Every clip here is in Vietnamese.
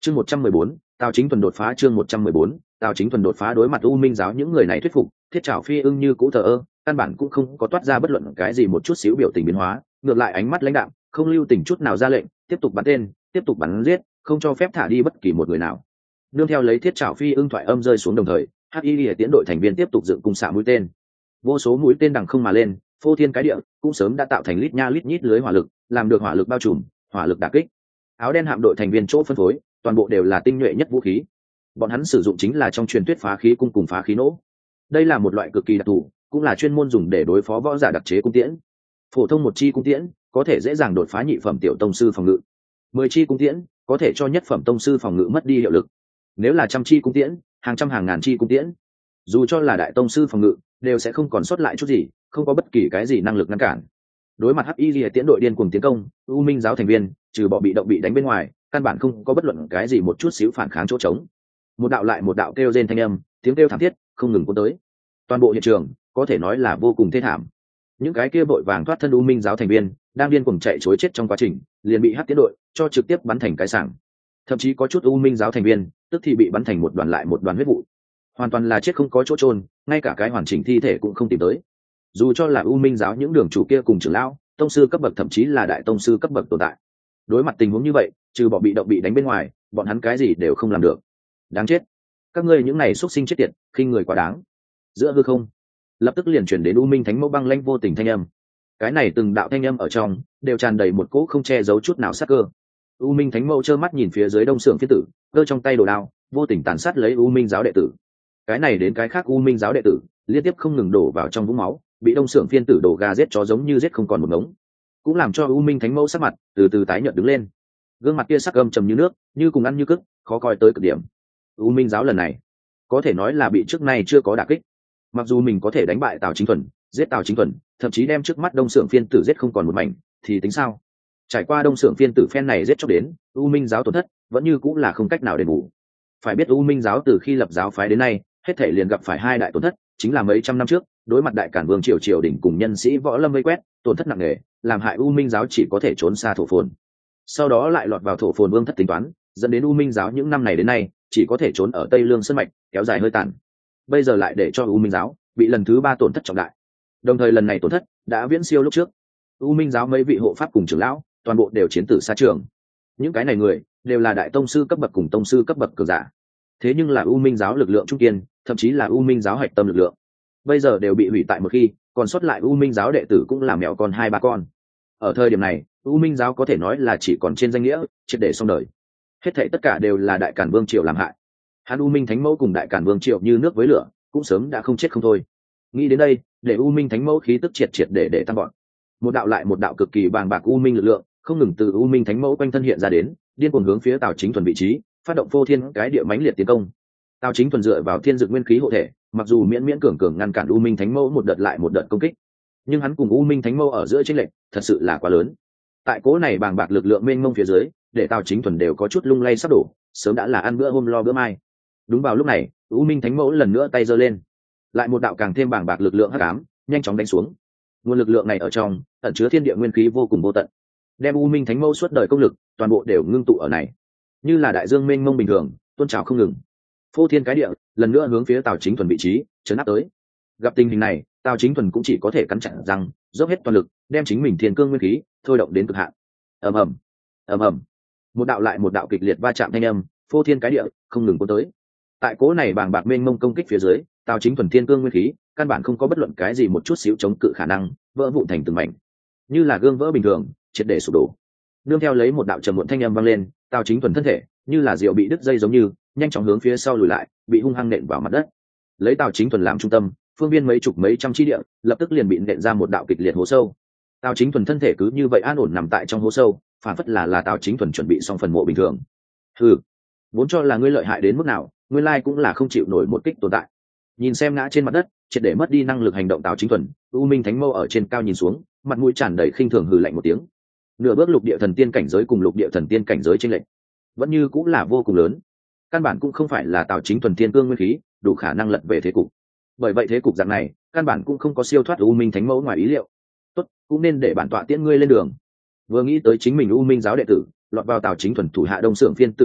Chương 114, Tào Chính Thuần đột phá. Chương 114, Tào Chính Thuần đột phá. Đối mặt U Minh giáo những người này thuyết phục, Thiết Trảo Phi Ưng như cũ thờ ơ, căn bản cũng không có toát ra bất luận cái gì một chút xíu biểu tình biến hóa, ngược lại ánh mắt lãnh đạm, không lưu tình chút nào ra lệnh, tiếp tục bắn tên, tiếp tục bắn giết, không cho phép thả đi bất kỳ một người nào. Nương theo lấy Thiết Trảo Phi Ưng thoại âm rơi xuống đồng thời, Hắc Y Liễu tiến đội thành viên tiếp tục dựng cung xạ mũi tên. Vô số mũi tên đằng không mà lên, phô thiên cái địa, cũng sớm đã tạo thành lít nha lít nhít lưới hỏa lực, làm được hỏa lực bao trùm, hỏa lực đả kích. Áo đen hạm đội thành viên chỗ phân phối, toàn bộ đều là tinh nhuệ nhất vũ khí. Bọn hắn sử dụng chính là trong truyền thuyết phá khí cung cùng phá khí nỗ. Đây là một loại cực kỳ đặc thù, cũng là chuyên môn dùng để đối phó võ giả đặc chế cung tiễn. Phổ thông một chi cung tiễn có thể dễ dàng đột phá nhị phẩm tiểu tông sư phòng ngự. 10 chi cung tiễn có thể cho nhất phẩm tông sư phòng ngự mất đi hiệu lực. Nếu là trăm chi cung tiễn, hàng trăm hàng ngàn chi cung tiễn, dù cho là đại tông sư phòng ngự, đều sẽ không còn sót lại chút gì, không có bất kỳ cái gì năng lực ngăn cản. Đối mặt Hắc Y Liễu tiến đội điên cuồng tiến công, U Minh giáo thành viên trừ bỏ bị động bị đánh bên ngoài, căn bản không có bất luận cái gì một chút xíu phản kháng chỗ trống. Một đạo lại một đạo kêu rên thanh âm, tiếng kêu thảm thiết không ngừng cuốn tới. Toàn bộ hiện trường có thể nói là vô cùng thê thảm. Những cái kia vội vàng thoát thân U Minh giáo thành viên đang điên cuồng chạy trối chết trong quá trình, liền bị Hắc tiến đội cho trực tiếp bắn thành cái sảng. Thậm chí có chút U Minh giáo thành viên tức thì bị bắn thành một đoàn lại một đoàn huyết vụ, hoàn toàn là chết không có chỗ chôn, ngay cả cái hoàn chỉnh thi thể cũng không tìm tới. Dù cho là U Minh giáo những đường chủ kia cùng trưởng lão, tông sư cấp bậc thậm chí là đại tông sư cấp bậc tồn tại, đối mặt tình huống như vậy, trừ bỏ bị động bị đánh bên ngoài, bọn hắn cái gì đều không làm được. Đáng chết, các ngươi những này xuất sinh chết tiệt, khinh người quá đáng. Giữa hư không lập tức liền chuyển đến U Minh thánh mẫu băng lãnh vô tình thanh âm. Cái này từng đạo thanh âm ở trong đều tràn đầy một cỗ không che giấu chút nào sát cơ. U Minh thánh mẫu trơ mắt nhìn phía dưới Đông Sưởng Phiên tử, cơ trong tay đồ đao, vô tình tàn sát lấy U Minh giáo đệ tử. Cái này đến cái khác U Minh giáo đệ tử liên tiếp không ngừng đổ vào trong vũng máu, bị Đông Sưởng Phiên tử đổ gà giết chó giống như giết không còn một ngống, cũng làm cho U Minh thánh mẫu sắc mặt từ từ tái nhợt đứng lên. Gương mặt kia sắc âm trầm như nước, như cùng ăn như cức, khó coi tới cực điểm. U Minh giáo lần này có thể nói là bị trước nay chưa có đả kích. Mặc dù mình có thể đánh bại Tào Chính Thuần, giết Tào Chính Thuần, thậm chí đem trước mắt Đông Sưởng Phiên tử giết không còn một mảnh, thì tính sao? Trải qua Đông Sưởng Phiên tử phen này giết chóc đến, U Minh giáo tổn thất vẫn như cũng là không cách nào đền bù. Phải biết U Minh giáo từ khi lập giáo phái đến nay, hết thảy liền gặp phải hai đại tổn thất, chính là mấy trăm năm trước, đối mặt đại cản vương triều đình cùng nhân sĩ võ lâm vây quét, tổn thất nặng nề, làm hại U Minh giáo chỉ có thể trốn xa Thổ Phồn. Sau đó lại lọt vào Thổ Phồn vương thất tính toán, dẫn đến U Minh giáo những năm này đến nay chỉ có thể trốn ở Tây Lương sơn mạch, kéo dài hơi tàn. Bây giờ lại để cho U Minh giáo bị lần thứ 3 tổn thất trọng đại. Đồng thời lần này tổn thất đã viễn siêu lúc trước. U Minh giáo mấy vị hộ pháp cùng trưởng lão, toàn bộ đều chiến tử xa trường. Những cái này người đều là đại tông sư cấp bậc cùng tông sư cấp bậc cường giả. Thế nhưng là U Minh giáo lực lượng trung kiên, thậm chí là U Minh giáo hạch tâm lực lượng, bây giờ đều bị hủy tại một khi, còn sót lại U Minh giáo đệ tử cũng là mèo con 2-3 con. Ở thời điểm này, U Minh giáo có thể nói là chỉ còn trên danh nghĩa, triệt để xong đời. Hết thảy tất cả đều là đại cản vương triều làm hại. Hắn U Minh thánh mẫu cùng đại cản vương triều như nước với lửa, cũng sớm đã không chết không thôi. Nghĩ đến đây, để U Minh thánh mẫu khí tức triệt để tăng gọn. Một đạo lại một đạo cực kỳ bàng bạc U Minh lực lượng, không ngừng từ U Minh thánh mẫu quanh thân hiện ra đến, điên cuồng hướng phía Tào Chính Thuần vị trí, phát động phô thiên cái địa mãnh liệt tiến công. Tào Chính Thuần dựa vào thiên dược nguyên khí hộ thể, mặc dù miễn miễn cường cường ngăn cản U Minh thánh mẫu một đợt lại một đợt công kích, nhưng hắn cùng U Minh thánh mẫu ở giữa chênh lệch thật sự là quá lớn. Tại cố này bàng bạc lực lượng mênh mông phía dưới, để Tào Chính Thuần đều có chút lung lay sắp đổ, sớm đã là ăn bữa hôm lo bữa mai. Đúng vào lúc này, U Minh thánh mẫu lần nữa tay giơ lên, lại một đạo càng thêm bàng bạc lực lượng hắc ám nhanh chóng đánh xuống. Nguồn lực lượng này ở trong ẩn chứa thiên địa nguyên khí vô cùng vô tận, đem U Minh thánh mẫu suốt đời công lực toàn bộ đều ngưng tụ ở này, như là đại dương mênh mông bình thường tuôn trào không ngừng. Phô thiên cái địa lần nữa hướng phía Tào Chính Thuần vị trí chấn áp tới. Gặp tình hình này, Tào Chính Thuần cũng chỉ có thể cắn chặt răng, dốc hết toàn lực đem chính mình thiên cương nguyên khí thôi động đến cực hạn. Ầm ầm, ầm ầm, một đạo lại một đạo kịch liệt va chạm thanh âm phô thiên cái địa không ngừng cuốn tới. Tại cố này bàng bạc mênh mông công kích phía dưới, Tào Chính Thuần thiên cương nguyên khí căn bản không có bất luận cái gì một chút xíu chống cự khả năng, vỡ vụn thành từng mảnh, như là gương vỡ bình thường triệt để sụp đổ. Nương theo lấy một đạo trầm muộn thanh âm vang lên, Tào Chính Thuần thân thể như là diều bị đứt dây giống như nhanh chóng hướng phía sau lùi lại, bị hung hăng nện vào mặt đất. Lấy Tào Chính Thuần làm trung tâm, phương viên mấy chục mấy trăm chi địa lập tức liền bị nện ra một đạo kịch liệt hố sâu. Tào Chính Thuần thân thể cứ như vậy an ổn nằm tại trong hố sâu, phản phất là Tào Chính Thuần chuẩn bị xong phần mộ bình thường. Hừ, vốn cho là ngươi lợi hại đến mức nào, nguyên lai cũng là không chịu nổi một kích tồn tại. Nhìn xem ngã trên mặt đất, triệt để mất đi năng lực hành động Tào Chính Thuần, U Minh thánh mâu ở trên cao nhìn xuống, mặt mũi tràn đầy khinh thường hừ lạnh một tiếng. Nửa bước lục địa thần tiên cảnh giới cùng lục địa thần tiên cảnh giới chênh lệch vẫn như cũng là vô cùng lớn, căn bản cũng không phải là Tào Chính Thuần thiên cương nguyên khí đủ khả năng lật về thế cục. Bởi vậy thế cục dạng này căn bản cũng không có siêu thoát U Minh thánh mẫu ngoài ý liệu. Tốt, cũng nên để bản tọa tiễn ngươi lên đường. Vừa nghĩ tới chính mình U Minh giáo đệ tử lọt vào Tào Chính Thuần thủ hạ Đông Sưởng Phiên tử tập kích,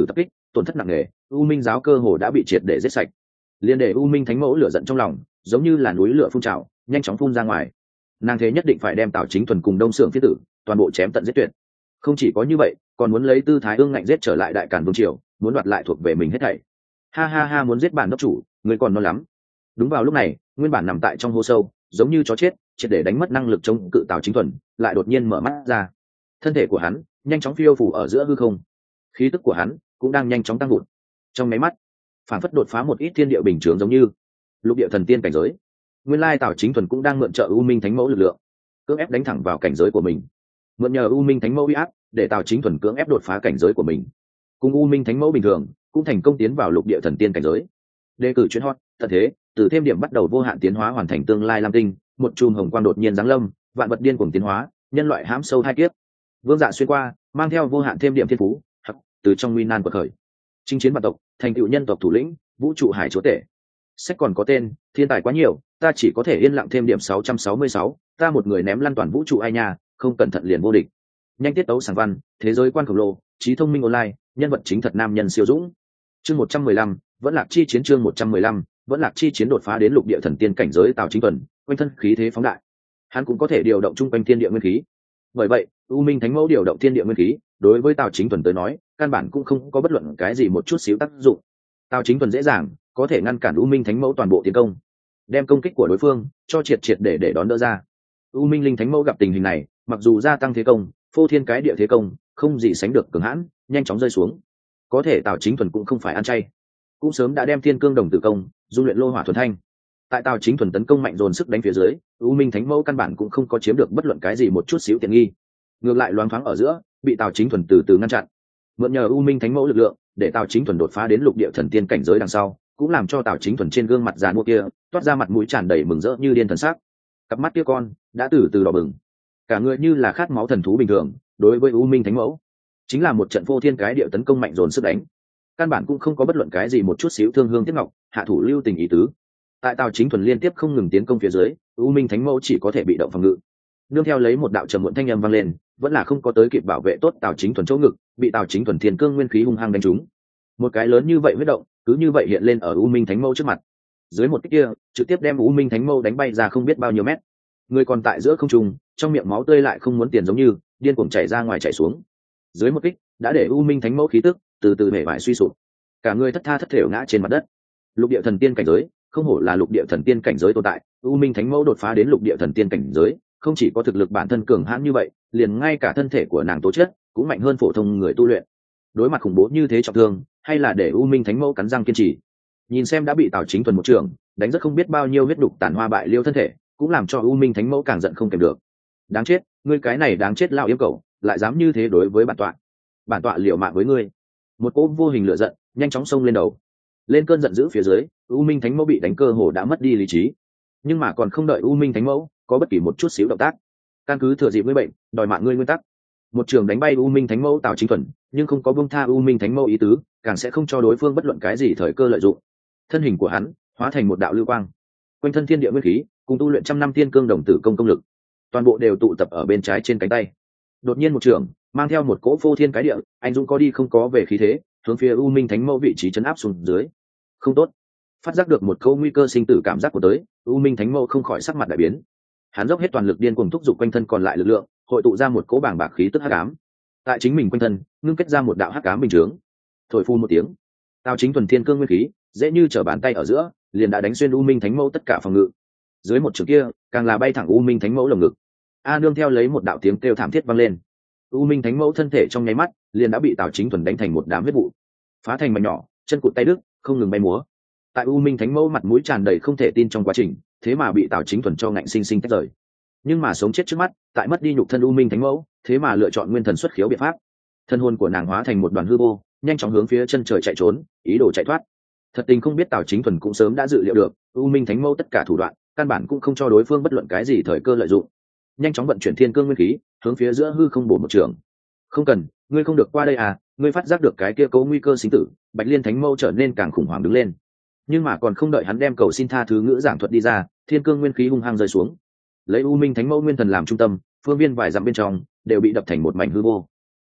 tổn thất nặng nề, u minh giáo cơ hồ đã bị triệt để giết sạch. Liên để u minh thánh mẫu lửa giận trong lòng giống như là núi lửa phun trào, nhanh chóng phun ra ngoài. Nàng thế nhất định phải đem Tào Chính Thuần cùng Đông Sưởng Phiết Tử toàn bộ chém tận giết tuyệt. Không chỉ có như vậy, còn muốn lấy tư thái ương ngạnh giết trở lại Đại Càn vương triều, muốn đoạt lại thuộc về mình hết thảy. Ha ha ha, muốn giết bản đốc chủ, người còn non lắm. Đúng vào lúc này, nguyên bản nằm tại trong hố sâu, giống như chó chết, triệt để đánh mất năng lực chống cự Tào Chính Thuần, lại đột nhiên mở mắt ra. Thân thể của hắn nhanh chóng phiêu phù ở giữa hư không, khí tức của hắn cũng đang nhanh chóng tăng vụt. Trong mấy mắt, phản phất đột phá một ít thiên địa bình thường, giống như lục địa thần tiên cảnh giới. Nguyên lai Tào Chính Thuần cũng đang mượn trợ U Minh Thánh Mẫu lực lượng, cưỡng ép đánh thẳng vào cảnh giới của mình. Mượn nhờ U Minh Thánh Mẫu uy áp, để Tào Chính Thuần cưỡng ép đột phá cảnh giới của mình. Cùng U Minh Thánh Mẫu bình thường, cũng thành công tiến vào lục địa thần tiên cảnh giới. Đề cử chuyên hot, thật thế, từ thêm điểm bắt đầu vô hạn tiến hóa hoàn thành tương lai lam tinh, một chùm hồng quang đột nhiên giáng lâm, vạn vật điên cuồng tiến hóa, nhân loại hãm sâu hai kiếp. Vương Dạ xuyên qua, mang theo vô hạn thêm điểm thiên phú, từ trong nguy nan quật khởi. Chinh chiến vạn tộc, thành tựu nhân tộc thủ lĩnh, vũ trụ hải chúa tể. Sách còn có tên, thiên tài quá nhiều, ta chỉ có thể yên lặng thêm điểm 666, ta một người ném lăn toàn vũ trụ ai nha, không cẩn thận liền vô địch. Nhanh tiết tấu sảng văn, thế giới quan khổng lồ, trí thông minh online, nhân vật chính thật nam nhân siêu dũng. Chương 115, vẫn lạc chi chiến. Chương 115, vẫn lạc chi chiến. Đột phá đến lục địa thần tiên cảnh giới Tào Chính Thuần, quanh thân khí thế phóng đại. Hắn cũng có thể điều động trung quanh thiên địa nguyên khí. Bởi vậy, U Minh Thánh Mẫu điều động thiên địa nguyên khí, đối với Tào Chính Thuần tới nói, căn bản cũng không có bất luận cái gì một chút xíu tác dụng. Tào Chính Thuần dễ dàng có thể ngăn cản U Minh Thánh Mẫu toàn bộ tiến công, đem công kích của đối phương cho triệt để đón đỡ ra. U Minh Linh Thánh Mẫu gặp tình hình này, mặc dù gia tăng thế công, phô thiên cái địa thế công, không gì sánh được cường hãn, nhanh chóng rơi xuống. Có thể Tào Chính Thuần cũng không phải ăn chay, cũng sớm đã đem Thiên Cương Đồng Tử Công, dung luyện lô hỏa thuần thanh. Tại Tào Chính Thuần tấn công mạnh dồn sức đánh phía dưới, U Minh Thánh Mẫu căn bản cũng không có chiếm được bất luận cái gì một chút xíu tiện nghi, ngược lại loáng thoáng ở giữa bị Tào Chính Thuần từ từ ngăn chặn. Mượn nhờ U Minh Thánh Mẫu lực lượng, để Tào Chính Thuần đột phá đến lục địa thần tiên cảnh giới đằng sau, cũng làm cho Tào Chính Thuần trên gương mặt già mua kia toát ra mặt mũi tràn đầy mừng rỡ như điên thần sắc. Cặp mắt kia con đã từ từ đỏ bừng, cả người như là khát máu thần thú bình thường. Đối với U Minh Thánh Mẫu, chính là một trận vô thiên cái địa tấn công mạnh dồn sức đánh, căn bản cũng không có bất luận cái gì một chút xíu thương hương tiếc ngọc, hạ thủ lưu tình ý tứ. Tại Tào Chính Thuần liên tiếp không ngừng tiến công phía dưới, U Minh Thánh Mẫu chỉ có thể bị động phòng ngự. Nương theo lấy một đạo trầm muộn thanh âm vang lên, vẫn là không có tới kịp bảo vệ tốt Tào Chính Thuần chỗ ngực, bị Tào Chính Thuần Thiên Cương nguyên khí hung hăng đánh trúng. Một cái lớn như vậy huyết động, cứ như vậy hiện lên ở U Minh Thánh Mẫu trước mặt. Dưới một kích kia, trực tiếp đem U Minh Thánh Mẫu đánh bay ra không biết bao nhiêu mét. Người còn tại giữa không trung, trong miệng máu tươi lại không muốn tiền giống như điên cuồng chảy ra ngoài chảy xuống. Dưới một kích, đã để U Minh Thánh Mẫu khí tức từ từ hể vải suy sụp, cả người thất tha thất thểu ngã trên mặt đất. Lục địa thần tiên cảnh giới, không hổ là lục địa thần tiên cảnh giới tồn tại. U Minh Thánh Mẫu đột phá đến lục địa thần tiên cảnh giới, không chỉ có thực lực bản thân cường hãn như vậy, liền ngay cả thân thể của nàng tố chất cũng mạnh hơn phổ thông người tu luyện. Đối mặt khủng bố như thế trọng thương, hay là để U Minh Thánh Mẫu cắn răng kiên trì. Nhìn xem đã bị Tào Chính Thuần một trường đánh rất không biết bao nhiêu huyết đục tàn hoa bại liêu thân thể, cũng làm cho U Minh Thánh Mẫu càng giận không kèm được. Đáng chết, ngươi cái này đáng chết lão yêu cầu, lại dám như thế đối với bản tọa liều mạng với ngươi. Một cỗ vô hình lửa giận nhanh chóng xông lên đầu. Lên cơn giận dữ phía dưới, U Minh Thánh Mẫu bị đánh cơ hồ đã mất đi lý trí. Nhưng mà còn không đợi U Minh Thánh Mẫu có bất kỳ một chút xíu động tác, căn cứ thừa dịp ngươi bệnh, đòi mạng ngươi nguyên tắc, một trường đánh bay U Minh Thánh Mẫu Tào Chính Thuần, nhưng không có buông tha U Minh Thánh Mẫu ý tứ, càng sẽ không cho đối phương bất luận cái gì thời cơ lợi dụng. Thân hình của hắn hóa thành một đạo lưu quang, quanh thân thiên địa nguyên khí cùng tu luyện trăm năm Thiên Cương Đồng Tử Công công lực, toàn bộ đều tụ tập ở bên trái trên cánh tay. Đột nhiên một trường mang theo một cỗ phô thiên cái địa, anh dũng có đi không có về khí thế, hướng phía U Minh Thánh Mẫu vị trí chấn áp xuống dưới. Không tốt, phát giác được một câu nguy cơ sinh tử cảm giác của tới, U Minh Thánh Mẫu không khỏi sắc mặt đại biến. Hắn dốc hết toàn lực điên cuồng thúc giục quanh thân còn lại lực lượng, hội tụ ra một cỗ bàng bạc khí tức hắc ám. Tại chính mình quanh thân, ngưng kết ra một đạo hắc ám bình chướng. Thổi phun một tiếng, Tào Chính Thuần Thiên Cương nguyên khí, dễ như trở bàn tay ở giữa, liền đã đánh xuyên U Minh Thánh Mẫu tất cả phòng ngự. Dưới một trường kia, càng là bay thẳng U Minh Thánh Mẫu lồng ngực. A nương theo lấy một đạo tiếng kêu thảm thiết vang lên. U Minh Thánh Mẫu thân thể trong nháy mắt, liền đã bị Tào Chính Thuần đánh thành một đám huyết vụ, phá thành mảnh nhỏ, chân cụt tay đứt, không ngừng bay múa. Tại U Minh Thánh Mẫu mặt mũi tràn đầy không thể tin trong quá trình, thế mà bị Tào Chính Thuần cho ngạnh sinh sinh tách rời. Nhưng mà sống chết trước mắt, tại mất đi nhục thân U Minh Thánh Mẫu, thế mà lựa chọn nguyên thần xuất khiếu biện pháp. Thân hồn của nàng hóa thành một đoàn hư vô, nhanh chóng hướng phía chân trời chạy trốn, ý đồ chạy thoát. Thật tình không biết Tào Chính Thuần cũng sớm đã dự liệu được, U Minh Thánh Mẫu tất cả thủ đoạn, căn bản cũng không cho đối phương bất luận cái gì thời cơ lợi dụng. Nhanh chóng vận chuyển Thiên Cương nguyên khí, hướng phía giữa hư không bổ một trường. Không cần, ngươi không được qua đây à? Ngươi phát giác được cái kia cố nguy cơ sinh tử, Bạch Liên Thánh Mẫu trở nên càng khủng hoảng đứng lên. Nhưng mà còn không đợi hắn đem cầu xin tha thứ ngữ giảng thuật đi ra, Thiên Cương nguyên khí hung hăng rơi xuống. Lấy U Minh Thánh Mẫu nguyên thần làm trung tâm, phương viên vài dặm bên trong đều bị đập thành một mảnh hư vô.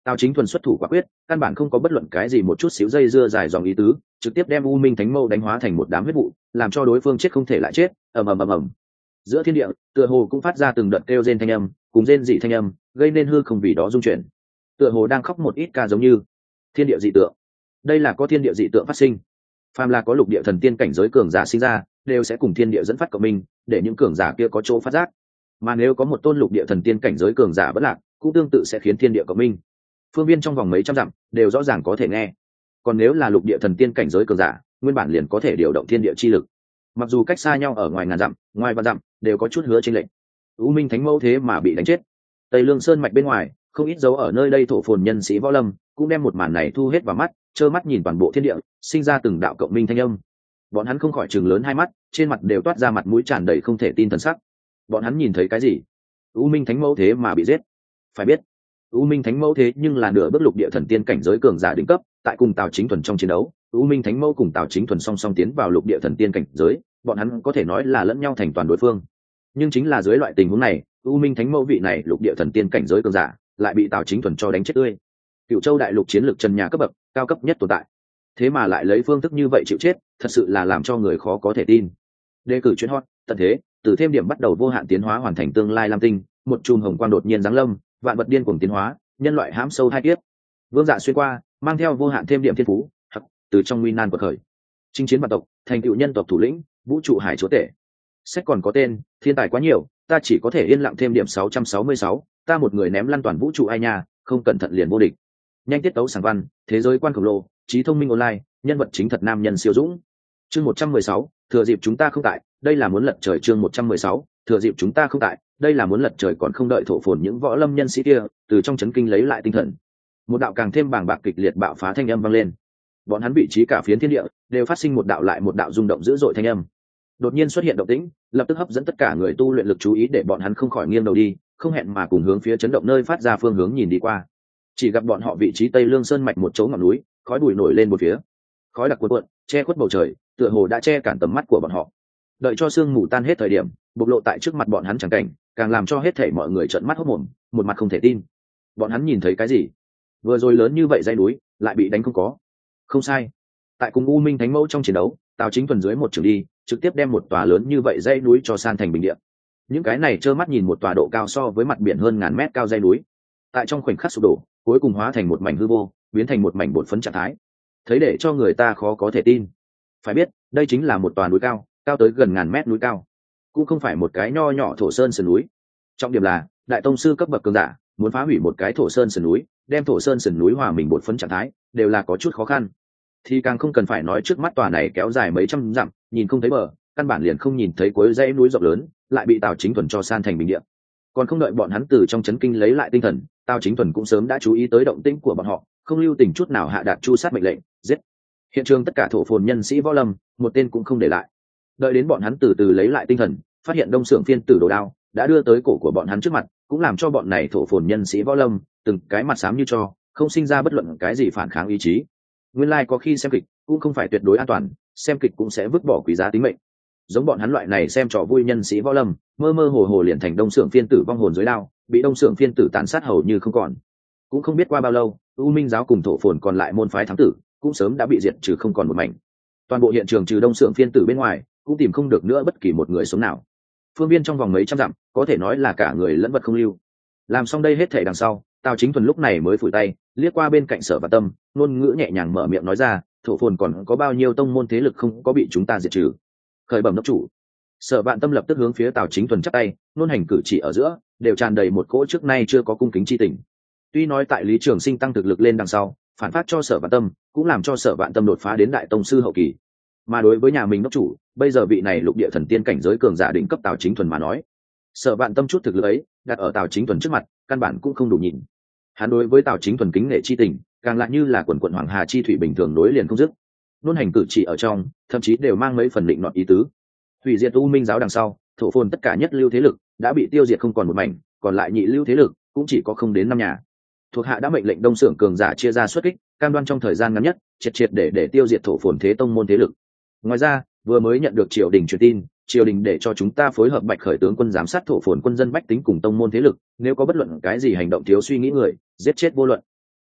Tào Chính Thuần xuất thủ quả quyết, căn bản không có bất luận cái gì một chút xíu dây dưa dài dòng ý tứ, trực tiếp đem U Minh Thánh Mâu đánh hóa thành một đám huyết vụ, làm cho đối phương chết không thể lại chết. Ầm ầm ầm ầm. Giữa thiên địa, tựa hồ cũng phát ra từng đợt kêu rên thanh âm, cùng rên dị thanh âm, gây nên hư không vì đó rung chuyển. Tựa hồ đang khóc một ít ca giống như thiên địa dị tượng. Đây là có thiên địa dị tượng phát sinh. Phàm là có lục địa thần tiên cảnh giới cường giả sinh ra, đều sẽ cùng thiên địa dẫn phát cộng minh, để những cường giả kia có chỗ phát giác. Mà nếu có một tôn lục địa thần tiên cảnh giới cường giả bất lạc, cũng tương tự sẽ khiến thiên địa cộng minh. Phương viên trong vòng mấy trăm dặm đều rõ ràng có thể nghe. Còn nếu là lục địa thần tiên cảnh giới cường giả, nguyên bản liền có thể điều động thiên địa chi lực. Mặc dù cách xa nhau ở ngoài ngàn dặm, ngoài vạn dặm, đều có chút hứa chênh lệch. U Minh Thánh Mâu thế mà bị đánh chết. Tây Lương Sơn mạch bên ngoài, không ít dấu ở nơi đây thổ phồn nhân sĩ võ lâm, cũng đem một màn này thu hết vào mắt, trơ mắt nhìn toàn bộ thiên địa, sinh ra từng đạo cộng minh thanh âm. Bọn hắn không khỏi trừng lớn hai mắt, trên mặt đều toát ra mặt mũi tràn đầy không thể tin thần sắc. Bọn hắn nhìn thấy cái gì? U Minh Thánh Mâu thế mà bị giết. Phải biết, U Minh Thánh Mâu thế nhưng là nửa bước lục địa thần tiên cảnh giới cường giả đỉnh cấp, tại cùng Tào Chính Thuần trong chiến đấu, U Minh Thánh Mâu cùng Tào Chính Thuần song song tiến vào lục địa thần tiên cảnh giới, bọn hắn có thể nói là lẫn nhau thành toàn đối phương. Nhưng chính là dưới loại tình huống này, U Minh Thánh Mâu vị này lục địa thần tiên cảnh giới cường giả, lại bị Tào Chính Thuần cho đánh chết tươi. Cựu Châu đại lục chiến lược trần nhà cấp bậc, cao cấp nhất tồn tại. Thế mà lại lấy phương thức như vậy chịu chết, thật sự là làm cho người khó có thể tin. Đề cử chuyên hot, tận thế, từ thêm điểm bắt đầu vô hạn tiến hóa hoàn thành tương lai lam tinh, một chùm hồng quang đột nhiên giáng lâm, vạn vật điên cuồng tiến hóa, nhân loại hãm sâu hai kiếp. Vương Dạ xuyên qua, mang theo vô hạn thêm điểm thiên phú, từ trong nguy nan quật khởi. Chinh chiến vạn tộc, thành tựu nhân tộc thủ lĩnh, vũ trụ hải chúa tể. Sách còn có tên, thiên tài quá nhiều, ta chỉ có thể yên lặng thêm điểm 666, ta một người ném lăn toàn vũ trụ ai nha, không cẩn thận liền vô địch. Nhanh tiết tấu sáng văn, thế giới quan khổng lồ, trí thông minh online, nhân vật chính thật nam nhân siêu dũng. Chương 116, thừa dịp chúng ta không tại, đây là muốn lật trời. Chương 116, thừa dịp chúng ta không tại, đây là muốn lật trời. Còn không đợi thổ phồn những võ lâm nhân sĩ kia từ trong chấn kinh lấy lại tinh thần, một đạo càng thêm bàng bạc kịch liệt bạo phá thanh âm vang lên. Bọn hắn vị trí cả phiến thiên địa đều phát sinh một đạo lại một đạo rung động dữ dội thanh âm. Đột nhiên xuất hiện động tĩnh, lập tức hấp dẫn tất cả người tu luyện lực chú ý, để bọn hắn không khỏi nghiêng đầu đi, không hẹn mà cùng hướng phía chấn động nơi phát ra phương hướng nhìn đi qua. Chỉ gặp bọn họ vị trí Tây Lương Sơn mạch một chỗ ngọn núi, khói bụi nổi lên một phía, khói đặc cuộn cuộn, che khuất bầu trời, tựa hồ đã che cản tầm mắt của bọn họ. Đợi cho sương mù tan hết thời điểm, bộc lộ tại trước mặt bọn hắn chẳng cảnh, càng làm cho hết thảy mọi người trợn mắt hốt mồm, một mặt không thể tin. Bọn hắn nhìn thấy cái gì? Vừa rồi lớn như vậy dãy núi, lại bị đánh không có. Không sai, tại cùng U Minh Thánh Mẫu trong chiến đấu, Tào Chính Thuần dưới một trường đi, trực tiếp đem một tòa lớn như vậy dãy núi cho san thành bình địa. Những cái này trơ mắt nhìn một tòa độ cao so với mặt biển hơn ngàn mét cao dãy núi, tại trong khoảnh khắc sụp đổ, cuối cùng hóa thành một mảnh hư vô, biến thành một mảnh bột phấn trạng thái. Thấy để cho người ta khó có thể tin. Phải biết, đây chính là một tòa núi cao, cao tới gần ngàn mét núi cao, cũng không phải một cái nho nhỏ thổ sơn sườn núi. Trọng điểm là, đại tông sư cấp bậc cường giả muốn phá hủy một cái thổ sơn sườn núi, đem thổ sơn sườn núi hòa mình bột phấn trạng thái, đều là có chút khó khăn. Thì càng không cần phải nói trước mắt tòa này kéo dài mấy trăm dặm, nhìn không thấy bờ, căn bản liền không nhìn thấy cuối dãy núi rộng lớn, lại bị Tào Chính Thuần cho san thành bình địa. Còn không đợi bọn hắn từ trong chấn kinh lấy lại tinh thần, Tào Chính Thuần cũng sớm đã chú ý tới động tĩnh của bọn họ, không lưu tình chút nào hạ đạt chu sát mệnh lệnh, giết. Hiện trường tất cả thổ phồn nhân sĩ võ lâm, một tên cũng không để lại. Đợi đến bọn hắn từ từ lấy lại tinh thần, phát hiện Đông Sưởng Phiên Tử đồ đao đã đưa tới cổ của bọn hắn trước mặt, cũng làm cho bọn này thổ phồn nhân sĩ võ lâm từng cái mặt xám như tro, không sinh ra bất luận cái gì phản kháng ý chí. Nguyên lai có khi xem kịch cũng không phải tuyệt đối an toàn, xem kịch cũng sẽ vứt bỏ quý giá tính mệnh. Giống bọn hắn loại này xem trò vui nhân sĩ võ lâm, mơ mơ hồ hồ liền thành Đông Sưởng Phiên Tử vong hồn dưới đao, bị Đông Sưởng Phiên Tử tàn sát hầu như không còn. Cũng không biết qua bao lâu, U Minh giáo cùng thổ phồn còn lại môn phái thám tử cũng sớm đã bị diệt trừ không còn một mảnh. Toàn bộ hiện trường trừ Đông Sưởng Phiên Tử bên ngoài, cũng tìm không được nữa bất kỳ một người sống nào. Phương viên trong vòng mấy trăm dặm, có thể nói là cả người lẫn vật không lưu. Làm xong đây hết thảy đằng sau, Tào Chính Thuần lúc này mới phủi tay, liếc qua bên cạnh Sở Vạn Tâm, ngôn ngữ nhẹ nhàng mở miệng nói ra, thổ phồn còn có bao nhiêu tông môn thế lực không có bị chúng ta diệt trừ. Khởi bẩm đốc chủ. Sở Vạn Tâm lập tức hướng phía Tào Chính Thuần chắp tay, ngôn hành cử chỉ ở giữa đều tràn đầy một cỗ trước nay chưa có cung kính chi tình. Tuy nói tại Lý Trường Sinh tăng thực lực lên đằng sau, phản phát cho Sở Vạn Tâm, cũng làm cho Sở Vạn Tâm đột phá đến đại tông sư hậu kỳ. Mà đối với nhà mình đốc chủ, bây giờ vị này lục địa thần tiên cảnh giới cường giả đỉnh cấp Tào Chính Thuần mà nói, Sở Vạn Tâm chút thực lực ấy đặt ở Tào Chính Thuần trước mặt, căn bản cũng không đủ nhìn. Hắn đối với Tào Chính Thuần kính nể chi tình, càng lại như là quần quần hoàng hà chi thủy bình thường nối liền không dứt. Luôn hành cử chỉ ở trong, thậm chí đều mang mấy phần định nọt ý tứ. Hủy diệt U Minh giáo đằng sau, thổ phồn tất cả nhất lưu thế lực đã bị tiêu diệt không còn một mảnh, còn lại nhị lưu thế lực cũng chỉ có không đến 5 nhà. Thuộc hạ đã mệnh lệnh Đông Sưởng cường giả chia ra xuất kích, cam đoan trong thời gian ngắn nhất triệt để tiêu diệt thổ phồn thế tông môn thế lực. Ngoài ra, vừa mới nhận được triều đình truyền tin, triều đình để cho chúng ta phối hợp Bạch Khởi tướng quân giám sát thổ phồn quân dân bách tính cùng tông môn thế lực, nếu có bất luận cái gì hành động thiếu suy nghĩ người, giết chết vô luận.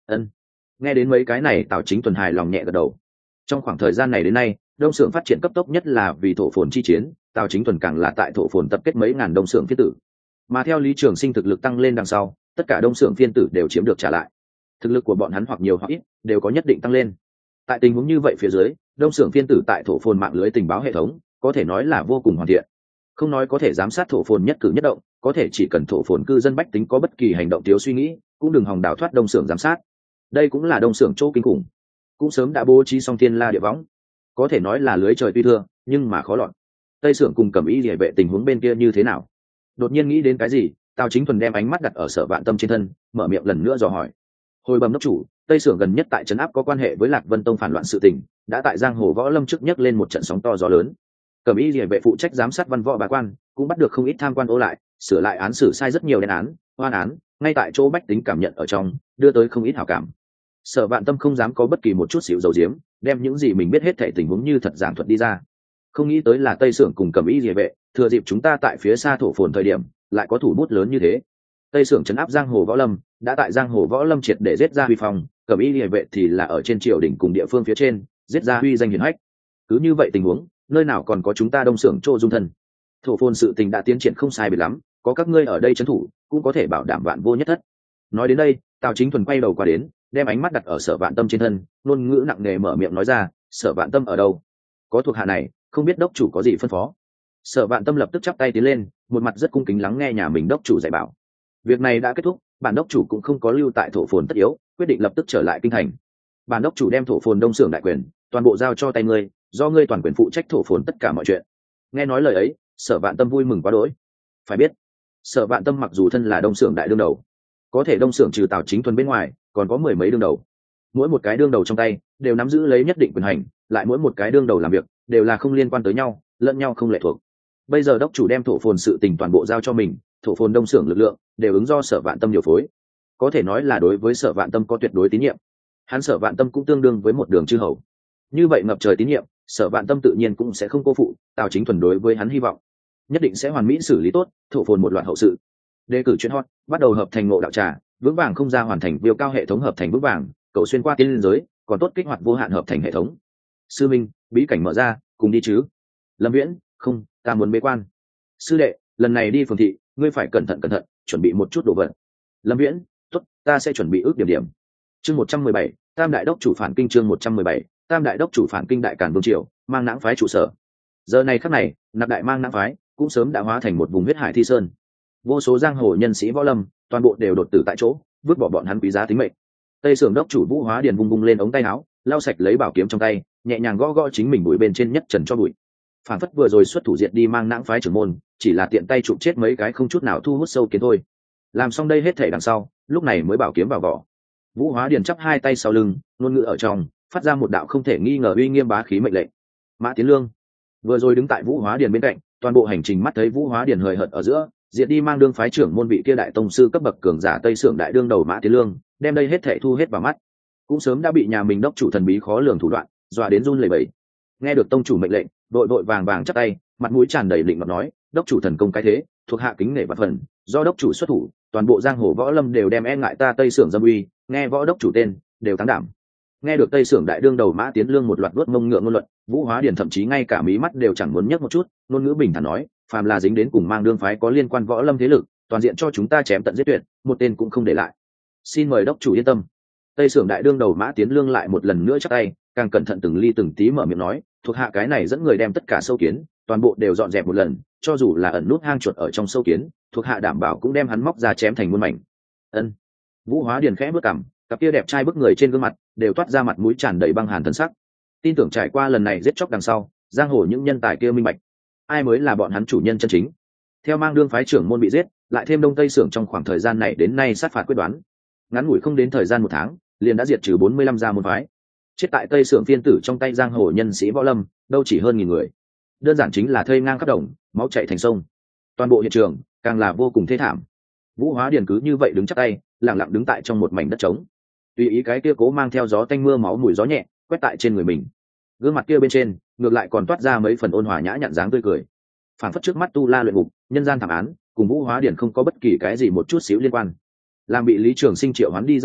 Ân. Nghe đến mấy cái này Tào Chính Thuần hài lòng nhẹ gật đầu. Trong khoảng thời gian này đến nay, đông xưởng phát triển cấp tốc nhất là vì thổ phồn chi chiến, Tào Chính Thuần càng là tại thổ phồn tập kết mấy ngàn đông xưởng phiên tử. Mà theo Lý Trường Sinh thực lực tăng lên đằng sau, tất cả đông xưởng phiên tử đều chiếm được trả lại. Thực lực của bọn hắn hoặc nhiều hoặc ít đều có nhất định tăng lên. Tại tình huống như vậy phía dưới, đông xưởng phiên tử tại thổ phồn mạng lưới tình báo hệ thống có thể nói là vô cùng hoàn thiện. Không nói có thể giám sát thổ phồn nhất cử nhất động, có thể chỉ cần thổ phồn cư dân bách tính có bất kỳ hành động thiếu suy nghĩ, cũng đừng hòng đào thoát đông xưởng giám sát. Đây cũng là đông xưởng chỗ kinh khủng, cũng sớm đã bố trí xong thiên la địa võng, có thể nói là lưới trời tuy thưa nhưng mà khó lọt. Tây xưởng cùng Cẩm Y Liễu vệ tình huống bên kia như thế nào? Đột nhiên nghĩ đến cái gì, Tào Chính Thuần đem ánh mắt đặt ở Sở Vạn Tâm trên thân, mở miệng lần nữa dò hỏi. Hồi bẩm đốc chủ, Tây xưởng gần nhất tại trấn áp có quan hệ với Lạc Vân Tông phản loạn sự tình, đã tại giang hồ võ lâm trước nhấc lên một trận sóng to gió lớn. Cẩm Y Liễu vệ phụ trách giám sát văn võ bá quan, cũng bắt được không ít tham quan ô lại, sửa lại án xử sai rất nhiều đền án, oan án, ngay tại chỗ bách tính cảm nhận ở trong, đưa tới không ít hảo cảm. Sở Vạn Tâm không dám có bất kỳ một chút xíu dầu diếm, đem những gì mình biết hết thảy tình huống như thật giảng thuật đi ra. Không nghĩ tới là Tây xưởng cùng Cẩm Y Liễu vệ, thừa dịp chúng ta tại phía xa thổ phồn thời điểm, lại có thủ bút lớn như thế. Tây xưởng trấn áp giang hồ võ lâm, đã tại giang hồ võ lâm triệt để giết ra huy phong, Cẩm Y Liễu vệ thì là ở trên triều đình cùng địa phương phía trên, giết ra huy danh hiển hách. Cứ như vậy tình huống, nơi nào còn có chúng ta đông xưởng chỗ dung thân. Thổ phồn sự tình đã tiến triển không sai biệt lắm, có các ngươi ở đây trấn thủ, cũng có thể bảo đảm vạn vô nhất thất. Nói đến đây, Tào Chính Thuần quay đầu qua đến, đem ánh mắt đặt ở Sở Vạn Tâm trên thân, ngôn ngữ nặng nề mở miệng nói ra, Sở Vạn Tâm ở đâu? Có thuộc hạ này, không biết đốc chủ có gì phân phó. Sở Vạn Tâm lập tức chắp tay tiến lên, một mặt rất cung kính lắng nghe nhà mình đốc chủ dạy bảo. Việc này đã kết thúc, bản đốc chủ cũng không có lưu tại thổ phồn tất yếu, quyết định lập tức trở lại kinh thành. Bản đốc chủ đem thổ phồn đông xưởng đại quyền, toàn bộ giao cho tay ngươi, do ngươi toàn quyền phụ trách thổ phồn tất cả mọi chuyện. Nghe nói lời ấy, Sở Vạn Tâm vui mừng quá đỗi. Phải biết, Sở Vạn Tâm mặc dù thân là đông xưởng đại đương đầu, có thể đông xưởng trừ Tào Chính Thuần bên ngoài, còn có mười mấy đương đầu. Mỗi một cái đương đầu trong tay đều nắm giữ lấy nhất định quyền hành, lại mỗi một cái đương đầu làm việc đều là không liên quan tới nhau, lẫn nhau không lệ thuộc. Bây giờ đốc chủ đem thổ phồn sự tình toàn bộ giao cho mình, thổ phồn đông xưởng lực lượng đều ứng do Sở Vạn Tâm điều phối, có thể nói là đối với Sở Vạn Tâm có tuyệt đối tín nhiệm. Hắn Sở Vạn Tâm cũng tương đương với một đường chư hầu, như vậy ngập trời tín nhiệm, Sở Vạn Tâm tự nhiên cũng sẽ không cô phụ Tào Chính Thuần đối với hắn hy vọng, nhất định sẽ hoàn mỹ xử lý tốt thổ phồn một loạt hậu sự. Đề cử chuyên hot bắt đầu hợp thành ngộ đạo trà, vững vàng không ra hoàn thành viêu cao hệ thống hợp thành vững vàng, cậu xuyên qua tiên liên giới, còn tốt kích hoạt vô hạn hợp thành hệ thống. Sư minh, bí cảnh mở ra, cùng đi chứ? Lâm Viễn, không, ta muốn bế quan. Sư đệ, lần này đi phường thị, ngươi phải cẩn thận, chuẩn bị một chút đồ vật. Lâm Viễn, tốt, ta sẽ chuẩn bị ước điểm. Chương 117, Tam đại đốc chủ phản kinh. Chương 117, Tam đại đốc chủ phản kinh. Đại Càn vương triều, Mang Nãng phái trụ sở. Giờ này khắc này, Nạp Đại Mang Nãng phái cũng sớm đã hóa thành một vùng huyết hải thi sơn. Vô số giang hồ nhân sĩ võ lâm, toàn bộ đều đột tử tại chỗ, vứt bỏ bọn hắn quý giá tính mệnh. Tây xưởng đốc chủ Vũ Hóa Điền vung vung lên ống tay áo, lau sạch lấy bảo kiếm trong tay, nhẹ nhàng gõ gõ chính mình bụi bên trên nhất trần cho bụi. Phản phất vừa rồi xuất thủ diệt đi Mang Nãng phái trưởng môn, chỉ là tiện tay chụp chết mấy cái không chút nào thu hút sâu kiến thôi. Làm xong đây hết thể đằng sau, lúc này mới bảo kiếm vào vỏ. Vũ Hóa Điền chắp hai tay sau lưng, ngôn ngữ ở trong, phát ra một đạo không thể nghi ngờ uy nghiêm bá khí mệnh lệnh. Mã Tiến Lương vừa rồi đứng tại Vũ Hóa Điền bên cạnh, toàn bộ hành trình mắt thấy Vũ Hóa Điền hời hợt ở giữa, diệt đi Mang đương phái trưởng môn vị kia đại tông sư cấp bậc cường giả Tây xưởng đại đương đầu Mã Tiến Lương, đem đây hết thảy thu hết vào mắt, cũng sớm đã bị nhà mình đốc chủ thần bí khó lường thủ đoạn dọa đến run lẩy bẩy. Nghe được tông chủ mệnh lệnh, đội vàng chắp tay, mặt mũi tràn đầy định ngọt nói, đốc chủ thần công cái thế, thuộc hạ kính nể vạn phần, do đốc chủ xuất thủ, toàn bộ giang hồ võ lâm đều đem e ngại ta Tây xưởng dâm uy, nghe võ đốc chủ tên đều thắng đảm. Nghe được Tây xưởng đại đương đầu Mã Tiến Lương một loạt vuốt mông ngựa ngôn luận, Vũ Hóa Điền thậm chí ngay cả mí mắt đều chẳng muốn nhấc một chút, ngôn ngữ bình thản nói, phàm là dính đến cùng Mang đương phái có liên quan võ lâm thế lực, toàn diện cho chúng ta chém tận giết tuyệt, một tên cũng không để lại. Xin mời đốc chủ yên tâm. Tây xưởng đại đương đầu Mã Tiến Lương lại một lần nữa chắp tay, càng cẩn thận từng ly từng tí mở miệng nói, thuộc hạ cái này dẫn người đem tất cả sâu kiến, toàn bộ đều dọn dẹp một lần, cho dù là ẩn nút hang chuột ở trong sâu kiến, thuộc hạ đảm bảo cũng đem hắn móc ra chém thành muôn mảnh. Ân. Vũ Hóa Điền khẽ bước cằm, cặp kia đẹp trai bức người trên gương mặt đều toát ra mặt mũi tràn đầy băng hàn thần sắc. Tin tưởng trải qua lần này giết chóc đằng sau, giang hồ những nhân tài kia minh bạch, ai mới là bọn hắn chủ nhân chân chính. Theo Mang đương phái trưởng môn bị giết, lại thêm Đông Tây xưởng trong khoảng thời gian này đến nay sát phạt quyết đoán, ngắn ngủi không đến thời gian một tháng, liền đã diệt trừ 45 gia môn phái. Chết tại Tây xưởng phiên tử trong tay giang hồ nhân sĩ võ lâm, đâu chỉ hơn nghìn người. Đơn giản chính là thây ngang khắp đồng, máu chảy thành sông. Toàn bộ hiện trường càng là vô cùng thê thảm. Vũ Hóa Điền cứ như vậy đứng chắp tay, lặng lặng đứng tại trong một mảnh đất trống. Tùy ý cái kia cố mang theo gió tanh mưa máu mùi gió nhẹ quét tại trên người mình, gương mặt kia bên trên ngược lại còn toát ra mấy phần ôn hòa nhã nhặn dáng tươi cười, phảng phất trước mắt tu la luyện ngục, nhân gian thảm án cùng Vũ Hóa Điền không có bất kỳ cái gì một chút xíu liên quan. Làm bị Lý Trường Sinh triệu hoán đi ra người,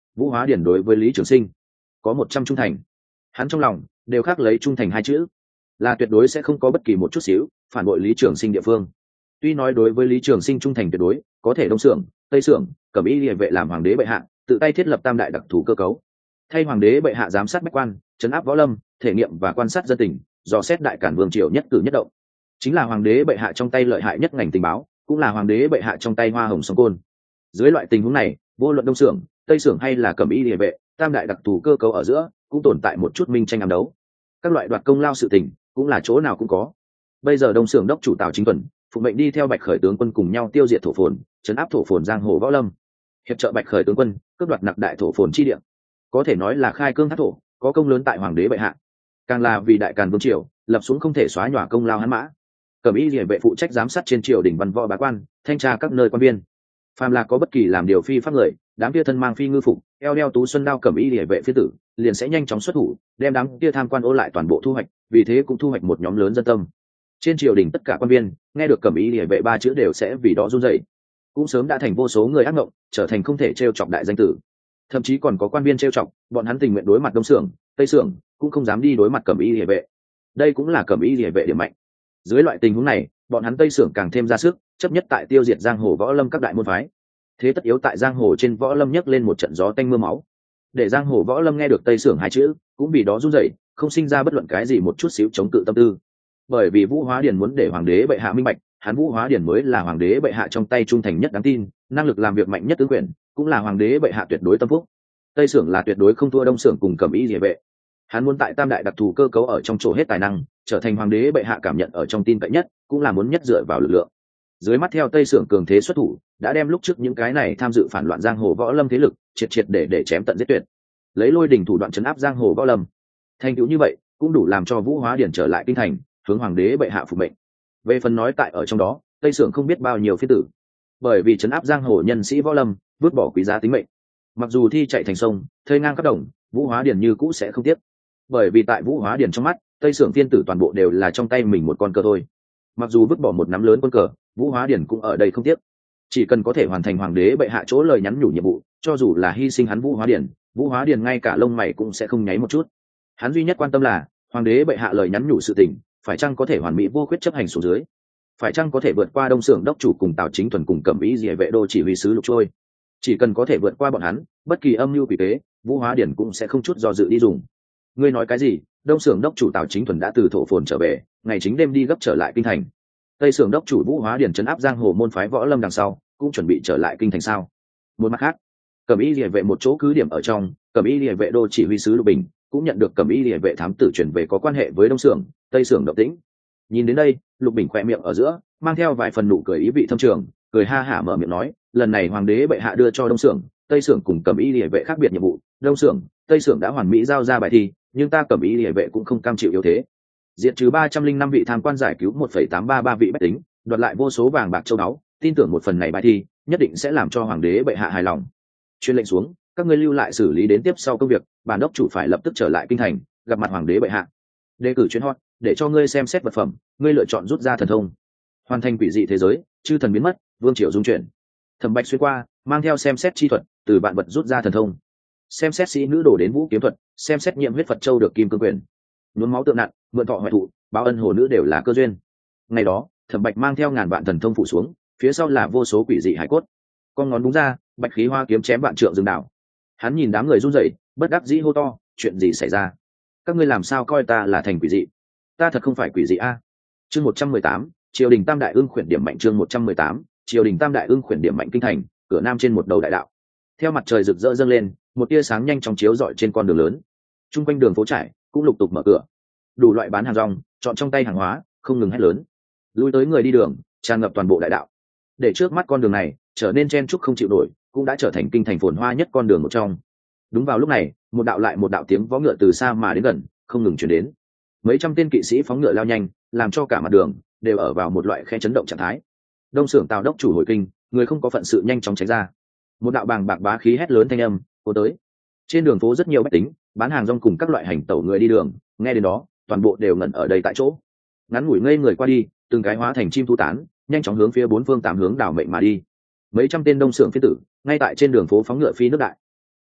Vũ Hóa Điền đối với Lý Trường Sinh có 100 trung thành, hắn trong lòng đều khắc lấy trung thành hai chữ, là tuyệt đối sẽ không có bất kỳ một chút xíu phản bội Lý Trường Sinh địa phương. Tuy nói đối với Lý Trường Sinh trung thành tuyệt đối, có thể Đông Sưởng, Tây Sưởng, Cẩm Y Liề Vệ làm hoàng đế bệ hạ, tự tay thiết lập tam đại đặc thù cơ cấu, thay hoàng đế bệ hạ giám sát bách quan, trấn áp võ lâm, thể nghiệm và quan sát dân tình, dò xét đại cản vương triều nhất cử nhất động, chính là hoàng đế bệ hạ trong tay lợi hại nhất ngành tình báo, cũng là hoàng đế bệ hạ trong tay hoa hồng song côn. Dưới loại tình huống này, vô luận Đông Sưởng, Tây Sưởng hay là Cẩm Y Liề Vệ, tam đại đặc thù cơ cấu ở giữa cũng tồn tại một chút minh tranh ám đấu, các loại đoạt công lao sự tình cũng là chỗ nào cũng có. Bây giờ Đông Sưởng đốc chủ Tào Chính Tuần phụ mệnh đi theo Bạch Khởi tướng quân cùng nhau tiêu diệt thổ phồn, trấn áp thổ phồn giang hồ võ lâm, hiệp trợ Bạch Khởi tướng quân cướp đoạt nặc đại thổ phồn chi địa, có thể nói là khai cương thác thổ, có công lớn tại hoàng đế bệ hạ, càng là vì đại càn vương triều lập xuống không thể xóa nhòa công lao hắn mã. Cẩm Y Liề Vệ phụ trách giám sát trên triều đình văn võ bá quan, thanh tra các nơi quan viên, phàm là có bất kỳ làm điều phi pháp người, đám kia thân mang phi ngư phục, eo đeo tú xuân đao Cẩm Y Liề Vệ phi tử liền sẽ nhanh chóng xuất thủ, đem đám kia tham quan ô lại toàn bộ thu hoạch, vì thế cũng thu hoạch một nhóm lớn dân tâm. Trên triều đình tất cả quan viên nghe được Cẩm Y Liề Vệ ba chữ đều sẽ vì đó run rẩy, cũng sớm đã thành vô số người ác mộng, trở thành không thể trêu chọc đại danh tử. Thậm chí còn có quan viên trêu chọc, bọn hắn tình nguyện đối mặt Đông Sưởng, Tây Sưởng, cũng không dám đi đối mặt Cẩm Y Liề Vệ. Đây cũng là Cẩm Y Liề Vệ điểm mạnh. Dưới loại tình huống này, bọn hắn Tây Sưởng càng thêm ra sức, chấp nhất tại tiêu diệt giang hồ võ lâm các đại môn phái. Thế tất yếu tại giang hồ trên võ lâm nhấc lên một trận gió tanh mưa máu, để giang hồ võ lâm nghe được Tây Sưởng hai chữ cũng vì đó run rẩy, không sinh ra bất luận cái gì một chút xíu chống cự tâm tư. Bởi vì Vũ Hóa Điền muốn để hoàng đế bệ hạ minh bạch, hắn Vũ Hóa Điền mới là hoàng đế bệ hạ trong tay trung thành nhất đáng tin, năng lực làm việc mạnh nhất tướng quyền, cũng là hoàng đế bệ hạ tuyệt đối tâm phúc. Tây Sưởng là tuyệt đối không thua Đông Sưởng cùng Cẩm Y Liề Vệ. Hắn muốn tại tam đại đặc thù cơ cấu ở trong chỗ hết tài năng, trở thành hoàng đế bệ hạ cảm nhận ở trong tin cậy nhất, cũng là muốn nhất dựa vào lực lượng. Dưới mắt theo Tây Sưởng cường thế xuất thủ, đã đem lúc trước những cái này tham dự phản loạn giang hồ võ lâm thế lực triệt triệt để chém tận giết tuyệt, lấy lôi đỉnh thủ đoạn trấn áp giang hồ võ lâm. Thành tựu như vậy cũng đủ làm cho Vũ Hóa Điền trở lại kinh thành, hướng hoàng đế bệ hạ phục mệnh. Về phần nói tại ở trong đó, Tây Sưởng không biết bao nhiêu phi tử, bởi vì trấn áp giang hồ nhân sĩ võ lâm, vứt bỏ quý giá tính mệnh, mặc dù thi chạy thành sông, thơi ngang khắp đồng, Vũ Hóa Điền như cũ sẽ không tiếc. Bởi vì tại Vũ Hóa Điền trong mắt, Tây Sưởng phiên tử toàn bộ đều là trong tay mình một con cờ thôi. Mặc dù vứt bỏ một nắm lớn quân cờ, Vũ Hóa Điền cũng ở đây không tiếc. Chỉ cần có thể hoàn thành hoàng đế bệ hạ chỗ lời nhắn nhủ nhiệm vụ, cho dù là hy sinh hắn Vũ Hóa Điền ngay cả lông mày cũng sẽ không nháy một chút. Hắn duy nhất quan tâm là hoàng đế bệ hạ lời nhắn nhủ sự tình, phải chăng có thể hoàn mỹ vô khuyết chấp hành xuống dưới, phải chăng có thể vượt qua Đông Sưởng đốc chủ cùng Tào Chính Thuần cùng Cẩm Y Liề Vệ đô chỉ huy sứ Lục Trôi. Chỉ cần có thể vượt qua bọn hắn, bất kỳ âm mưu quỷ kế, Vũ Hóa Điền cũng sẽ không chút do dự đi dùng. Ngươi nói cái gì? Đông Sưởng đốc chủ Tào Chính Thuần đã từ thổ phồn trở về, ngày chính đêm đi gấp trở lại kinh thành. Tây Sưởng đốc chủ Vũ Hóa Điền trấn áp giang hồ môn phái võ lâm đằng sau, cũng chuẩn bị trở lại kinh thành sao? Một mặt khác, Cẩm Y Liề Vệ một chỗ cứ điểm ở trong, Cẩm Y Liề Vệ đô chỉ huy sứ Lục Bình cũng nhận được Cẩm Y Liề Vệ thám tử truyền về có quan hệ với Đông Sưởng, Tây Sưởng động tĩnh. Nhìn đến đây, Lục Bình khỏe miệng ở giữa mang theo vài phần nụ cười ý vị thâm trường, cười ha hả mở miệng nói, lần này hoàng đế bệ hạ đưa cho Đông Sưởng, Tây Sưởng cùng Cẩm Y Liề Vệ khác biệt nhiệm vụ, Đông Sưởng, Tây Sưởng đã hoàn mỹ giao ra bài thi, nhưng ta Cẩm Y Liề Vệ cũng không cam chịu yếu thế. Diệt trừ 305 vị tham quan, giải cứu 1,833 vị bách tính, đoạt lại vô số vàng bạc châu báu, tin tưởng một phần này bài thi nhất định sẽ làm cho hoàng đế bệ hạ hài lòng. Truyền lệnh xuống, các ngươi lưu lại xử lý đến tiếp sau công việc, bản đốc chủ phải lập tức trở lại kinh thành, gặp mặt hoàng đế bệ hạ. Đề cử chuyến hot, để cho ngươi xem xét vật phẩm, ngươi lựa chọn rút ra thần thông, hoàn thành quỷ dị thế giới, chư thần biến mất, vương triều dung chuyển. Thẩm Bạch xuyên qua, mang theo xem xét chi thuật, từ vạn vật rút ra thần thông. Xem xét sĩ nữ đổ đến vũ kiếm thuật, xem xét nhiệm huyết Phật châu được kim cương quyền. Nhuốm máu tượng nặng, mượn thọ hoại thụ, báo ân hồ nữ đều là cơ duyên. Ngày đó, Thẩm Bạch mang theo ngàn vạn thần thông phụ xuống, phía sau là vô số quỷ dị hải cốt. Con ngón đúng ra, bạch khí hoa kiếm chém vạn trượng rừng đảo. Hắn nhìn đám người run rẩy, bất đắc dĩ hô to, chuyện gì xảy ra? Các ngươi làm sao coi ta là thành quỷ dị? Ta thật không phải quỷ dị a. Chương 118, triều đình tam đại ưng khuyển điểm mạnh. Chương 118, triều đình tam đại ưng khuyển điểm mạnh kinh thành, cửa nam trên một đầu đại đạo. Theo mặt trời rực rỡ dâng lên, một tia sáng nhanh chóng chiếu rọi trên con đường lớn. Trung quanh đường phố trải cũng lục tục mở cửa, đủ loại bán hàng rong, chọn trong tay hàng hóa, không ngừng hét lớn. Lui tới người đi đường, tràn ngập toàn bộ đại đạo. Để trước mắt con đường này trở nên chen chúc không chịu nổi, cũng đã trở thành kinh thành phồn hoa nhất con đường một trong. Đúng vào lúc này, một đạo lại một đạo tiếng vó ngựa từ xa mà đến gần, không ngừng truyền đến. Mấy trăm tên kỵ sĩ phóng ngựa lao nhanh, làm cho cả mặt đường đều ở vào một loại khe chấn động trạng thái. Đông Sưởng Tào đốc chủ hồi kinh, người không có phận sự nhanh chóng tránh ra. Một đạo bàng bạc bá khí hét lớn thanh âm cô tới. Trên đường phố rất nhiều bách tính bán hàng rong cùng các loại hành tẩu người đi đường, nghe đến đó toàn bộ đều ngẩn ở đây tại chỗ. Ngắn ngủi ngây người qua đi, từng cái hóa thành chim thu tán, nhanh chóng hướng phía bốn phương tám hướng đảo mệnh mà đi. Mấy trăm tên Đông Sưởng phiên tử ngay tại trên đường phố phóng ngựa phi nước đại.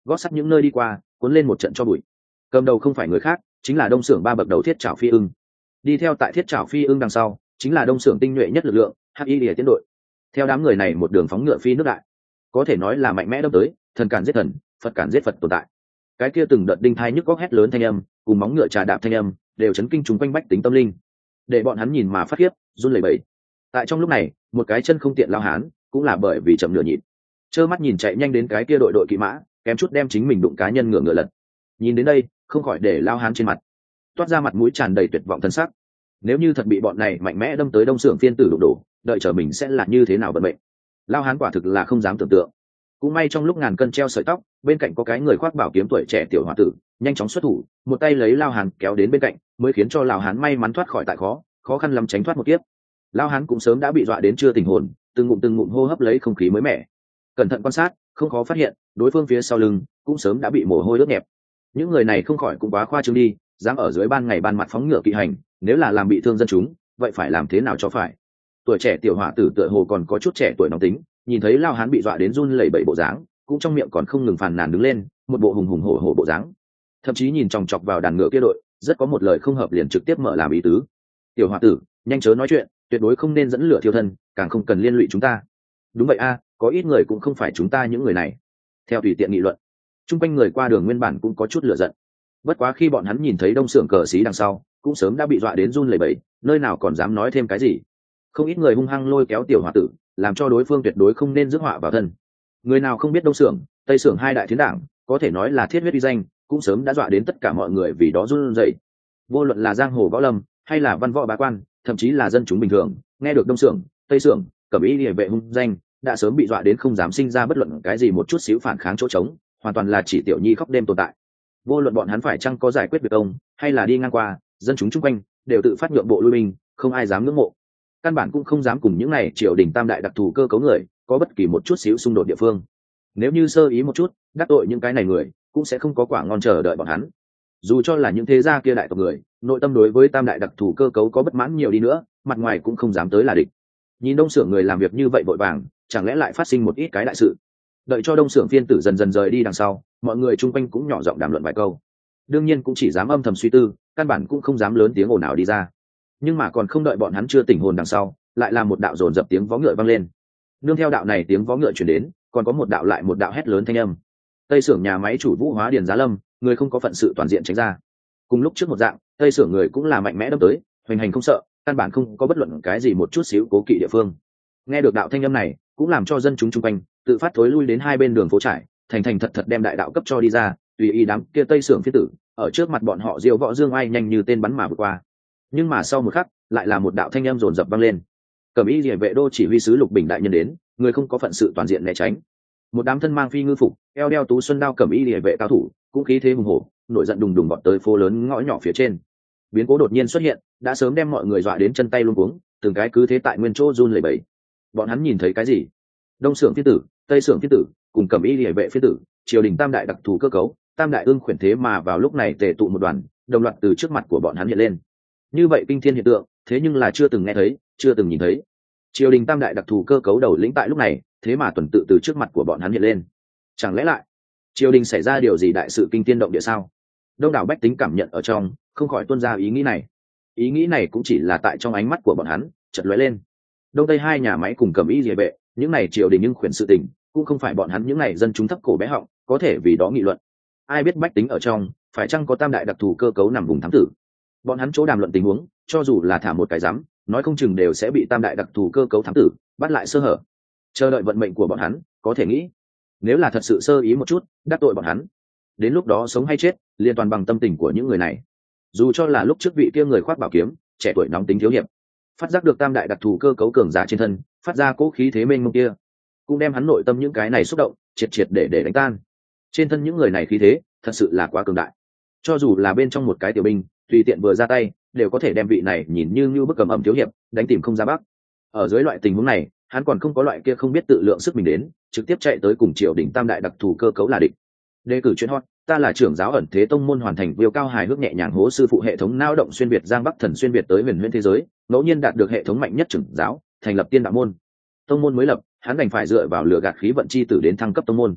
gót sắt những nơi đi qua cuốn lên một trận cho bụi. Cầm đầu không phải người khác, chính là đông xưởng ba bậc đầu thiết trảo phi ưng. Đi theo tại thiết trảo phi ưng đằng sau chính là đông xưởng tinh nhuệ nhất lực lượng hắc y lìa tiến đội. Theo đám người này một đường phóng ngựa phi nước đại, có thể nói là mạnh mẽ đâm tới, thần cản giết thần, phật cản giết phật tồn tại. Cái kia từng đợt đinh thai nhức góc hét lớn thanh âm cùng móng ngựa trà đạp thanh âm đều chấn kinh chúng quanh bách tính tâm linh, để bọn hắn nhìn mà phát khiếp, run lẩy bẩy. Tại trong lúc này một cái chân không tiện lao hán cũng là bởi vì chậm nửa nhịp, trơ mắt nhìn chạy nhanh đến cái kia đội kỵ mã, kém chút đem chính mình đụng cá nhân ngựa lật. Nhìn đến đây không khỏi để lao hán trên mặt toát ra mặt mũi tràn đầy tuyệt vọng thân sắc. Nếu như thật bị bọn này mạnh mẽ đâm tới đông xưởng phiên tử đụng đổ, đợi chờ mình sẽ là như thế nào vận mệnh. Lao hán quả thực là không dám tưởng tượng. Cũng may trong lúc ngàn cân treo sợi tóc, bên cạnh có cái người khoác bảo kiếm tuổi trẻ tiểu hòa tử nhanh chóng xuất thủ, một tay lấy lao hán kéo đến bên cạnh, mới khiến cho lao hán may mắn thoát khỏi tại khó khăn lắm tránh thoát một kiếp. Lao hán cũng sớm đã bị dọa đến chưa tỉnh hồn, từng ngụm hô hấp lấy không khí mới mẻ. Cẩn thận quan sát không khó phát hiện đối phương phía sau lưng cũng sớm đã bị mồ hôi ướt nhẹp. Những người này không khỏi cũng quá khoa trương đi, dám ở dưới ban ngày ban mặt phóng ngựa kỵ hành, nếu là làm bị thương dân chúng vậy phải làm thế nào cho phải. Tuổi trẻ tiểu hỏa tử tựa hồ còn có chút trẻ tuổi nóng tính, nhìn thấy lao hán bị dọa đến run lẩy bẩy bộ dáng, cũng trong miệng còn không ngừng phàn nàn đứng lên, một bộ hùng hùng hổ hổ bộ dáng. Thậm chí nhìn chòng chọc vào đàn ngựa kia đội, rất có một lời không hợp liền trực tiếp mở làm ý tứ. Tiểu hỏa tử nhanh chớ nói chuyện, tuyệt đối không nên dẫn lửa thiêu thân, càng không cần liên lụy chúng ta. Đúng vậy a, có ít người cũng không phải chúng ta những người này. Theo tùy tiện nghị luận, chung quanh người qua đường nguyên bản cũng có chút lửa giận. Bất quá khi bọn hắn nhìn thấy đông xưởng cờ xí đằng sau, cũng sớm đã bị dọa đến run lẩy bẩy, nơi nào còn dám nói thêm cái gì. Không ít người hung hăng lôi kéo tiểu hòa tử, làm cho đối phương tuyệt đối không nên rước họa vào thân. Người nào không biết đông xưởng tây xưởng hai đại thiến đảng có thể nói là thiết huyết uy danh, cũng sớm đã dọa đến tất cả mọi người vì đó run rẩy. Vô luận là giang hồ võ lâm hay là văn võ bá quan, thậm chí là dân chúng bình thường, nghe được đông xưởng tây xưởng cẩm ý địa vệ hung danh, đã sớm bị dọa đến không dám sinh ra bất luận cái gì một chút xíu phản kháng chỗ trống, hoàn toàn là chỉ tiểu nhi khóc đêm tồn tại. Vô luận bọn hắn phải chăng có giải quyết việc ông hay là đi ngang qua, dân chúng chung quanh đều tự phát nhượng bộ lui binh, không ai dám ngưỡng mộ, căn bản cũng không dám cùng những này triều đình tam đại đặc thù cơ cấu người có bất kỳ một chút xíu xung đột địa phương. Nếu như sơ ý một chút đắc tội những cái này người, cũng sẽ không có quả ngon chờ đợi bọn hắn. Dù cho là những thế gia kia đại tộc người, nội tâm đối với tam đại đặc thù cơ cấu có bất mãn nhiều đi nữa, mặt ngoài cũng không dám tới là địch. Nhìn đông xưởng người làm việc như vậy vội vàng, chẳng lẽ lại phát sinh một ít cái đại sự. Đợi cho đông xưởng phiên tử dần dần rời đi đằng sau, mọi người chung quanh cũng nhỏ giọng đàm luận vài câu, đương nhiên cũng chỉ dám âm thầm suy tư, căn bản cũng không dám lớn tiếng ồn ào đi ra. Nhưng mà còn không đợi bọn hắn chưa tỉnh hồn đằng sau, lại là một đạo dồn dập tiếng vó ngựa vang lên. Nương theo đạo này tiếng vó ngựa chuyển đến, còn có một đạo lại một đạo hét lớn thanh âm. Tây xưởng nhà máy chủ Vũ Hóa Điền Giá Lâm, người không có phận sự toàn diện tránh ra. Cùng lúc trước một dạng, tây xưởng người cũng là mạnh mẽ đâm tới, hoành hành không sợ, căn bản không có bất luận cái gì một chút xíu cố kỵ địa phương. Nghe được đạo thanh âm này, cũng làm cho dân chúng chung quanh tự phát thối lui đến hai bên đường phố trải, thành thật đem đại đạo cấp cho đi ra, tùy ý đám kia tây xưởng phiến tử ở trước mặt bọn họ diêu võ dương ai nhanh như tên bắn mà vượt qua. Nhưng mà sau một khắc, lại là một đạo thanh âm dồn dập vang lên. Cẩm y liề vệ đô chỉ huy sứ Lục Bình đại nhân đến, người không có phận sự toàn diện né tránh. Một đám thân mang phi ngư phục, eo đeo tú xuân đao cẩm y liề vệ cao thủ, cũng khí thế hùng hổ, nổi giận đùng đùng bọn tới phố lớn ngõ nhỏ phía trên. Biến cố đột nhiên xuất hiện, đã sớm đem mọi người dọa đến chân tay luống cuống, từng cái cứ thế tại nguyên chỗ run lẩy bẩy. Bọn hắn nhìn thấy cái gì? Đông xưởng phiên tử, tây xưởng phiên tử, cùng cẩm y liề vệ phiên tử, triều đình tam đại đặc thù cơ cấu, tam đại ương khuyển thế mà vào lúc này tề tụ một đoàn, đồng loạt từ trước mặt của bọn hắn hiện lên. Như vậy kinh thiên hiện tượng, thế nhưng là chưa từng nghe thấy, chưa từng nhìn thấy. Triều đình tam đại đặc thù cơ cấu đầu lĩnh tại lúc này, thế mà tuần tự từ trước mặt của bọn hắn hiện lên. Chẳng lẽ lại triều đình xảy ra điều gì đại sự kinh thiên động địa sao? Đông đảo bách tính cảm nhận ở trong, không khỏi tuôn ra ý nghĩ này. Ý nghĩ này cũng chỉ là tại trong ánh mắt của bọn hắn chợt lóe lên. Đông tây hai nhà máy cùng cẩm y liề vệ, những này triều đình nhưng khuyển sự tình, cũng không phải bọn hắn những này dân chúng thấp cổ bé họng có thể vì đó nghị luận. Ai biết bách tính ở trong phải chăng có tam đại đặc thù cơ cấu nằm vùng thám tử? Bọn hắn chỗ đàm luận tình huống, cho dù là thả một cái rắm, nói không chừng đều sẽ bị tam đại đặc thù cơ cấu thám tử bắt lại sơ hở. Chờ đợi vận mệnh của bọn hắn, có thể nghĩ, nếu là thật sự sơ ý một chút đắc tội bọn hắn, đến lúc đó sống hay chết liên toàn bằng tâm tình của những người này. Dù cho là lúc trước vị kia người khoác bảo kiếm, trẻ tuổi nóng tính thiếu hiệp, phát giác được tam đại đặc thù cơ cấu cường giả trên thân phát ra cố khí thế mênh mông kia, cũng đem hắn nội tâm những cái này xúc động triệt để đánh tan. Trên thân những người này khí thế thật sự là quá cường đại, cho dù là bên trong một cái tiểu binh tùy tiện vừa ra tay đều có thể đem vị này nhìn như bức cầm ẩm thiếu hiệp đánh tìm không ra bắc. Ở dưới loại tình huống này, hắn còn không có loại kia không biết tự lượng sức mình đến trực tiếp chạy tới cùng triều đình tam đại đặc thù cơ cấu là địch. Đề cử chuyên hot, ta là trưởng giáo ẩn thế tông môn hoàn thành view cao hài hước nhẹ nhàng hố sư phụ hệ thống nao động xuyên việt giang bắc thần xuyên việt tới huyền huyễn thế giới, ngẫu nhiên đạt được hệ thống mạnh nhất trưởng giáo, thành lập tiên đạo môn. Tông môn mới lập, hắn đành phải dựa vào lửa gạt khí vận chi tử đến thăng cấp tông môn.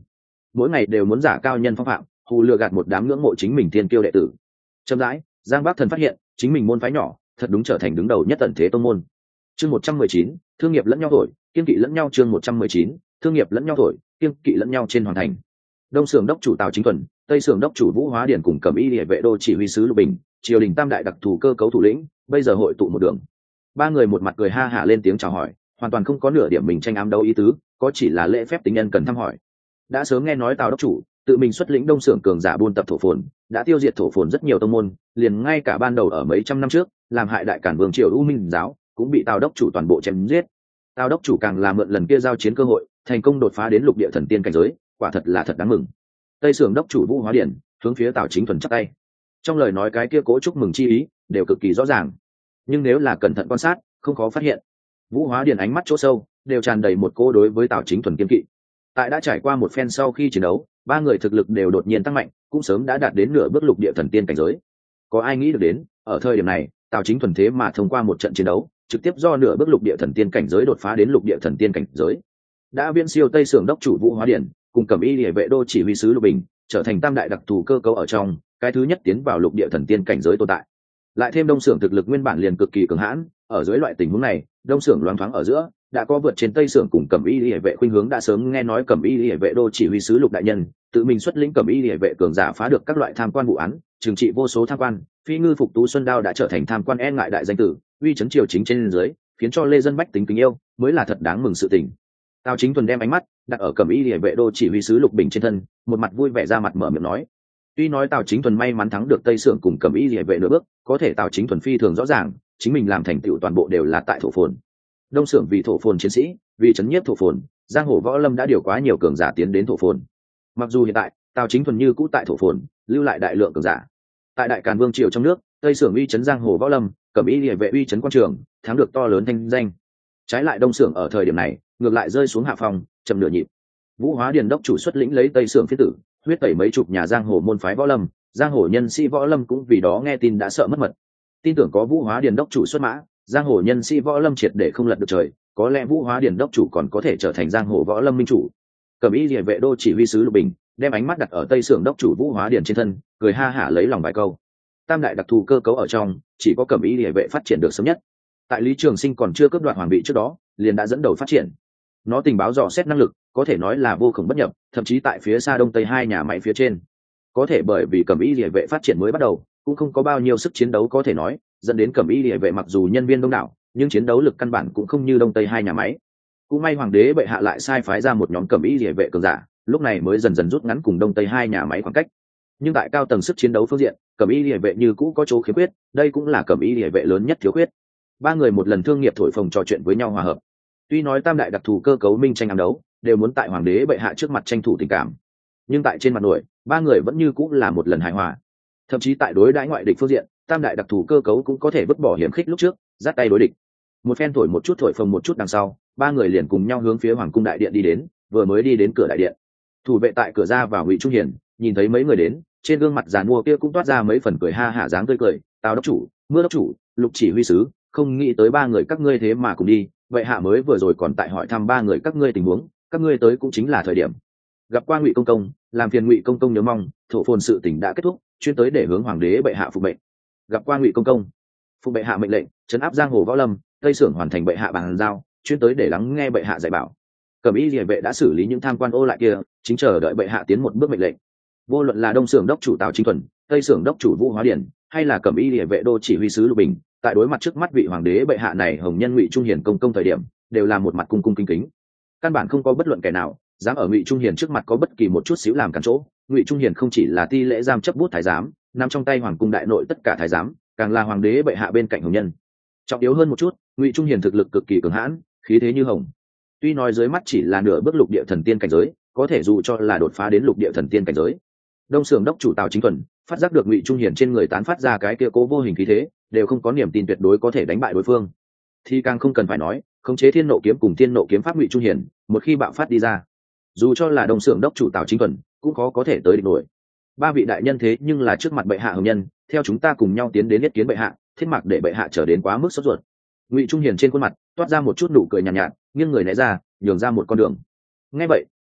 mỗi ngày đều muốn giả cao nhân phong phạm, hù lừa gạt một đám ngưỡng mộ chính mình thiên kiêu đệ tử. Chậm rãi, Giang Bắc Thần phát hiện chính mình môn phái nhỏ thật đúng trở thành đứng đầu nhất tận thế tông môn. Chương 119, thương nghiệp lẫn nhau thổi, kiên kỵ lẫn nhau. Chương 119, thương nghiệp lẫn nhau thổi, kiên kỵ lẫn nhau. Trên hoàng thành, đông xưởng đốc chủ Tào Chính Tuần, tây xưởng đốc chủ Vũ Hóa Điển cùng Cẩm Y Liễu vệ đô chỉ huy sứ Lục Bình, triều đình tam đại đặc thù cơ cấu thủ lĩnh, bây giờ hội tụ một đường. Ba người một mặt cười ha hả lên tiếng chào hỏi, hoàn toàn không có nửa điểm mình tranh ám đấu ý tứ, có chỉ là lễ phép tính nhân cần thăm hỏi. Đã sớm nghe nói Tào đốc chủ tự mình xuất lĩnh đông xưởng cường giả buôn tập thổ phồn, đã tiêu diệt thổ phồn rất nhiều tông môn, liền ngay cả ban đầu ở mấy trăm năm trước làm hại đại cản vương triều U Minh giáo cũng bị Tào đốc chủ toàn bộ chém giết. Tào đốc chủ càng là mượn lần kia giao chiến cơ hội, thành công đột phá đến lục địa thần tiên cảnh giới, quả thật là thật đáng mừng. Tây xưởng đốc chủ Vũ Hóa Điển hướng phía Tào Chính Thuần chắp tay, trong lời nói cái kia cố chúc mừng chi ý đều cực kỳ rõ ràng, nhưng nếu là cẩn thận quan sát không khó phát hiện Vũ Hóa Điển ánh mắt chỗ sâu đều tràn đầy một cô đối với Tào Chính Thuần kiên kỵ. Tại đã trải qua một phen sau khi chiến đấu, ba người thực lực đều đột nhiên tăng mạnh, cũng sớm đã đạt đến nửa bước lục địa thần tiên cảnh giới. Có ai nghĩ được đến ở thời điểm này Tào Chính Thuần thế mà thông qua một trận chiến đấu trực tiếp do nửa bước lục địa thần tiên cảnh giới đột phá đến lục địa thần tiên cảnh giới, đã viễn siêu tây xưởng đốc chủ Vũ Hóa Điển cùng Cẩm Y Liễu vệ đô chỉ huy sứ Lục Bình, trở thành tam đại đặc thù cơ cấu ở trong cái thứ nhất tiến vào lục địa thần tiên cảnh giới tồn tại. Lại thêm đông xưởng thực lực nguyên bản liền cực kỳ cường hãn, ở dưới loại tình huống này đông xưởng loáng thoáng ở giữa đã có vượt trên tây xưởng cùng Cẩm Y Liễu vệ khuynh hướng. Đã sớm nghe nói Cẩm Y Liễu vệ đô chỉ huy sứ Lục đại nhân tự mình xuất lĩnh Cẩm Y Liễu vệ cường giả phá được các loại tham quan vụ án, trừng trị vô số tham quan, phi ngư phục tú xuân đao đã trở thành tham quan e ngại đại danh tử, uy chấn triều chính trên dưới, khiến cho lê dân bách tính kính yêu, mới là thật đáng mừng sự tình. Tào Chính Thuần đem ánh mắt đặt ở Cẩm Y Liễu vệ đô chỉ huy sứ Lục Bình trên thân, một mặt vui vẻ ra mặt mở miệng nói. Tuy nói Tào Chính Thuần may mắn thắng được tây xưởng cùng Cẩm Y Liễu vệ nửa bước, có thể Tào Chính Thuần phi thường rõ ràng chính mình làm thành tựu toàn bộ đều là tại thổ phồn. Đông xưởng vì thổ phồn chiến sĩ, vì chấn nhiếp thổ phồn, giang hồ võ lâm đã điều quá nhiều cường giả tiến đến thổ phồn. Mặc dù hiện tại Tào Chính Thuần như cũ tại thổ phồn lưu lại đại lượng cường giả, tại đại càn vương triều trong nước, tây xưởng uy chấn giang hồ võ lâm, Cẩm Y Liễu vệ uy chấn quan trường, thắng được to lớn thanh danh. Trái lại đông xưởng ở thời điểm này ngược lại rơi xuống hạ phòng, chậm nửa nhịp. Vũ Hóa Điền đốc chủ xuất lĩnh lấy tây xưởng phiết tử, huyết tẩy mấy chục nhà giang hồ môn phái võ lâm, giang hồ nhân sĩ võ lâm cũng vì đó nghe tin đã sợ mất mật. Tin tưởng có Vũ Hóa Điền đốc chủ xuất mã, giang hồ nhân sĩ võ lâm triệt để không lật được trời, có lẽ Vũ Hóa Điền đốc chủ còn có thể trở thành giang hồ võ lâm minh chủ. Cẩm Y Liễu vệ đô chỉ huy sứ Lục Bình đem ánh mắt đặt ở tây xưởng đốc chủ Vũ Hóa Điền trên thân, cười ha hả lấy lòng vài câu. Tam đại đặc thù cơ cấu ở trong, chỉ có Cẩm Y Liễu vệ phát triển được sớm nhất. Tại Lý Trường Sinh còn chưa cướp đoạt hoàng vị trước đó, liền đã dẫn đầu phát triển. Nó tình báo dò xét năng lực có thể nói là vô cùng bất nhập, thậm chí tại phía xa đông tây hai nhà máy phía trên. Có thể bởi vì Cẩm Y Liễu vệ phát triển mới bắt đầu, cũng không có bao nhiêu sức chiến đấu có thể nói, dẫn đến Cẩm Y Liễu vệ mặc dù nhân viên đông đảo, nhưng chiến đấu lực căn bản cũng không như đông tây hai nhà máy. Cũng may hoàng đế bệ hạ lại sai phái ra một nhóm Cẩm Y Liễu vệ cường giả, lúc này mới dần dần rút ngắn cùng đông tây hai nhà máy khoảng cách. Nhưng tại cao tầng sức chiến đấu phương diện, Cẩm Y Liễu vệ như cũ có chỗ khiếm khuyết, đây cũng là Cẩm Y Liễu vệ lớn nhất thiếu khuyết. Ba người một lần thương nghiệp thổi phồng trò chuyện với nhau hòa hợp. Tuy nói tam đại đặc thù cơ cấu minh tranh ám đấu đều muốn tại hoàng đế bệ hạ trước mặt tranh thủ tình cảm, nhưng tại trên mặt nổi ba người vẫn như cũng là một lần hài hòa. Thậm chí tại đối đãi ngoại địch phương diện, tam đại đặc thù cơ cấu cũng có thể vứt bỏ hiểm khích lúc trước, dắt tay đối địch. Một phen thổi một chút thổi phồng một chút đằng sau, ba người liền cùng nhau hướng phía hoàng cung đại điện đi đến. Vừa mới đi đến cửa đại điện, thủ vệ tại cửa ra vào Ngụy Trung Hiền nhìn thấy mấy người đến, trên gương mặt giàn mua kia cũng toát ra mấy phần cười ha hả dáng tươi cười. Tào đốc chủ, Mưa đốc chủ, Lục chỉ huy sứ, không nghĩ tới ba người các ngươi thế mà cùng đi, vậy hạ mới vừa rồi còn tại hỏi thăm ba người các ngươi tình huống, các ngươi tới cũng chính là thời điểm. Gặp qua Ngụy công công, làm phiền Ngụy công công nhớ mong thổ phồn sự tình đã kết thúc, chuyên tới để hướng hoàng đế bệ hạ phục mệnh. Gặp qua Ngụy công công, phục bệ hạ mệnh lệnh, trấn áp giang hồ võ lâm, tây xưởng hoàn thành bệ hạ bàn giao, chuyên tới để lắng nghe bệ hạ dạy bảo. Cẩm Y Liễu vệ đã xử lý những tham quan ô lại kia, chính chờ đợi bệ hạ tiến một bước mệnh lệnh. Vô luận là đông xưởng đốc chủ Tào Chính Thuần, tây xưởng đốc chủ Vũ Hóa Điển, hay là Cẩm Y Liễu vệ đô chỉ huy sứ Lục Bình, tại đối mặt trước mắt vị hoàng đế bệ hạ này hồng nhân Ngụy Trung Hiền công công thời điểm, đều là một mặt cung cung kính kính. Căn bản không có bất luận kẻ nào dám ở Ngụy Trung Hiền trước mặt có bất kỳ một chút xíu làm cản chỗ. Ngụy Trung Hiền không chỉ là ti lễ giam chấp bút thái giám, nằm trong tay hoàng cung đại nội tất cả thái giám, càng là hoàng đế bệ hạ bên cạnh hồng nhân. Trọng yếu hơn một chút, Ngụy Trung Hiền thực lực cực kỳ cường hãn, khí thế như hồng. Tuy nói dưới mắt chỉ là nửa bước lục địa thần tiên cảnh giới, có thể dù cho là đột phá đến lục địa thần tiên cảnh giới, đông xưởng đốc chủ Tào Chính Thuần phát giác được Ngụy Trung Hiền trên người tán phát ra cái kia cố vô hình khí thế, đều không có niềm tin tuyệt đối có thể đánh bại đối phương, thì càng không cần phải nói khống chế thiên nộ kiếm cùng thiên nộ kiếm pháp Ngụy Trung Hiền, một khi bạo phát đi ra, dù cho là đông xưởng đốc chủ Tào Chính Thuần cũng khó có thể tới địch nổi. Ba vị đại nhân thế nhưng là trước mặt bệ hạ hồng nhân, theo chúng ta cùng nhau tiến đến yết kiến bệ hạ, thiết mặc để bệ hạ trở đến quá mức sốt ruột. Ngụy Trung Hiền trên khuôn mặt toát ra một chút nụ cười nhàn nhạt, nghiêng người né ra, nhường ra một con đường. Nghe vậy,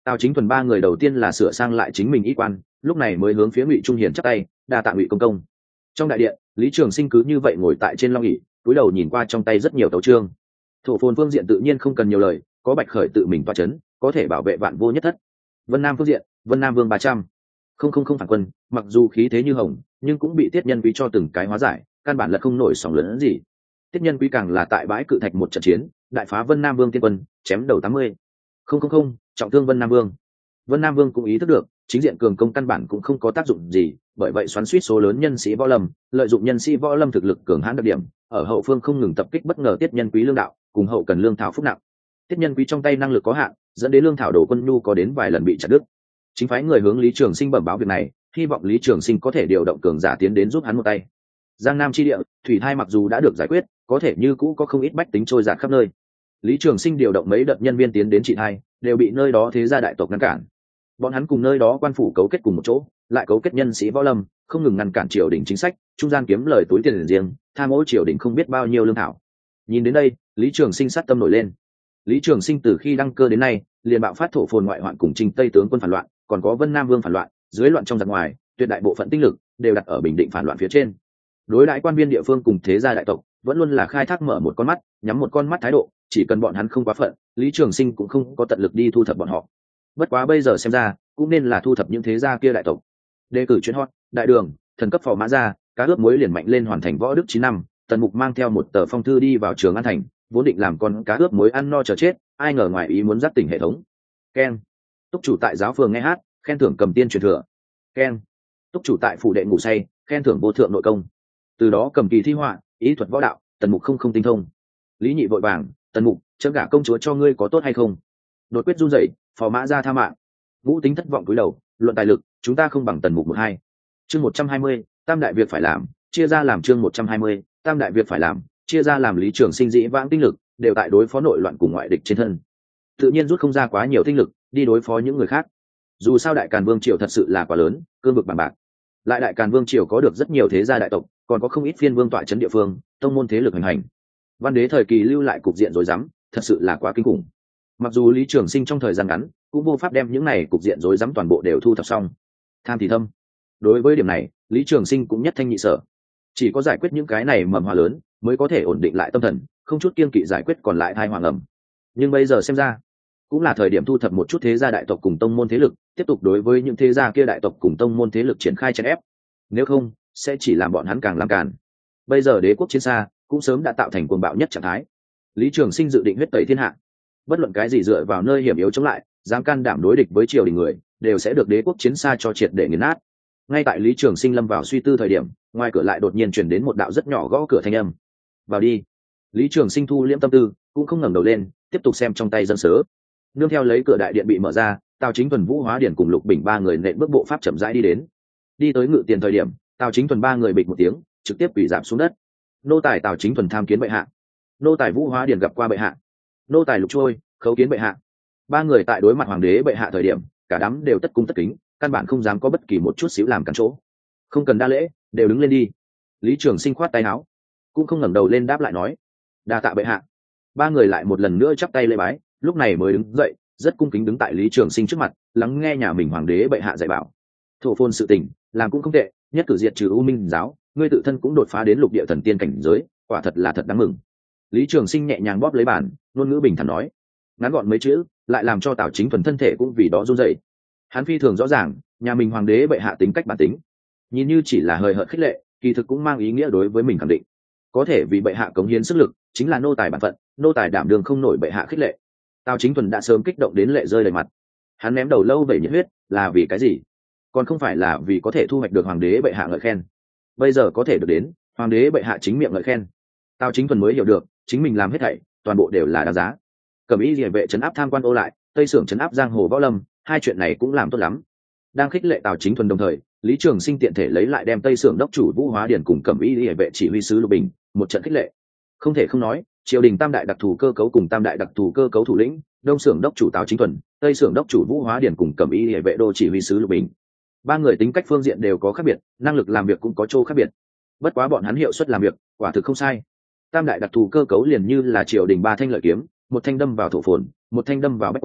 Tào Chính Thuần ba người đầu tiên là sửa sang lại chính mình y quan, lúc này mới hướng phía Ngụy Trung Hiền chắp tay, đa tạ Ngụy công công. Trong đại điện, Lý Trường Sinh cứ như vậy ngồi tại trên long ỷ, cúi đầu nhìn qua trong tay rất nhiều tấu chương. Thổ phồn phương diện tự nhiên không cần nhiều lời, có Bạch Khởi tự mình toa chấn, có thể bảo vệ vạn vô nhất thất. Vân Nam phương diện, Vân Nam Vương 300, không phản quân, mặc dù khí thế như hồng, nhưng cũng bị Tiết Nhân Quý cho từng cái hóa giải, căn bản là không nổi sóng lớn gì. Tiết Nhân Quý càng là tại bãi cự thạch một trận chiến, đại phá Vân Nam Vương tiên quân, chém đầu 80. Không, trọng thương Vân Nam Vương. Vân Nam Vương cũng ý thức được, chính diện cường công căn bản cũng không có tác dụng gì, bởi vậy xoắn xuýt số lớn nhân sĩ võ lâm, lợi dụng nhân sĩ võ lâm thực lực cường hãn đặc điểm, ở hậu phương không ngừng tập kích bất ngờ Tiết Nhân Quý lương đạo, cùng hậu cần lương thảo phúc nặng. Tiết Nhân Quý trong tay năng lực có hạn, dẫn đến lương thảo đổ quân nhu có đến vài lần bị chặt đứt. Chính phái người hướng Lý Trường Sinh bẩm báo việc này, hy vọng Lý Trường Sinh có thể điều động cường giả tiến đến giúp hắn một tay. Giang Nam chi địa, thủy thai mặc dù đã được giải quyết, có thể như cũ có không ít bách tính trôi dạt khắp nơi. Lý Trường Sinh điều động mấy đợt nhân viên tiến đến trị thai, đều bị nơi đó thế gia đại tộc ngăn cản. Bọn hắn cùng nơi đó quan phủ cấu kết cùng một chỗ, lại cấu kết nhân sĩ võ lâm, không ngừng ngăn cản triều đình chính sách, trung gian kiếm lời túi tiền riêng, tham ô triều đình không biết bao nhiêu lương thảo. Nhìn đến đây, Lý Trường Sinh sát tâm nổi lên. Lý Trường Sinh từ khi đăng cơ đến nay, liền bạo phát thổ phồn ngoại hoạn cùng Trình Tây tướng quân phản loạn, còn có Vân Nam Vương phản loạn, dưới loạn trong giặc ngoài, tuyệt đại bộ phận tinh lực đều đặt ở bình định phản loạn phía trên. Đối đãi quan viên địa phương cùng thế gia đại tộc, vẫn luôn là khai thác mở một con mắt, nhắm một con mắt thái độ, chỉ cần bọn hắn không quá phận, Lý Trường Sinh cũng không có tận lực đi thu thập bọn họ. Bất quá bây giờ xem ra, cũng nên là thu thập những thế gia kia đại tộc. Đề cử chuyên hot, đại đường, thần cấp phò mã gia, cá ướp muối liền mạnh lên hoàn thành võ đức 9 năm, Tần Mục mang theo một tờ phong thư đi vào Trường An thành, vốn định làm con cá ướp muối ăn no chờ chết, ai ngờ ngoài ý muốn dắt tỉnh hệ thống. Keng. Túc chủ tại giáo phường nghe hát, khen thưởng cầm tiên truyền thừa. Keng. Túc chủ tại phủ đệ ngủ say, khen thưởng vô thượng nội công. Từ đó cầm kỳ thi họa, ý thuật võ đạo, Tần Mục không tinh thông. Lý Nhị vội vàng, Tần Mục, chấm gả công chúa cho ngươi có tốt hay không? Đột quyết run rẩy, phò mã ra tha mạng. Ngũ Tính thất vọng cúi đầu, luận tài lực, chúng ta không bằng Tần Mục 1-2. Chương 120, tam đại việc phải làm, chia ra làm chương 120, tam đại việc phải làm, chia ra làm. Lý Trường Sinh dĩ vãng tinh lực đều tại đối phó nội loạn cùng ngoại địch trên thân, tự nhiên rút không ra quá nhiều tinh lực đi đối phó những người khác. Dù sao Đại Càn Vương triều thật sự là quá lớn, cương vực bằng bạc, lại Đại Càn Vương triều có được rất nhiều thế gia đại tộc, còn có không ít phiên vương tọa trấn địa phương, tông môn thế lực hành hành. Văn đế thời kỳ lưu lại cục diện rối rắm, thật sự là quá kinh khủng. Mặc dù Lý Trường Sinh trong thời gian ngắn cũng vô pháp đem những này cục diện rối rắm toàn bộ đều thu thập xong. Tham thì thâm. Đối với điểm này, Lý Trường Sinh cũng nhất thanh nhị sở. Chỉ có giải quyết những cái này mầm hoa lớn, mới có thể ổn định lại tâm thần, không chút kiêng kỵ giải quyết còn lại thai hoàng ẩm. Nhưng bây giờ xem ra, cũng là thời điểm thu thập một chút thế gia đại tộc cùng tông môn thế lực, tiếp tục đối với những thế gia kia đại tộc cùng tông môn thế lực triển khai chèn ép. Nếu không, sẽ chỉ làm bọn hắn càng làm càn. Bây giờ đế quốc chiến xa cũng sớm đã tạo thành cuồng bạo nhất trạng thái. Lý Trường Sinh dự định huyết tẩy thiên hạ, bất luận cái gì dựa vào nơi hiểm yếu chống lại, dám can đảm đối địch với triều đình người, đều sẽ được đế quốc chiến xa cho triệt để nghiền nát. Ngay tại Lý Trường Sinh lâm vào suy tư thời điểm, ngoài cửa lại đột nhiên truyền đến một đạo rất nhỏ gõ cửa thanh âm. Vào đi. Lý Trường Sinh thu liễm tâm tư, cũng không ngẩng đầu lên, tiếp tục xem trong tay dân sớ. Nương theo lấy cửa đại điện bị mở ra, Tào Chính Thuần, Vũ Hóa Điển cùng Lục Bình ba người nện bước bộ pháp chậm rãi đi đến. Đi tới ngự tiền thời điểm, Tào Chính Thuần ba người bịch một tiếng, trực tiếp quỳ rạp xuống đất. Nô tài Tào Chính Thuần tham kiến bệ hạ. Nô tài Vũ Hóa Điển gặp qua bệ hạ. Nô tài Lục Trôi khấu kiến bệ hạ. Ba người tại đối mặt hoàng đế bệ hạ thời điểm, cả đám đều tất cung tất kính, căn bản không dám có bất kỳ một chút xíu làm cản chỗ. Không cần đa lễ, đều đứng lên đi. Lý Trường Sinh khoát tay áo, cũng không ngẩng đầu lên đáp lại nói: đa tạ bệ hạ. Ba người lại một lần nữa chắp tay lễ bái, lúc này mới đứng dậy, rất cung kính đứng tại Lý Trường Sinh trước mặt, lắng nghe nhà mình hoàng đế bệ hạ dạy bảo. Thổ phồn sự tình làm cũng không tệ, nhất cử diệt trừ U Minh giáo, ngươi tự thân cũng đột phá đến lục địa thần tiên cảnh giới, quả thật là thật đáng mừng. Lý Trường Sinh nhẹ nhàng bóp lấy bàn, ngôn ngữ bình thản nói, ngắn gọn mấy chữ, lại làm cho Tào Chính Thuần thân thể cũng vì đó run rẩy. Hắn phi thường rõ ràng, nhà mình hoàng đế bệ hạ tính cách bản tính, nhìn như chỉ là hời hợt khích lệ, kỳ thực cũng mang ý nghĩa đối với mình khẳng định. Có thể vì bệ hạ cống hiến sức lực, chính là nô tài bản phận, nô tài đảm đương không nổi bệ hạ khích lệ. Tào Chính Thuần đã sớm kích động đến lệ rơi đầy mặt. Hắn ném đầu lâu vẩy nhiệt huyết, là vì cái gì? Còn không phải là vì có thể thu hoạch được hoàng đế bệ hạ ngợi khen. Bây giờ có thể được đến hoàng đế bệ hạ chính miệng ngợi khen, Tào Chính Thuần mới hiểu được chính mình làm hết thảy toàn bộ đều là đáng giá. Cẩm Y Liễu vệ trấn áp tham quan ô lại, Tây Sưởng trấn áp giang hồ võ lâm, hai chuyện này cũng làm tốt lắm. Đang khích lệ Tào Chính Thuần đồng thời, Lý Trường Sinh tiện thể lấy lại đem Tây Sưởng đốc chủ Vũ Hóa Điển cùng Cẩm Y Liễu vệ chỉ huy sứ Lục Bình một trận khích lệ. Không thể không nói, triều đình tam đại đặc thù cơ cấu cùng tam đại đặc thù cơ cấu thủ lĩnh, Đông Sưởng đốc chủ Tào Chính Thuần, Tây Sưởng đốc chủ Vũ Hóa Điển cùng Cẩm Y Liễu vệ đô chỉ huy sứ Lục Bình, ba người tính cách phương diện đều có khác biệt, năng lực làm việc cũng có chỗ khác biệt. Bất quá bọn hắn hiệu suất làm việc quả thực không sai. Tam đại đặc thù cơ cấu liền như là triều đình ba thanh lợi kiếm, một thanh đâm vào thổ phồn, một thanh đâm vào bách quan,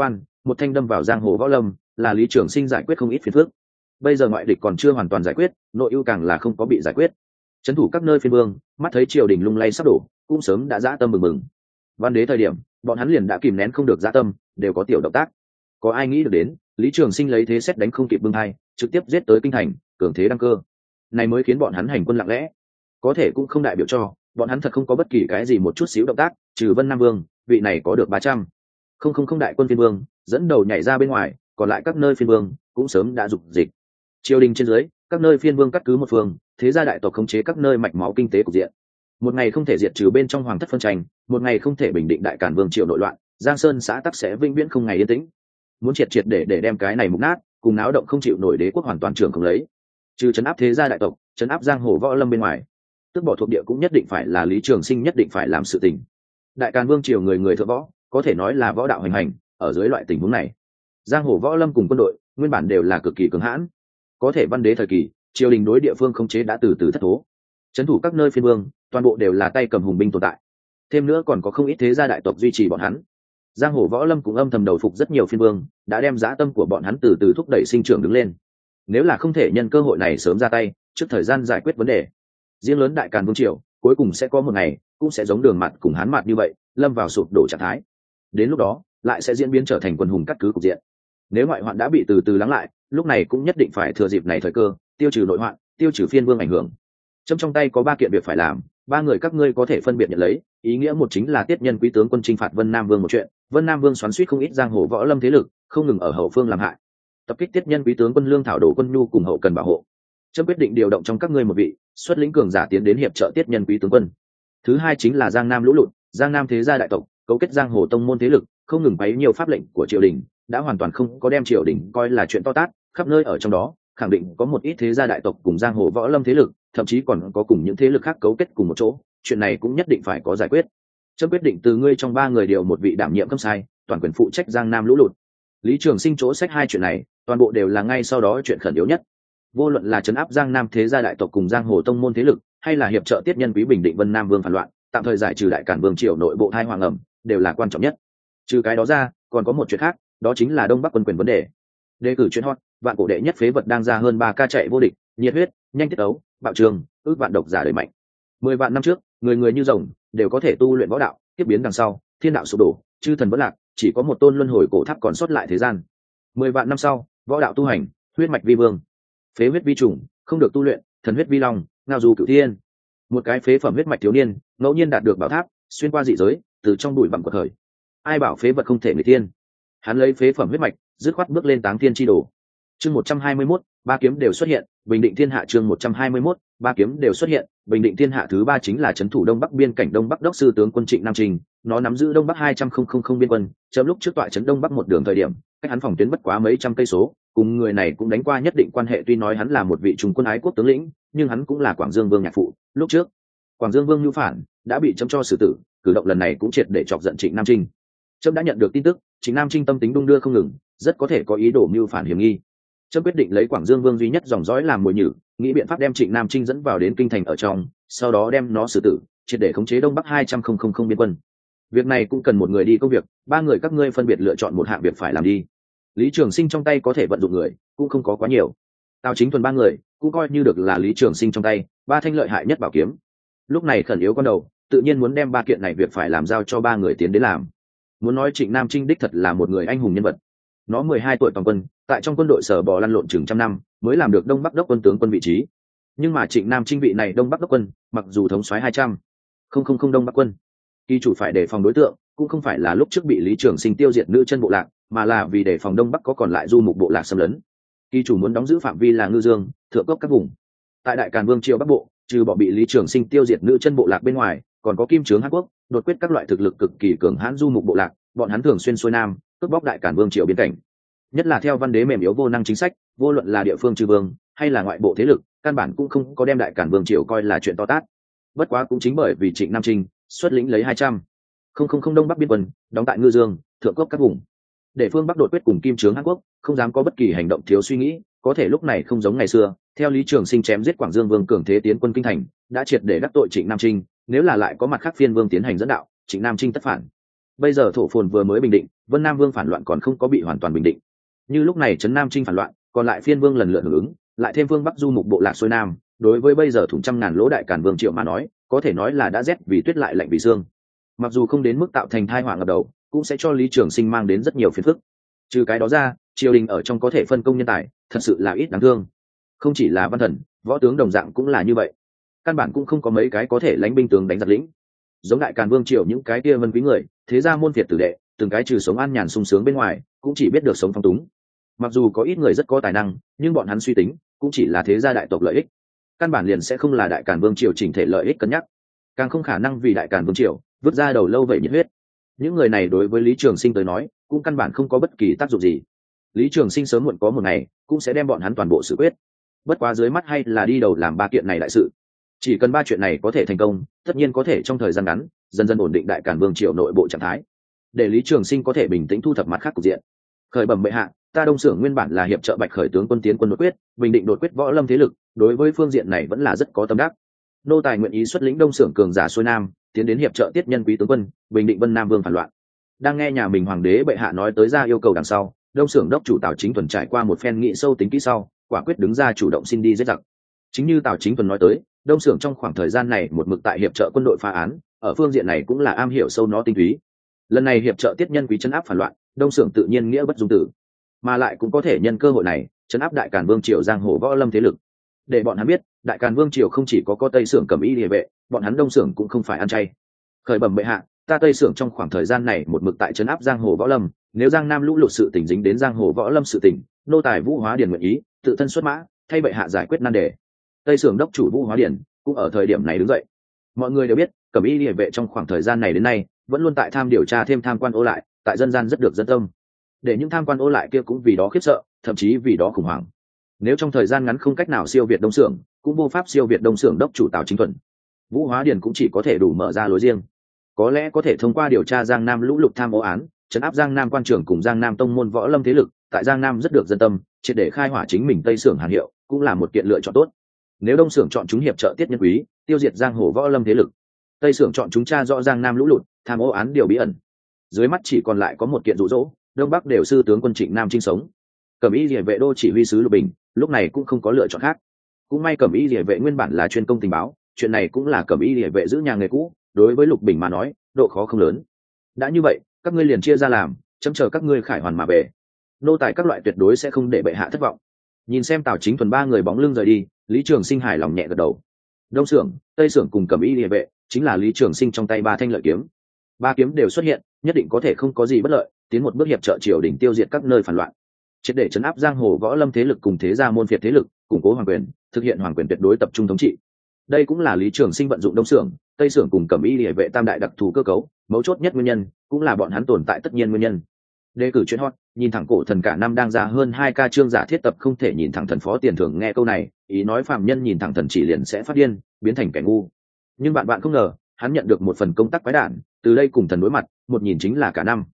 một thanh đâm vào giang hồ võ lâm, là Lý Trường Sinh giải quyết không ít phiền phức. Bây giờ ngoại địch còn chưa hoàn toàn giải quyết, nội ưu càng là không có bị giải quyết. Trấn thủ các nơi phiên vương, mắt thấy triều đình lung lay sắp đổ, cũng sớm đã dã tâm mừng mừng. Văn đế thời điểm, bọn hắn liền đã kìm nén không được dã tâm, đều có tiểu động tác. Có ai nghĩ được đến, Lý Trường Sinh lấy thế xét đánh không kịp bưng hai, trực tiếp giết tới kinh thành, cường thế đăng cơ. Này mới khiến bọn hắn hành quân lặng lẽ. Có thể cũng không đại biểu cho bọn hắn thật không có bất kỳ cái gì một chút xíu động tác, trừ Vân Nam Vương, vị này có được 300. Không đại quân phiên vương, dẫn đầu nhảy ra bên ngoài, còn lại các nơi phiên vương cũng sớm đã dục dịch. Triều đình trên dưới, các nơi phiên vương cắt cứ một phương, thế gia đại tộc khống chế các nơi mạch máu kinh tế cục diện. Một ngày không thể diệt trừ bên trong hoàng thất phân tranh, một ngày không thể bình định đại càn vương triều nội loạn, Giang Sơn xã tắc sẽ vĩnh viễn không ngày yên tĩnh. Muốn triệt để đem cái này mục nát, cùng náo động không chịu nổi đế quốc hoàn toàn trưởng không lấy. Trừ trấn áp thế gia đại tộc, trấn áp giang hồ võ lâm bên ngoài, tước bỏ thuộc địa cũng nhất định phải là Lý Trường Sinh nhất định phải làm sự tình. Đại càn vương triều người người thượng võ, có thể nói là võ đạo hành hành. Ở dưới loại tình huống này, giang hồ võ lâm cùng quân đội nguyên bản đều là cực kỳ cứng hãn. Có thể văn đế thời kỳ, triều đình đối địa phương khống chế đã từ từ thất thố, trấn thủ các nơi phiên vương toàn bộ đều là tay cầm hùng binh tồn tại. Thêm nữa còn có không ít thế gia đại tộc duy trì bọn hắn. Giang hồ võ lâm cũng âm thầm đầu phục rất nhiều phiên vương, đã đem dã tâm của bọn hắn từ từ thúc đẩy sinh trưởng đứng lên. Nếu là không thể nhân cơ hội này sớm ra tay, trước thời gian giải quyết vấn đề, riêng lớn đại càn vương triều cuối cùng sẽ có một ngày cũng sẽ giống Đường Mạt cùng Hán Mạt như vậy, lâm vào sụp đổ trạng thái. Đến lúc đó lại sẽ diễn biến trở thành quân hùng cắt cứ cục diện. Nếu ngoại hoạn đã bị từ từ lắng lại, lúc này cũng nhất định phải thừa dịp này thời cơ, tiêu trừ nội hoạn, tiêu trừ phiên vương ảnh hưởng. Trong tay có 3 kiện việc phải làm, 3 người các ngươi có thể phân biệt nhận lấy. Ý nghĩa một chính là tiết nhân quý tướng quân chinh phạt Vân Nam Vương một chuyện. Vân Nam Vương xoắn xuýt không ít giang hồ võ lâm thế lực, không ngừng ở hậu phương làm hại. Tập kích tiết nhân quý tướng quân lương thảo đồ quân nhu cùng hậu cần bảo hộ. Chấm quyết định điều động trong các ngươi một vị xuất lĩnh cường giả tiến đến hiệp trợ tiết nhân quý tướng quân. Thứ hai chính là Giang Nam lũ lụt, Giang Nam thế gia đại tộc cấu kết giang hồ tông môn thế lực, không ngừng bấy nhiều pháp lệnh của triều đình, đã hoàn toàn không có đem triều đình coi là chuyện to tát, khắp nơi ở trong đó khẳng định có một ít thế gia đại tộc cùng giang hồ võ lâm thế lực, thậm chí còn có cùng những thế lực khác cấu kết cùng một chỗ. Chuyện này cũng nhất định phải có giải quyết. Chấm quyết định từ ngươi trong 3 người điều một vị đảm nhiệm cấp sai, toàn quyền phụ trách Giang Nam lũ lụt. Lý Trường Sinh chỗ sách 2 chuyện này, toàn bộ đều là ngay sau đó chuyện khẩn yếu nhất. Vô luận là trấn áp Giang Nam thế gia đại tộc cùng giang hồ tông môn thế lực, hay là hiệp trợ tiết nhân quý bình định Vân Nam Vương phản loạn, tạm thời giải trừ đại cản vương triều nội bộ thai hoàng ẩm, đều là quan trọng nhất. Trừ cái đó ra, còn có một chuyện khác, đó chính là Đông Bắc quân quyền vấn đề. Đề cử chuyện hot, vạn cổ đệ nhất phế vật đang ra hơn 3 ca chạy vô địch, nhiệt huyết, nhanh tiết ấu, bạo trường, ước vạn độc giả đời mạnh. 10 vạn năm trước, người người như rồng, đều có thể tu luyện võ đạo, tiếp biến đằng sau, thiên đạo sụp đổ, chư thần vẫn lạc, chỉ có một tôn luân hồi cổ tháp còn sót lại thế gian. 10 vạn năm sau, võ đạo tu hành, huyết mạch vi vương, phế huyết vi trùng, không được tu luyện, thần huyết vi long, ngao du cửu thiên. Một cái phế phẩm huyết mạch thiếu niên, ngẫu nhiên đạt được bảo tháp, xuyên qua dị giới, từ trong bụi bặm của thời. Ai bảo phế vật không thể người thiên? Hắn lấy phế phẩm huyết mạch, dứt khoát bước lên táng thiên chi đồ. Chương 121, 3 kiếm đều xuất hiện, bình định thiên hạ. Chương 121, 3 kiếm đều xuất hiện, bình định thiên hạ. Thứ 3 chính là trấn thủ đông bắc biên cảnh Đông Bắc đốc sư tướng quân Trịnh Nam Trinh, nó nắm giữ Đông Bắc 200,000 biên quân, chấm lúc trước tọa trấn Đông Bắc một đường thời điểm, cách hắn phòng tuyến bất quá mấy trăm cây số, cùng người này cũng đánh qua nhất định quan hệ. Tuy nói hắn là một vị trung quân ái quốc tướng lĩnh, nhưng hắn cũng là Quảng Dương Vương nhạc phụ. Lúc trước, Quảng Dương Vương nhu phản đã bị chấm cho xử tử, cử động lần này cũng triệt để chọc giận Trịnh Nam Trinh. Chấm đã nhận được tin tức, Trịnh Nam Trinh tâm tính đung đưa không ngừng, rất có thể có ý đồ mưu phản hiểm nghi. Chấm quyết định lấy Quảng Dương Vương duy nhất dòng dõi làm mồi nhử, nghĩ biện pháp đem Trịnh Nam Trinh dẫn vào đến kinh thành ở trong, sau đó đem nó xử tử, triệt để khống chế Đông Bắc 200,000 biên quân. Việc này cũng cần một người đi công việc, 3 người các ngươi phân biệt lựa chọn một hạng việc phải làm đi. Lý Trường Sinh trong tay có thể vận dụng người cũng không có quá nhiều. Tào Chính Thuần 3 người cũng coi như được là Lý Trường Sinh trong tay 3 thanh lợi hại nhất bảo kiếm. Lúc này khẩn yếu con đầu, tự nhiên muốn đem 3 kiện này việc phải làm giao cho 3 người tiến đến làm. Muốn nói Trịnh Nam Trinh đích thật là một người anh hùng nhân vật. Nó 12 tuổi toàn quân, tại trong quân đội sở bò lăn lộn chừng trăm năm, mới làm được Đông Bắc đốc quân tướng quân vị trí. Nhưng mà Trịnh Nam Trinh vị này Đông Bắc đốc quân, mặc dù thống soái 200,000 Đông Bắc quân, kỳ chủ phải đề phòng đối tượng, cũng không phải là lúc trước bị Lý Trường Sinh tiêu diệt nữ chân bộ lạc, mà là vì đề phòng Đông Bắc có còn lại du mục bộ lạc xâm lấn. Kỳ chủ muốn đóng giữ phạm vi là Ngư Dương, Thượng Cốc các vùng. Tại Đại Càn Vương triều Bắc Bộ, trừ bỏ bị Lý Trường Sinh tiêu diệt nữ chân bộ lạc bên ngoài, còn có Kim Trướng Hán Quốc, đột quyết các loại thực lực cực kỳ cường hãn du mục bộ lạc, bọn hắn thường xuyên xuôi nam, cướp bóc Đại Càn Vương triều biên cảnh. Nhất là theo văn đế mềm yếu vô năng chính sách, vô luận là địa phương trừ vương hay là ngoại bộ thế lực, căn bản cũng không có đem Đại Càn Vương triều coi là chuyện to tát. Bất quá cũng chính bởi vì Trịnh Nam Trinh xuất lĩnh lấy 200,000 Đông Bắc biên quân, đóng tại Ngư Dương, Thượng Cốc các vùng, để phương Bắc đột quyết cùng Kim Trướng Hán Quốc không dám có bất kỳ hành động thiếu suy nghĩ. Có thể lúc này không giống ngày xưa, theo Lý Trường Sinh chém giết Quảng Dương Vương cường thế tiến quân kinh thành, đã triệt để đắc tội Trịnh Nam Trinh. Nếu là lại có mặt khác phiên vương tiến hành dẫn đạo, Trịnh Nam Trinh tất phản. Bây giờ thổ phồn vừa mới bình định, Vân Nam Vương phản loạn còn không có bị hoàn toàn bình định. Như lúc này trấn Nam Trinh phản loạn, còn lại phiên vương lần lượt hưởng ứng, lại thêm Vương Bắc du mục bộ lạc xuôi nam, đối với bây giờ thủng trăm ngàn lỗ đại càn vương Triệu mà nói, có thể nói là đã rét vì tuyết lại lạnh vì xương. Mặc dù không đến mức tạo thành tai họa ngập đầu, cũng sẽ cho Lý Trường Sinh mang đến rất nhiều phiền phức. Trừ cái đó ra, triều đình ở trong có thể phân công nhân tài, thật sự là ít đáng thương. Không chỉ là văn thần, võ tướng đồng dạng cũng là như vậy. Căn bản cũng không có mấy cái có thể lãnh binh tướng đánh giặc lĩnh. Giống đại càn vương triều những cái kia vân quý người, thế ra môn phiệt tử đệ, từng cái trừ sống an nhàn sung sướng bên ngoài, cũng chỉ biết được sống phong túng. Mặc dù có ít người rất có tài năng, nhưng bọn hắn suy tính cũng chỉ là thế gia đại tộc lợi ích, căn bản liền sẽ không là đại càn vương triều chỉnh thể lợi ích cân nhắc, càng không khả năng vì đại càn vương triều vứt ra đầu lâu vậy nhiệt huyết. Những người này đối với Lý Trường Sinh tới nói cũng căn bản không có bất kỳ tác dụng gì. Lý Trường Sinh sớm muộn có một ngày cũng sẽ đem bọn hắn toàn bộ xử quyết. Bất quá dưới mắt hay là đi đầu làm ba kiện này đại sự. Chỉ cần ba chuyện này có thể thành công, tất nhiên có thể trong thời gian ngắn dần dần ổn định đại càn vương triều nội bộ trạng thái, để Lý Trường Sinh có thể bình tĩnh thu thập mặt khác cục diện. Khởi bẩm bệ hạ, ta Đông Xưởng nguyên bản là hiệp trợ Bạch Khởi tướng quân tiến quân đột quyết, bình định đột quyết võ lâm thế lực, đối với phương diện này vẫn là rất có tâm đắc. Nô tài nguyện ý xuất lĩnh Đông Xưởng cường giả xuôi nam, tiến đến hiệp trợ Tiết Nhân quý tướng quân, bình định Vân Nam Vương phản loạn. Đang nghe nhà mình hoàng đế bệ hạ nói tới ra yêu cầu đằng sau, Đông Xưởng đốc chủ Tào Chính Thuần trải qua một phen nghị sâu tính kỹ sau, quả quyết đứng ra chủ động xin đi giết giặc. Chính như Tào Chính Thuần nói tới, Đông Xưởng trong khoảng thời gian này một mực tại hiệp trợ quân đội phá án, ở phương diện này cũng là am hiểu sâu nó tinh túy. Lần này hiệp trợ Tiết Nhân quý trấn áp phản loạn, Đông Xưởng tự nhiên nghĩa bất dung tử, mà lại cũng có thể nhân cơ hội này trấn áp đại càn vương triều giang hồ võ lâm thế lực, để bọn hắn biết đại càn vương triều không chỉ có Tây Xưởng Cẩm Y Liề vệ, bọn hắn Đông Xưởng cũng không phải ăn chay. Khởi bẩm bệ hạ, ta Tây Xưởng trong khoảng thời gian này một mực tại trấn áp giang hồ võ lâm, nếu giang nam lũ lụt sự tình dính đến giang hồ võ lâm sự tình, nô tài Vũ Hóa Điền nguyện ý tự thân xuất mã thay bệ hạ giải quyết nan đề. Tây Xưởng đốc chủ Vũ Hóa Điền cũng ở thời điểm này đứng dậy. Mọi người đều biết Cẩm Y Liề vệ trong khoảng thời gian này đến nay vẫn luôn tại tham điều tra thêm tham quan ô lại, tại dân gian rất được dân tâm, để những tham quan ô lại kia cũng vì đó khiếp sợ, thậm chí vì đó khủng hoảng. Nếu trong thời gian ngắn không cách nào siêu việt Đông Xưởng, cũng vô pháp siêu việt Đông Xưởng đốc chủ Tào Chính Thuần, Vũ Hóa Điền cũng chỉ có thể đủ mở ra lối riêng, có lẽ có thể thông qua điều tra giang nam lũ lụt tham ô án, trấn áp giang nam quan trưởng cùng giang nam tông môn võ lâm thế lực, tại giang nam rất được dân tâm, triệt để khai hỏa chính mình Tây Xưởng hàn hiệu, cũng là một kiện lựa chọn tốt. Nếu Đông Xưởng chọn chúng hiệp trợ Tiết Nhân quý tiêu diệt giang hồ võ lâm thế lực, Tây Xưởng chọn chúng tra rõ giang nam lũ lụt tham ô án điều bí ẩn, dưới mắt chỉ còn lại có một kiện dụ dỗ, Đông Bắc đều sư tướng quân Trịnh Nam Trinh sống. Cẩm Y Liề vệ đô chỉ huy sứ Lục Bình lúc này cũng không có lựa chọn khác. Cũng may Cẩm Y Liề vệ nguyên bản là chuyên công tình báo, chuyện này cũng là Cẩm Y Liề vệ giữ nhà nghề cũ, đối với Lục Bình mà nói độ khó không lớn. Đã như vậy, các ngươi liền chia ra làm, chấm chờ các ngươi khải hoàn mà về. Nô tài các loại tuyệt đối sẽ không để bệ hạ thất vọng. Nhìn xem Tào Chính Thuần ba người bóng lưng rời đi, Lý Trường Sinh hài lòng nhẹ gật đầu. Đông Xưởng, Tây Xưởng cùng Cẩm Y Liề vệ chính là Lý Trường Sinh trong tay ba thanh lợi kiếm. Ba kiếm đều xuất hiện, nhất định có thể không có gì bất lợi, tiến một bước hiệp trợ triều đình tiêu diệt các nơi phản loạn, triệt để trấn áp giang hồ võ lâm thế lực cùng thế gia môn phiệt thế lực, củng cố hoàng quyền, thực hiện hoàng quyền tuyệt đối tập trung thống trị. Đây cũng là Lý Trường Sinh vận dụng Đông Xưởng, Tây Xưởng cùng Cẩm Y Liề vệ tam đại đặc thù cơ cấu, mấu chốt nhất nguyên nhân, cũng là bọn hắn tồn tại tất nhiên nguyên nhân. Đề cử chuyện hot, nhìn thẳng cổ thần cả năm đang ra hơn 2K chương giả thiết tập không thể nhìn thẳng thần phó tiền thưởng, nghe câu này, ý nói phàm nhân nhìn thẳng thần chỉ liền sẽ phát điên, biến thành kẻ ngu. Nhưng bạn không ngờ, hắn nhận được một phần công tác quái đản, từ đây cùng thần đối mặt, một nhìn chính là cả năm.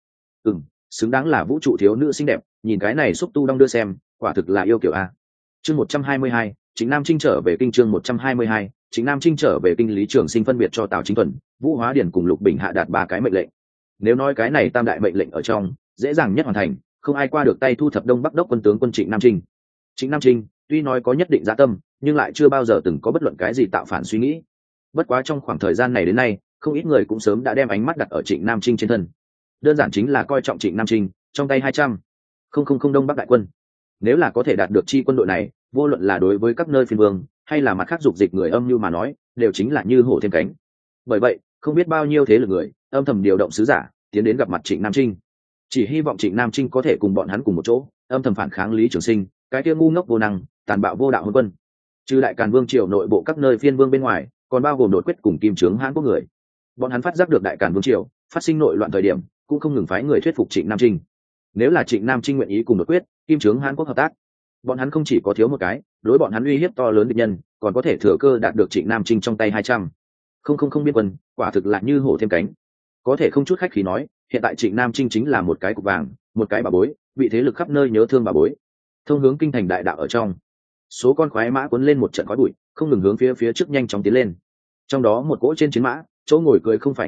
Xứng đáng là vũ trụ thiếu nữ xinh đẹp, nhìn cái này xúc tu đong đưa xem, quả thực là yêu kiểu a. Chương 122, Trịnh Nam Trinh trở về kinh. Chương 122, Trịnh Nam Trinh trở về kinh. Lý Trường Sinh phân biệt cho Tào Chính Thuần, Vũ Hóa Điền cùng Lục Bình hạ đạt ba cái mệnh lệnh. Nếu nói cái này tam đại mệnh lệnh ở trong, dễ dàng nhất hoàn thành, không ai qua được tay thu thập Đông Bắc đốc quân tướng quân Trịnh Nam Trinh. Trịnh Nam Trinh tuy nói có nhất định dạ tâm, nhưng lại chưa bao giờ từng có bất luận cái gì tạo phản suy nghĩ. Bất quá trong khoảng thời gian này đến nay, không ít người cũng sớm đã đem ánh mắt đặt ở Trịnh Nam Trinh trên thân. Đơn giản chính là coi trọng Trịnh Nam Trinh, trong tay 200,000 Đông Bắc đại quân. Nếu là có thể đạt được chi quân đội này, vô luận là đối với các nơi phiên vương hay là mặt khác dục dịch người âm mưu mà nói, đều chính là như hổ thêm cánh. Bởi vậy, không biết bao nhiêu thế lực người âm thầm điều động sứ giả tiến đến gặp mặt Trịnh Nam Trinh, chỉ hy vọng Trịnh Nam Trinh có thể cùng bọn hắn cùng một chỗ âm thầm phản kháng Lý Trường Sinh, cái kia ngu ngốc vô năng, tàn bạo vô đạo hôn quân. Trừ đại càn vương triều nội bộ các nơi phiên vương bên ngoài, còn bao gồm đột quyết cùng kim trướng Hán Quốc người. Bọn hắn phát giác được đại càn vương triều phát sinh nội loạn thời điểm, cũng không ngừng phái người thuyết phục Trịnh Nam Trinh. Nếu là Trịnh Nam Trinh nguyện ý cùng đột quyết, kim trướng Hán Quốc hợp tác, bọn hắn không chỉ có thiếu một cái đối bọn hắn uy hiếp to lớn địch nhân, còn có thể thừa cơ đạt được Trịnh Nam Trinh trong tay 200,000 biên quân, quả thực là như hổ thêm cánh. Có thể không chút khách khí nói, hiện tại Trịnh Nam Trinh chính là một cái cục vàng, một cái bà bối, bị thế lực khắp nơi nhớ thương bà bối. Thông hướng kinh thành đại đạo ở trong, số con khoái mã cuốn lên một trận khói bụi, không ngừng hướng phía trước nhanh chóng tiến lên. Trong đó một cỗ trên chiến mã, chỗ ngồi cười không phải người khác,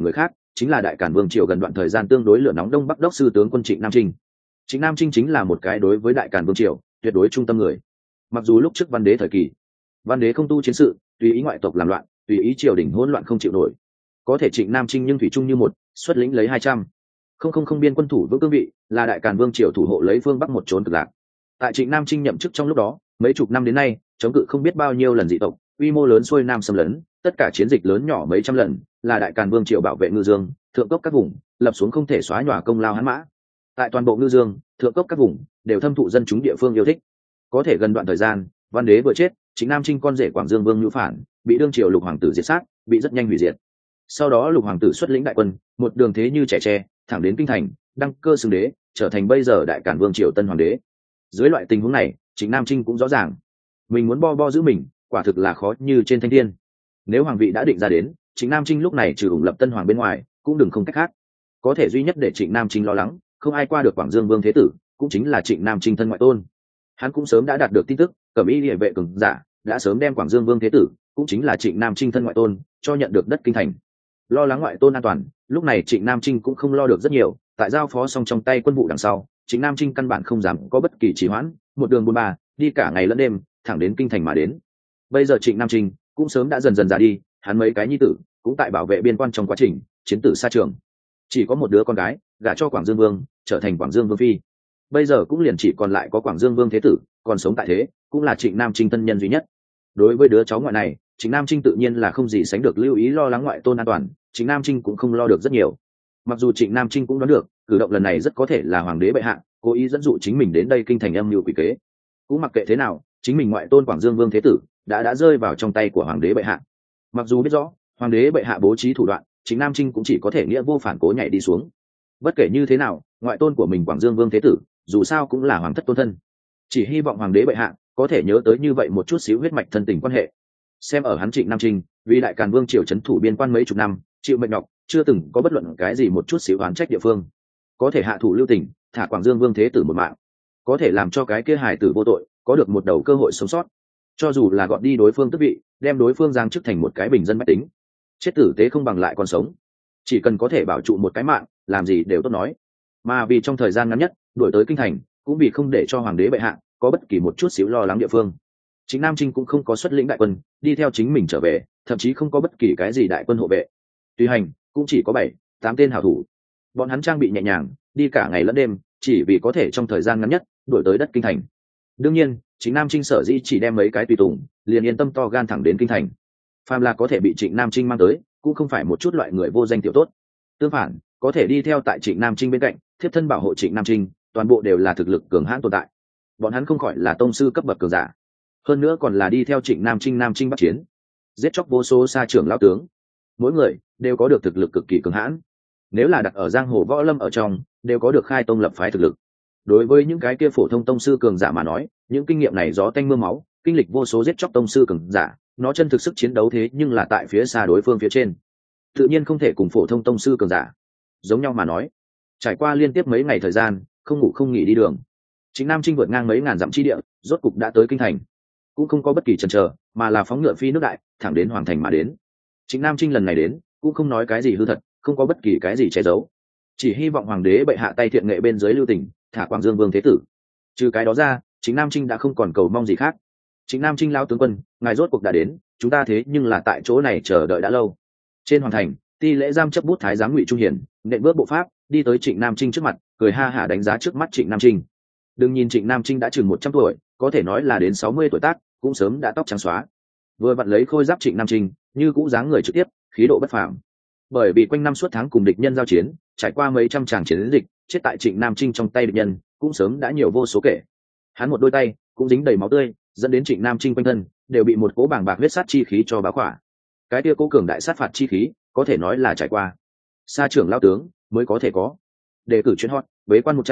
chính là đại cản vương triều gần đoạn thời gian tương đối lửa nóng đông bắc đốc sư tướng quân Trịnh Nam Trinh. Trịnh Nam Trinh chính là một cái đối với đại cản vương triều tuyệt đối trung tâm người. Mặc dù lúc trước văn đế thời kỳ, văn đế không tu chiến sự, tùy ý ngoại tộc làm loạn, tùy ý triều đình hỗn loạn không chịu nổi, có thể Trịnh Nam Trinh nhưng thủy chung như một, xuất lĩnh lấy 200 không biên quân thủ vững cương vị, là đại càn vương triều thủ hộ lấy phương bắc một trốn cực lạc. Tại Trịnh Nam Trinh nhậm chức trong lúc đó, mấy chục năm đến nay, chống cự không biết bao nhiêu lần dị tộc, quy mô lớn xuôi nam xâm lấn, tất cả chiến dịch lớn nhỏ mấy trăm lần, là đại càn vương triều bảo vệ ngư dương, thượng cốc các vùng, lập xuống không thể xóa nhòa công lao hắn mã. Tại toàn bộ ngư dương, thượng cốc các vùng đều thâm thụ dân chúng địa phương yêu thích. Có thể gần đoạn thời gian, văn đế vừa chết, Trịnh Nam Trinh con rể Quảng Dương Vương Nhu Phản, bị đương triều lục hoàng tử diệt sát, bị rất nhanh hủy diệt. Sau đó lục hoàng tử xuất lĩnh đại quân, một đường thế như trẻ tre, thẳng đến kinh thành, đăng cơ xưng đế, trở thành bây giờ đại cản vương triều tân hoàng đế. Dưới loại tình huống này, Trịnh Nam Trinh cũng rõ ràng, mình muốn bo giữ mình, quả thực là khó như trên thanh thiên. Nếu hoàng vị đã định ra đến, Trịnh Nam Trinh lúc này trừ ủng lập tân hoàng bên ngoài, cũng đừng không cách khác. Có thể duy nhất để Trịnh Nam Trinh lo lắng, không ai qua được Quảng Dương Vương thế tử, cũng chính là Trịnh Nam Trinh thân ngoại tôn. Hắn cũng sớm đã đạt được tin tức, Cẩm Y Liễu vệ cường giả đã sớm đem Quảng Dương Vương thế tử, cũng chính là Trịnh Nam Trinh thân ngoại tôn, cho nhận được đất kinh thành. Lo lắng ngoại tôn an toàn, lúc này Trịnh Nam Trinh cũng không lo được rất nhiều, tại giao phó xong trong tay quân vụ đằng sau, Trịnh Nam Trinh căn bản không dám có bất kỳ trì hoãn, một đường buôn ba, đi cả ngày lẫn đêm, thẳng đến kinh thành mà đến. Bây giờ Trịnh Nam Trinh cũng sớm đã dần dần già đi, hắn mấy cái nhi tử cũng tại bảo vệ biên quan trong quá trình chiến tử xa trường, chỉ có một đứa con gái gả cho Quảng Dương Vương, trở thành Quảng Dương Vương phi. Bây giờ cũng liền chỉ còn lại có Quảng Dương Vương thế tử còn sống tại thế, cũng là Trịnh Nam Trinh thân nhân duy nhất. Đối với đứa cháu ngoại này, Trịnh Nam Trinh tự nhiên là không gì sánh được lưu ý lo lắng ngoại tôn an toàn, Trịnh Nam Trinh cũng không lo được rất nhiều. Mặc dù Trịnh Nam Trinh cũng đoán được, cử động lần này rất có thể là hoàng đế bệ hạ cố ý dẫn dụ chính mình đến đây kinh thành âm mưu quỷ kế. Cũng mặc kệ thế nào, chính mình ngoại tôn Quảng Dương Vương thế tử đã rơi vào trong tay của hoàng đế bệ hạ. Mặc dù biết rõ hoàng đế bệ hạ bố trí thủ đoạn, Trịnh Nam Trinh cũng chỉ có thể nghĩa vô phản cố nhảy đi xuống. Bất kể như thế nào, ngoại tôn của mình Quảng Dương Vương thế tử dù sao cũng là hoàng thất tôn thân, chỉ hy vọng hoàng đế bệ hạ có thể nhớ tới như vậy một chút xíu huyết mạch thân tình quan hệ. Xem ở hắn Trịnh Nam Trinh vì đại càn vương triều trấn thủ biên quan mấy chục năm, chịu mệnh nhọc, chưa từng có bất luận cái gì một chút xíu oán trách địa phương, có thể hạ thủ lưu tình, thả Quảng Dương Vương thế tử một mạng, có thể làm cho cái kia hài tử vô tội có được một đầu cơ hội sống sót, cho dù là gọt đi đối phương tước vị, đem đối phương giáng chức thành một cái bình dân bách tính, chết tử tế không bằng lại còn sống, chỉ cần có thể bảo trụ một cái mạng, làm gì đều tốt nói. Mà vì trong thời gian ngắn nhất đuổi tới kinh thành, cũng vì không để cho hoàng đế bệ hạ có bất kỳ một chút xíu lo lắng địa phương, Trịnh Nam Trinh cũng không có xuất lĩnh đại quân đi theo chính mình trở về, thậm chí không có bất kỳ cái gì đại quân hộ vệ, tùy hành cũng chỉ có 7-8 tên hảo thủ. Bọn hắn trang bị nhẹ nhàng, đi cả ngày lẫn đêm, chỉ vì có thể trong thời gian ngắn nhất đuổi tới đất kinh thành. Đương nhiên, Trịnh Nam Trinh sở dĩ chỉ đem mấy cái tùy tùng, liền yên tâm to gan thẳng đến kinh thành. Phàm là có thể bị Trịnh Nam Trinh mang tới, cũng không phải một chút loại người vô danh tiểu tốt. Tương phản, có thể đi theo tại Trịnh Nam Trinh bên cạnh, thiếp thân bảo hộ Trịnh Nam Trinh, toàn bộ đều là thực lực cường hãn tồn tại. Bọn hắn không khỏi là tông sư cấp bậc cường giả, hơn nữa còn là đi theo Trịnh Nam Trinh bắc chiến, giết chóc vô số xa trưởng lão tướng, mỗi người đều có được thực lực cực kỳ cường hãn. Nếu là đặt ở giang hồ võ lâm ở trong, đều có được khai tông lập phái thực lực. Đối với những cái kia phổ thông tông sư cường giả mà nói, những kinh nghiệm này gió tanh mưa máu, kinh lịch vô số giết chóc tông sư cường giả, nó chân thực sức chiến đấu thế nhưng là tại phía xa đối phương phía trên, tự nhiên không thể cùng phổ thông tông sư cường giả giống nhau mà nói. Trải qua liên tiếp mấy ngày thời gian không ngủ không nghỉ đi đường, Trịnh Nam Trinh vượt ngang mấy ngàn dặm chi địa, rốt cục đã tới kinh thành, cũng không có bất kỳ chần chờ, mà là phóng ngựa phi nước đại, thẳng đến hoàng thành mà đến. Trịnh Nam Trinh lần này đến cũng không nói cái gì hư thật, không có bất kỳ cái gì che giấu, chỉ hy vọng hoàng đế bệ hạ tay thiện nghệ bên dưới lưu tình, thả Quảng Dương Vương thế tử. Trừ cái đó ra, Trịnh Nam Trinh đã không còn cầu mong gì khác. Trịnh Nam Trinh lão tướng quân, ngài rốt cuộc đã đến, chúng ta thế nhưng là tại chỗ này chờ đợi đã lâu. Trên hoàng thành, ti lễ giam chấp bút thái giám Ngụy Trung Hiển nện bước bộ pháp đi tới Trịnh Nam Trinh trước mặt, cười ha hả đánh giá trước mắt Trịnh Nam Trinh. Đừng nhìn Trịnh Nam Trinh đã chừng 100 tuổi, có thể nói là đến 60 tuổi tác, cũng sớm đã tóc trắng xóa. Vừa vặn lấy khôi giáp Trịnh Nam Trinh, như cũ dáng người trực tiếp, khí độ bất phàm. Bởi vì quanh năm suốt tháng cùng địch nhân giao chiến, trải qua mấy trăm tràng chiến dịch, chết tại Trịnh Nam Trinh trong tay địch nhân cũng sớm đã nhiều vô số kể. Hắn một đôi tay cũng dính đầy máu tươi, dẫn đến Trịnh Nam Trinh quanh thân đều bị một cỗ bàng bạc huyết sát chi khí cho bá khỏa. Cái kia cố cường đại sát phạt chi khí, có thể nói là trải qua sa trưởng lao tướng mới có thể có. Đề cử chuyên hot bế quan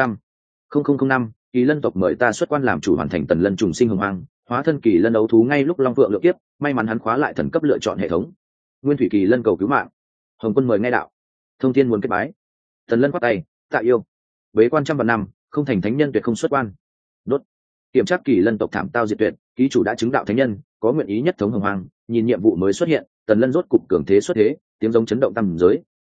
100.005 Kỳ Lân tộc mời ta xuất quan làm chủ, hoàn thành Tần Lân trùng sinh hồng hoang, hóa thân Kỳ Lân đấu thú ngay lúc long phượng lựa kiếp, may mắn hắn khóa lại thần cấp lựa chọn hệ thống. Nguyên thủy Kỳ Lân cầu cứu mạng, Hồng Quân mời nghe đạo, thông thiên muốn kết bái. Tần Lân quát tay, tạ yêu. Bế quan trăm vạn năm, không thành thánh nhân tuyệt không xuất quan. Đốt. Kiểm tra Kỳ Lân tộc thảm tao diệt tuyệt, ký chủ đã chứng đạo thánh nhân, có nguyện ý nhất thống hồng hoang, nhìn nhiệm vụ mới xuất hiện, Tần Lân rốt cục cường thế xuất thế, tiếng giống chấn động tầm giới,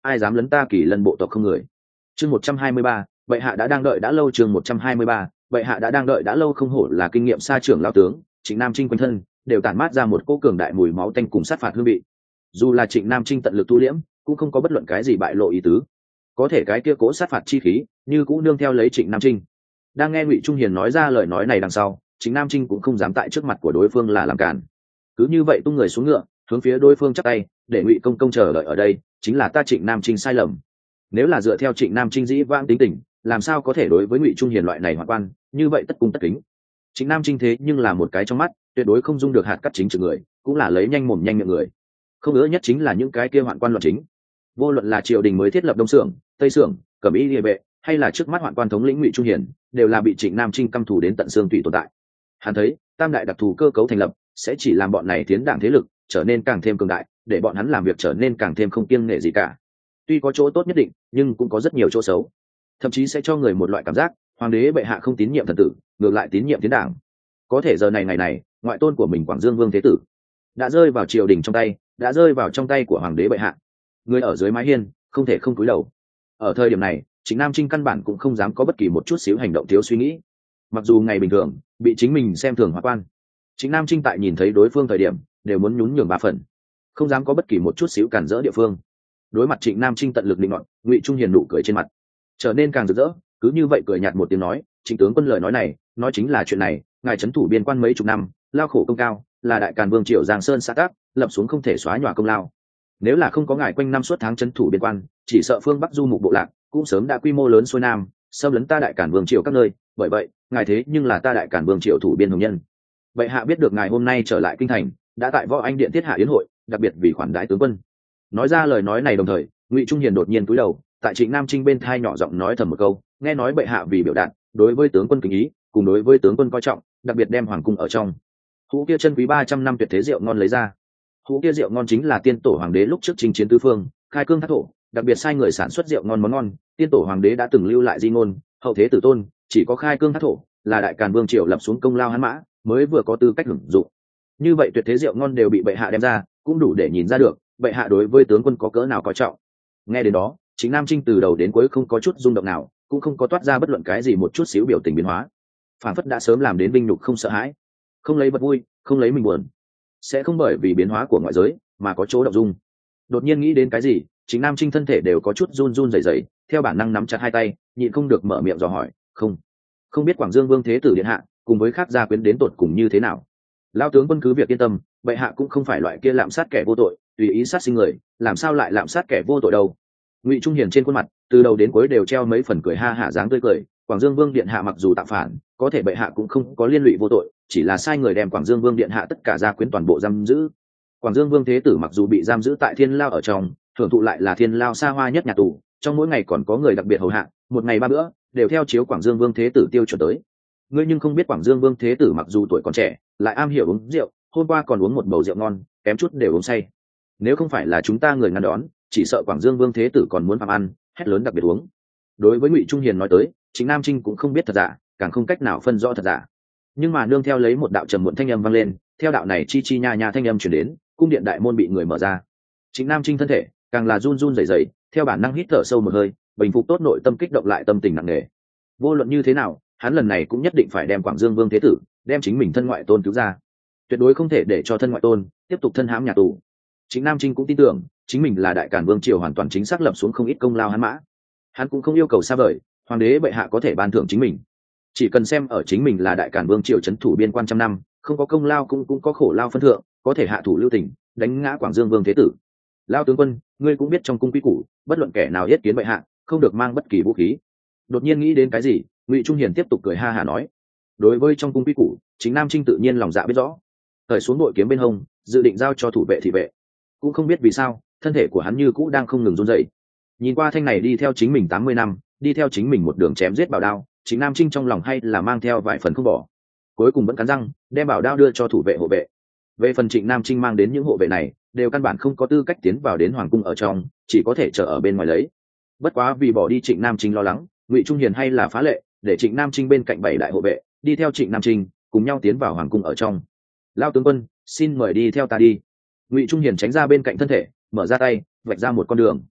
ai dám lấn ta Kỳ Lân bộ tộc không người. Chương 123, bệ hạ đã đang đợi đã lâu. Chương 123, bệ hạ đã đang đợi đã lâu. Không hổ là kinh nghiệm xa trưởng lão tướng, Trịnh Nam Trinh quanh thân đều tản mát ra một cỗ cường đại mùi máu tanh cùng sát phạt hương vị. Dù là Trịnh Nam Trinh tận lực tu liễm, cũng không có bất luận cái gì bại lộ ý tứ. Có thể cái kia cỗ sát phạt chi khí, như cũng nương theo lấy Trịnh Nam Trinh. Đang nghe Ngụy Trung Hiền nói ra lời nói này đằng sau, Trịnh Nam Trinh cũng không dám tại trước mặt của đối phương là làm cản. Cứ như vậy tung người xuống ngựa, hướng phía đối phương chắp tay, để Ngụy công công chờ đợi ở đây, chính là ta Trịnh Nam Trinh sai lầm. Nếu là dựa theo Trịnh Nam Trinh dĩ vãng tính tình, làm sao có thể đối với Ngụy Trung Hiền loại này hoạn quan, như vậy tất cung tất kính. Trịnh Nam Trinh thế nhưng là một cái trong mắt, tuyệt đối không dung được hạt cắt chính trực người, cũng là lấy nhanh mồm nhanh miệng người. Không ngỡ nhất chính là những cái kia hoạn quan loạn chính. Vô luận là triều đình mới thiết lập Đông Xưởng, Tây Xưởng, Cẩm Y Liề Vệ, hay là trước mắt hoạn quan thống lĩnh Ngụy Trung Hiền, đều là bị Trịnh Nam Trinh căm thù đến tận xương tủy tồn tại. Hắn thấy, tam đại đặc thù cơ cấu thành lập, sẽ chỉ làm bọn này tiến đảng thế lực trở nên càng thêm cường đại, để bọn hắn làm việc trở nên càng thêm không kiêng nể gì cả. Tuy có chỗ tốt nhất định, nhưng cũng có rất nhiều chỗ xấu, thậm chí sẽ cho người một loại cảm giác hoàng đế bệ hạ không tín nhiệm thần tử, ngược lại tín nhiệm tiến đảng. Có thể giờ này ngày này, ngoại tôn của mình Quảng Dương Vương Thế Tử đã rơi vào triều đình trong tay, đã rơi vào trong tay của hoàng đế bệ hạ. Người ở dưới mái hiên không thể không cúi đầu. Ở thời điểm này, Trịnh Nam Trinh căn bản cũng không dám có bất kỳ một chút xíu hành động thiếu suy nghĩ. Mặc dù ngày bình thường bị chính mình xem thường hoạn quan, Trịnh Nam Trinh tại nhìn thấy đối phương thời điểm đều muốn nhún nhường 3 phần, không dám có bất kỳ một chút xíu cản rỡ địa phương. Đối mặt Trịnh Nam Trinh tận lực định ngọn, Ngụy Trung Hiền nụ cười trên mặt trở nên càng rực rỡ, cứ như vậy cười nhạt một tiếng nói, Trịnh tướng quân lời nói này, nói chính là chuyện này, ngài trấn thủ biên quan mấy chục năm, lao khổ công cao, là đại càn vương triều Giang Sơn xã tác, lập xuống không thể xóa nhòa công lao. Nếu là không có ngài quanh năm suốt tháng trấn thủ biên quan, chỉ sợ phương Bắc du mục bộ lạc cũng sớm đã quy mô lớn xuôi nam, xâm lấn ta đại càn vương triều các nơi. Bởi vậy, ngài thế nhưng là ta đại càn vương triều thủ biên hồng nhân. Bệ hạ biết được ngài hôm nay trở lại kinh thành, đã tại Võ Anh Điện thiết hạ yến hội, đặc biệt vì khoản đãi tướng quân. Nói ra lời nói này đồng thời, Ngụy Trung Hiền đột nhiên cúi đầu, tại Trịnh Nam Trinh bên thai nhỏ giọng nói thầm một câu, nghe nói bệ hạ vì biểu đạt đối với tướng quân kính ý, cùng đối với tướng quân coi trọng, đặc biệt đem hoàng cung ở trong hũ kia chân quý 300 năm tuyệt thế rượu ngon lấy ra. Hũ kia rượu ngon chính là tiên tổ hoàng đế lúc trước chinh chiến tứ phương, khai cương thác thổ, đặc biệt sai người sản xuất rượu ngon món ngon. Tiên tổ hoàng đế đã từng lưu lại di ngôn, hậu thế tử tôn chỉ có khai cương thác thổ, là đại càn vương triều lập xuống công lao hắn mã, mới vừa có tư cách hưởng dụng. Như vậy tuyệt thế rượu ngon đều bị bệ hạ đem ra, cũng đủ để nhìn ra được bệ hạ đối với tướng quân có cỡ nào coi trọng. Nghe đến đó, Trịnh Nam Trinh từ đầu đến cuối không có chút rung động nào, cũng không có toát ra bất luận cái gì một chút xíu biểu tình biến hóa, phản phất đã sớm làm đến vinh nhục không sợ hãi, không lấy vật vui, không lấy mình buồn, sẽ không bởi vì biến hóa của ngoại giới mà có chỗ động dung. Đột nhiên nghĩ đến cái gì, Trịnh Nam Trinh thân thể đều có chút run run rẩy rẩy, theo bản năng nắm chặt hai tay, nhịn không được mở miệng dò hỏi, không biết Quảng Dương Vương Thế Tử điện hạ cùng với khác gia quyến đến tột cùng như thế nào. Lão tướng quân cứ việc yên tâm, bệ hạ cũng không phải loại kia lạm sát kẻ vô tội, tùy ý sát sinh người, làm sao lại lạm sát kẻ vô tội đâu. Ngụy Trung Hiền trên khuôn mặt từ đầu đến cuối đều treo mấy phần cười ha hả dáng tươi cười. Quảng Dương Vương điện hạ mặc dù tạo phản, có thể bệ hạ cũng không có liên lụy vô tội, chỉ là sai người đem Quảng Dương Vương điện hạ tất cả gia quyến toàn bộ giam giữ. Quảng Dương Vương Thế Tử mặc dù bị giam giữ tại Thiên Lao ở trong, thưởng thụ lại là Thiên Lao xa hoa nhất nhà tù, trong mỗi ngày còn có người đặc biệt hầu hạ, một ngày 3 bữa đều theo chiếu Quảng Dương Vương Thế Tử tiêu chuẩn tới. Ngươi nhưng không biết Quảng Dương Vương Thế Tử mặc dù tuổi còn trẻ, lại am hiểu uống rượu, hôm qua còn uống một bầu rượu ngon, kém chút đều uống say. Nếu không phải là chúng ta người ngăn đón, chỉ sợ Quảng Dương Vương Thế Tử còn muốn phạm ăn, hét lớn đặc biệt uống. Đối với Ngụy Trung Hiền nói tới, Trịnh Nam Trinh cũng không biết thật giả, càng không cách nào phân rõ thật giả. Nhưng mà nương theo lấy một đạo trầm muộn thanh âm vang lên, theo đạo này chi chi nha nha thanh âm truyền đến, cung điện đại môn bị người mở ra. Trịnh Nam Trinh thân thể càng là run run rẩy rẩy, theo bản năng hít thở sâu một hơi, bình phục tốt nội tâm kích động lại tâm tình nặng nề. Vô luận như thế nào, hắn lần này cũng nhất định phải đem Quảng Dương Vương Thế Tử, đem chính mình thân ngoại tôn cứu ra. Tuyệt đối không thể để cho thân ngoại tôn tiếp tục thân hãm nhà tù. Trịnh Nam Trinh cũng tin tưởng chính mình là đại càn vương triều hoàn toàn chính xác lập xuống không ít công lao hắn mã. Hắn cũng không yêu cầu xa vời, hoàng đế bệ hạ có thể ban thưởng chính mình, chỉ cần xem ở chính mình là đại càn vương triều trấn thủ biên quan trăm năm, không có công lao cũng có khổ lao phân thượng, có thể hạ thủ lưu tình, đánh ngã Quảng Dương Vương Thế Tử. Lao tướng quân, ngươi cũng biết trong cung quy củ, bất luận kẻ nào yết kiến bệ hạ, không được mang bất kỳ vũ khí. Đột nhiên nghĩ đến cái gì, Ngụy Trung Hiền tiếp tục cười ha hả nói, đối với trong cung quy củ, chính Nam Trinh tự nhiên lòng dạ biết rõ. Thời xuống đội kiếm bên hông, dự định giao cho thủ vệ thị vệ. Cũng không biết vì sao, thân thể của hắn như cũ đang không ngừng run rẩy. Nhìn qua thanh này đi theo chính mình 80 năm, đi theo chính mình một đường chém giết bảo đao, chính Nam Trinh trong lòng hay là mang theo vài phần không bỏ. Cuối cùng vẫn cắn răng, đem bảo đao đưa cho thủ vệ hộ vệ. Về phần Trịnh Nam Trinh mang đến những hộ vệ này, đều căn bản không có tư cách tiến vào đến hoàng cung ở trong, chỉ có thể chờ ở bên ngoài lấy. Bất quá vì bỏ đi Trịnh Nam Trinh lo lắng, Ngụy Trung Hiền hay là phá lệ, để Trịnh Nam Trinh bên cạnh 7 đại hộ vệ, đi theo Trịnh Nam Trinh, cùng nhau tiến vào hoàng cung ở trong. Lao tướng quân, xin mời đi theo ta đi. Ngụy Trung Hiền tránh ra bên cạnh thân thể, mở ra tay, vạch ra một con đường.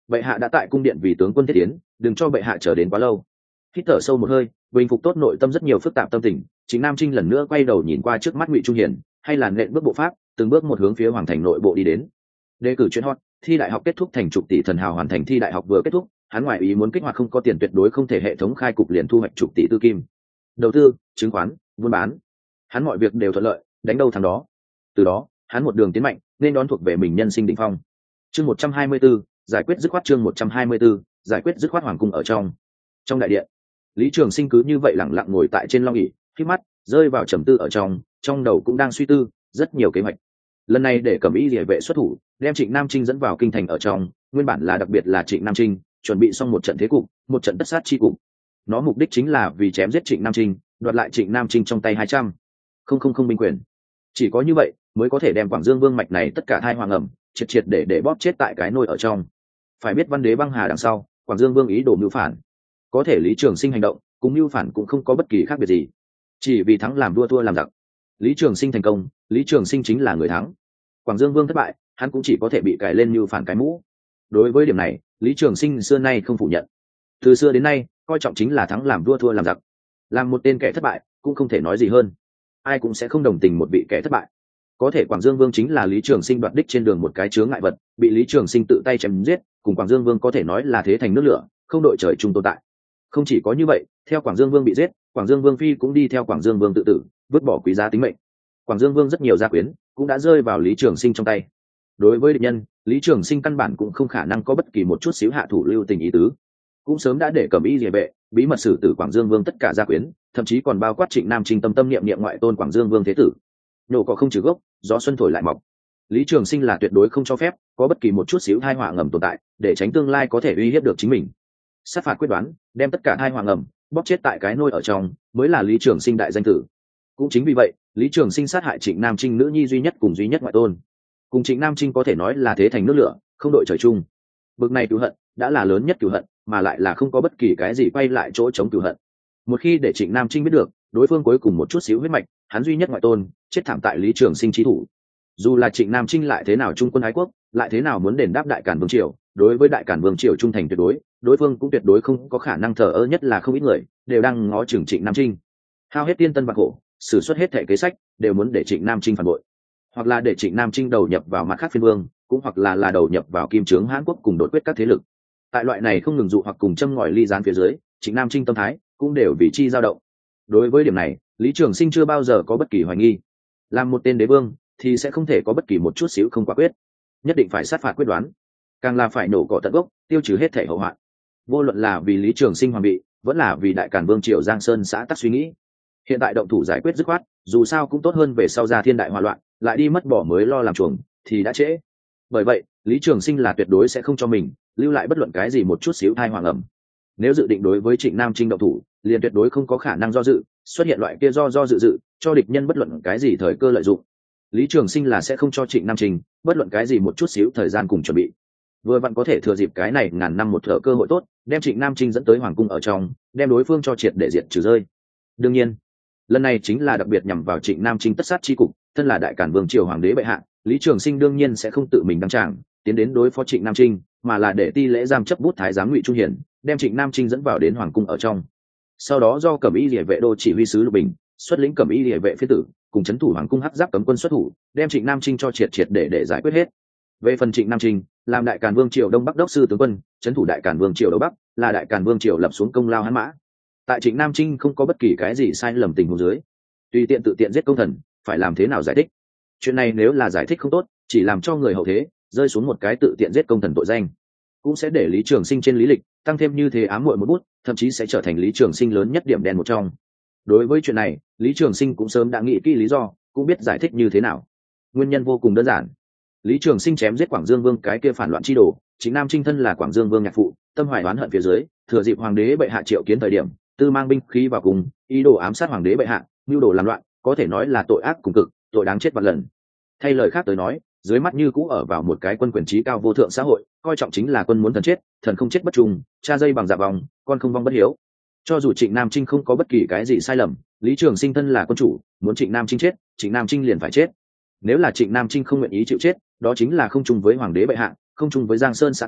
bệ hạ đã tại cung điện vì tướng quân thiết tiến, đừng cho bệ hạ chờ đến quá lâu. Hít thở sâu một hơi, bình phục tốt nội tâm rất nhiều phức tạp tâm tình, Trịnh Nam Trinh lần nữa quay đầu nhìn qua trước mắt Ngụy Trung Hiền, hay là nện bước bộ pháp, từng bước một hướng phía hoàng thành nội bộ đi đến. Đề cử chuyên hot, thi đại học kết thúc, thành chục tỷ thần hào hoàn thành thi đại học vừa kết thúc, hắn ngoại ý muốn kích hoạt không có tiền tuyệt đối không thể hệ thống khai cục liền thu hoạch chục tỷ tư kim. Đầu tư, chứng khoán, buôn bán, hắn mọi việc đều thuận lợi, đánh đâu thắng đó. Từ đó, hắn một đường tiến mạnh, nên đón thuộc về mình nhân sinh đỉnh phong. Chương 124, giải quyết dứt khoát. Chương 124, giải quyết dứt khoát. Hoàng cung ở trong đại điện, Lý Trường Sinh cứ như vậy lặng lặng ngồi tại trên long ỷ, khép mắt rơi vào trầm tư ở trong đầu cũng đang suy tư rất nhiều kế hoạch. Lần này để Cẩm Y Liễu vệ xuất thủ, đem Trịnh Nam Trinh dẫn vào kinh thành ở trong, nguyên bản là đặc biệt là Trịnh Nam Trinh chuẩn bị xong một trận thế cục, một trận tất sát chi cục. Nó mục đích chính là vì chém giết Trịnh Nam Trinh, đoạt lại Trịnh Nam Trinh trong tay 200,000 binh quyền. Chỉ có như vậy mới có thể đem Quảng Dương Vương mạch này tất cả thai hoàng ẩm triệt để bóp chết tại cái nôi ở trong. Phải biết Văn Đế băng hà đằng sau, Quảng Dương Vương ý đồ mưu phản, có thể Lý Trường Sinh hành động cùng mưu phản cũng không có bất kỳ khác biệt gì, chỉ vì thắng làm vua thua làm giặc. Lý Trường Sinh thành công, Lý Trường Sinh chính là người thắng. Quảng Dương Vương thất bại, hắn cũng chỉ có thể bị cài lên mưu phản cái mũ. Đối với điểm này, Lý Trường Sinh xưa nay không phủ nhận. Từ xưa đến nay, coi trọng chính là thắng làm vua thua làm giặc. Làm một tên kẻ thất bại, cũng không thể nói gì hơn. Ai cũng sẽ không đồng tình một vị kẻ thất bại. Có thể Quảng Dương Vương chính là Lý Trường Sinh đoạt đích trên đường một cái chướng ngại vật, bị Lý Trường Sinh tự tay chém giết, cùng Quảng Dương Vương có thể nói là thế thành nước lửa, không đội trời chung tồn tại. Không chỉ có như vậy, theo Quảng Dương Vương bị giết, Quảng Dương Vương phi cũng đi theo Quảng Dương Vương tự tử, vứt bỏ quý giá tính mệnh. Quảng Dương Vương rất nhiều gia quyến cũng đã rơi vào Lý Trường Sinh trong tay. Đối với địch nhân, Lý Trường Sinh căn bản cũng không khả năng có bất kỳ một chút xíu hạ thủ lưu tình ý tứ, cũng sớm đã để Cẩm Y Liễu vệ bí mật xử tử Quảng Dương Vương tất cả gia quyến, thậm chí còn bao quát Trịnh Nam Trinh tâm niệm ngoại tôn Quảng Dương Vương thế tử. Nổ cỏ không trừ gốc, gió xuân thổi lại mọc. Lý Trường Sinh là tuyệt đối không cho phép có bất kỳ một chút xíu tai họa ngầm tồn tại, để tránh tương lai có thể uy hiếp được chính mình. Sát phạt quyết đoán, đem tất cả tai họa ngầm bóp chết tại cái nôi ở trong, mới là Lý Trường Sinh đại danh tử. Cũng chính vì vậy, Lý Trường Sinh sát hại Trịnh Nam Trinh nữ nhi duy nhất cùng duy nhất ngoại tôn, cùng Trịnh Nam Trinh có thể nói là thế thành nước lửa, không đội trời chung. Bực này cửu hận đã là lớn nhất cửu hận, mà lại là không có bất kỳ cái gì quay lại chỗ chống cửu hận. Một khi để Trịnh Nam Trinh biết được đối phương cuối cùng một chút xíu huyết mạch, hắn duy nhất ngoại tôn chết thảm tại Lý Trường Sinh chí thủ. Dù là Trịnh Nam Trinh lại thế nào trung quân ái quốc, lại thế nào muốn đền đáp Đại Càn Vương triều, đối với Đại Càn Vương triều trung thành tuyệt đối, đối phương cũng tuyệt đối không có khả năng thờ ơ, nhất là không ít người đều đang ngó chừng Trịnh Nam Trinh. Hao hết tiên tân bạc khổ, sử xuất hết thể kế sách, đều muốn để Trịnh Nam Trinh phản bội, hoặc là để Trịnh Nam Trinh đầu nhập vào mặt khác phiên vương, cũng hoặc là đầu nhập vào kim trướng Hán Quốc cùng đột quyết các thế lực. Tại loại này không ngừng dụ hoặc cùng châm ngòi ly gián phía dưới, Trịnh Nam Trinh tâm thái cũng đều vì chi dao động. Đối với điểm này, Lý Trường Sinh chưa bao giờ có bất kỳ hoài nghi. Làm một tên đế vương thì sẽ không thể có bất kỳ một chút xíu không quả quyết, nhất định phải sát phạt quyết đoán, càng là phải nổ cỏ tận gốc, tiêu trừ hết thể hậu hoạn. Vô luận là vì Lý Trường Sinh hoàng bị, vẫn là vì Đại Càn Vương triều Giang Sơn xã tắc suy nghĩ, hiện tại động thủ giải quyết dứt khoát, dù sao cũng tốt hơn về sau ra thiên đại hỏa loạn, lại đi mất bỏ mới lo làm chuồng thì đã trễ. Bởi vậy, Lý Trường Sinh là tuyệt đối sẽ không cho mình lưu lại bất luận cái gì một chút xíu thai hoàng ẩm. Nếu dự định đối với Trịnh Nam Trinh động thủ, liền tuyệt đối không có khả năng do dự, xuất hiện loại kia do dự cho địch nhân bất luận cái gì thời cơ lợi dụng. Lý Trường Sinh là sẽ không cho Trịnh Nam Trinh bất luận cái gì một chút xíu thời gian cùng chuẩn bị. Vừa vặn có thể thừa dịp cái này ngàn năm một thở cơ hội tốt, đem Trịnh Nam Trinh dẫn tới hoàng cung ở trong, đem đối phương cho triệt để diệt trừ rơi. Đương nhiên, lần này chính là đặc biệt nhằm vào Trịnh Nam Trinh tất sát chi cục, thân là Đại Càn Vương triều hoàng đế bệ hạ, Lý Trường Sinh đương nhiên sẽ không tự mình đăng tràng tiến đến đối phó Trịnh Nam Trinh, mà là để ti lễ giam chấp bút thái giám Ngụy Trung Hiển đem Trịnh Nam Trinh dẫn vào đến hoàng cung ở trong. Sau đó do Cẩm Y Liễu vệ đô chỉ huy sứ Lục Bình xuất lĩnh Cẩm Y Liễu vệ phiên tử cùng trấn thủ hoàng cung hắc giáp cấm quân xuất thủ, đem Trịnh Nam Trinh cho triệt để giải quyết hết. Về phần Trịnh Nam Trinh, làm Đại Càn Vương triều Đông Bắc đốc sư tướng quân, trấn thủ Đại Càn Vương triều Đông Bắc, là Đại Càn Vương triều lập xuống công lao hắn mã. Tại Trịnh Nam Trinh không có bất kỳ cái gì sai lầm tình huống dưới, tùy tiện tự tiện giết công thần, phải làm thế nào giải thích? Chuyện này nếu là giải thích không tốt, chỉ làm cho người hậu thế rơi xuống một cái tự tiện giết công thần tội danh, cũng sẽ để Lý Trường Sinh trên lý lịch tăng thêm như thế ám muội một bút, thậm chí sẽ trở thành Lý Trường Sinh lớn nhất điểm đen một trong. Đối với chuyện này, Lý Trường Sinh cũng sớm đã nghĩ kỹ lý do, cũng biết giải thích như thế nào. Nguyên nhân vô cùng đơn giản. Lý Trường Sinh chém giết Quảng Dương Vương cái kia phản loạn chi đồ, Trịnh Nam Trinh thân là Quảng Dương Vương nhạc phụ, tâm hoài oán hận phía dưới, thừa dịp hoàng đế bệ hạ triệu kiến thời điểm, tư mang binh khí vào cùng, ý đồ ám sát hoàng đế bệ hạ, mưu đồ làm loạn, có thể nói là tội ác cùng cực, tội đáng chết vạn lần. Thay lời khác tới nói, dưới mắt như cũ ở vào một cái quân quyền trí cao vô thượng xã hội, coi trọng chính là quân muốn thần chết, thần không chết bất trung, cha dây bằng dạ vòng, con không vong bất hiếu. Cho dù Trịnh Nam Trinh không có bất kỳ cái gì sai lầm, Lý Trường Sinh thân là quân chủ, muốn Trịnh Nam Trinh chết, Trịnh Nam Trinh liền phải chết. Nếu là Trịnh Nam Trinh không nguyện ý chịu chết, đó chính là không chung với hoàng đế bệ hạ, không chung với Giang Sơn xã tắc,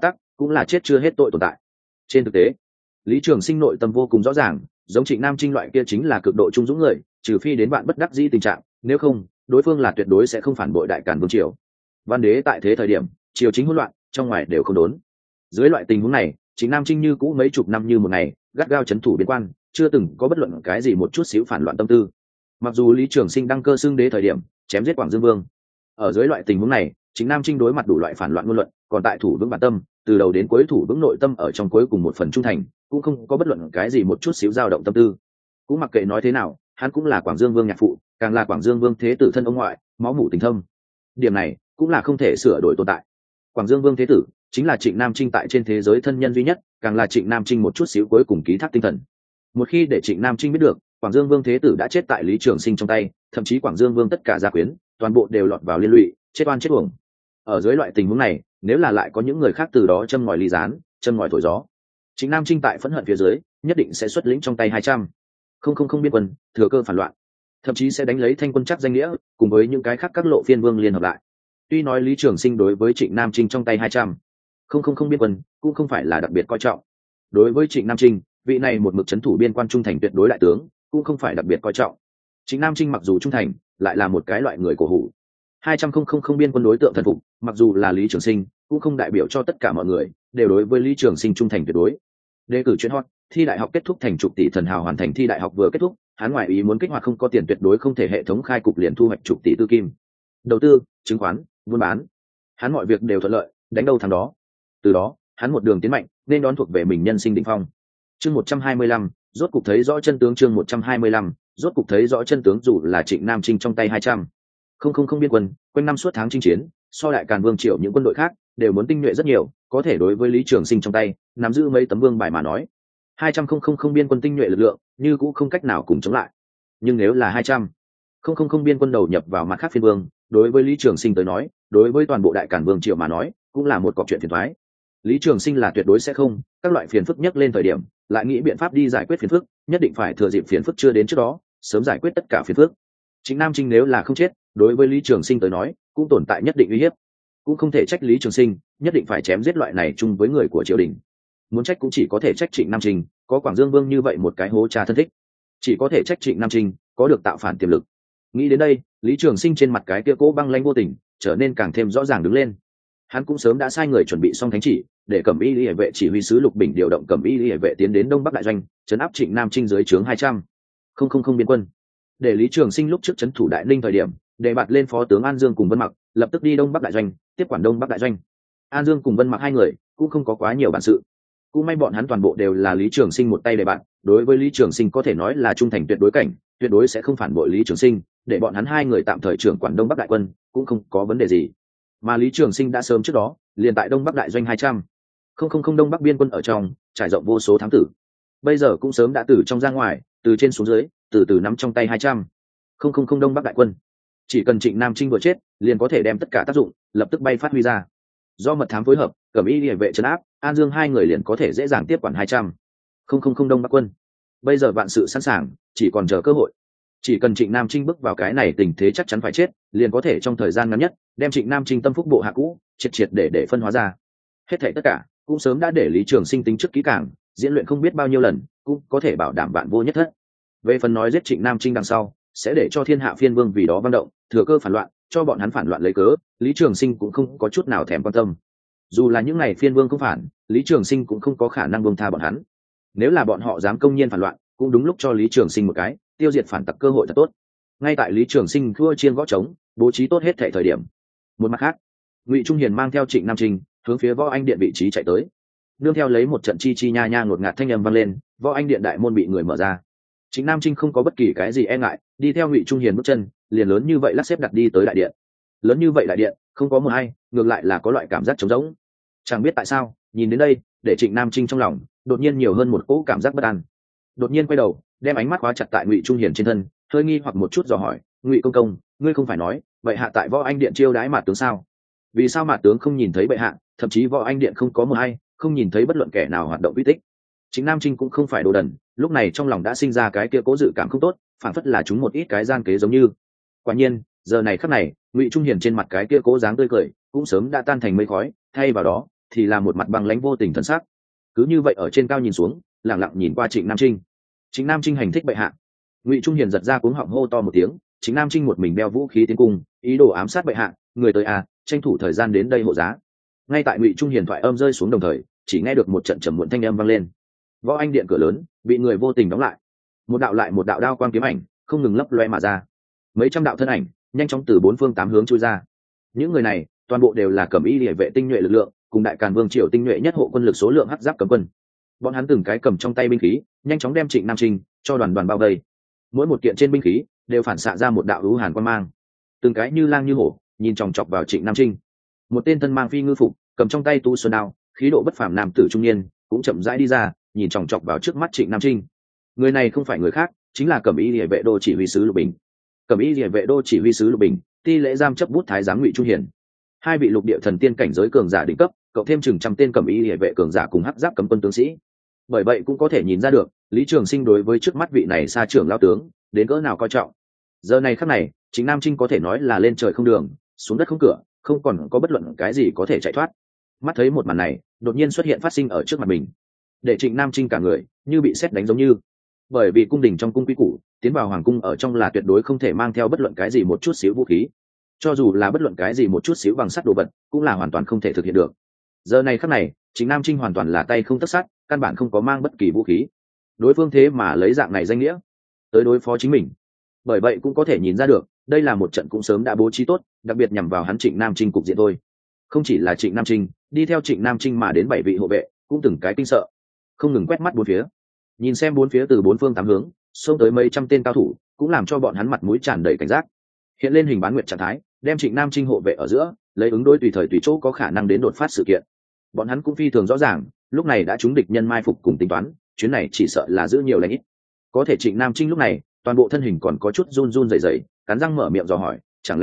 cũng là chết chưa hết tội tồn tại. Trên thực tế, Lý Trường Sinh nội tâm vô cùng rõ ràng, giống Trịnh Nam Trinh loại kia chính là cực độ trung dũng người, trừ phi đến bạn bất đắc dĩ tình trạng, nếu không, đối phương là tuyệt đối sẽ không phản bội Đại Càn Vương triều. Văn đế tại thế thời điểm, triều chính hỗn loạn, trong ngoài đều không đốn. Dưới loại tình huống này, Trịnh Nam Trinh như cũ mấy chục năm như một ngày, gắt gao trấn thủ biên quan, chưa từng có bất luận cái gì một chút xíu phản loạn tâm tư. Mặc dù Lý Trường Sinh đăng cơ xưng đế thời điểm, chém giết Quảng Dương Vương, ở dưới loại tình huống này, Trịnh Nam Trinh đối mặt đủ loại phản loạn ngôn luận, còn tại thủ vững bản tâm, từ đầu đến cuối thủ vững nội tâm ở trong cuối cùng một phần trung thành, cũng không có bất luận cái gì một chút xíu dao động tâm tư. Cũng mặc kệ nói thế nào, hắn cũng là Quảng Dương Vương nhạc phụ, càng là Quảng Dương Vương thế tử thân ông ngoại, máu mủ tình thâm. Điểm này cũng là không thể sửa đổi tồn tại. Quảng Dương Vương thế tử chính là Trịnh Nam Trinh tại trên thế giới thân nhân duy nhất, càng là Trịnh Nam Trinh một chút xíu cuối cùng ký thác tinh thần. Một khi để Trịnh Nam Trinh biết được Quảng Dương Vương thế tử đã chết tại Lý Trường Sinh trong tay, thậm chí Quảng Dương Vương tất cả gia quyến toàn bộ đều lọt vào liên lụy, chết oan chết uổng. Ở dưới loại tình huống này, nếu là lại có những người khác từ đó châm ngòi ly gián, châm ngòi thổi gió, Trịnh Nam Trinh tại phẫn hận phía dưới nhất định sẽ xuất lĩnh trong tay 200 không biên quân, thừa cơ phản loạn, thậm chí sẽ đánh lấy Thanh Quân Chắc danh nghĩa, cùng với những cái khác các lộ phiên vương liên hợp lại. Tuy nói Lý Trường Sinh đối với Trịnh Nam Trinh trong tay 200 không biên quân cũng không phải là đặc biệt coi trọng. Đối với Trịnh Nam Trinh, vị này một mực trấn thủ biên quan trung thành tuyệt đối đại tướng, cũng không phải đặc biệt coi trọng. Trịnh Nam Trinh mặc dù trung thành, lại là một cái loại người cổ hủ. 200 không biên quân đối tượng thần phục, mặc dù là Lý Trường Sinh, cũng không đại biểu cho tất cả mọi người đều đối với Lý Trường Sinh trung thành tuyệt đối. Đề cử chuyên hot, thi đại học kết thúc thành chục tỷ thần hào hoàn thành thi đại học vừa kết thúc, hắn ngoại ý muốn kích hoạt không có tiền tuyệt đối không thể hệ thống khai cục liền thu hoạch chục tỷ tư kim. Đầu tư, chứng khoán, buôn bán, hắn mọi việc đều thuận lợi, đánh đâu thắng đó. Từ đó, hắn một đường tiến mạnh, nên đón thuộc về mình nhân sinh đỉnh phong. Chương 125, rốt cục thấy rõ chân tướng. Chương 125, rốt cục thấy rõ chân tướng. Dù là Trịnh Nam Trinh trong tay 200 không biên quân, quanh năm suốt tháng chinh chiến, so Đại Càn Vương triều những quân đội khác đều muốn tinh nhuệ rất nhiều, có thể đối với Lý Trường Sinh trong tay nắm giữ mấy tấm vương bài mà nói, 200 không biên quân tinh nhuệ lực lượng như cũng không cách nào cùng chống lại. Nhưng nếu là 200 không biên quân đầu nhập vào mặt khác phiên vương, đối với Lý Trường Sinh tới nói, đối với toàn bộ Đại Càn Vương triều mà nói, cũng là một cọc chuyện phiền toái. Lý Trường Sinh là tuyệt đối sẽ không các loại phiền phức nhắc lên thời điểm lại nghĩ biện pháp đi giải quyết phiền phức, nhất định phải thừa dịp phiền phức chưa đến trước đó sớm giải quyết tất cả phiền phức. Trịnh Nam Trinh nếu là không chết, đối với Lý Trường Sinh tới nói cũng tồn tại nhất định uy hiếp, cũng không thể trách Lý Trường Sinh nhất định phải chém giết loại này chung với người của triều đình. Muốn trách cũng chỉ có thể trách Trịnh Nam Trinh có Quảng Dương Vương như vậy một cái hố cha thân thích, chỉ có thể trách Trịnh Nam Trinh có được tạo phản tiềm lực. Nghĩ đến đây, Lý Trường Sinh trên mặt cái kia cố băng lãnh vô tình trở nên càng thêm rõ ràng đứng lên. Hắn cũng sớm đã sai người chuẩn bị xong thánh chỉ, để Cẩm Y Liễu vệ chỉ huy sứ Lục Bình điều động Cẩm Y Liễu vệ tiến đến Đông Bắc đại doanh, trấn áp Trịnh Nam Trinh dưới trướng 200 không biên quân. Để Lý Trường Sinh lúc trước trấn thủ Đại Ninh thời điểm, đề bạt lên phó tướng An Dương cùng Vân Mặc, lập tức đi Đông Bắc đại doanh, tiếp quản Đông Bắc đại doanh. An Dương cùng Vân Mặc hai người cũng không có quá nhiều bản sự, cũng may bọn hắn toàn bộ đều là Lý Trường Sinh một tay đề bạt, đối với Lý Trường Sinh có thể nói là trung thành tuyệt đối cảnh, tuyệt đối sẽ không phản bội Lý Trường Sinh, để bọn hắn hai người tạm thời trưởng quản Đông Bắc đại quân cũng không có vấn đề gì. Mà Lý Trường Sinh đã sớm trước đó liền tại Đông Bắc đại doanh 200 không Đông Bắc biên quân ở trong trải rộng vô số thám tử, bây giờ cũng sớm đã từ trong ra ngoài, từ trên xuống dưới, từ từ nắm trong tay 200 không Đông Bắc đại quân. Chỉ cần Trịnh Nam Trinh vừa chết, liền có thể đem tất cả tác dụng lập tức bay phát huy ra. Do mật thám phối hợp, Cẩm Y Liễu vệ trấn áp, An Dương hai người liền có thể dễ dàng tiếp quản 200 không Đông Bắc quân. Bây giờ vạn sự sẵn sàng, chỉ còn chờ cơ hội. Chỉ cần Trịnh Nam Trinh bước vào cái này tình thế chắc chắn phải chết, liền có thể trong thời gian ngắn nhất đem Trịnh Nam Trinh tâm phúc bộ hạ cũ triệt để phân hóa ra. Hết thảy tất cả cũng sớm đã để Lý Trường Sinh tính trước kỹ càng, diễn luyện không biết bao nhiêu lần, cũng có thể bảo đảm vạn vô nhất thất. Về phần nói giết Trịnh Nam Trinh đằng sau sẽ để cho thiên hạ phiên vương vì đó vang động, thừa cơ phản loạn, cho bọn hắn phản loạn lấy cớ, Lý Trường Sinh cũng không có chút nào thèm quan tâm. Dù là những ngày phiên vương không phản, Lý Trường Sinh cũng không có khả năng buông tha bọn hắn. Nếu là bọn họ dám công nhiên phản loạn, cũng đúng lúc cho Lý Trường Sinh một cái tiêu diệt phản tặc cơ hội thật tốt. Ngay tại Lý Trường Sinh thua chiên gõ trống, bố trí tốt hết thảy thời điểm, một mặt khác, Ngụy Trung Hiền mang theo Trịnh Nam Trinh hướng phía Võ Anh điện vị trí chạy tới. Nương theo lấy một trận chi nha nha ngột ngạt thanh âm vang lên, Võ Anh điện đại môn bị người mở ra. Trịnh Nam Trinh không có bất kỳ cái gì e ngại, đi theo Ngụy Trung Hiền bước chân, liền lớn như vậy lắc xếp đặt đi tới đại điện. Lớn như vậy đại điện, không có một ai, ngược lại là có loại cảm giác trống rỗng. Chẳng biết tại sao, nhìn đến đây, để Trịnh Nam Trinh trong lòng đột nhiên nhiều hơn một cỗ cảm giác bất an. Đột nhiên quay đầu, đem ánh mắt khóa chặt tại Ngụy Trung Hiền trên thân, hơi nghi hoặc một chút dò hỏi, Ngụy công công, ngươi không phải nói vậy hạ tại Võ Anh điện chiêu đãi Mạt tướng sao? Vì sao Mạt tướng không nhìn thấy bệ hạ, thậm chí Võ Anh điện không có một ai, không nhìn thấy bất luận kẻ nào hoạt động uy tích? Trịnh Nam Trinh cũng không phải đồ đần, lúc này trong lòng đã sinh ra cái kia cố dự cảm không tốt, phản phất là chúng một ít cái gian kế giống như. Quả nhiên, giờ này khắc này, Ngụy Trung Hiền trên mặt cái kia cố dáng tươi cười cũng sớm đã tan thành mây khói, thay vào đó thì là một mặt băng lãnh vô tình thần sắc. Cứ như vậy ở trên cao nhìn xuống, lẳng lặng nhìn qua Trịnh Nam Trinh. Trịnh Nam Trinh hành thích bệ hạ. Ngụy Trung Hiền giật ra cuống họng hô to một tiếng. Trịnh Nam Trinh một mình đeo vũ khí tiến cung, ý đồ ám sát bệ hạ. Người tới à, tranh thủ thời gian đến đây hộ giá. Ngay tại Ngụy Trung Hiền thoại âm rơi xuống đồng thời, chỉ nghe được một trận trầm muộn thanh âm vang lên. Võ Anh điện cửa lớn bị người vô tình đóng lại. Một đạo lại một đạo đao quang kiếm ảnh không ngừng lấp loe mà ra. Mấy trăm đạo thân ảnh nhanh chóng từ bốn phương tám hướng chui ra. Những người này toàn bộ đều là cẩm y liề vệ tinh nhuệ lực lượng, cùng đại càn vương triều tinh nhuệ nhất hộ quân lực số lượng hắc giáp cấm quân. Bọn hắn từng cái cầm trong tay binh khí, nhanh chóng đem Trịnh Nam Trinh cho đoàn đoàn bao vây. Mỗi một kiện trên binh khí đều phản xạ ra một đạo hữu hàn quang mang, từng cái như lang như hổ nhìn chòng chọc vào Trịnh Nam Trinh. Một tên thân mang phi ngư phục, cầm trong tay tu xuân đao, khí độ bất phàm nam tử trung niên cũng chậm rãi đi ra, nhìn chòng chọc vào trước mắt Trịnh Nam Trinh. Người này không phải người khác, chính là cẩm y liề vệ đô chỉ huy sứ Lục Bình. Cẩm y liề vệ đô chỉ huy sứ Lục Bình, ti lễ giam chấp bút thái giám Ngụy Trung Hiền, hai vị lục địa thần tiên cảnh giới cường giả đỉnh cấp, cộng thêm chừng trăm tên cẩm y liề vệ cường giả cùng hắc giáp cấm quân tướng sĩ. Bởi vậy cũng có thể nhìn ra được, Lý Trường Sinh đối với trước mắt vị này xa trưởng lão tướng đến cỡ nào coi trọng. Giờ này khắc này, Trịnh Nam Trinh có thể nói là lên trời không đường, xuống đất không cửa, không còn có bất luận cái gì có thể chạy thoát. Mắt thấy một màn này đột nhiên xuất hiện phát sinh ở trước mặt mình, để Trịnh Nam Trinh cả người như bị sét đánh giống như. Bởi vì cung đình trong cung quý củ, tiến vào hoàng cung ở trong là tuyệt đối không thể mang theo bất luận cái gì một chút xíu vũ khí, cho dù là bất luận cái gì một chút xíu bằng sắt đồ vật cũng là hoàn toàn không thể thực hiện được. Giờ này khắc này, Trịnh Nam Trinh hoàn toàn là tay không tất sắt, căn bản không có mang bất kỳ vũ khí. Đối phương thế mà lấy dạng này danh nghĩa tới đối phó chính mình. Bởi vậy cũng có thể nhìn ra được, đây là một trận cũng sớm đã bố trí tốt, đặc biệt nhằm vào hắn Trịnh Nam Trinh cục diện thôi. Không chỉ là Trịnh Nam Trinh, đi theo Trịnh Nam Trinh mà đến 7 vị hộ vệ cũng từng cái kinh sợ, không ngừng quét mắt bốn phía, nhìn xem bốn phía từ bốn phương tám hướng xông tới mấy trăm tên cao thủ, cũng làm cho bọn hắn mặt mũi tràn đầy cảnh giác. Hiện lên hình bán nguyệt trạng thái, đem Trịnh Nam Trinh hộ vệ ở giữa, lấy ứng đối tùy thời tùy chỗ có khả năng đến đột phát sự kiện. Bọn hắn cũng phi thường rõ ràng, lúc này đã trúng địch nhân mai phục cùng tính toán, chuyến này chỉ sợ là giữ nhiều lãnh ít. Có thể Trịnh Nam Trinh lúc này toàn bộ thân hình còn có chút run run rẩy rẩy, cắn răng mở miệng dò hỏi, chẳng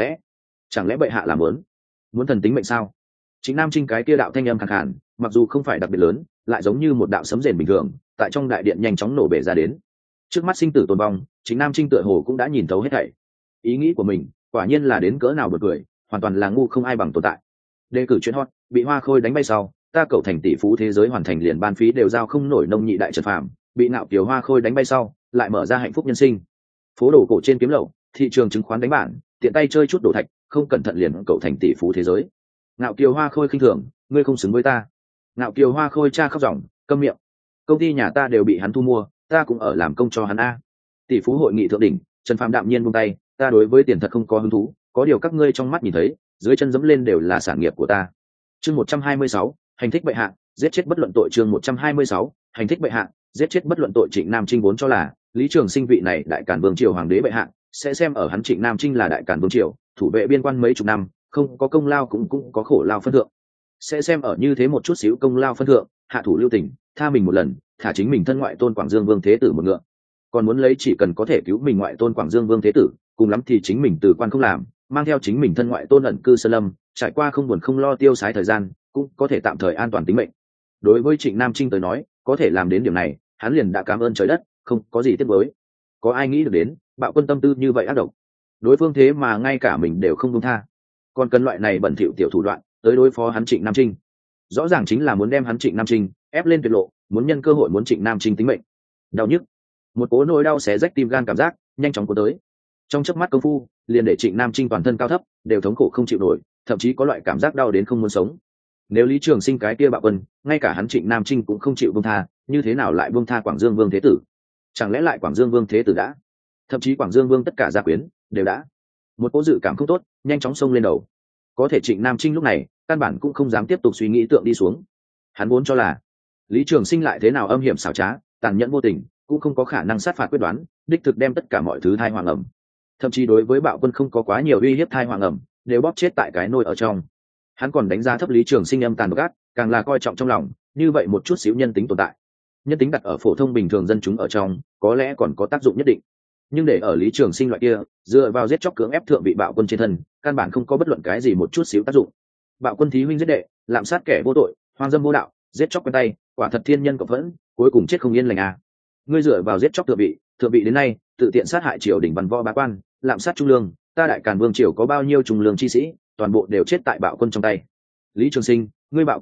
lẽ bệ hạ làm muốn thần tính mệnh sao? Trịnh Nam Trinh cái kia đạo thanh âm khàn khàn, mặc dù không phải đặc biệt lớn, lại giống như một đạo sấm rền bình thường, tại trong đại điện nhanh chóng nổ bể ra đến. Trước mắt sinh tử tồn vong, Trịnh Nam Trinh tựa hồ cũng đã nhìn thấu hết thảy. Ý nghĩ của mình quả nhiên là đến cỡ nào bật cười, hoàn toàn là ngu không ai bằng tồn tại. Đề cử chuyên hot, bị Hoa Khôi đánh bay sau, ta cậu thành tỷ phú thế giới hoàn thành liền ban phí đều giao không nổi nông nhị đại Trần Phàm, bị Ngạo Kiều Hoa Khôi đánh bay sau, lại mở ra hạnh phúc nhân sinh. Phố đồ cổ trên kiếm lậu, thị trường chứng khoán đánh bản, tiện tay chơi chút đồ thạch, không cẩn thận liền cậu thành tỷ phú thế giới. Ngạo Kiều Hoa Khôi khinh thường, ngươi không xứng với ta. Ngạo Kiều Hoa Khôi cha khóc ròng, câm miệng. Công ty nhà ta đều bị hắn thu mua, ta cũng ở làm công cho hắn a. Tỷ phú hội nghị thượng đỉnh, Trần Phàm đạm nhiên buông tay, ta đối với tiền thật không có hứng thú, có điều các ngươi trong mắt nhìn thấy, dưới chân dẫm lên đều là sản nghiệp của ta. Chương 126, hành thích bệ hạ, giết chết bất luận tội. Chương 126, hành thích bệ hạ, giết chết bất luận tội. Trịnh Nam Trinh vốn cho là Lý Trường Sinh vị này đại càn vương triều hoàng đế bệ hạ sẽ xem ở hắn Trịnh Nam Trinh là đại càn vương triều, thủ vệ biên quan mấy chục năm, không có công lao cũng có khổ lao phân thượng, sẽ xem ở như thế một chút xíu công lao phân thượng, hạ thủ lưu tình, tha mình một lần, thả chính mình thân ngoại tôn Quảng Dương Vương Thế Tử một ngựa. Còn muốn lấy chỉ cần có thể cứu mình ngoại tôn Quảng Dương Vương Thế Tử, cùng lắm thì chính mình từ quan không làm, mang theo chính mình thân ngoại tôn ẩn cư sơn lâm, trải qua không buồn không lo tiêu sái thời gian, cũng có thể tạm thời an toàn tính mệnh. Đối với Trịnh Nam Trinh tới nói, có thể làm đến điểm này, hắn liền đã cảm ơn trời đất, không có gì tiếc nuối. Có ai nghĩ được đến, Bạo Quân tâm tư như vậy ác độc, đối phương thế mà ngay cả mình đều không buông tha, còn cần loại này bẩn thỉu tiểu thủ đoạn tới đối phó hắn Trịnh Nam Trinh. Rõ ràng chính là muốn đem hắn Trịnh Nam Trinh ép lên tuyệt lộ, muốn nhân cơ hội muốn Trịnh Nam Trinh tính mệnh. Đau nhức, một cố nỗi đau xé rách tim gan cảm giác nhanh chóng cuốn tới, trong chớp mắt công phu liền để Trịnh Nam Trinh toàn thân cao thấp đều thống khổ không chịu nổi, thậm chí có loại cảm giác đau đến không muốn sống. Nếu Lý Trường Sinh cái kia Bạo Quân, ngay cả hắn Trịnh Nam Trinh cũng không chịu buông tha, như thế nào lại buông tha Quảng Dương Vương Thế Tử? Chẳng lẽ lại Quảng Dương Vương Thế Tử đã, thậm chí Quảng Dương Vương tất cả gia quyến đều đã? Một cố dự cảm không tốt nhanh chóng xông lên đầu. Có thể Trịnh Nam Trinh lúc này căn bản cũng không dám tiếp tục suy nghĩ tượng đi xuống. Hắn vốn cho là Lý Trường Sinh lại thế nào âm hiểm xảo trá, tàn nhẫn vô tình, cũng không có khả năng sát phạt quyết đoán, đích thực đem tất cả mọi thứ thai hoàng ẩm. Thậm chí đối với Bạo Quân không có quá nhiều uy hiếp thai hoàng ẩm, đều bóp chết tại cái nôi ở trong. Hắn còn đánh giá thấp Lý Trường Sinh âm tàn độc ác, càng là coi trọng trong lòng, như vậy một chút xíu nhân tính tồn tại. Nhân tính đặt ở phổ thông bình thường dân chúng ở trong, có lẽ còn có tác dụng nhất định. Nhưng để ở Lý Trường Sinh loại kia, dựa vào giết chóc cưỡng ép thượng vị Bạo Quân trên thân, căn bản không có bất luận cái gì một chút xíu tác dụng. Bạo Quân thí huynh giết đệ, lạm sát kẻ vô tội, hoang dâm vô đạo, giết chóc quen tay, quả thật thiên nhân cộng vẫn, cuối cùng chết không yên lành à. Ngươi dựa vào giết chóc thượng vị đến nay, tự tiện sát hại triều đình văn võ bá quan, lạm sát trung lương, ta đại càn vương triều có bao nhiêu trung lương chi sĩ, toàn bộ đều chết tại Bạo Quân trong tay. Lý Trường Sinh, ngươi Bạo Quân này,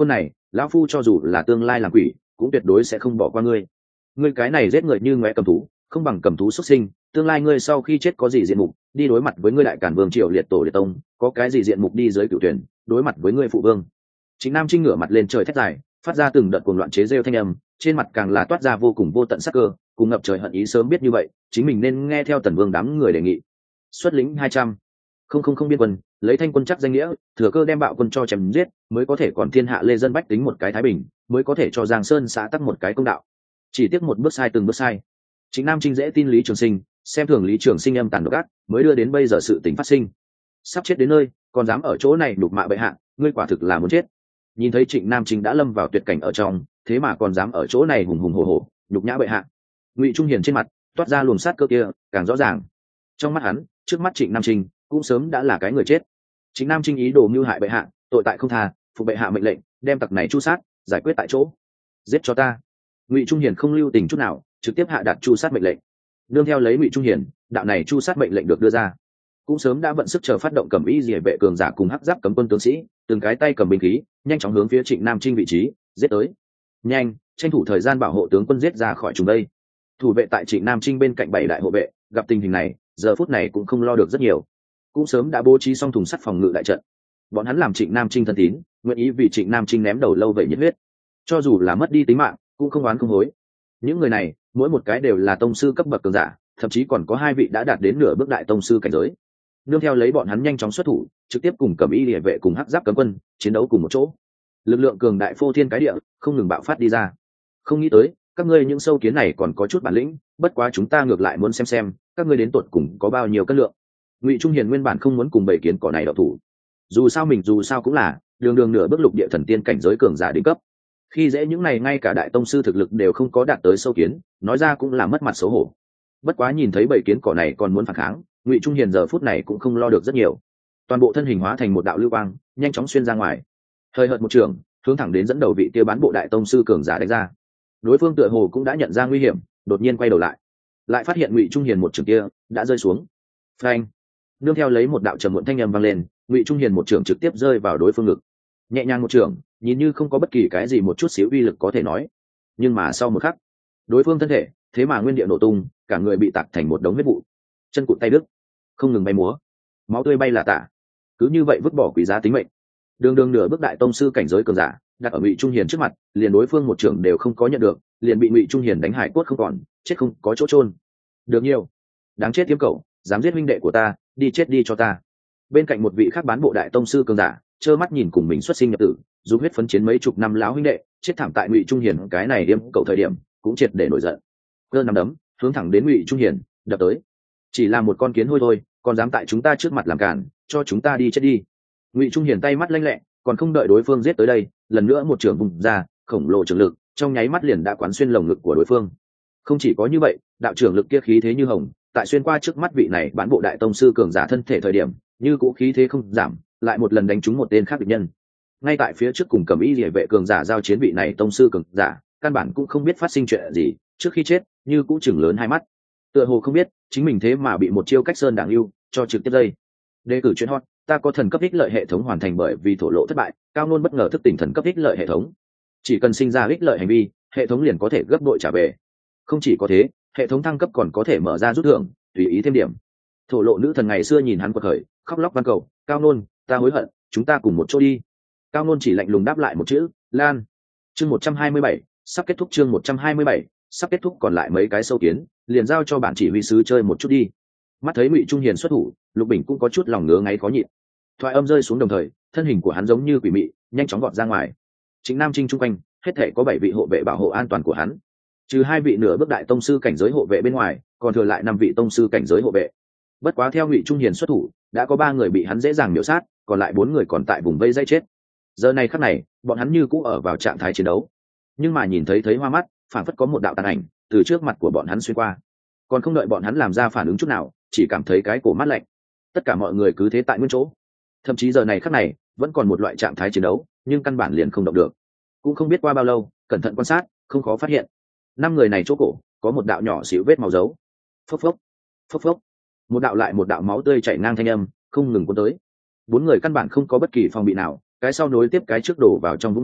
lão phu cho dù là tương lai làm quỷ cũng tuyệt đối sẽ không bỏ qua ngươi. Ngươi cái này giết người như ngoé cầm thú, không bằng cầm thú xuất sinh, tương lai ngươi sau khi chết có gì diện mục đi đối mặt với ngươi đại cản vương triều liệt tổ liệt tông, có cái gì diện mục đi dưới cửu tuyển đối mặt với ngươi phụ vương. Trịnh Nam Trinh ngửa mặt lên trời thét dài, phát ra từng đợt cuồng loạn chế rêu thanh âm, trên mặt càng là toát ra vô cùng vô tận sắc cơ, cùng ngập trời hận ý. Sớm biết như vậy, chính mình nên nghe theo Tần Vương đám người đề nghị, xuất lĩnh 200 không biên quân, lấy thanh quân chắc danh nghĩa, thừa cơ đem bạo quân cho chém giết, mới có thể còn thiên hạ lê dân bách tính một cái thái bình, mới có thể cho Giang Sơn xã tắc một cái công đạo. Chỉ tiếc một bước sai từng bước sai. Trịnh Nam Trinh dễ tin Lý Trường Sinh, xem thường Lý Trường Sinh âm tàn độc ác, mới đưa đến bây giờ sự tình phát sinh. Sắp chết đến nơi, còn dám ở chỗ này đục mạ bệ hạ, ngươi quả thực là muốn chết. Nhìn thấy Trịnh Nam Trinh đã lâm vào tuyệt cảnh ở trong, thế mà còn dám ở chỗ này hùng hùng hổ hổ nhục nhã bệ hạ. Ngụy Trung Hiền trên mặt toát ra luồng sát cơ kia càng rõ ràng. Trong mắt hắn, trước mắt Trịnh Nam Trinh cũng sớm đã là cái người chết. Trịnh Nam Trinh ý đồ mưu hại bệ hạ, tội tại không tha, phục bệ hạ mệnh lệnh, đem tặc này chu sát, giải quyết tại chỗ. Giết cho ta. Ngụy Trung Hiền không lưu tình chút nào, trực tiếp hạ đạt chu sát mệnh lệnh. Đương theo lấy Ngụy Trung Hiền, đạo này chu sát mệnh lệnh được đưa ra, cũng sớm đã vận sức chờ phát động Cẩm Y Liễu vệ cường giả cùng hắc giáp cấm quân tướng sĩ, từng cái tay cầm binh khí, nhanh chóng hướng phía Trịnh Nam Trinh vị trí giết tới. Nhanh, tranh thủ thời gian bảo hộ tướng quân giết ra khỏi chúng đây. Thủ vệ tại Trịnh Nam Trinh bên cạnh 7 đại hộ vệ, gặp tình hình này, giờ phút này cũng không lo được rất nhiều, cũng sớm đã bố trí xong thùng sắt phòng ngự đại trận. Bọn hắn làm Trịnh Nam Trinh thân tín, nguyện ý vì Trịnh Nam Trinh ném đầu lâu vậy nhiệt huyết, cho dù là mất đi tính mạng cũng không oán không hối. Những người này mỗi một cái đều là tông sư cấp bậc cường giả, thậm chí còn có 2 vị đã đạt đến nửa bước đại tông sư cảnh giới. Nương theo lấy bọn hắn nhanh chóng xuất thủ, trực tiếp cùng Cẩm Y Liễu vệ cùng hắc giáp cấm quân chiến đấu cùng một chỗ. Lực lượng cường đại phô thiên cái địa không ngừng bạo phát đi ra. Không nghĩ tới các ngươi những sâu kiến này còn có chút bản lĩnh, bất quá chúng ta ngược lại muốn xem các ngươi đến tột cùng có bao nhiêu cân lượng. Ngụy Trung Hiền nguyên bản không muốn cùng bầy kiến cỏ này đậu thủ, dù sao cũng là đường nửa bước lục địa thần tiên cảnh giới cường giả đỉnh cấp, khi dễ những này ngay cả đại tông sư thực lực đều không có đạt tới sâu kiến, nói ra cũng là mất mặt xấu hổ. Bất quá nhìn thấy bầy kiến cỏ này còn muốn phản kháng, Ngụy Trung Hiền giờ phút này cũng không lo được rất nhiều, toàn bộ thân hình hóa thành một đạo lưu quang, nhanh chóng xuyên ra ngoài, hơi hợt một trường hướng thẳng đến dẫn đầu vị kia bán bộ đại tông sư cường giả đánh ra. Đối phương tựa hồ cũng đã nhận ra nguy hiểm, đột nhiên quay đầu lại phát hiện Ngụy Trung Hiền một trường kia đã rơi xuống. Phanh! Nương theo lấy một đạo trầm muộn thanh âm vang lên, Ngụy Trung Hiền một trường trực tiếp rơi vào đối phương ngực. Nhẹ nhàng một trường, nhìn như không có bất kỳ cái gì một chút xíu uy lực có thể nói, nhưng mà sau một khắc, đối phương thân thể thế mà nguyên địa nổ tung, cả người bị tạc thành một đống huyết vụ, chân cụt tay đứt, không ngừng bay múa, máu tươi bay là tả, cứ như vậy vứt bỏ quý giá tính mệnh. Đường nửa bước đại tông sư cảnh giới cường giả đặt ở Ngụy Trung Hiền trước mặt, liền đối phương một trường đều không có nhận được, liền bị Ngụy Trung Hiền đánh hải cốt không còn, chết không có chỗ chôn. Được nhiều, đáng chết tiêm cậu, dám giết huynh đệ của ta, đi chết đi cho ta. Bên cạnh một vị khác bán bộ đại tông sư cường giả trơ mắt nhìn cùng mình xuất sinh nhập tử, dùng huyết phấn chiến mấy chục năm láo huynh đệ chết thảm tại Ngụy Trung Hiền cái này điếm cậu thời điểm, cũng triệt để nổi giận, cơ nắm đấm hướng thẳng đến Ngụy Trung Hiền đập tới. Chỉ là một con kiến hôi thôi, còn dám tại chúng ta trước mặt làm cản, cho chúng ta đi chết đi. Ngụy Trung Hiền tay mắt lanh lẹ, còn không đợi đối phương giết tới đây, lần nữa một trường vùng ra, khổng lồ trường lực trong nháy mắt liền đã quán xuyên lồng ngực của đối phương. Không chỉ có như vậy, đạo trưởng lực kia khí thế như hồng, tại xuyên qua trước mắt vị này bán bộ đại tông sư cường giả thân thể thời điểm, như cũ khí thế không giảm, lại một lần đánh trúng một tên khác địch nhân. Ngay tại phía trước cùng Cẩm Y Liễu vệ cường giả giao chiến vị này tông sư cường giả, căn bản cũng không biết phát sinh chuyện gì, trước khi chết, như cũ chừng lớn hai mắt, tựa hồ không biết chính mình thế mà bị một chiêu cách sơn đảng lưu cho trực tiếp dây. Đề cử chuyện hot, ta có thần cấp ích lợi hệ thống hoàn thành bởi vì thổ lộ thất bại, cao nôn bất ngờ thức tỉnh thần cấp ích lợi hệ thống. Chỉ cần sinh ra ích lợi hành vi, hệ thống liền có thể gấp bội trả về. Không chỉ có thế, hệ thống thăng cấp còn có thể mở ra rút thưởng, tùy ý thêm điểm. Thổ lộ nữ thần ngày xưa nhìn hắn quật khởi, khóc lóc van cầu, cao nôn, ta hối hận, chúng ta cùng một chỗ đi. Cao nôn chỉ lạnh lùng đáp lại một chữ, lan. Chương 127, sắp kết thúc. Chương 127, sắp kết thúc. Còn lại mấy cái sâu kiến, liền giao cho bản chỉ huy sứ chơi một chút đi. Mắt thấy Ngụy Trung Hiền xuất thủ, Lục Bình cũng có chút lòng ngứa ngáy khó nhịn. Thoại âm rơi xuống đồng thời, thân hình của hắn giống như quỷ mị, nhanh chóng gọt ra ngoài. Chính Nam Trinh trung quanh, hết thể có 7 vị hộ vệ bảo hộ an toàn của hắn, trừ 2 vị nửa bước đại tông sư cảnh giới hộ vệ bên ngoài, còn thừa lại 5 vị tông sư cảnh giới hộ vệ. Bất quá theo Ngụy Trung Hiền xuất thủ, đã có 3 người bị hắn dễ dàng miểu sát, còn lại 4 người còn tại vùng vây dây chết. Giờ này khắc này, bọn hắn như cũ ở vào trạng thái chiến đấu, nhưng mà nhìn thấy hoa mắt, phản phất có một đạo tàn ảnh từ trước mặt của bọn hắn xuyên qua, còn không đợi bọn hắn làm ra phản ứng chút nào, chỉ cảm thấy cái cổ mát lạnh. Tất cả mọi người cứ thế tại nguyên chỗ, thậm chí giờ này khắc này vẫn còn một loại trạng thái chiến đấu, nhưng căn bản liền không động được. Cũng không biết qua bao lâu, cẩn thận quan sát, không khó phát hiện 5 người này chỗ cổ có một đạo nhỏ xíu vết máu dấu. Phốc phốc, phốc phốc, một đạo lại một đạo máu tươi chảy ngang thanh âm không ngừng cuốn tới. 4 người căn bản không có bất kỳ phòng bị nào, cái sau nối tiếp cái trước đổ vào trong vũng máu,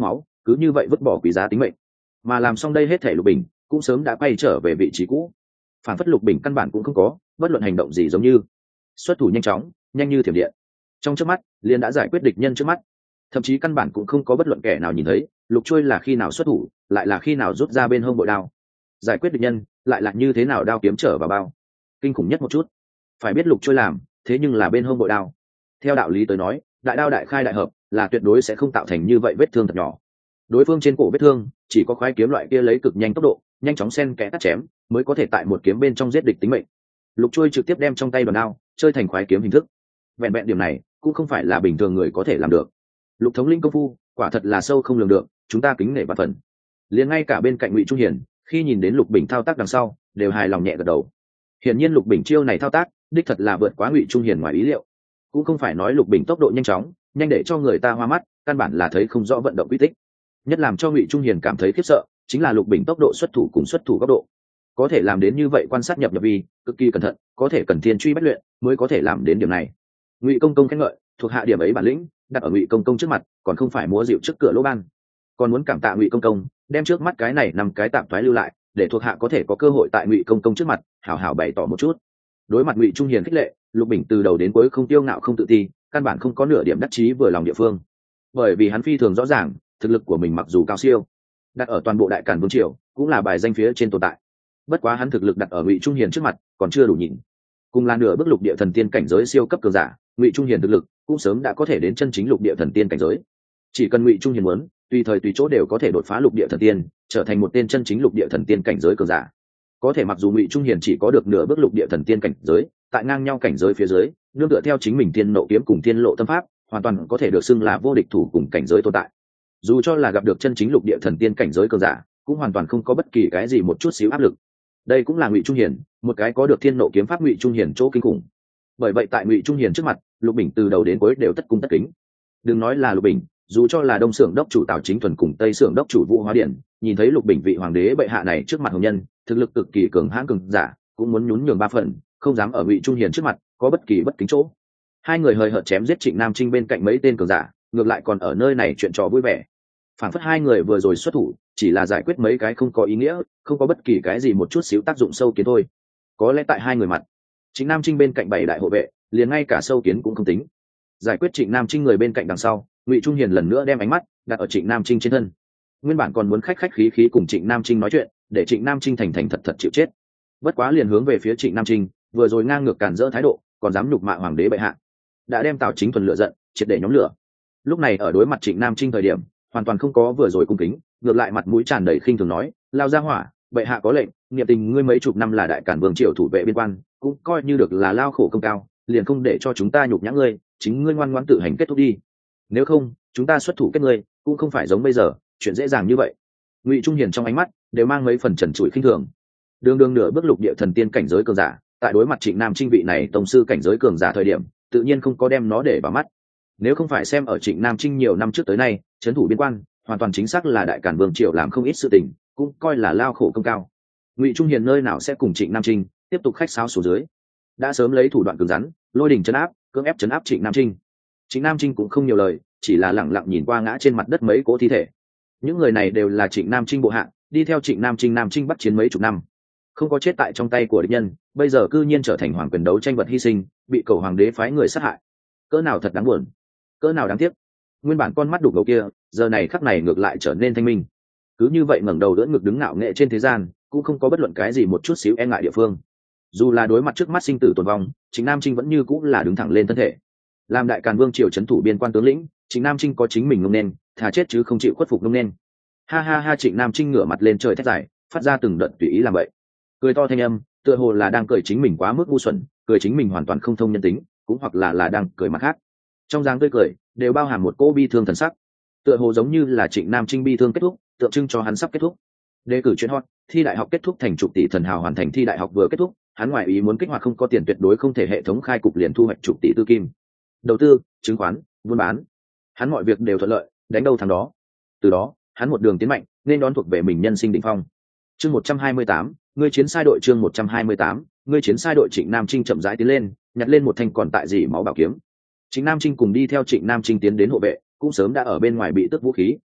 cứ như vậy vứt bỏ quý giá tính mệnh. Mà làm xong đây hết thể Lục Bình cũng sớm đã quay trở về vị trí cũ. Phản phất Lục Bình căn bản cũng không có bất luận hành động gì, giống như xuất thủ nhanh chóng, nhanh như thiểm điện, trong chớp mắt liền đã giải quyết địch nhân trước mắt. Thậm chí căn bản cũng không có bất luận kẻ nào nhìn thấy Lục Trôi là khi nào xuất thủ, lại là khi nào rút ra bên hông bội đao giải quyết địch nhân, lại là như thế nào đao kiếm trở vào bao. Kinh khủng nhất một chút, phải biết Lục Trôi làm thế nhưng là bên hông bội đao. Theo đạo lý tới nói, đại đao đại khai đại hợp là tuyệt đối sẽ không tạo thành như vậy vết thương thật nhỏ. Đối phương trên cổ vết thương chỉ có khoái kiếm loại kia lấy cực nhanh tốc độ, nhanh chóng xen kẽ cắt chém mới có thể tại một kiếm bên trong giết địch tính mệnh. Lục Trôi trực tiếp đem trong tay đoàn đao chơi thành khoái kiếm hình thức. Vẹn vẹn điểm này cũng không phải là bình thường người có thể làm được. Lục thống lĩnh công phu quả thật là sâu không lường được, chúng ta kính nể vạn phần. Liền ngay cả bên cạnh Ngụy Trung Hiền khi nhìn đến Lục Bình thao tác đằng sau đều hài lòng nhẹ gật đầu. Hiển nhiên Lục Bình chiêu này thao tác đích thật là vượt quá Ngụy Trung Hiền ngoài ý liệu. Cũng không phải nói Lục Bình tốc độ nhanh chóng nhanh để cho người ta hoa mắt, căn bản là thấy không rõ vận động quy tích. Nhất làm cho Ngụy Trung Hiền cảm thấy khiếp sợ chính là Lục Bình tốc độ xuất thủ cùng xuất thủ góc độ, có thể làm đến như vậy, quan sát nhập vi, cực kỳ cẩn thận, có thể cần thiên truy bách luyện mới có thể làm đến điểm này. Ngụy Công Công khen ngợi, thuộc hạ điểm ấy bản lĩnh đặt ở Ngụy Công Công trước mặt còn không phải múa dịu trước cửa lỗ ban. Còn muốn cảm tạ Ngụy Công Công đem trước mắt cái này nằm cái tạm thoái lưu lại, để thuộc hạ có thể có cơ hội tại Ngụy Công Công trước mặt hảo hảo bày tỏ một chút. Đối mặt Ngụy Trung Hiền khích lệ, Lục Bình từ đầu đến cuối không tiêu ngạo không tự ti, căn bản không có nửa điểm đắc chí vừa lòng địa phương. Bởi vì hắn phi thường rõ ràng thực lực của mình mặc dù cao siêu, đặt ở toàn bộ Đại Càn Vương triều cũng là bài danh phía trên tồn tại. Bất quá hắn thực lực đặt ở Ngụy Trung Hiền trước mặt còn chưa đủ nhìn. Cùng là nửa bước lục địa thần tiên cảnh giới siêu cấp cường giả, Ngụy Trung Hiền thực lực cũng sớm đã có thể đến chân chính lục địa thần tiên cảnh giới. Chỉ cần Ngụy Trung Hiền muốn, tùy thời tùy chỗ đều có thể đột phá lục địa thần tiên, trở thành một tên chân chính lục địa thần tiên cảnh giới cường giả. Có thể mặc dù Ngụy Trung Hiền chỉ có được nửa bước lục địa thần tiên cảnh giới, tại ngang nhau cảnh giới phía dưới, nương tựa theo chính mình tiên nộ kiếm cùng tiên lộ tâm pháp, hoàn toàn có thể được xưng là vô địch thủ cùng cảnh giới tồn tại. Dù cho là gặp được chân chính lục địa thần tiên cảnh giới cường giả, cũng hoàn toàn không có bất kỳ cái gì một chút xíu áp lực. Đây cũng là Ngụy Trung Hiền, một cái có được thiên nộ kiếm pháp Ngụy Trung Hiền chỗ kinh khủng. Bởi vậy tại Ngụy Trung Hiền trước mặt, Lục Bình từ đầu đến cuối đều tất cung tất kính. Đừng nói là Lục Bình, dù cho là Đông Xưởng đốc chủ Tào Chính Thuần cùng Tây Xưởng đốc chủ Vũ Hóa Điển, nhìn thấy Lục Bình vị hoàng đế bệ hạ này trước mặt hồng nhân, thực lực cực kỳ cường hãn cường giả, cũng muốn nhún nhường ba phần, không dám ở Ngụy Trung Hiền trước mặt có bất kỳ bất kính chỗ. Hai người hời hợt chém giết Trịnh Nam Trinh bên cạnh mấy tên cường giả, ngược lại còn ở nơi này chuyện trò vui vẻ. Phản phất hai người vừa rồi xuất thủ chỉ là giải quyết mấy cái không có ý nghĩa, không có bất kỳ cái gì một chút xíu tác dụng sâu kiến thôi. Có lẽ tại hai người mặt, Trịnh Nam Trinh bên cạnh bảy đại hộ vệ liền ngay cả sâu kiến cũng không tính. Giải quyết Trịnh Nam Trinh người bên cạnh đằng sau, Ngụy Trung Hiền lần nữa đem ánh mắt đặt ở Trịnh Nam Trinh trên thân. Nguyên bản còn muốn khách khách khí khí cùng Trịnh Nam Trinh nói chuyện, để Trịnh Nam Trinh thành thành thật thật chịu chết. Bất quá liền hướng về phía Trịnh Nam Trinh, vừa rồi ngang ngược cản rỡ thái độ, còn dám nhục mạ hoàng đế bệ hạ, đã đem Tào Chính Thuần lựa giận, triệt để nhóm lửa. Lúc này ở đối mặt Trịnh Nam Trinh thời điểm, hoàn toàn không có vừa rồi cung kính, ngược lại mặt mũi tràn đầy khinh thường nói, lao ra hỏa, bệ hạ có lệnh, niệm tình ngươi mấy chục năm là Đại Càn Vương triều thủ vệ biên quan, cũng coi như được là lao khổ công cao, liền không để cho chúng ta nhục nhã ngươi, chính ngươi ngoan ngoãn tự hành kết thúc đi. Nếu không, chúng ta xuất thủ kết ngươi, cũng không phải giống bây giờ, chuyện dễ dàng như vậy. Ngụy Trung Hiền trong ánh mắt đều mang mấy phần trần trụi khinh thường. Đường đường nửa bước lục địa thần tiên cảnh giới cường giả, tại đối mặt Trịnh Nam Trinh vị này tông sư cảnh giới cường giả thời điểm, tự nhiên không có đem nó để vào mắt. Nếu không phải xem ở Trịnh Nam Trinh nhiều năm trước tới nay trấn thủ biên quan, hoàn toàn chính xác là Đại Càn Vương triều làm không ít sự tình, cũng coi là lao khổ công cao. Ngụy Trung Hiền nơi nào sẽ cùng Trịnh Nam Trinh tiếp tục khách sáo xuống dưới, đã sớm lấy thủ đoạn cứng rắn lôi đình trấn áp, cưỡng ép trấn áp Trịnh Nam Trinh. Trịnh Nam Trinh cũng không nhiều lời, chỉ là lẳng lặng nhìn qua ngã trên mặt đất mấy cỗ thi thể. Những người này đều là Trịnh Nam Trinh bộ hạ, đi theo Trịnh Nam Trinh bắt chiến mấy chục năm, không có chết tại trong tay của địch nhân, bây giờ cư nhiên trở thành hoàng quyền đấu tranh vật hy sinh, bị cầu hoàng đế phái người sát hại. Cỡ nào thật đáng buồn, cỡ nào đáng tiếc. Nguyên bản con mắt đục ngầu kia, giờ này khắc này ngược lại trở nên thanh minh. Cứ như vậy ngẩng đầu đỡ ngực đứng ngạo nghệ trên thế gian, cũng không có bất luận cái gì một chút xíu e ngại địa phương. Dù là đối mặt trước mắt sinh tử tồn vong, Trịnh Nam Trinh vẫn như cũng là đứng thẳng lên thân thể. Làm Đại Càn Vương triều trấn thủ biên quan tướng lĩnh, Trịnh Nam Trinh có chính mình ngông nên, thà chết chứ không chịu khuất phục ngông nên. Ha ha ha, Trịnh Nam Trinh ngửa mặt lên trời thét dài, phát ra từng đợt tùy ý làm vậy. Cười to thanh âm, tựa hồ là đang cười chính mình quá mức ngu xuẩn, cười chính mình hoàn toàn không thông nhân tính, cũng hoặc là đang cười mặt khác. Trong dáng tươi cười đều bao hàm một cỗ bi thương thần sắc, tựa hồ giống như là Trịnh Nam Trinh bi thương kết thúc, tượng trưng cho hắn sắp kết thúc. Đề cử chuyên hot, thi đại học kết thúc thành chục tỷ thần hào hoàn thành thi đại học vừa kết thúc, hắn ngoại ý muốn kích hoạt không có tiền tuyệt đối không thể hệ thống khai cục liền thu hoạch chục tỷ tư kim. Đầu tư, chứng khoán, buôn bán, hắn mọi việc đều thuận lợi, đánh đâu thắng đó. Từ đó, hắn một đường tiến mạnh, nên đón thuộc về mình nhân sinh đỉnh phong. Chương 128, ngươi chiến sai đội. Chương 128, ngươi chiến sai đội. Trịnh Nam Trinh chậm rãi tiến lên, nhặt lên một thanh còn tại dỉ máu bảo kiếm. Trịnh Nam Trinh cùng đi theo Trịnh Nam Trinh tiến đến hộ vệ, cũng sớm đã ở bên ngoài bị tước vũ khí,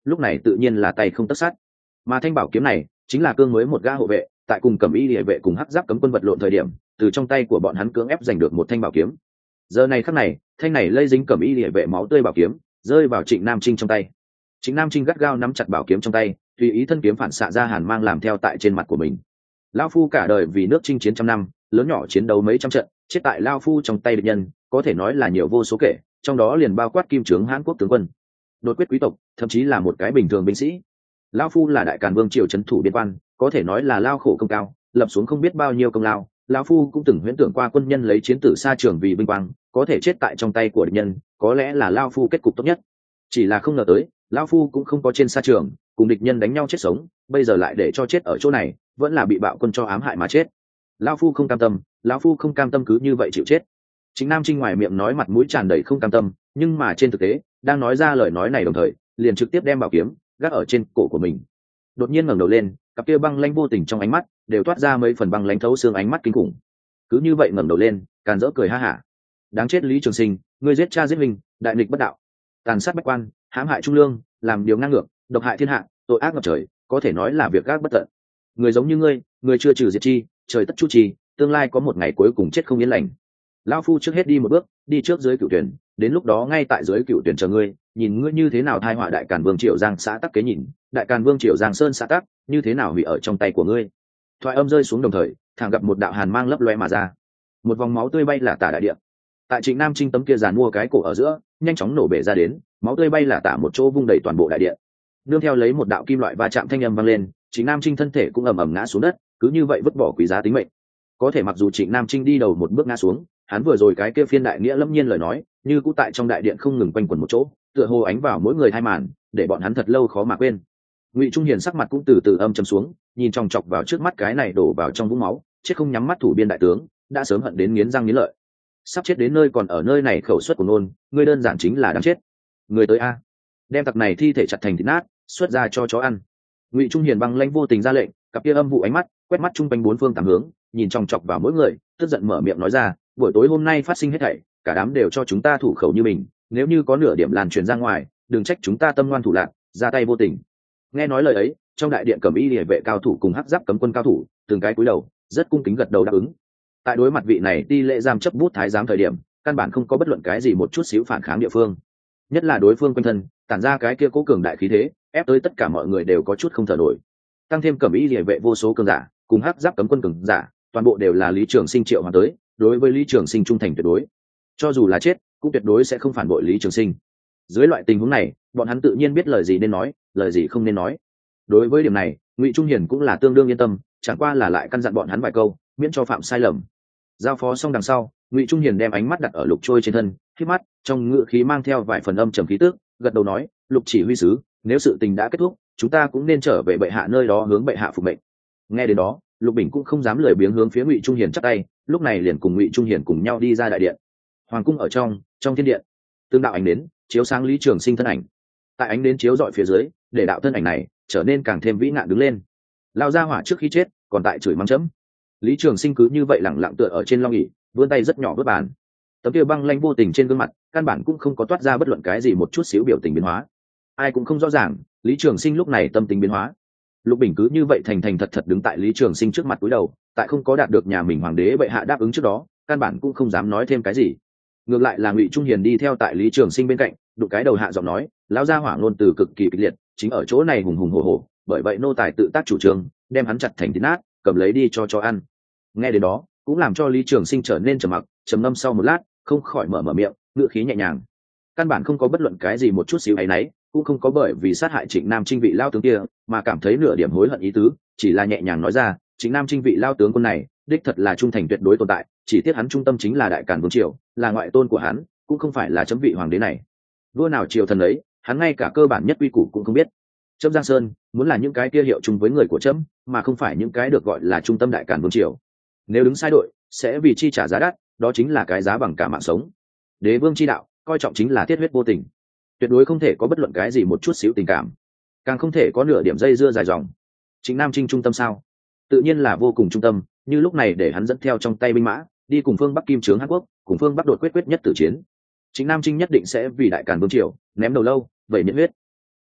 lúc này tự nhiên là tay không tất sát. Mà thanh bảo kiếm này chính là cương mới một gã hộ vệ tại cùng cẩm y địa vệ cùng hắc giáp cấm quân vật lộn thời điểm từ trong tay của bọn hắn cưỡng ép giành được một thanh bảo kiếm. Giờ này khắc này thanh này lây dính cẩm y địa vệ máu tươi bảo kiếm rơi vào Trịnh Nam Trinh trong tay. Trịnh Nam Trinh gắt gao nắm chặt bảo kiếm trong tay, tùy ý thân kiếm phản xạ ra hàn mang làm theo tại trên mặt của mình. Lao phu cả đời vì nước chinh chiến trăm năm, lớn nhỏ chiến đấu mấy trăm trận, chết tại Lao phu trong tay địch nhân có thể nói là nhiều vô số kể, trong đó liền bao quát kim trướng Hán Quốc tướng quân, đột quyết quý tộc, thậm chí là một cái bình thường binh sĩ. Lao phu là đại càn vương triều trấn thủ biên quan, có thể nói là lao khổ công cao, lập xuống không biết bao nhiêu công lao. Lao phu cũng từng huyễn tưởng qua quân nhân lấy chiến tử xa trường vì vinh quang, có thể chết tại trong tay của địch nhân, có lẽ là Lao phu kết cục tốt nhất. Chỉ là không ngờ tới, Lao phu cũng không có trên xa trường, cùng địch nhân đánh nhau chết sống, bây giờ lại để cho chết ở chỗ này, vẫn là bị bạo quân cho ám hại mà chết. Lao phu không cam tâm, lão phu không cam tâm cứ như vậy chịu chết. Chính Nam Trinh ngoài miệng nói mặt mũi tràn đầy không cam tâm, nhưng mà trên thực tế, đang nói ra lời nói này đồng thời, liền trực tiếp đem bảo kiếm gác ở trên cổ của mình. Đột nhiên ngẩng đầu lên, cặp kia băng lãnh vô tình trong ánh mắt đều toát ra mấy phần băng lãnh thấu xương ánh mắt kinh khủng. Cứ như vậy ngẩng đầu lên, càn rỡ cười ha hả. Đáng chết Lý Trường Sinh, ngươi giết cha giết mình, đại nghịch bất đạo, tàn sát bách quan, hãm hại trung lương, làm điều ngang ngược, độc hại thiên hạ, tội ác ngập trời, có thể nói là việc gác bất tận. Người giống như ngươi, người chưa trừ diệt chi, trời tất chu trì, tương lai có một ngày cuối cùng chết không yên lành. Lão phu trước hết đi một bước, đi trước dưới cựu tuyển, đến lúc đó ngay tại dưới cựu tuyển chờ ngươi, nhìn ngươi như thế nào thai họa đại càn vương triều giang xã tắc kế nhìn, đại càn vương triều giang sơn xã tắc như thế nào hủy ở trong tay của ngươi. Thoại âm rơi xuống đồng thời, thẳng gặp một đạo hàn mang lấp loe mà ra, một vòng máu tươi bay là tả đại địa. Tại Trịnh Nam Trinh tấm kia giàn mua cái cổ ở giữa, nhanh chóng nổ bể ra đến, máu tươi bay là tả một chỗ vung đầy toàn bộ đại địa. Nương theo lấy một đạo kim loại va chạm thanh âm vang lên, Trịnh Nam Trinh thân thể cũng ầm ầm ngã xuống đất, cứ như vậy vứt bỏ quý giá tính mệnh. Có thể mặc dù Trịnh Nam Trinh đi đầu một bước ngã xuống, hắn vừa rồi cái kia phiên đại nghĩa lâm nhiên lời nói, như cũ tại trong đại điện không ngừng quanh quẩn một chỗ, tựa hồ ánh vào mỗi người hai màn, để bọn hắn thật lâu khó mà quên. Ngụy Trung Hiền sắc mặt cũng từ từ âm trầm xuống, nhìn chòng chọc vào trước mắt cái này đổ vào trong vũng máu, chết không nhắm mắt thủ biên đại tướng, đã sớm hận đến nghiến răng nghiến lợi. Sắp chết đến nơi còn ở nơi này khẩu suất của nôn, ngươi đơn giản chính là đáng chết. Người tới a, đem tặc này thi thể chặt thành thịt nát, xuất ra cho chó ăn. Ngụy Trung Hiền băng lãnh vô tình ra lệnh, cặp kia âm vụ ánh mắt quét mắt chung quanh bốn phương tám hướng, nhìn chòng chọc vào mỗi người, tức giận mở miệng nói ra, buổi tối hôm nay phát sinh hết thảy, cả đám đều cho chúng ta thủ khẩu như mình, nếu như có nửa điểm lan truyền ra ngoài, đừng trách chúng ta tâm ngoan thủ lạn, ra tay vô tình. Nghe nói lời ấy, trong đại điện cẩm y liề vệ cao thủ cùng hắc giáp cấm quân cao thủ, từng cái cúi đầu, rất cung kính gật đầu đáp ứng. Tại đối mặt vị này ti lệ giam chấp bút thái giám thời điểm, căn bản không có bất luận cái gì một chút xíu phản kháng địa phương. Nhất là đối phương quanh thân, tản ra cái kia cố cường đại khí thế, ép tới tất cả mọi người đều có chút không thở nổi. Tăng thêm cẩm y liề vệ vô số cường giả, cùng hắc giáp cấm quân cường giả, toàn bộ đều là Lý Trường Sinh triệu hoàn tới, đối với Lý Trường Sinh trung thành tuyệt đối, cho dù là chết cũng tuyệt đối sẽ không phản bội Lý Trường Sinh. Dưới loại tình huống này, bọn hắn tự nhiên biết lời gì nên nói, lời gì không nên nói. Đối với điểm này, Ngụy Trung Hiền cũng là tương đương yên tâm, chẳng qua là lại căn dặn bọn hắn vài câu, miễn cho phạm sai lầm. Giao phó xong đằng sau, Ngụy Trung Hiền đem ánh mắt đặt ở Lục Trôi trên thân, khép mắt, trong ngữ khí mang theo vài phần âm trầm khí tức, gật đầu nói, Lục chỉ huy sứ, nếu sự tình đã kết thúc, chúng ta cũng nên trở về bệ hạ nơi đó hướng bệ hạ phục mệnh. Nghe đến đó, Lục Bình cũng không dám lười biếng hướng phía Ngụy Trung Hiền chắp tay, lúc này liền cùng Ngụy Trung Hiền cùng nhau đi ra đại điện. Hoàng cung ở trong thiên điện, tương đạo ánh đến chiếu sáng Lý Trường Sinh thân ảnh. Tại ánh đến chiếu dọi phía dưới, để đạo thân ảnh này trở nên càng thêm vĩ ngạn đứng lên. Lao ra hỏa trước khi chết, còn tại chửi mắng chấm. Lý Trường Sinh cứ như vậy lẳng lặng tựa ở trên long ỷ, vươn tay rất nhỏ vớt bàn. Tấm kia băng lanh vô tình trên gương mặt, căn bản cũng không có toát ra bất luận cái gì một chút xíu biểu tình biến hóa. Ai cũng không rõ ràng, Lý Trường Sinh lúc này tâm tình biến hóa. Lục Bình cứ như vậy thành thành thật thật đứng tại Lý Trường Sinh trước mặt cúi đầu, tại không có đạt được nhà mình hoàng đế bệ hạ đáp ứng trước đó, căn bản cũng không dám nói thêm cái gì. Ngược lại là Ngụy Trung Hiền đi theo tại Lý Trường Sinh bên cạnh, đụng cái đầu hạ giọng nói, lão gia hỏa ngôn từ cực kỳ kịch liệt, chính ở chỗ này hùng hùng hổ hổ, bởi vậy nô tài tự tác chủ trương, đem hắn chặt thành thịt nát, cầm lấy đi cho ăn. Nghe đến đó, cũng làm cho Lý Trường Sinh trở nên trầm mặc, trầm ngâm sau một lát, không khỏi mở miệng, ngữ khí nhẹ nhàng. Căn bản không có bất luận cái gì một chút xíu áy náy, cũng không có bởi vì sát hại Trịnh Nam Trinh vị lao tướng kia mà cảm thấy nửa điểm hối hận ý tứ, chỉ là nhẹ nhàng nói ra, Trịnh Nam Trinh vị lao tướng quân này, đích thật là trung thành tuyệt đối tồn tại, chỉ tiếc hắn trung tâm chính là đại càn vương triều, là ngoại tôn của hắn, cũng không phải là chấm vị hoàng đế này. Vua nào triều thần ấy, hắn ngay cả cơ bản nhất quy củ cũng không biết. Trẫm Giang Sơn muốn là những cái kia hiệu chung với người của trẫm, mà không phải những cái được gọi là trung tâm đại càn vương triều. Nếu đứng sai đội, sẽ vì chi trả giá đắt, đó chính là cái giá bằng cả mạng sống. Đế vương chi đạo, coi trọng chính là thiết huyết vô tình, tuyệt đối không thể có bất luận cái gì một chút xíu tình cảm, càng không thể có nửa điểm dây dưa dài dòng. Trịnh Nam Trinh trung tâm sao? Tự nhiên là vô cùng trung tâm, như lúc này để hắn dẫn theo trong tay binh mã, đi cùng phương Bắc Kim Trướng Hán Quốc, cùng phương Bắc đột quyết nhất tử chiến. Trịnh Nam Trinh nhất định sẽ vì đại càn vương triều ném đầu lâu, vậy nhiệt huyết.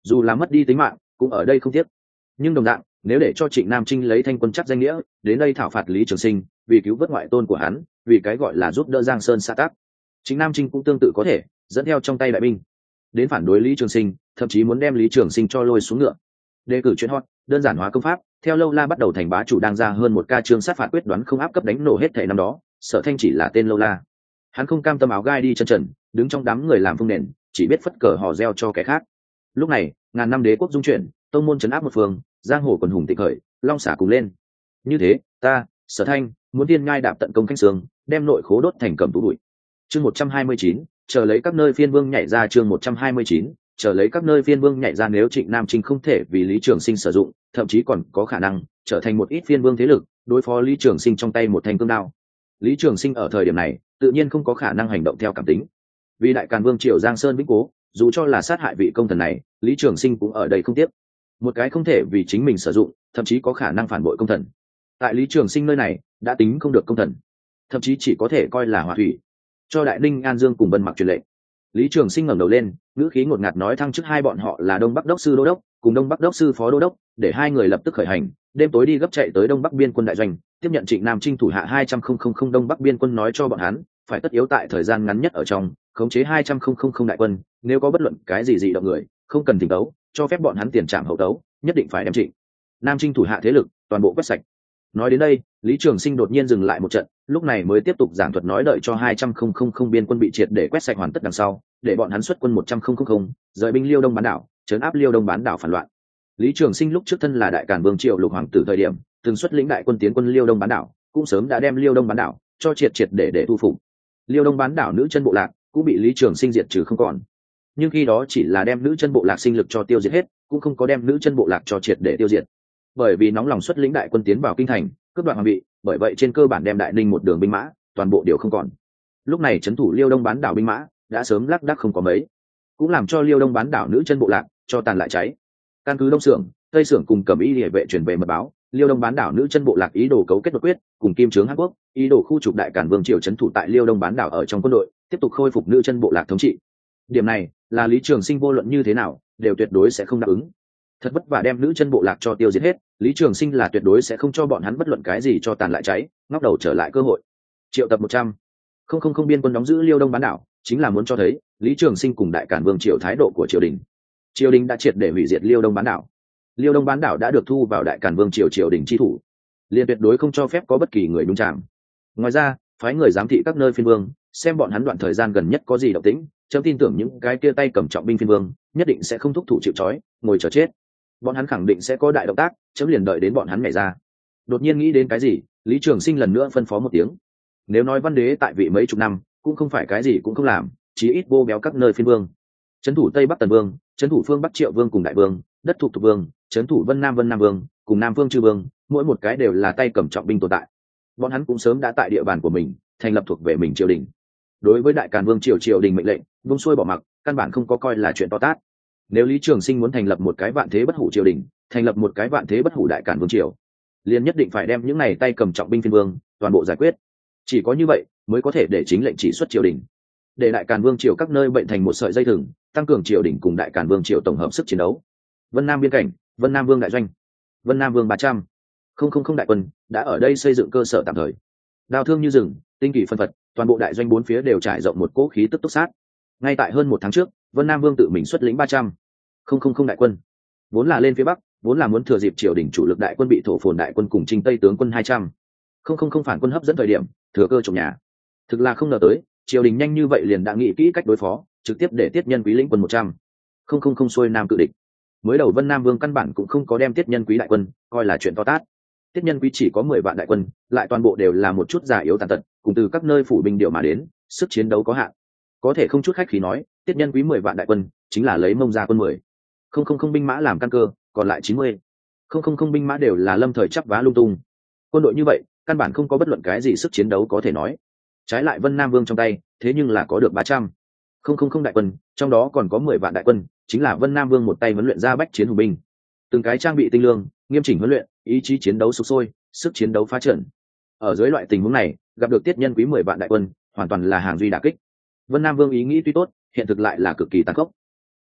dù là mất đi tính mạng cũng ở đây không tiếc. Nhưng đồng dạng, nếu để cho Trịnh Nam Trinh lấy thanh quân chắc danh nghĩa đến đây thảo phạt Lý Trường Sinh, vì cứu vớt ngoại tôn của hắn, vì cái gọi là giúp đỡ Giang Sơn xã tắc, Trịnh Nam Trinh cũng tương tự có thể dẫn theo trong tay đại binh đến phản đối Lý Trường Sinh, thậm chí muốn đem Lý Trường Sinh cho lôi xuống ngựa. Đề cử chuyện hot, đơn giản hóa công pháp, theo lâu la bắt đầu thành bá chủ đang ra hơn một ca chương sát phạt quyết đoán không áp cấp đánh nổ hết thảy năm đó, Sở Thanh chỉ là tên lâu la. Hắn không cam tâm áo gai đi chân trần, đứng trong đám người làm phương nền, chỉ biết phất cờ hò reo cho kẻ khác. Lúc này, ngàn năm đế quốc dung chuyển, tông môn trấn áp một phương, giang hồ quần hùng tịnh khởi, long xả cùng lên. Như thế, ta, Sở Thanh, muốn tiên ngai đạp tận công canh sương, đem nội khố đốt thành cầm tú bụi. Chương 129, chờ lấy các nơi phiên vương nhảy ra. Chương 129, chờ lấy các nơi phiên vương nhảy ra. Nếu Trịnh Nam Trinh không thể vì Lý Trường Sinh sử dụng, thậm chí còn có khả năng trở thành một ít phiên vương thế lực đối phó Lý Trường Sinh trong tay một thanh cương đao. Lý Trường Sinh ở thời điểm này tự nhiên không có khả năng hành động theo cảm tính, vì đại càn vương triều Giang Sơn vĩnh cố, dù cho là sát hại vị công thần này, Lý Trường Sinh cũng ở đây không tiếp. Một cái không thể vì chính mình sử dụng, thậm chí có khả năng phản bội công thần, tại Lý Trường Sinh nơi này đã tính không được công thần, thậm chí chỉ có thể coi là hỏa thủy. Cho Đại Ninh An Dương cùng Vân Mặc truyền lệnh. Lý Trường Sinh ngẩng đầu lên, ngữ khí ngột ngạt nói thăng chức hai bọn họ là Đông Bắc đốc sư đô đốc cùng Đông Bắc đốc sư phó đô đốc, để hai người lập tức khởi hành, đêm tối đi gấp chạy tới Đông Bắc biên quân đại doanh, tiếp nhận Trịnh Nam Trinh thủ hạ 200,000 Đông Bắc biên quân, nói cho bọn hắn phải tất yếu tại thời gian ngắn nhất ở trong khống chế 200,000 đại quân, nếu có bất luận cái gì dị động người, không cần thỉnh tấu, cho phép bọn hắn tiền trảm hậu tấu, nhất định phải đem Trịnh Nam Trinh thủ hạ thế lực toàn bộ quét sạch. Nói đến đây, Lý Trường Sinh đột nhiên dừng lại một trận, lúc này mới tiếp tục giảng thuật nói đợi cho 200,000 biên quân bị triệt để quét sạch hoàn tất đằng sau, để bọn hắn xuất quân 100,000 rời binh Liêu Đông bán đảo, trấn áp Liêu Đông bán đảo phản loạn. Lý Trường Sinh lúc trước thân là đại càn vương triều lục hoàng tử thời điểm, từng xuất lĩnh đại quân tiến quân Liêu Đông bán đảo, cũng sớm đã đem Liêu Đông bán đảo cho triệt để thu phục. Liêu Đông bán đảo nữ chân bộ lạc cũng bị Lý Trường Sinh diệt trừ không còn. Nhưng khi đó chỉ là đem nữ chân bộ lạc sinh lực cho tiêu diệt hết, cũng không có đem nữ chân bộ lạc cho triệt để tiêu diệt. Bởi vì nóng lòng xuất lĩnh đại quân tiến vào kinh thành, cướp đoạt hoàng vị, bởi vậy trên cơ bản đem Đại Ninh một đường binh mã toàn bộ đều không còn. Lúc này trấn thủ Liêu Đông bán đảo binh mã đã sớm lác đác không có mấy, cũng làm cho Liêu Đông bán đảo nữ chân bộ lạc cho tàn lại cháy. Căn cứ Đông Sưởng, Tây Sưởng cùng Cẩm Y Liễu vệ truyền về mật báo, Liêu Đông bán đảo nữ chân bộ lạc ý đồ cấu kết đột quyết, cùng Kim Trướng Hàn Quốc, ý đồ khu trục đại càn vương triều trấn thủ tại Liêu Đông bán đảo ở trong quân đội, tiếp tục khôi phục nữ chân bộ lạc thống trị. Điểm này là Lý Trường Sinh vô luận như thế nào đều tuyệt đối sẽ không đáp ứng. Thật vất vả đem nữ chân bộ lạc cho tiêu diệt hết, Lý Trường Sinh là tuyệt đối sẽ không cho bọn hắn bất luận cái gì cho tàn lại cháy, ngóc đầu trở lại cơ hội. Triệu tập 100,000 biên quân đóng giữ Liêu Đông bán đảo, chính là muốn cho thấy Lý Trường Sinh cùng đại càn vương triều thái độ của triều đình. Triều đình đã triệt để hủy diệt Liêu Đông bán đảo. Liêu Đông bán đảo đã được thu vào đại càn vương triều triều đình chi thủ, liền tuyệt đối không cho phép có bất kỳ người nhúng chàm. Ngoài ra, phái người giám thị các nơi phiên vương, xem bọn hắn đoạn thời gian gần nhất có gì động tĩnh, chấm tin tưởng những cái kia tay cầm trọng binh phiên vương nhất định sẽ không thúc thủ chịu trói, ngồi chờ chết. Bọn hắn khẳng định sẽ có đại động tác, chấm liền đợi đến bọn hắn nhảy ra. Đột nhiên nghĩ đến cái gì, Lý Trường Sinh lần nữa phân phó một tiếng. Nếu nói văn đế tại vị mấy chục năm, cũng không phải cái gì cũng không làm, chí ít vô béo các nơi phiên vương. Trấn thủ Tây Bắc Tần Vương, trấn thủ phương Bắc Triệu Vương cùng Đại Vương, đất thuộc thuộc Vương, trấn thủ Vân Nam Vương cùng Nam Vương Chư Vương, mỗi một cái đều là tay cầm trọng binh tồn tại. Bọn hắn cũng sớm đã tại địa bàn của mình thành lập thuộc về mình triều đình. Đối với đại càn vương triều đình mệnh lệnh, buông xuôi bỏ mặc, căn bản không có coi là chuyện to tát. Nếu Lý Trường Sinh muốn thành lập một cái vạn thế bất hủ triều đình, thành lập một cái vạn thế bất hủ đại càn vương triều, liền nhất định phải đem những này tay cầm trọng binh phiên vương toàn bộ giải quyết. Chỉ có như vậy mới có thể để chính lệnh chỉ xuất triều đình, để đại càn vương triều các nơi bệnh thành một sợi dây thừng, tăng cường triều đình cùng đại càn vương triều tổng hợp sức chiến đấu. Vân Nam biên cảnh, Vân Nam vương đại doanh, Vân Nam vương 300,000 đại quân đã ở đây xây dựng cơ sở tạm thời. Đao thương như rừng, tinh kỳ phân phật, toàn bộ đại doanh bốn phía đều trải rộng một cỗ khí tức túc sát. Ngay tại hơn một tháng trước, Vân Nam vương tự mình xuất lĩnh 300,000 đại quân, vốn là lên phía bắc, vốn là muốn thừa dịp triều đình chủ lực đại quân bị thổ phồn đại quân cùng Trinh Tây tướng quân 200,000 phản quân hấp dẫn thời điểm, thừa cơ trộm nhà. Thực là không ngờ tới, triều đình nhanh như vậy liền đã nghĩ kỹ cách đối phó, trực tiếp để Tiết Nhân Quý lĩnh quân 100,000 xuôi nam cự địch. Mới đầu Vân Nam vương căn bản cũng không có đem Tiết Nhân Quý đại quân coi là chuyện to tát. Tiết Nhân Quý chỉ có 10 vạn đại quân, lại toàn bộ đều là một chút già yếu tàn tật, cùng từ các nơi phủ binh điều mà đến, sức chiến đấu có hạn. Có thể không chút khách khí nói, Tiết Nhân Quý 10 vạn đại quân chính là lấy Mông ra quân 10,000 binh mã làm căn cơ, còn lại 90,000 binh mã đều là lâm thời chắp vá lung tung. Quân đội như vậy, căn bản không có bất luận cái gì sức chiến đấu có thể nói. Trái lại Vân Nam vương trong tay, thế nhưng là có được 300,000 đại quân, trong đó còn có 10 vạn đại quân, chính là Vân Nam vương một tay huấn luyện ra bách chiến hùng binh. Từng cái trang bị tinh lương, nghiêm chỉnh huấn luyện, ý chí chiến đấu sục sôi, sức chiến đấu phá trận. Ở dưới loại tình huống này, gặp được Tiết Nhân Quý 10 vạn đại quân, hoàn toàn là hàng duy đả kích. Vân Nam vương ý nghĩ tuy tốt, hiện thực lại là cực kỳ tàn khốc.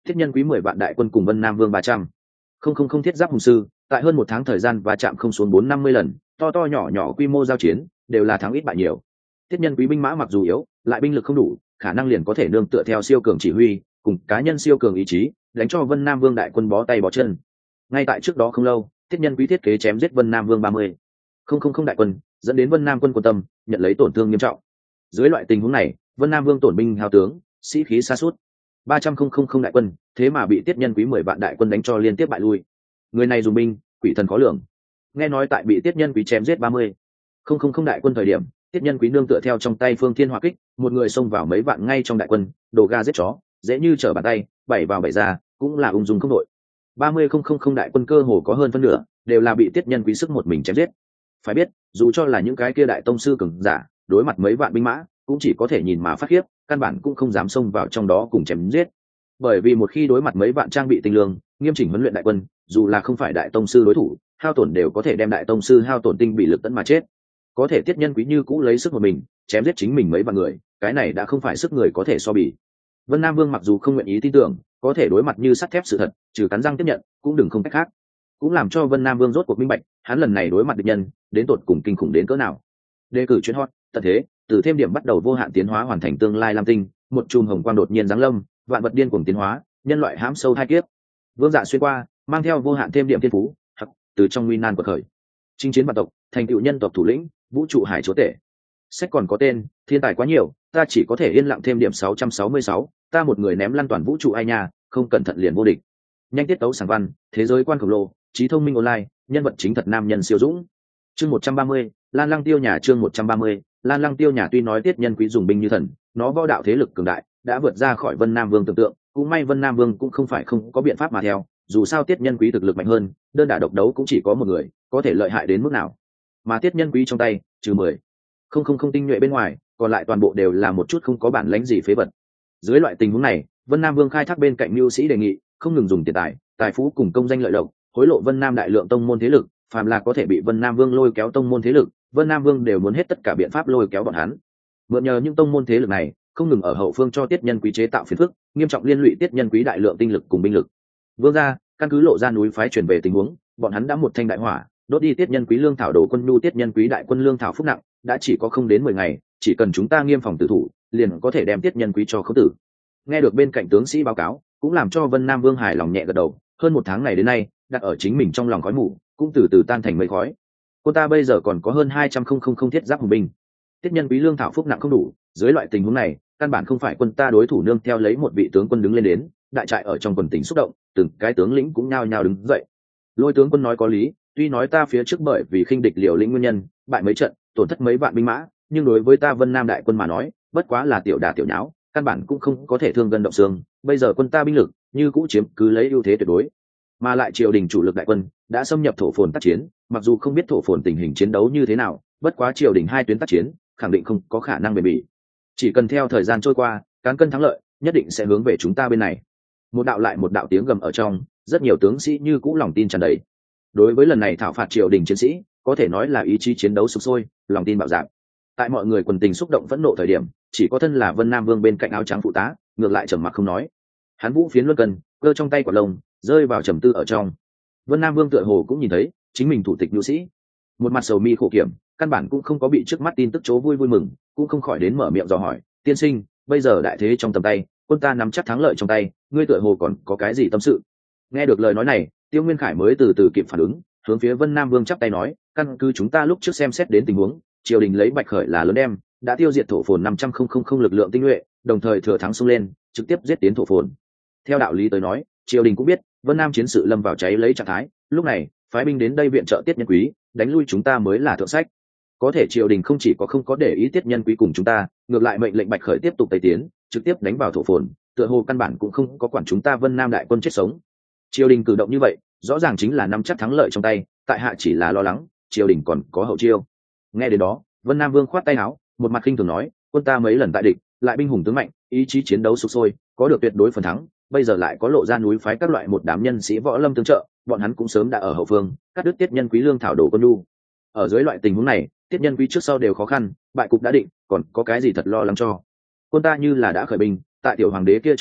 Thiết Nhân Quý 10 vạn đại quân cùng Vân Nam Vương 300 không thiết giáp hùng sư, tại hơn 1 tháng thời gian và chạm không xuống 450 lần, to to nhỏ nhỏ quy mô giao chiến, đều là thắng ít bại nhiều. Thiết Nhân Quý binh mã mặc dù yếu, lại binh lực không đủ, khả năng liền có thể nương tựa theo siêu cường chỉ huy, cùng cá nhân siêu cường ý chí, đánh cho Vân Nam Vương đại quân bó tay bó chân. Ngay tại trước đó không lâu, Thiết Nhân Quý thiết kế chém giết Vân Nam Vương 30 không đại quân, dẫn đến Vân Nam quân quân tâm nhận lấy tổn thương nghiêm trọng. Dưới loại tình huống này, Vân Nam Vương tổn binh hao tướng, sĩ khí sa sút. 300 đại quân, thế mà bị Tiết Nhân Quý 10 vạn đại quân đánh cho liên tiếp bại lui. Người này dùng binh, quỷ thần khó lường. Nghe nói tại bị Tiết Nhân Quý chém giết 30 không đại quân thời điểm, Tiết Nhân Quý nương tựa theo trong tay Phương Thiên Hỏa Kích, một người xông vào mấy vạn ngay trong đại quân, đồ ga giết chó, dễ như trở bàn tay, bảy vào bảy ra, cũng là ung dung không đội. 30 đại quân cơ hồ có hơn phân nửa, đều là bị Tiết Nhân Quý sức một mình chém giết. Phải biết, dù cho là những cái kia đại tông sư cường giả, đối mặt mấy vạn binh mã, cũng chỉ có thể nhìn mà phát khiếp, căn bản cũng không dám xông vào trong đó cùng chém giết. Bởi vì một khi đối mặt mấy vạn trang bị tinh lương, nghiêm chỉnh huấn luyện đại quân, dù là không phải đại tông sư đối thủ, hao tổn đều có thể đem đại tông sư hao tổn tinh bị lực tận mà chết. Có thể Tiết Nhân Quý như cũ lấy sức một mình chém giết chính mình mấy vạn người, cái này đã không phải sức người có thể so bì. Vân Nam Vương mặc dù không nguyện ý tin tưởng, có thể đối mặt như sắt thép sự thật, trừ cắn răng tiếp nhận, cũng đừng không cách khác. Cũng làm cho Vân Nam Vương rốt cuộc minh bạch, hắn lần này đối mặt địch nhân, đến tột cùng kinh khủng đến cỡ nào. Đề cử chuyến hot, tận thế, từ thêm điểm bắt đầu vô hạn tiến hóa hoàn thành tương lai lam tinh, một chùm hồng quang đột nhiên giáng lâm, vạn vật điên cuồng tiến hóa, nhân loại hãm sâu hai kiếp. Vương Dạ xuyên qua, mang theo vô hạn thêm điểm thiên phú, từ trong nguy nan quật khởi. Chinh chiến vạn tộc, thành tựu nhân tộc thủ lĩnh, vũ trụ hải chúa tể. Sách còn có tên, thiên tài quá nhiều, ta chỉ có thể yên lặng thêm điểm 666, ta một người ném lăn toàn vũ trụ ai nha, không cẩn thận liền vô địch. Nhanh tiết tấu sáng văn, thế giới quan khổng lồ, trí thông minh online, nhân vật chính thật nam nhân siêu dũng. Chương 130, Lan Lăng Tiêu Nhà chương 130, Lan Lăng Tiêu Nhà tuy nói Tiết Nhân Quý dùng binh như thần, nó võ đạo thế lực cường đại, đã vượt ra khỏi Vân Nam Vương tưởng tượng, cũng may Vân Nam Vương cũng không phải không có biện pháp mà theo, dù sao Tiết Nhân Quý thực lực mạnh hơn, đơn đả độc đấu cũng chỉ có một người, có thể lợi hại đến mức nào. Mà Tiết Nhân Quý trong tay, trừ 10 không tinh nhuệ bên ngoài, còn lại toàn bộ đều là một chút không có bản lãnh gì phế vật. Dưới loại tình huống này, Vân Nam Vương khai thác bên cạnh mưu sĩ đề nghị, không ngừng dùng tiền tài, tài phú cùng công danh lợi lộc, hối lộ Vân Nam đại lượng tông môn thế lực, phàm là có thể bị Vân Nam Vương lôi kéo tông môn thế lực, Vân Nam Vương đều muốn hết tất cả biện pháp lôi kéo bọn hắn. Mượn nhờ những tông môn thế lực này, không ngừng ở hậu phương cho Tiết Nhân Quý chế tạo phiền phức, nghiêm trọng liên lụy Tiết Nhân Quý đại lượng tinh lực cùng binh lực. Vương gia, căn cứ lộ ra núi phái truyền về tình huống, bọn hắn đã một thanh đại hỏa, đốt đi Tiết Nhân Quý lương thảo đồ quân nhu Tiết Nhân Quý đại quân lương thảo phúc nặng, đã chỉ có không đến 10 ngày, chỉ cần chúng ta nghiêm phòng tử thủ, liền có thể đem Tiết Nhân Quý cho khấu tử. Nghe được bên cạnh tướng sĩ báo cáo, cũng làm cho Vân Nam Vương hài lòng nhẹ gật đầu, hơn 1 tháng này đến nay, đặt ở chính mình trong lòng khói mù, cũng từ từ tan thành mây khói. Quân ta bây giờ còn có hơn 200 không thiết giáp hùng binh. Tiết Nhân Quý lương thảo phúc nặng không đủ, dưới loại tình huống này, căn bản không phải quân ta đối thủ nương theo lấy một vị tướng quân đứng lên đến, đại trại ở trong quần tỉnh xúc động, từng cái tướng lĩnh cũng nhao nhao đứng dậy. Lôi tướng quân nói có lý, tuy nói ta phía trước bởi vì khinh địch liều lĩnh nguyên nhân, bại mấy trận, tổn thất mấy vạn binh mã, nhưng đối với ta Vân Nam đại quân mà nói, bất quá là tiểu đả tiểu nháo, căn bản cũng không có thể thương gần động xương. Bây giờ quân ta binh lực như cũ chiếm cứ lấy ưu thế tuyệt đối, mà lại triều đình chủ lực đại quân đã xâm nhập thổ phồn tác chiến, mặc dù không biết thổ phồn tình hình chiến đấu như thế nào, bất quá triều đình hai tuyến tác chiến khẳng định không có khả năng bền bỉ. Chỉ cần theo thời gian trôi qua, cán cân thắng lợi nhất định sẽ hướng về chúng ta bên này. Một đạo lại một đạo tiếng gầm ở trong, rất nhiều tướng sĩ như cũ lòng tin tràn đầy. Đối với lần này thảo phạt triều đình chiến sĩ, có thể nói là ý chí chiến đấu sục sôi, lòng tin bạo dạn. Tại mọi người quần tình xúc động phẫn nộ thời điểm, chỉ có thân là Vân Nam Vương bên cạnh áo trắng phụ tá, ngược lại trầm mặc không nói. Hắn vũ phiến luân cân, cơ trong tay quả lông, rơi vào trầm tư ở trong. Vân Nam Vương tựa hồ cũng nhìn thấy chính mình thủ tịch nhu sĩ, một mặt sầu mi khổ kiểm, căn bản cũng không có bị trước mắt tin tức chố vui mừng, cũng không khỏi đến mở miệng dò hỏi, tiên sinh, bây giờ đại thế trong tầm tay, quân ta nắm chắc thắng lợi trong tay, ngươi tựa hồ còn có cái gì tâm sự? Nghe được lời nói này, Tiêu Nguyên Khải mới từ từ kịp phản ứng, hướng phía Vân Nam Vương chắp tay nói, căn cứ chúng ta lúc trước xem xét đến tình huống, triều đình lấy Bạch Khởi là lớn đem, đã tiêu diệt thổ phồn 500 lực lượng tinh nhuệ, đồng thời thừa thắng xông lên, trực tiếp giết tiến thổ phồn. Theo đạo lý tới nói, triều đình cũng biết Vân Nam chiến sự lâm vào cháy lấy trạng thái, lúc này phái binh đến đây viện trợ Tiết Nhân Quý, đánh lui chúng ta mới là thượng sách. Có thể triều đình không chỉ không có để ý Tiết Nhân Quý cùng chúng ta, ngược lại mệnh lệnh Bạch Khởi tiếp tục tây tiến, trực tiếp đánh vào thổ phồn, tựa hồ căn bản cũng không có quản chúng ta Vân Nam đại quân chết sống. Triều đình cử động như vậy, rõ ràng chính là nắm chắc thắng lợi trong tay, tại hạ chỉ là lo lắng, triều đình còn có hậu chiêu. Nghe đến đó, Vân Nam Vương khoát tay áo, một mặt khinh thường nói, quân ta mấy lần tại địch, lại binh hùng tướng mạnh, ý chí chiến đấu sục sôi, có được tuyệt đối phần thắng, bây giờ lại có lộ ra núi phái các loại một đám nhân sĩ võ lâm tương trợ, bọn hắn cũng sớm đã ở hậu phương cắt đứt Tiết Nhân Quý lương thảo đồ quân nhu. Ở dưới loại tình huống này, Tiết Nhân Quý trước sau đều khó khăn, bại cục đã định, còn có cái gì thật lo lắng cho. Quân ta như là đã khởi binh, tại tiểu hoàng đế kia trong mắt,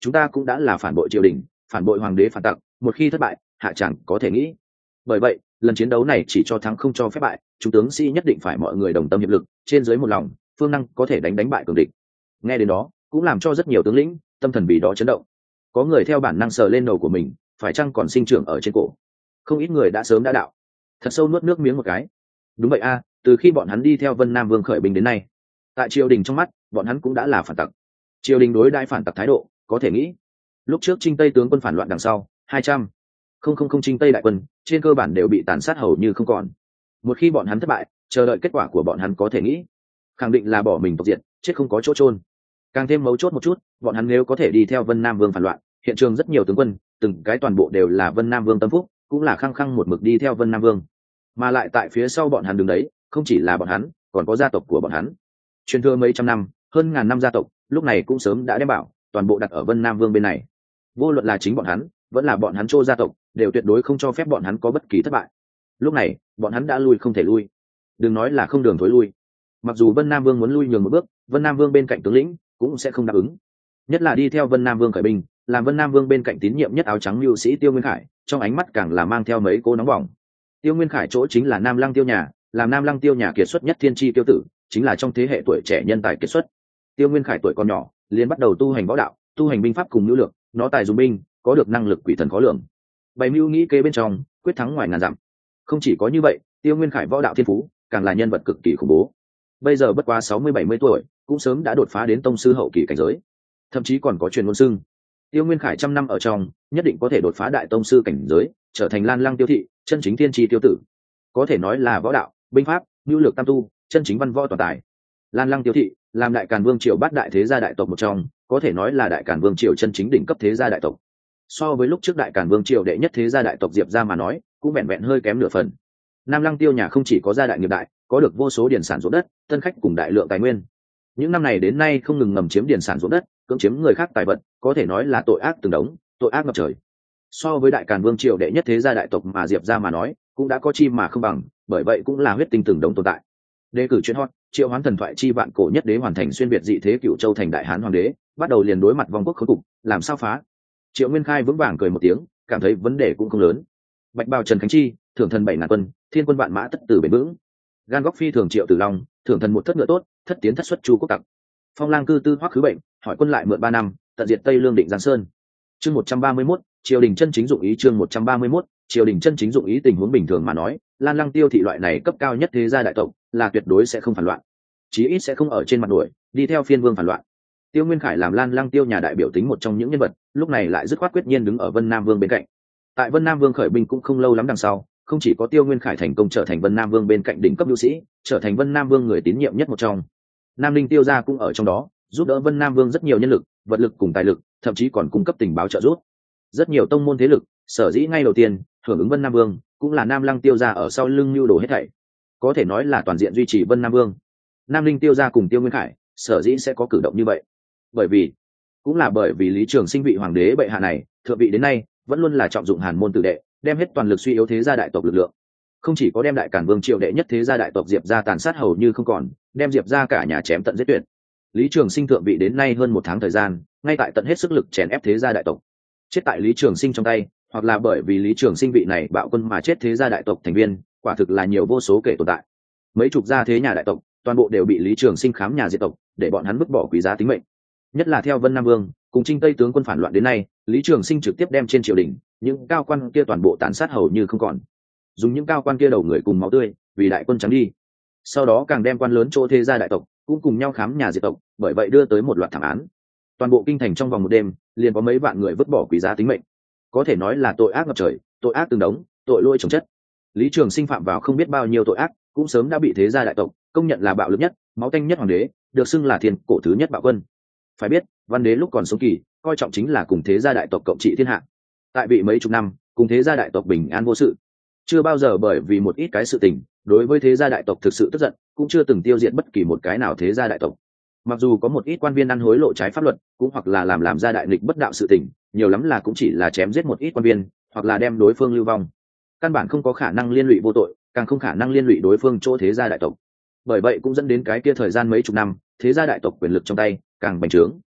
chúng ta cũng đã là phản bội triều đình, phản bội hoàng đế phản tặc, một khi thất bại hạ chẳng có thể nghĩ. Bởi vậy lần chiến đấu này chỉ cho thắng không cho phép bại, chúng tướng sĩ nhất định phải mọi người đồng tâm hiệp lực, trên dưới một lòng, phương năng có thể đánh bại cường địch. Nghe đến đó cũng làm cho rất nhiều tướng lĩnh tâm thần vì đó chấn động. Có người theo bản năng sờ lên đầu của mình, phải chăng còn sinh trưởng ở trên cổ. Không ít người đã sớm đã đạo, thật sâu nuốt nước miếng một cái. Đúng vậy a, từ khi bọn hắn đi theo Vân Nam Vương khởi binh đến nay, tại triều đình trong mắt bọn hắn cũng đã là phản tặc. Triều đình đối đãi phản tặc thái độ có thể nghĩ. Lúc trước Trinh Tây tướng quân phản loạn đằng sau 200 Trinh Tây đại quân trên cơ bản đều bị tàn sát hầu như không còn. Một khi bọn hắn thất bại, chờ đợi kết quả của bọn hắn có thể nghĩ, khẳng định là bỏ mình tộc diệt, chết không có chỗ chôn. Càng thêm mấu chốt một chút, bọn hắn nếu có thể đi theo Vân Nam Vương phản loạn, hiện trường rất nhiều tướng quân từng cái toàn bộ đều là Vân Nam Vương tâm phúc, cũng là khăng khăng một mực đi theo Vân Nam Vương. Mà lại tại phía sau bọn hắn đứng đấy không chỉ là bọn hắn, còn có gia tộc của bọn hắn, truyền thừa mấy trăm năm, hơn ngàn năm gia tộc, lúc này cũng sớm đã đem bảo toàn bộ đặt ở Vân Nam Vương bên này. Vô luận là chính bọn hắn vẫn là bọn hắn Trô gia tộc, đều tuyệt đối không cho phép bọn hắn có bất kỳ thất bại. Lúc này bọn hắn đã lui không thể lui, đừng nói là không đường thối lui. Mặc dù Vân Nam Vương muốn lui nhường một bước, Vân Nam Vương bên cạnh tướng lĩnh cũng sẽ không đáp ứng. Nhất là đi theo Vân Nam Vương khởi binh, làm Vân Nam Vương bên cạnh tín nhiệm nhất áo trắng mưu sĩ Tiêu Nguyên Khải, trong ánh mắt càng là mang theo mấy cô nóng bỏng. Tiêu Nguyên Khải chỗ chính là Nam Lăng Tiêu nhà, làm Nam Lăng Tiêu nhà kiệt xuất nhất thiên tri tiêu tử, chính là trong thế hệ tuổi trẻ nhân tài kiệt xuất. Tiêu Nguyên Khải tuổi còn nhỏ liền bắt đầu tu hành võ đạo, tu hành binh pháp cùng nhu lược, nó tài dùng binh có được năng lực quỷ thần khó lường. Bày mưu nghĩ kế bên trong, quyết thắng ngoài ngàn dặm. Không chỉ có như vậy, Tiêu Nguyên Khải võ đạo thiên phú càng là nhân vật cực kỳ khủng bố. Bây giờ bất quá 60-70 tuổi, cũng sớm đã đột phá đến tông sư hậu kỳ cảnh giới, thậm chí còn có truyền ngôn xưng Tiêu Nguyên Khải trăm năm ở trong nhất định có thể đột phá đại tông sư cảnh giới, trở thành Lan Lăng Tiêu thị chân chính thiên tri tiêu tử. Có thể nói là võ đạo, binh pháp, nhu lược tam tu, chân chính văn võ toàn tài. Lan Lăng Tiêu thị làm đại Càn Vương triều bát đại thế gia đại tộc một trong, có thể nói là đại Càn Vương triều chân chính đỉnh cấp thế gia đại tộc. So với lúc trước đại Càn Vương triều đệ nhất thế gia đại tộc Diệp gia mà nói, cũng vẹn vẹn hơi kém nửa phần. Nam Lăng Tiêu nhà không chỉ có gia đại nghiệp đại, có được vô số điển sản ruộng đất, tân khách cùng đại lượng tài nguyên. Những năm này đến nay không ngừng ngầm chiếm điển sản ruộng đất, cưỡng chiếm người khác tài vật, có thể nói là tội ác từng đống, tội ác ngập trời. So với đại Càn Vương triều đệ nhất thế gia đại tộc mà Diệp gia mà nói, cũng đã có chi mà không bằng, bởi vậy cũng là huyết tinh từng đống tồn tại. Đề cử chuyên hot, Triệu Hoán thần thoại chi vạn cổ nhất đế hoàn thành xuyên việt dị thế Cửu Châu thành đại hán hoàng đế, bắt đầu liền đối mặt vong quốc khốn cục, làm sao phá? Triệu Nguyên Khai vững vàng cười một tiếng, cảm thấy vấn đề cũng không lớn. Bạch bào Trần Khánh Chi, thưởng thần 7.000 quân, thiên quân vạn mã tất tử bền vững. Gan góc phi thường Triệu Tử Long, thưởng thần một thất ngựa tốt, thất tiến thất xuất Chu quốc tặc. Phong lang cư tư hoắc khứ bệnh, hỏi quân lại mượn 3 năm, tận diệt Tây Lương định Giang Sơn. Chương 131, triều đình chân chính dụng ý. Chương 131, triều đình chân chính dụng ý. Tình huống bình thường mà nói, Lan Lăng Tiêu thị loại này cấp cao nhất thế gia đại tộc là tuyệt đối sẽ không phản loạn, chí ít sẽ không ở trên mặt đuổi đi theo phiên vương phản loạn. Tiêu Nguyên Khải làm Lan Lăng Tiêu nhà đại biểu tính một trong những nhân vật, lúc này lại dứt khoát quyết nhiên đứng ở Vân Nam Vương bên cạnh. Tại Vân Nam Vương khởi binh cũng không lâu lắm đằng sau, không chỉ có Tiêu Nguyên Khải thành công trở thành Vân Nam Vương bên cạnh đỉnh cấp nhu sĩ, trở thành Vân Nam Vương người tín nhiệm nhất một trong. Nam Linh Tiêu gia cũng ở trong đó, giúp đỡ Vân Nam Vương rất nhiều nhân lực, vật lực cùng tài lực, thậm chí còn cung cấp tình báo trợ giúp. Rất nhiều tông môn thế lực, sở dĩ ngay đầu tiên hưởng ứng Vân Nam Vương, cũng là Nam Lăng Tiêu gia ở sau lưng nhu đồ hết thảy. Có thể nói là toàn diện duy trì Vân Nam Vương. Nam Linh Tiêu gia cùng Tiêu Nguyên Khải, sở dĩ sẽ có cử động như vậy, bởi vì Lý Trường Sinh vị hoàng đế bệ hạ này, thượng vị đến nay, vẫn luôn là trọng dụng hàn môn tử đệ, đem hết toàn lực suy yếu thế gia đại tộc lực lượng. Không chỉ có đem đại Càn Vương triều đệ nhất thế gia đại tộc Diệp gia tàn sát hầu như không còn, đem Diệp gia cả nhà chém tận giết tuyệt. Lý Trường Sinh thượng vị đến nay hơn 1 tháng thời gian, ngay tại tận hết sức lực chèn ép thế gia đại tộc. Chết tại Lý Trường Sinh trong tay, hoặc là bởi vì Lý Trường Sinh vị này bạo quân mà chết thế gia đại tộc thành viên, quả thực là nhiều vô số kể tồn tại. Mấy chục gia thế nhà đại tộc, toàn bộ đều bị Lý Trường Sinh khám nhà diệt tộc, để bọn hắn vứt bỏ quý giá tính mệnh. Nhất là theo Vân Nam Vương cùng Trinh Tây tướng quân phản loạn đến nay, Lý Trường Sinh trực tiếp đem trên triều đình những cao quan kia toàn bộ tàn sát hầu như không còn, dùng những cao quan kia đầu người cùng máu tươi vì đại quân trắng đi. Sau đó càng đem quan lớn chỗ thế gia đại tộc cũng cùng nhau khám nhà diệt tộc, bởi vậy đưa tới một loạt thảm án. Toàn bộ kinh thành trong vòng một đêm liền có mấy vạn người vứt bỏ quý giá tính mệnh, có thể nói là tội ác ngập trời, tội ác từng đống, tội lỗi chồng chất. Lý Trường Sinh phạm vào không biết bao nhiêu tội ác, cũng sớm đã bị thế gia đại tộc công nhận là bạo lực nhất, máu tanh nhất hoàng đế, được xưng là thiên cổ thứ nhất bạo quân. Phải biết, Văn Đế lúc còn sống kỳ, coi trọng chính là cùng thế gia đại tộc cộng trị thiên hạ. Tại vị mấy chục năm, cùng thế gia đại tộc bình an vô sự, chưa bao giờ bởi vì một ít cái sự tình, đối với thế gia đại tộc thực sự tức giận, cũng chưa từng tiêu diệt bất kỳ một cái nào thế gia đại tộc. Mặc dù có một ít quan viên ăn hối lộ trái pháp luật, cũng hoặc là làm ra đại nghịch bất đạo sự tình, nhiều lắm là cũng chỉ là chém giết một ít quan viên, hoặc là đem đối phương lưu vong. Căn bản không có khả năng liên lụy vô tội, càng không khả năng liên lụy đối phương chỗ thế gia đại tộc. Bởi vậy cũng dẫn đến cái kia thời gian mấy chục năm, thế gia đại tộc quyền lực trong tay càng bành trướng.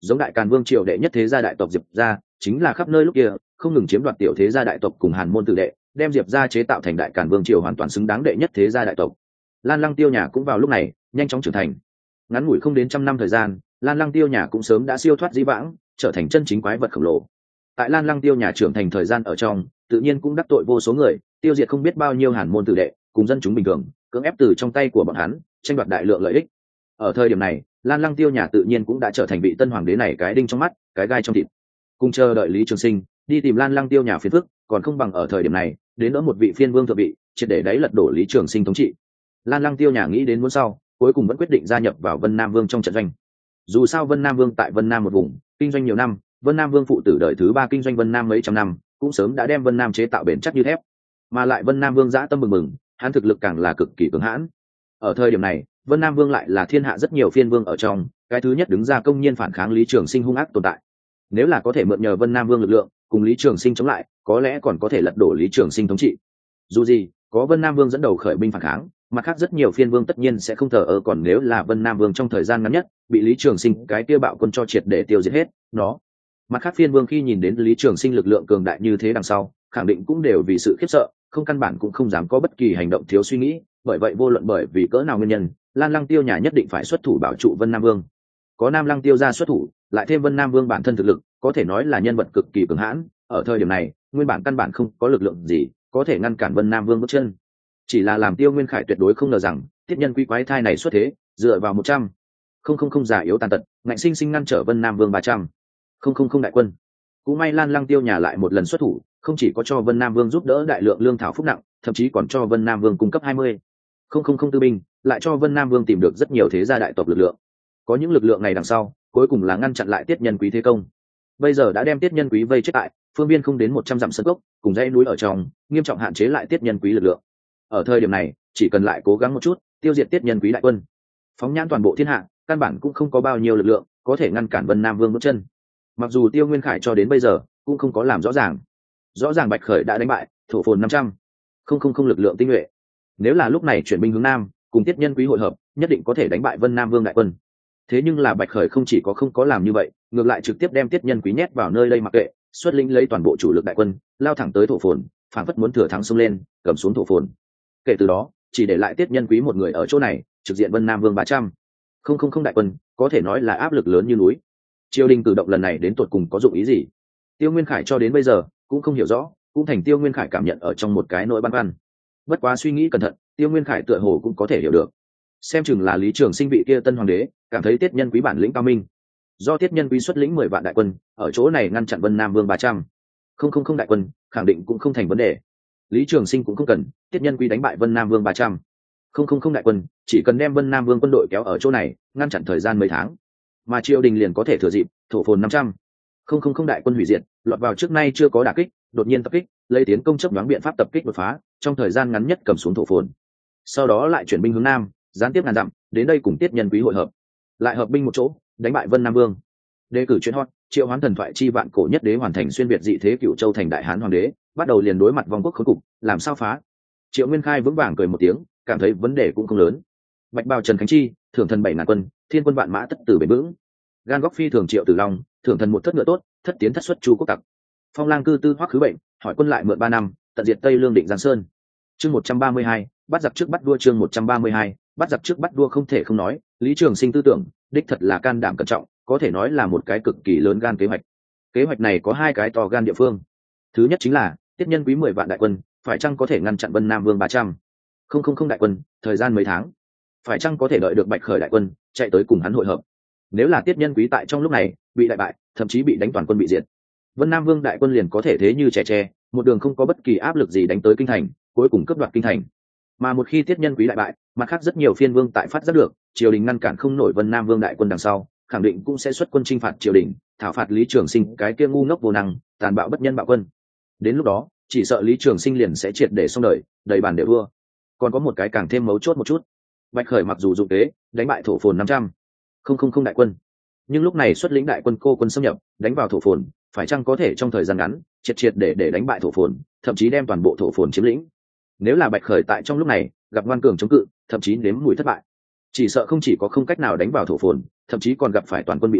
giống đại càn vương triều đệ nhất thế gia đại tộc diệp gia chính là khắp nơi lúc kia không ngừng chiếm đoạt tiểu thế gia đại tộc cùng hàn môn tử đệ, đem diệp gia chế tạo thành đại càn vương triều hoàn toàn xứng đáng đệ nhất thế gia đại tộc. Lan Lăng Tiêu nhà cũng vào lúc này nhanh chóng trưởng thành, ngắn ngủi không đến 100 năm thời gian, Lan Lăng Tiêu nhà cũng sớm đã siêu thoát dĩ vãng, trở thành chân chính quái vật khổng lồ. Tại Lan Lăng Tiêu nhà trưởng thành thời gian ở trong, tự nhiên cũng đắc tội vô số người, tiêu diệt không biết bao nhiêu hàn môn tử đệ cùng dân chúng bình thường, cưỡng ép từ trong tay của bọn hắn tranh đoạt đại lượng lợi ích. Ở thời điểm này, Lan Lăng Tiêu nhà tự nhiên cũng đã trở thành vị tân hoàng đế này cái đinh trong mắt, cái gai trong thịt. Cùng chờ đợi Lý Trường Sinh đi tìm Lan Lăng Tiêu nhà phiền phức, còn không bằng ở thời điểm này đến đỡ một vị phiên vương thượng vị, triệt để đáy lật đổ Lý Trường Sinh thống trị. Lan Lăng Tiêu nhà nghĩ đến muốn sau, cuối cùng vẫn quyết định gia nhập vào Vân Nam Vương trong trận doanh. Dù sao Vân Nam Vương tại Vân Nam một vùng kinh doanh nhiều năm, Vân Nam Vương phụ tử đời thứ 3 kinh doanh Vân Nam mấy trăm năm, cũng sớm đã đem Vân Nam chế tạo bền chắc như thép. Mà lại Vân Nam Vương dã tâm bừng, hắn thực lực càng là cực kỳ cường hãn. Ở thời điểm này, Vân Nam Vương lại là thiên hạ rất nhiều phiên vương ở trong, cái thứ nhất đứng ra công nhiên phản kháng Lý Trường Sinh hung ác tồn tại. Nếu là có thể mượn nhờ Vân Nam Vương lực lượng, cùng Lý Trường Sinh chống lại, có lẽ còn có thể lật đổ Lý Trường Sinh thống trị. Dù gì, có Vân Nam Vương dẫn đầu khởi binh phản kháng, mặt khác rất nhiều phiên vương tất nhiên sẽ không thờ ơ, còn nếu là Vân Nam Vương trong thời gian ngắn nhất bị Lý Trường Sinh cái kia bạo quân cho triệt để tiêu diệt hết, nó mặt khác phiên vương khi nhìn đến Lý Trường Sinh lực lượng cường đại như thế đằng sau, khẳng định cũng đều vì sự khiếp sợ, không căn bản cũng không dám có bất kỳ hành động thiếu suy nghĩ. Bởi vậy vô luận bởi vì cỡ nào nguyên nhân, Lan Lăng Tiêu nhà nhất định phải xuất thủ bảo trụ Vân Nam Vương. Có Nam Lăng Tiêu ra xuất thủ, lại thêm Vân Nam Vương bản thân thực lực có thể nói là nhân vật cực kỳ cường hãn, ở thời điểm này nguyên bản căn bản không có lực lượng gì có thể ngăn cản Vân Nam Vương bước chân. Chỉ là làm Tiêu Nguyên Khải tuyệt đối không ngờ rằng tiết nhân quý quái thai này xuất thế, dựa vào 100 không già yếu tàn tật, ngạnh sinh sinh ngăn trở Vân Nam Vương 300 không đại quân. Cũng may Lan Lăng Tiêu nhà lại một lần xuất thủ, không chỉ có cho Vân Nam Vương giúp đỡ đại lượng lương thảo phúc nặng, thậm chí còn cho Vân Nam Vương cung cấp 20 tư binh, lại cho Vân Nam Vương tìm được rất nhiều thế gia đại tộc lực lượng. Có những lực lượng này đằng sau, cuối cùng là ngăn chặn lại tiết nhân quý thế công. Bây giờ đã đem tiết nhân quý vây chết tại phương biên không đến 100 dặm sơn cốc, cùng dãy núi ở trong, nghiêm trọng hạn chế lại tiết nhân quý lực lượng. Ở thời điểm này, chỉ cần lại cố gắng một chút, tiêu diệt tiết nhân quý đại quân, phóng nhãn toàn bộ thiên hạ, căn bản cũng không có bao nhiêu lực lượng có thể ngăn cản Vân Nam Vương bước chân. Mặc dù Tiêu Nguyên Khải cho đến bây giờ cũng không có làm rõ ràng Bạch Khởi đã đánh bại thổ phồn 500 lực lượng tinh nhuệ. Nếu là lúc này chuyển binh hướng nam, cùng tiết nhân quý hội hợp, nhất định có thể đánh bại Vân Nam Vương đại quân. Thế nhưng là Bạch Khởi không chỉ có không có làm như vậy, ngược lại trực tiếp đem tiết nhân quý nhét vào nơi đây mặc kệ, xuất lĩnh lấy toàn bộ chủ lực đại quân lao thẳng tới thổ phồn, phảng phất muốn thừa thắng xông lên cầm xuống thổ phồn. Kể từ đó chỉ để lại tiết nhân quý một người ở chỗ này trực diện Vân Nam Vương 300 đại quân, có thể nói là áp lực lớn như núi. Triều đình cử động lần này đến tột cùng có dụng ý gì? Tiêu Nguyên Khải cho đến bây giờ cũng không hiểu rõ, cũng thành Tiêu Nguyên Khải cảm nhận ở trong một cái nỗi băn khoăn. Bất quá suy nghĩ cẩn thận, Tiêu Nguyên Khải tựa hồ cũng có thể hiểu được. Xem chừng là Lý Trường Sinh vị kia tân hoàng đế cảm thấy tiết nhân quý bản lĩnh cao minh, do tiết nhân quý xuất lĩnh 10 vạn đại quân ở chỗ này ngăn chặn Vân Nam Vương 300 đại quân, khẳng định cũng không thành vấn đề. Lý Trường Sinh cũng không cần tiết nhân quý đánh bại Vân Nam Vương 300 đại quân, chỉ cần đem Vân Nam Vương quân đội kéo ở chỗ này ngăn chặn thời gian mấy tháng, mà triều đình liền có thể thừa dịp thổ phồn 500 đại quân hủy diệt, lọt vào trước nay chưa có đả kích, đột nhiên tập kích, lấy tiến công chấp đoán biện pháp tập kích đột phá, trong thời gian ngắn nhất cầm xuống thổ phồn. Sau đó lại chuyển binh hướng nam, gián tiếp ngàn dặm đến đây cùng tiết nhân quý hội hợp, lại hợp binh một chỗ đánh bại Vân Nam Vương. Đề cử chuyên hot, triệu hoán thần thoại chi vạn cổ nhất đế hoàn thành xuyên việt dị thế Cửu Châu thành đại hán hoàng đế, bắt đầu liền đối mặt vong quốc khốn cục, làm sao phá? Triệu Nguyên Khai vững vàng cười một tiếng, cảm thấy vấn đề cũng không lớn. Bạch bào Trần Khánh Chi, thưởng thần 7.000 quân, thiên quân vạn mã tất tử bền vững. Gan góc phi thường Triệu Tử Long, thưởng thần một thất ngựa tốt, thất tiến thất xuất chu quốc tặc. Phong lang cư tư hoắc khứ bệnh, hỏi quân lại mượn 3 năm, tận diệt Tây Lương định Giang Sơn. Chương 132, bắt giặc trước bắt đua. Chương 132, bắt giặc trước bắt đua. Không thể không nói, Lý Trường Sinh tư tưởng đích thật là can đảm cẩn trọng, có thể nói là một cái cực kỳ lớn gan kế hoạch. Kế hoạch này có 2 cái to gan địa phương. Thứ nhất chính là tiết nhân quý 10 vạn đại quân phải chăng có thể ngăn chặn Vân Nam Vương 300 đại quân, thời gian mấy tháng, phải chăng có thể đợi được Bạch Khởi đại quân chạy tới cùng hắn hội hợp. Nếu là tiết nhân quý tại trong lúc này bị đại bại, thậm chí bị đánh toàn quân bị diệt, Vân Nam Vương đại quân liền có thể thế như trẻ tre, một đường không có bất kỳ áp lực gì đánh tới kinh thành, cuối cùng cướp đoạt kinh thành. Mà một khi tiết nhân quý đại bại, mặt khác rất nhiều phiên vương tại phát giác được triều đình ngăn cản không nổi Vân Nam Vương đại quân đằng sau, khẳng định cũng sẽ xuất quân chinh phạt triều đình, thảo phạt Lý Trường Sinh cái kia ngu ngốc vô năng, tàn bạo bất nhân bạo quân. Đến lúc đó chỉ sợ Lý Trường Sinh liền sẽ triệt để xong đời, đầy bàn đều thua. Còn có một cái càng thêm mấu chốt một chút, Bạch Khởi mặc dù dụng kế đánh bại thổ phồn 500 đại quân, nhưng lúc này xuất lĩnh đại quân cô quân xâm nhập đánh vào thổ phồn, phải chăng có thể trong thời gian ngắn triệt để đánh bại thổ phồn, thậm chí đem toàn bộ thổ phồn chiếm lĩnh. Nếu là Bạch Khởi tại trong lúc này gặp ngoan cường chống cự, thậm chí nếm mùi thất bại, chỉ sợ không chỉ có không cách nào đánh vào thổ phồn, thậm chí còn gặp phải toàn quân bị diệt,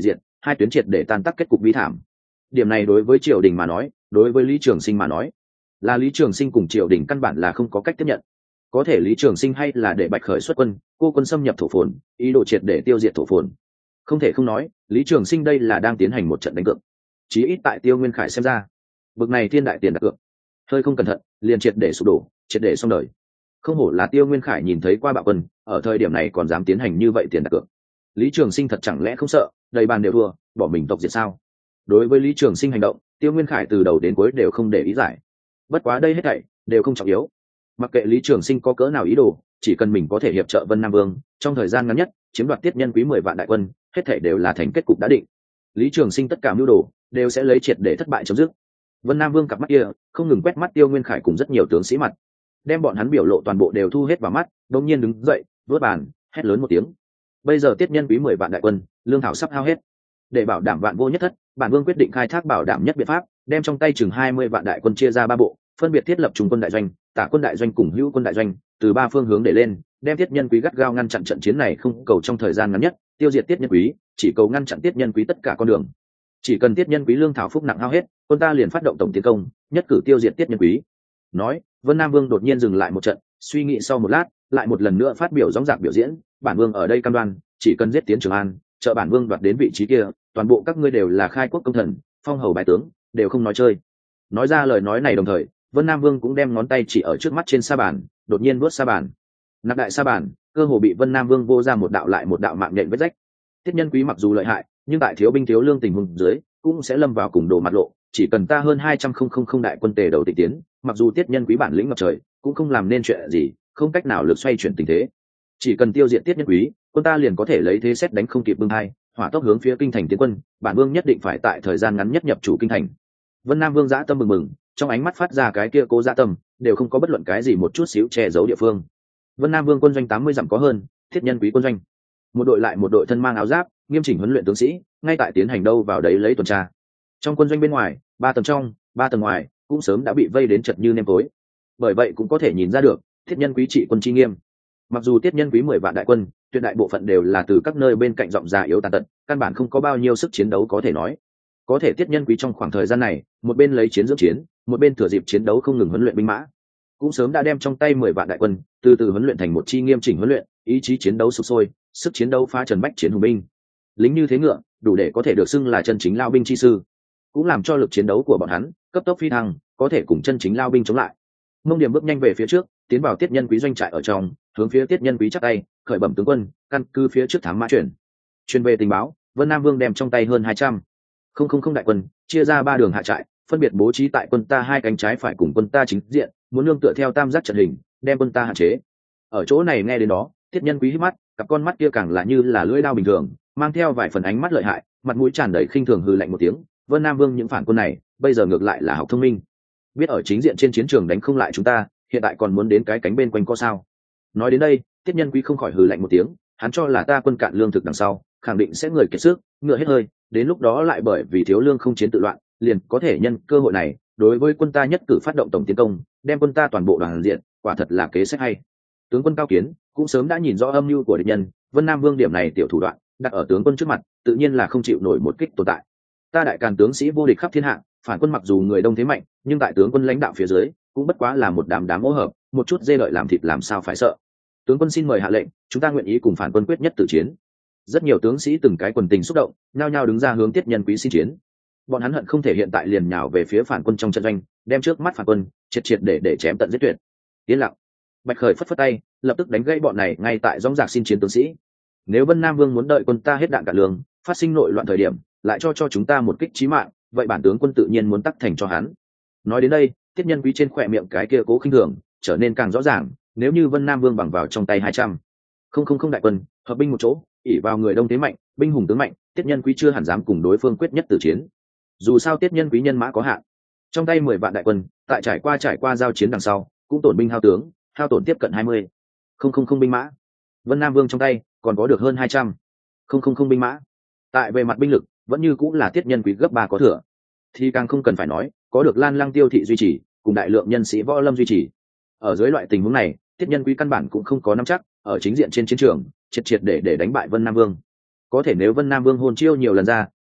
hai tuyến triệt để tan tác, kết cục bi thảm. Điểm này đối với triều đình mà nói, đối với Lý Trường Sinh mà nói, là Lý Trường Sinh cùng triều đình căn bản là không có cách tiếp nhận. Có thể Lý Trường Sinh hay là để Bạch Khởi xuất quân, cô quân xâm nhập thổ phồn, ý đồ triệt để tiêu diệt thổ phồn. Không thể không nói, Lý Trường Sinh đây là đang tiến hành một trận đánh cược. Chí ít tại Tiêu Nguyên Khải xem ra, bực này thiên đại tiền đặt cược, hơi không cẩn thận liền triệt để sụp đổ, triệt để xong đời. Không hổ là Tiêu Nguyên Khải nhìn thấy qua bạo quân, ở thời điểm này còn dám tiến hành như vậy tiền đặt cược. Lý Trường Sinh thật chẳng lẽ không sợ đầy bàn đều thua, bỏ mình tộc diệt sao? Đối với Lý Trường Sinh hành động, Tiêu Nguyên Khải từ đầu đến cuối đều không để ý giải. Bất quá đây hết thảy đều không trọng yếu. Mặc kệ Lý Trường Sinh có cỡ nào ý đồ, chỉ cần mình có thể hiệp trợ Vân Nam Vương trong thời gian ngắn nhất chiếm đoạt Tiết Nhân Quý 10 vạn đại quân, hết thảy đều là thành kết cục đã định. Lý Trường Sinh tất cả mưu đồ đều sẽ lấy triệt để thất bại chấm dứt. Vân Nam Vương cặp mắt kia không ngừng quét mắt Tiêu Nguyên Khải cùng rất nhiều tướng sĩ mặt, đem bọn hắn biểu lộ toàn bộ đều thu hết vào mắt, đột nhiên đứng dậy, vớt bàn, hét lớn một tiếng. Bây giờ Tiết Nhân Quý 10 vạn đại quân, lương thảo sắp hao hết. Để bảo đảm vạn vô nhất thất, bản vương quyết định khai thác bảo đảm nhất biện pháp, đem trong tay chừng 20 vạn đại quân chia ra 3 bộ, phân biệt thiết lập trung quân đại doanh, tả quân đại doanh cùng hữu quân đại doanh, từ 3 phương hướng để lên, đem Tiết Nhân Quý gắt gao ngăn chặn trận chiến này, không cầu trong thời gian ngắn nhất tiêu diệt Tiết Nhân Quý, chỉ cầu ngăn chặn Tiết Nhân Quý tất cả con đường. Chỉ cần Tiết Nhân Quý lương thảo phúc nặng hao hết, quân ta liền phát động tổng tiến công, nhất cử tiêu diệt Tiết Nhân Quý. Nói, Vân Nam Vương đột nhiên dừng lại một trận, suy nghĩ sau một lát, lại một lần nữa phát biểu dõng dạc biểu diễn, bản vương ở đây cam đoan, chỉ cần giết tiến Trường An, trợ bản vương đoạt đến vị trí kia, toàn bộ các ngươi đều là khai quốc công thần, phong hầu bái tướng, đều không nói chơi. Nói ra lời nói này đồng thời, Vân Nam Vương cũng đem ngón tay chỉ ở trước mắt trên sa bàn, đột nhiên vuốt sa bàn. Nạp đại sa bàn, cơ hồ bị Vân Nam Vương vô ra một đạo lại một đạo mạng nhện vết rách. Tiết Nhân Quý mặc dù lợi hại, nhưng tại thiếu binh thiếu lương tình huống dưới, cũng sẽ lâm vào cùng đổ mặt lộ. Chỉ cần ta hơn 200,000 đại quân tề đầu tịch tiến, mặc dù Tiết Nhân Quý bản lĩnh ngập trời, cũng không làm nên chuyện gì, không cách nào lực xoay chuyển tình thế. Chỉ cần tiêu diệt Tiết Nhân Quý, quân ta liền có thể lấy thế xét đánh không kịp bưng hai, hỏa tốc hướng phía kinh thành tiến quân. Bản vương nhất định phải tại thời gian ngắn nhất nhập chủ kinh thành. Vân Nam Vương dã tâm mừng mừng, trong ánh mắt phát ra cái kia cố dã tâm, đều không có bất luận cái gì một chút xíu che giấu địa phương. Vân Nam Vương quân doanh 80 dặm có hơn, Thiết Nhân Quý quân doanh, một đội lại một đội thân mang áo giáp, nghiêm chỉnh huấn luyện tướng sĩ, ngay tại tiến hành đâu vào đấy lấy tuần tra. Trong quân doanh bên ngoài, 3 tầng trong, 3 tầng ngoài, cũng sớm đã bị vây đến chật như nêm tối. Bởi vậy cũng có thể nhìn ra được, Thiết Nhân Quý trị quân chi nghiêm. Mặc dù Tiết Nhân Quý 10 vạn đại quân, tuyệt đại bộ phận đều là từ các nơi bên cạnh rộng già yếu tàn tật, căn bản không có bao nhiêu sức chiến đấu có thể nói. Có thể Tiết Nhân Quý trong khoảng thời gian này, một bên lấy chiến dưỡng chiến, một bên thừa dịp chiến đấu không ngừng huấn luyện binh mã, cũng sớm đã đem trong tay 10 vạn đại quân từ từ huấn luyện thành một chi nghiêm chỉnh huấn luyện, ý chí chiến đấu sục sôi, sức chiến đấu phá trần bách chiến hùng binh. Lính như thế ngựa, đủ để có thể được xưng là chân chính lao binh chi sư, cũng làm cho lực chiến đấu của bọn hắn cấp tốc phi thăng, có thể cùng chân chính lao binh chống lại. Mông Điểm bước nhanh về phía trước, tiến vào Tiết Nhân Quý doanh trại ở trong, hướng phía Tiết Nhân Quý chắp tay, khởi bẩm tướng quân, căn cứ phía trước thám mã truyền về tình báo, Vân Nam Vương đem trong tay hơn 200,000 đại quân, chia ra 3 đường hạ trại, phân biệt bố trí tại quân ta 2 cánh trái phải cùng quân ta chính diện, muốn nương tựa theo tam giác trận hình, đem quân ta hạn chế. Ở chỗ này nghe đến đó, Tiết Nhân Quý hít mắt, cặp con mắt kia càng là như là lưỡi dao bình thường, mang theo vài phần ánh mắt lợi hại, mặt mũi tràn đầy khinh thường hừ lạnh một tiếng. Vân Nam Vương những phản quân này, bây giờ ngược lại là học thông minh, biết ở chính diện trên chiến trường đánh không lại chúng ta, hiện tại còn muốn đến cái cánh bên quanh co sao? Nói đến đây, Tiết Nhân Quý không khỏi hừ lạnh một tiếng, hắn cho là ta quân cạn lương thực đằng sau, khẳng định sẽ người kiệt sức, ngựa hết hơi, đến lúc đó lại bởi vì thiếu lương không chiến tự loạn, liền có thể nhân cơ hội này, đối với quân ta nhất cử phát động tổng tiến công, đem quân ta toàn bộ đoàn diện, quả thật là kế sách hay. Tướng quân Cao Kiến cũng sớm đã nhìn rõ âm mưu của địch nhân, Vân Nam Vương điểm này tiểu thủ đoạn, đặt ở tướng quân trước mặt, tự nhiên là không chịu nổi một kích tồn tại. Ta đại càn tướng sĩ vô địch khắp thiên hạ, phản quân mặc dù người đông thế mạnh, nhưng tại tướng quân lãnh đạo phía dưới, cũng bất quá là một đám ô hợp, một chút dê lợi làm thịt làm sao phải sợ. Tướng quân xin mời hạ lệnh, chúng ta nguyện ý cùng phản quân quyết nhất tử chiến. Rất nhiều tướng sĩ từng cái quần tình xúc động, nhao nhao đứng ra hướng Tiết Nhân Quý xin chiến. Bọn hắn hận không thể hiện tại liền nhào về phía phản quân trong trận doanh, đem trước mắt phản quân triệt để chém tận giết tuyệt. Yên lặng. Bạch Khởi phất phất tay, lập tức đánh gãy bọn này ngay tại dõng dạc xin chiến tướng sĩ. Nếu Vân Nam Vương muốn đợi quân ta hết đạn cả lương, phát sinh nội loạn thời điểm, lại cho chúng ta một kích chí mạng, vậy bản tướng quân tự nhiên muốn tắc thành cho hắn. Nói đến đây, Tiết Nhân Quý trên khỏe miệng cái kia cố khinh thường trở nên càng rõ ràng. Nếu như Vân Nam Vương bằng vào trong tay 200,000 đại quân, hợp binh một chỗ, ỷ vào người đông thế mạnh, binh hùng tướng mạnh, Tiết Nhân Quý chưa hẳn dám cùng đối phương quyết nhất tử chiến. Dù sao Tiết Nhân Quý nhân mã có hạn, trong tay 10 vạn đại quân, tại trải qua giao chiến đằng sau, cũng tổn binh hao tướng, hao tổn tiếp cận 20,000 binh mã. Vân Nam Vương trong tay còn có được hơn 200,000 binh mã. Tại về mặt binh lực, vẫn như cũng là Tiết Nhân Quý gấp 3 có thừa, thì càng không cần phải nói, có được Lan Lăng Tiêu thị duy trì, cùng đại lượng nhân sĩ võ lâm duy trì. Ở dưới loại tình huống này, Tiết Nhân Quý căn bản cũng không có nắm chắc ở chính diện trên chiến trường triệt để đánh bại Vân Nam Vương. Có thể nếu Vân Nam Vương hôn chiêu nhiều lần ra,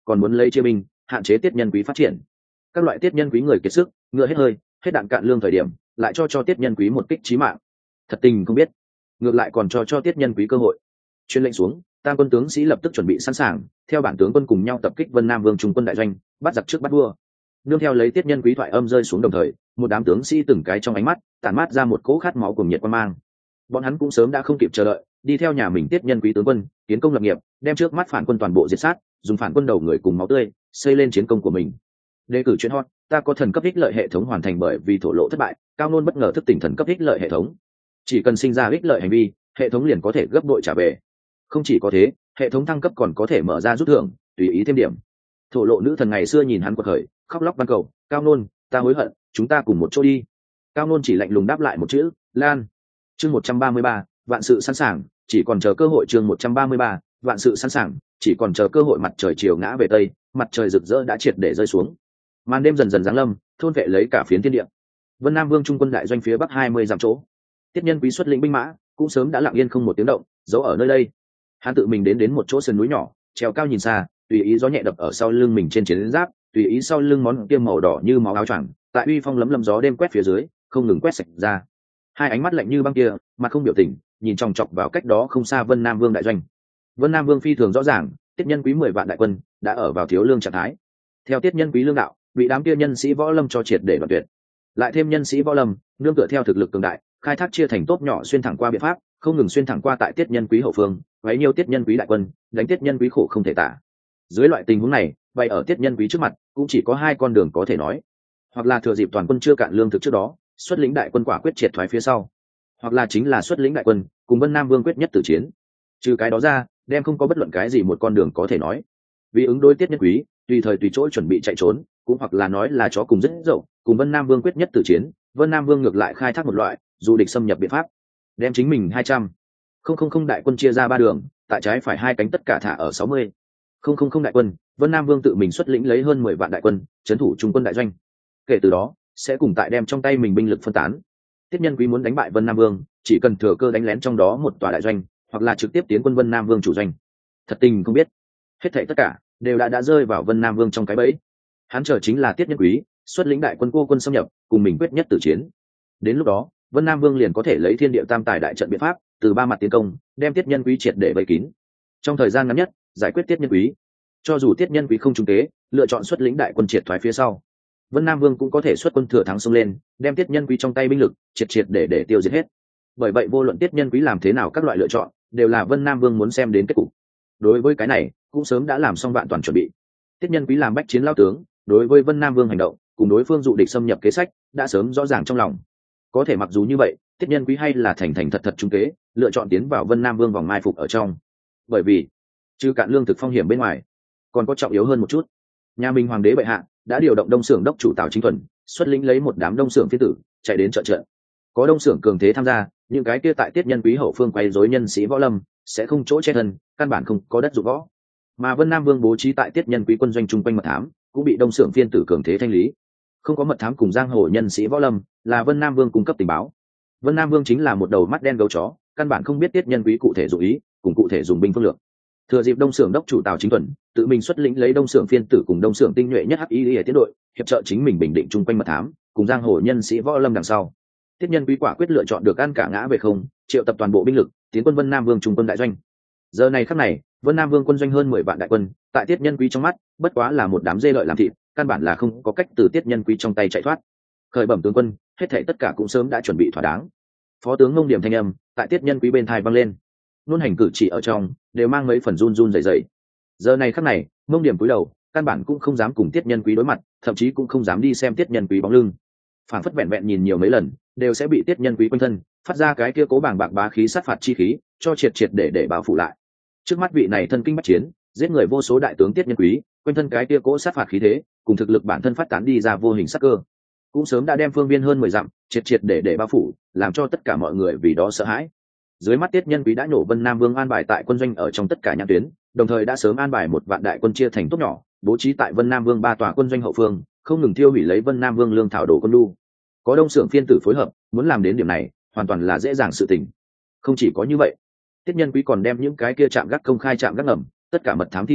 còn muốn lấy chia binh hạn chế tiết nhân quý phát triển. Các loại tiết nhân quý người kiệt sức, ngựa hết hơi, hết đạn cạn lương thời điểm, lại cho tiết nhân quý một kích chí mạng. Thật tình không biết, ngược lại còn cho tiết nhân quý cơ hội. Truyền lệnh xuống, tam quân tướng sĩ lập tức chuẩn bị sẵn sàng, theo bản tướng quân cùng nhau tập kích Vân Nam Vương trung quân đại doanh, bắt giặc trước bắt vua. Nương theo lấy tiết nhân quý thoại âm rơi xuống đồng thời, một đám tướng sĩ từng cái trong ánh mắt tản mát ra một cỗ khát máu cùng nhiệt quan mang. Bọn hắn cũng sớm đã không kịp chờ đợi, đi theo nhà mình tiết nhân quý tướng quân, tiến công lập nghiệp, đem trước mắt phản quân toàn bộ diệt sát, dùng phản quân đầu người cùng máu tươi xây lên chiến công của mình. Đề cử chuyện hot, ta có thần cấp ích lợi hệ thống hoàn thành bởi vì thổ lộ thất bại, cao nôn bất ngờ thức tỉnh thần cấp ích lợi hệ thống. Chỉ cần sinh ra ích lợi hành vi, hệ thống liền có thể gấp bội trả về. Không chỉ có thế, hệ thống thăng cấp còn có thể mở ra rút thưởng, tùy ý thêm điểm. Thổ lộ nữ thần ngày xưa nhìn hắn quật khởi, khóc lóc van cầu, cao nôn, ta hối hận, chúng ta cùng một chỗ đi. Cao nôn chỉ lạnh lùng đáp lại một chữ, lan. Chương 133, vạn sự sẵn sàng, chỉ còn chờ cơ hội. Chương 133, vạn sự sẵn sàng, chỉ còn chờ cơ hội. Mặt trời chiều ngã về tây, mặt trời rực rỡ đã triệt để rơi xuống. Màn đêm dần dần giáng lâm, thôn vệ lấy cả phiến thiên địa. Vân Nam Vương trung quân đại doanh phía bắc 20 dặm chỗ, tiết nhân quý xuất lĩnh binh mã cũng sớm đã lặng yên không một tiếng động, giấu ở nơi đây. Hắn tự mình đến một chỗ sườn núi nhỏ, trèo cao nhìn xa, tùy ý gió nhẹ đập ở sau lưng mình trên chiến giáp, tùy ý sau lưng món kiêm màu đỏ như máu áo choàng, tại uy phong lấm lấm gió đêm quét phía dưới, không ngừng quét sạch ra. Hai ánh mắt lạnh như băng kia, mặt không biểu tình, nhìn chòng chọc vào cách đó không xa Vân Nam Vương đại doanh. Vân Nam Vương phi thường rõ ràng, tiết nhân quý 10 vạn đại quân đã ở vào thiếu lương trạng thái. Theo tiết nhân quý lương đạo, bị đám kia nhân sĩ võ lâm cho triệt để đoạn tuyệt. Lại thêm nhân sĩ võ lâm, nương tựa theo thực lực cường đại, khai thác chia thành tốp nhỏ xuyên thẳng qua biện pháp, không ngừng xuyên thẳng qua tại tiết nhân quý hậu phương, bấy nhiêu tiết nhân quý đại quân, đánh tiết nhân quý khổ không thể tả. Dưới loại tình huống này, bày ở tiết nhân quý trước mặt, cũng chỉ có hai con đường có thể nói, hoặc là thừa dịp toàn quân chưa cạn lương thực trước đó, xuất lĩnh đại quân quả quyết triệt thoái phía sau, hoặc là chính là xuất lĩnh đại quân cùng Vân Nam Vương quyết nhất tử chiến. Trừ cái đó ra, đem không có bất luận cái gì một con đường có thể nói. Vì ứng đối tiết nhân quý, tùy thời tùy chỗ chuẩn bị chạy trốn, cũng hoặc là nói là chó cùng rất dậu, cùng Vân Nam Vương quyết nhất tử chiến. Vân Nam Vương ngược lại khai thác một loại dù địch xâm nhập biện pháp, đem chính mình 200,000 đại quân chia ra ba đường, tại trái phải hai cánh tất cả thả ở 60,000 đại quân. Vân Nam Vương tự mình xuất lĩnh lấy hơn 10 vạn đại quân, trấn thủ trung quân đại doanh. Kể từ đó, sẽ cùng tại đem trong tay mình binh lực phân tán. Tiết nhân quý muốn đánh bại Vân Nam Vương, chỉ cần thừa cơ đánh lén trong đó một tòa đại doanh, hoặc là trực tiếp tiến quân Vân Nam Vương chủ doanh. Thật tình không biết, hết thảy tất cả đều đã rơi vào Vân Nam Vương trong cái bẫy. Hắn chờ chính là tiết nhân quý xuất lĩnh đại quân cô quân xâm nhập, cùng mình quyết nhất tử chiến. Đến lúc đó, Vân Nam Vương liền có thể lấy thiên địa tam tài đại trận biện pháp, từ ba mặt tiến công, đem tiết nhân quý triệt để vây kín. Trong thời gian ngắn nhất, giải quyết tiết nhân quý. Cho dù tiết nhân quý không trúng kế, lựa chọn xuất lĩnh đại quân triệt thoái phía sau, Vân Nam Vương cũng có thể xuất quân thừa thắng xông lên, đem tiết nhân quý trong tay binh lực triệt để tiêu diệt hết. Bởi vậy vô luận tiết nhân quý làm thế nào, các loại lựa chọn đều là Vân Nam Vương muốn xem đến kết cục. Đối với cái này, cũng sớm đã làm xong vạn toàn chuẩn bị. Tiết nhân quý làm bách chiến lao tướng, đối với Vân Nam Vương hành động cùng đối phương dụ địch xâm nhập kế sách đã sớm rõ ràng trong lòng. Có thể mặc dù như vậy, tiết nhân quý hay là thành thật trung kế, lựa chọn tiến vào Vân Nam Vương vòng mai phục ở trong. Bởi vì trừ cạn lương thực phong hiểm bên ngoài, còn có trọng yếu hơn một chút. Nhà Minh hoàng đế bệ hạ đã điều động đông xưởng đốc chủ Tào Chính Thuần xuất lĩnh lấy một đám đông xưởng phiến tử chạy đến trợ trận. Có đông xưởng cường thế tham gia, những cái kia tại tiết nhân quý hậu phương quay rối nhân sĩ võ lâm sẽ không chỗ che thân, căn bản không có đất dụng võ. Mà Vân Nam Vương bố trí tại tiết nhân quý quân doanh chung quanh mật thám cũng bị đông xưởng phiên tử cường thế thanh lý. Không có mật thám cùng giang hồ nhân sĩ võ lâm, là Vân Nam Vương cung cấp tình báo. Vân Nam Vương chính là một đầu mắt đen gấu chó, căn bản không biết tiết nhân quý cụ thể dụng ý cùng cụ thể dùng binh phương lược. Thừa dịp đông xưởng đốc chủ Tào Chính Thuần tự mình xuất lĩnh lấy đông xưởng phiên tử cùng đông xưởng tinh nhuệ nhất hắc y tiến đội hiệp trợ chính mình bình định chung quanh mật thám cùng giang hồ nhân sĩ võ lâm đằng sau, tiết nhân quý quả quyết lựa chọn được ăn cả ngã về không, triệu tập toàn bộ binh lực tiến quân Vân Nam Vương trung quân đại doanh. Giờ này khắc này, Vân Nam Vương quân doanh hơn 10 vạn đại quân, tại tiết nhân quý trong mắt bất quá là một đám dê lợi làm thịt, căn bản là không có cách từ tiết nhân quý trong tay chạy thoát. Khởi bẩm tướng quân, hết thảy tất cả cũng sớm đã chuẩn bị thỏa đáng. Phó tướng Ngông Điểm thanh âm tại tiết nhân quý bên tai vang lên, luôn hành cử chỉ ở trong đều mang mấy phần run rẩy rẩy. Giờ này khắc này, Ngông Điểm cúi đầu, căn bản cũng không dám cùng tiết nhân quý đối mặt, thậm chí cũng không dám đi xem tiết nhân quý bóng lưng. Phản phất vẹn nhiều mấy lần, đều sẽ bị tiết nhân quý quanh thân phát ra cái kia cố bàng bạc bá khí sát phạt chi khí cho triệt để bao phủ lại. Trước mắt vị này thân kinh bách chiến, giết người vô số đại tướng tiết nhân quý, quanh thân cái kia cố sát phạt khí thế cùng thực lực bản thân phát tán đi ra vô hình sắc cơ, cũng sớm đã đem phương viên hơn 10 dặm triệt để bao phủ, làm cho tất cả mọi người vì đó sợ hãi. Dưới mắt tiết nhân quý đã nổ Vân Nam Vương an bài tại quân doanh ở trong tất cả nhãn tuyến, đồng thời đã sớm an bài một vạn đại quân chia thành tốt nhỏ, bố trí tại Vân Nam Vương 3 tòa quân doanh hậu phương, không ngừng tiêu hủy lấy Vân Nam Vương lương thảo đồ quân lu. Có đông xưởng phiên tử phối hợp, muốn làm đến điểm này hoàn toàn là dễ dàng sự tình. Không chỉ có như vậy, tiết nhân quý còn đem những cái kia trạm gác công khai trạm gác ngầm, tất cả mật thám thi thể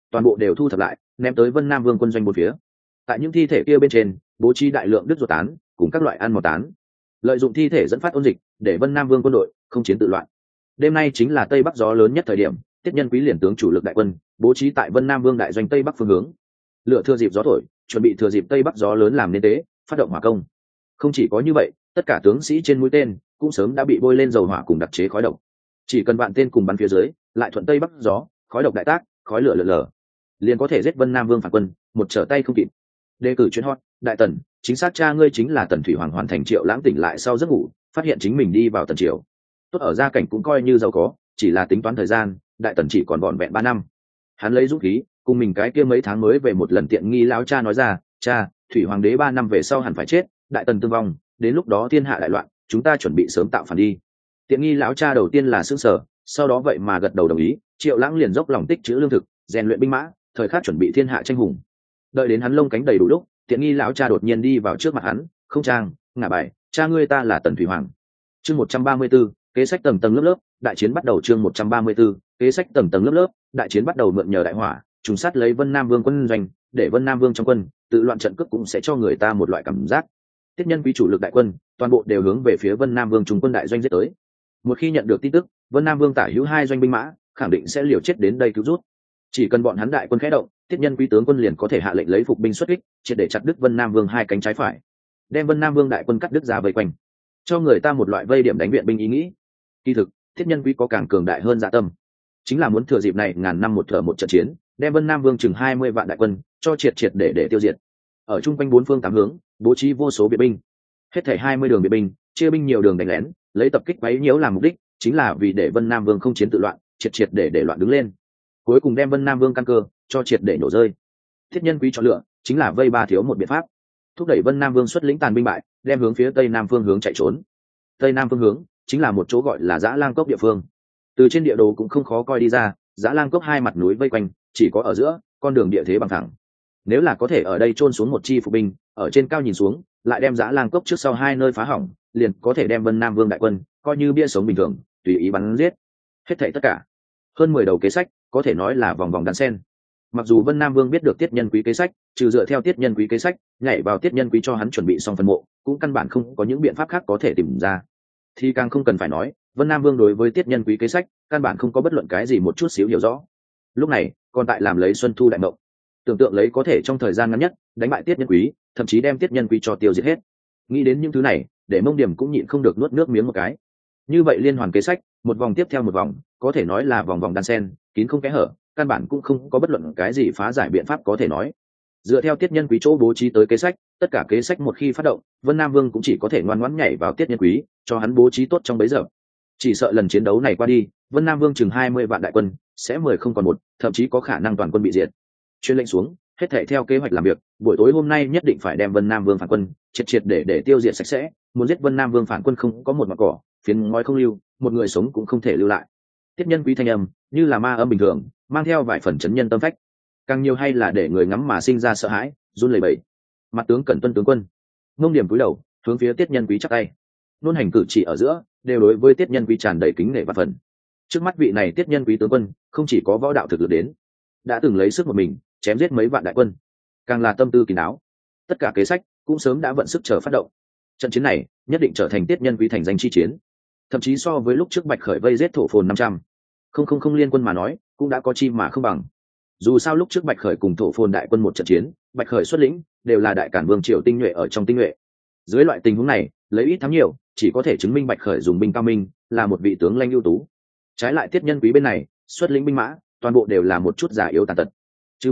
toàn bộ đều thu thập lại ném tới Vân Nam Vương quân doanh bốn phía. Tại những thi thể kia bên trên bố trí đại lượng đứt ruột tán cùng các loại ăn mòn tán, lợi dụng thi thể dẫn phát ôn dịch để Vân Nam Vương quân đội không chiến tự loạn. Đêm nay chính là tây bắc gió lớn nhất thời điểm, Tiết Nhân Quý liền tướng chủ lực đại quân bố trí tại Vân Nam Vương đại doanh tây bắc phương hướng, lựa thừa dịp gió thổi, chuẩn bị thừa dịp tây bắc gió lớn làm nên tế phát động hỏa công. Không chỉ có như vậy, tất cả tướng sĩ trên mũi tên cũng sớm đã bị bôi lên dầu hỏa cùng đặc chế khói độc, chỉ cần bạn tên cùng bắn phía dưới, lại thuận tây bắc gió, khói độc đại tác, khói lửa lượn lờ, liền có thể giết Vân Nam Vương phản quân một trở tay không kịp. Đề cử chuyên hot, đại tần, chính xác cha ngươi chính là Tần Thủy Hoàng. Hoàn thành. Triệu Lãng tỉnh lại sau giấc ngủ, phát hiện chính mình đi vào tần triều. Tốt ở gia cảnh cũng coi như giàu có, chỉ là tính toán thời gian, đại tần chỉ còn vỏn vẹn 3 năm. Hắn lấy dũng khí, cùng mình cái kia mấy tháng mới về một lần tiện nghi lão cha nói ra, cha, Thủy Hoàng đế 3 năm về sau hẳn phải chết, đại tần tương vong, đến lúc đó thiên hạ đại loạn, chúng ta chuẩn bị sớm tạo phản đi. Tiện nghi lão cha đầu tiên là sững sờ, sau đó vậy mà gật đầu đồng ý. Triệu Lãng liền dốc lòng tích trữ lương thực, rèn luyện binh mã, thời khắc chuẩn bị thiên hạ tranh hùng. Đợi đến hắn lông cánh đầy đủ lúc, tiện nghi lão cha đột nhiên đi vào trước mặt hắn, không trang, ngả bài, cha ngươi ta là Tần Thủy Hoàng. Chương 134, kế sách tầng tầng lớp lớp, đại chiến bắt đầu. Chương 134, kế sách tầng tầng lớp lớp, đại chiến bắt đầu. Mượn nhờ đại hỏa, trùng sát lấy Vân Nam Vương quân doanh, để Vân Nam Vương trong quân tự loạn trận cước cũng sẽ cho người ta một loại cảm giác. Tiết Nhân Quý chủ lực đại quân, toàn bộ đều hướng về phía Vân Nam Vương trung quân đại doanh giết tới. Một khi nhận được tin tức, Vân Nam Vương tả hữu 2 doanh binh mã, khẳng định sẽ liều chết đến đây cứu rút. Chỉ cần bọn hắn đại quân khẽ động, Tiết Nhân Quý tướng quân liền có thể hạ lệnh lấy phục binh xuất kích, triệt để chặt đứt Vân Nam Vương 2 cánh trái phải, đem Vân Nam Vương đại quân cắt đứt ra vây quanh, cho người ta một loại vây điểm đánh viện binh ý nghĩ. Kỳ thực, Tiết Nhân Quý có càng cường đại hơn dạ tâm, chính là muốn thừa dịp này ngàn năm một thở một trận chiến, đem Vân Nam Vương chừng 20 vạn đại quân cho triệt để tiêu diệt. Ở trung quanh 4 phương 8 hướng, bố trí vô số biệt binh, hết thảy 20 đường biệt binh, chia binh nhiều đường đánh lén, lấy tập kích quấy nhiễu làm mục đích, chính là vì để Vân Nam Vương không chiến tự loạn, triệt để loạn đứng lên, cuối cùng đem Vân Nam Vương căn cơ cho triệt để nổ rơi. Thiết Nhân Quý chọn lựa chính là vây 3 thiếu một biện pháp, thúc đẩy Vân Nam Vương xuất lĩnh tàn binh bại, đem hướng phía tây nam phương hướng chạy trốn. Tây nam phương hướng chính là một chỗ gọi là Dã Lang Cốc địa phương, từ trên địa đồ cũng không khó coi đi ra. Dã Lang Cốc 2 mặt núi vây quanh, chỉ có ở giữa con đường địa thế bằng thẳng. Nếu là có thể ở đây chôn xuống một chi phục binh, ở trên cao nhìn xuống, lại đem Dã Lang Cốc trước sau 2 nơi phá hỏng, liền có thể đem Vân Nam Vương đại quân coi như bia sống bình thường, tùy ý bắn giết. Hết thảy tất cả hơn 10 đầu kế sách, có thể nói là vòng vòng đan sen. Mặc dù Vân Nam Vương biết được Tiết Nhân Quý kế sách, trừ dựa theo Tiết Nhân Quý kế sách, nhảy vào Tiết Nhân Quý cho hắn chuẩn bị xong phần mộ, cũng căn bản không có những biện pháp khác có thể tìm ra. Thì càng không cần phải nói, Vân Nam Vương đối với Tiết Nhân Quý kế sách, căn bản không có bất luận cái gì một chút xíu hiểu rõ. Lúc này, còn tại làm lấy Xuân Thu đại mộng, tưởng tượng lấy có thể trong thời gian ngắn nhất đánh bại Tiết Nhân Quý, thậm chí đem Tiết Nhân Quý cho tiêu diệt hết. Nghĩ đến những thứ này, để Mông Điểm cũng nhịn không được nuốt nước miếng một cái. Như vậy liên hoàn kế sách, một vòng tiếp theo một vòng, có thể nói là vòng vòng đan sen, kín không kẽ hở, căn bản cũng không có bất luận cái gì phá giải biện pháp có thể nói. Dựa theo Tiết Nhân Quý chỗ bố trí tới kế sách, tất cả kế sách một khi phát động, Vân Nam Vương cũng chỉ có thể ngoan ngoãn nhảy vào Tiết Nhân Quý, cho hắn bố trí tốt trong bấy giờ. Chỉ sợ lần chiến đấu này qua đi, Vân Nam Vương chừng 20 vạn đại quân sẽ 10 không còn một, thậm chí có khả năng toàn quân bị diệt. Truyền lệnh xuống, hết thảy theo kế hoạch làm việc, buổi tối hôm nay nhất định phải đem Vân Nam Vương phản quân triệt để tiêu diệt sạch sẽ, muốn giết Vân Nam Vương phản quân không có một mảng cỏ, phiến ngói không lưu, một người sống cũng không thể lưu lại. Tiết Nhân Quý thanh âm như là ma âm bình thường, mang theo vài phần chấn nhân tâm phách, càng nhiều hay là để người ngắm mà sinh ra sợ hãi, run lẩy bẩy. Mặt tướng Cẩn Tuân tướng quân. Ngông Điểm cúi đầu, hướng phía Tiết Nhân Quý chắp tay. Nôn hành cử chỉ ở giữa, đều đối với Tiết Nhân Quý tràn đầy kính nể và phần. Trước mắt vị này Tiết Nhân Quý tướng quân, không chỉ có võ đạo thực lực đến, đã từng lấy sức một mình chém giết mấy vạn đại quân, càng là tâm tư kín đáo. Tất cả kế sách cũng sớm đã vận sức chờ phát động. Trận chiến này nhất định trở thành Tiết Nhân Quý thành danh chi chiến, thậm chí so với lúc trước Bạch Khởi vây giết Thổ Phồn 500 không liên quân mà nói, cũng đã có chi mà không bằng. Dù sao lúc trước Bạch Khởi cùng Thổ Phồn đại quân một trận chiến, Bạch Khởi xuất lĩnh đều là đại cản vương triều tinh nhuệ ở trong tinh nhuệ. Dưới loại tình huống này, lấy ít thắng nhiều, chỉ có thể chứng minh Bạch Khởi dùng binh cao minh, là một vị tướng lãnh ưu tú. Trái lại Tiết Nhân Quý bên này, xuất lĩnh binh mã, toàn bộ đều là một chút già yếu tàn tật. Chứ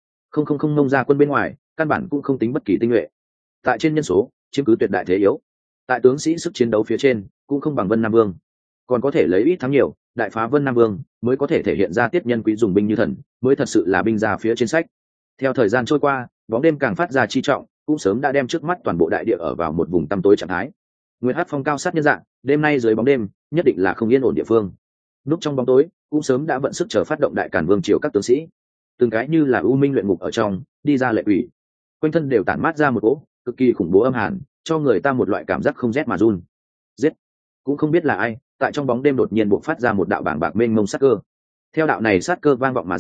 10 nông ra quân bên ngoài, căn bản cũng không tính bất kỳ tinh nhuệ. Tại trên nhân số, chiếm cứ tuyệt đại thế yếu. Tại tướng sĩ sức chiến đấu phía trên, cũng không bằng Vân Nam Vương. Còn có thể lấy ít thắng nhiều, đại phá Vân Nam Vương, mới có thể thể hiện ra Tiết Nhân Quý dùng binh như thần, mới thật sự là binh ra phía trên sách. Theo thời gian trôi qua, bóng đêm càng phát ra chi trọng, cũng sớm đã đem trước mắt toàn bộ đại địa ở vào một vùng tăm tối trạng thái. Nguyệt Hắc Phong cao sát nhân dạng, đêm nay dưới bóng đêm, nhất định là không yên ổn địa phương. Núp trong bóng tối, cũng sớm đã vận sức chờ phát động đại càn vương triều các tướng sĩ. Từng cái như là u minh luyện ngục ở trong, đi ra lệ ủy, quanh thân đều tản mát ra một cỗ cực kỳ khủng bố âm hàn, cho người ta một loại cảm giác không rét mà run. Giết, cũng không biết là ai, tại trong bóng đêm đột nhiên bộc phát ra một đạo bảng bạc mênh mông sát cơ. Theo đạo này sát cơ vang vọng mà ra,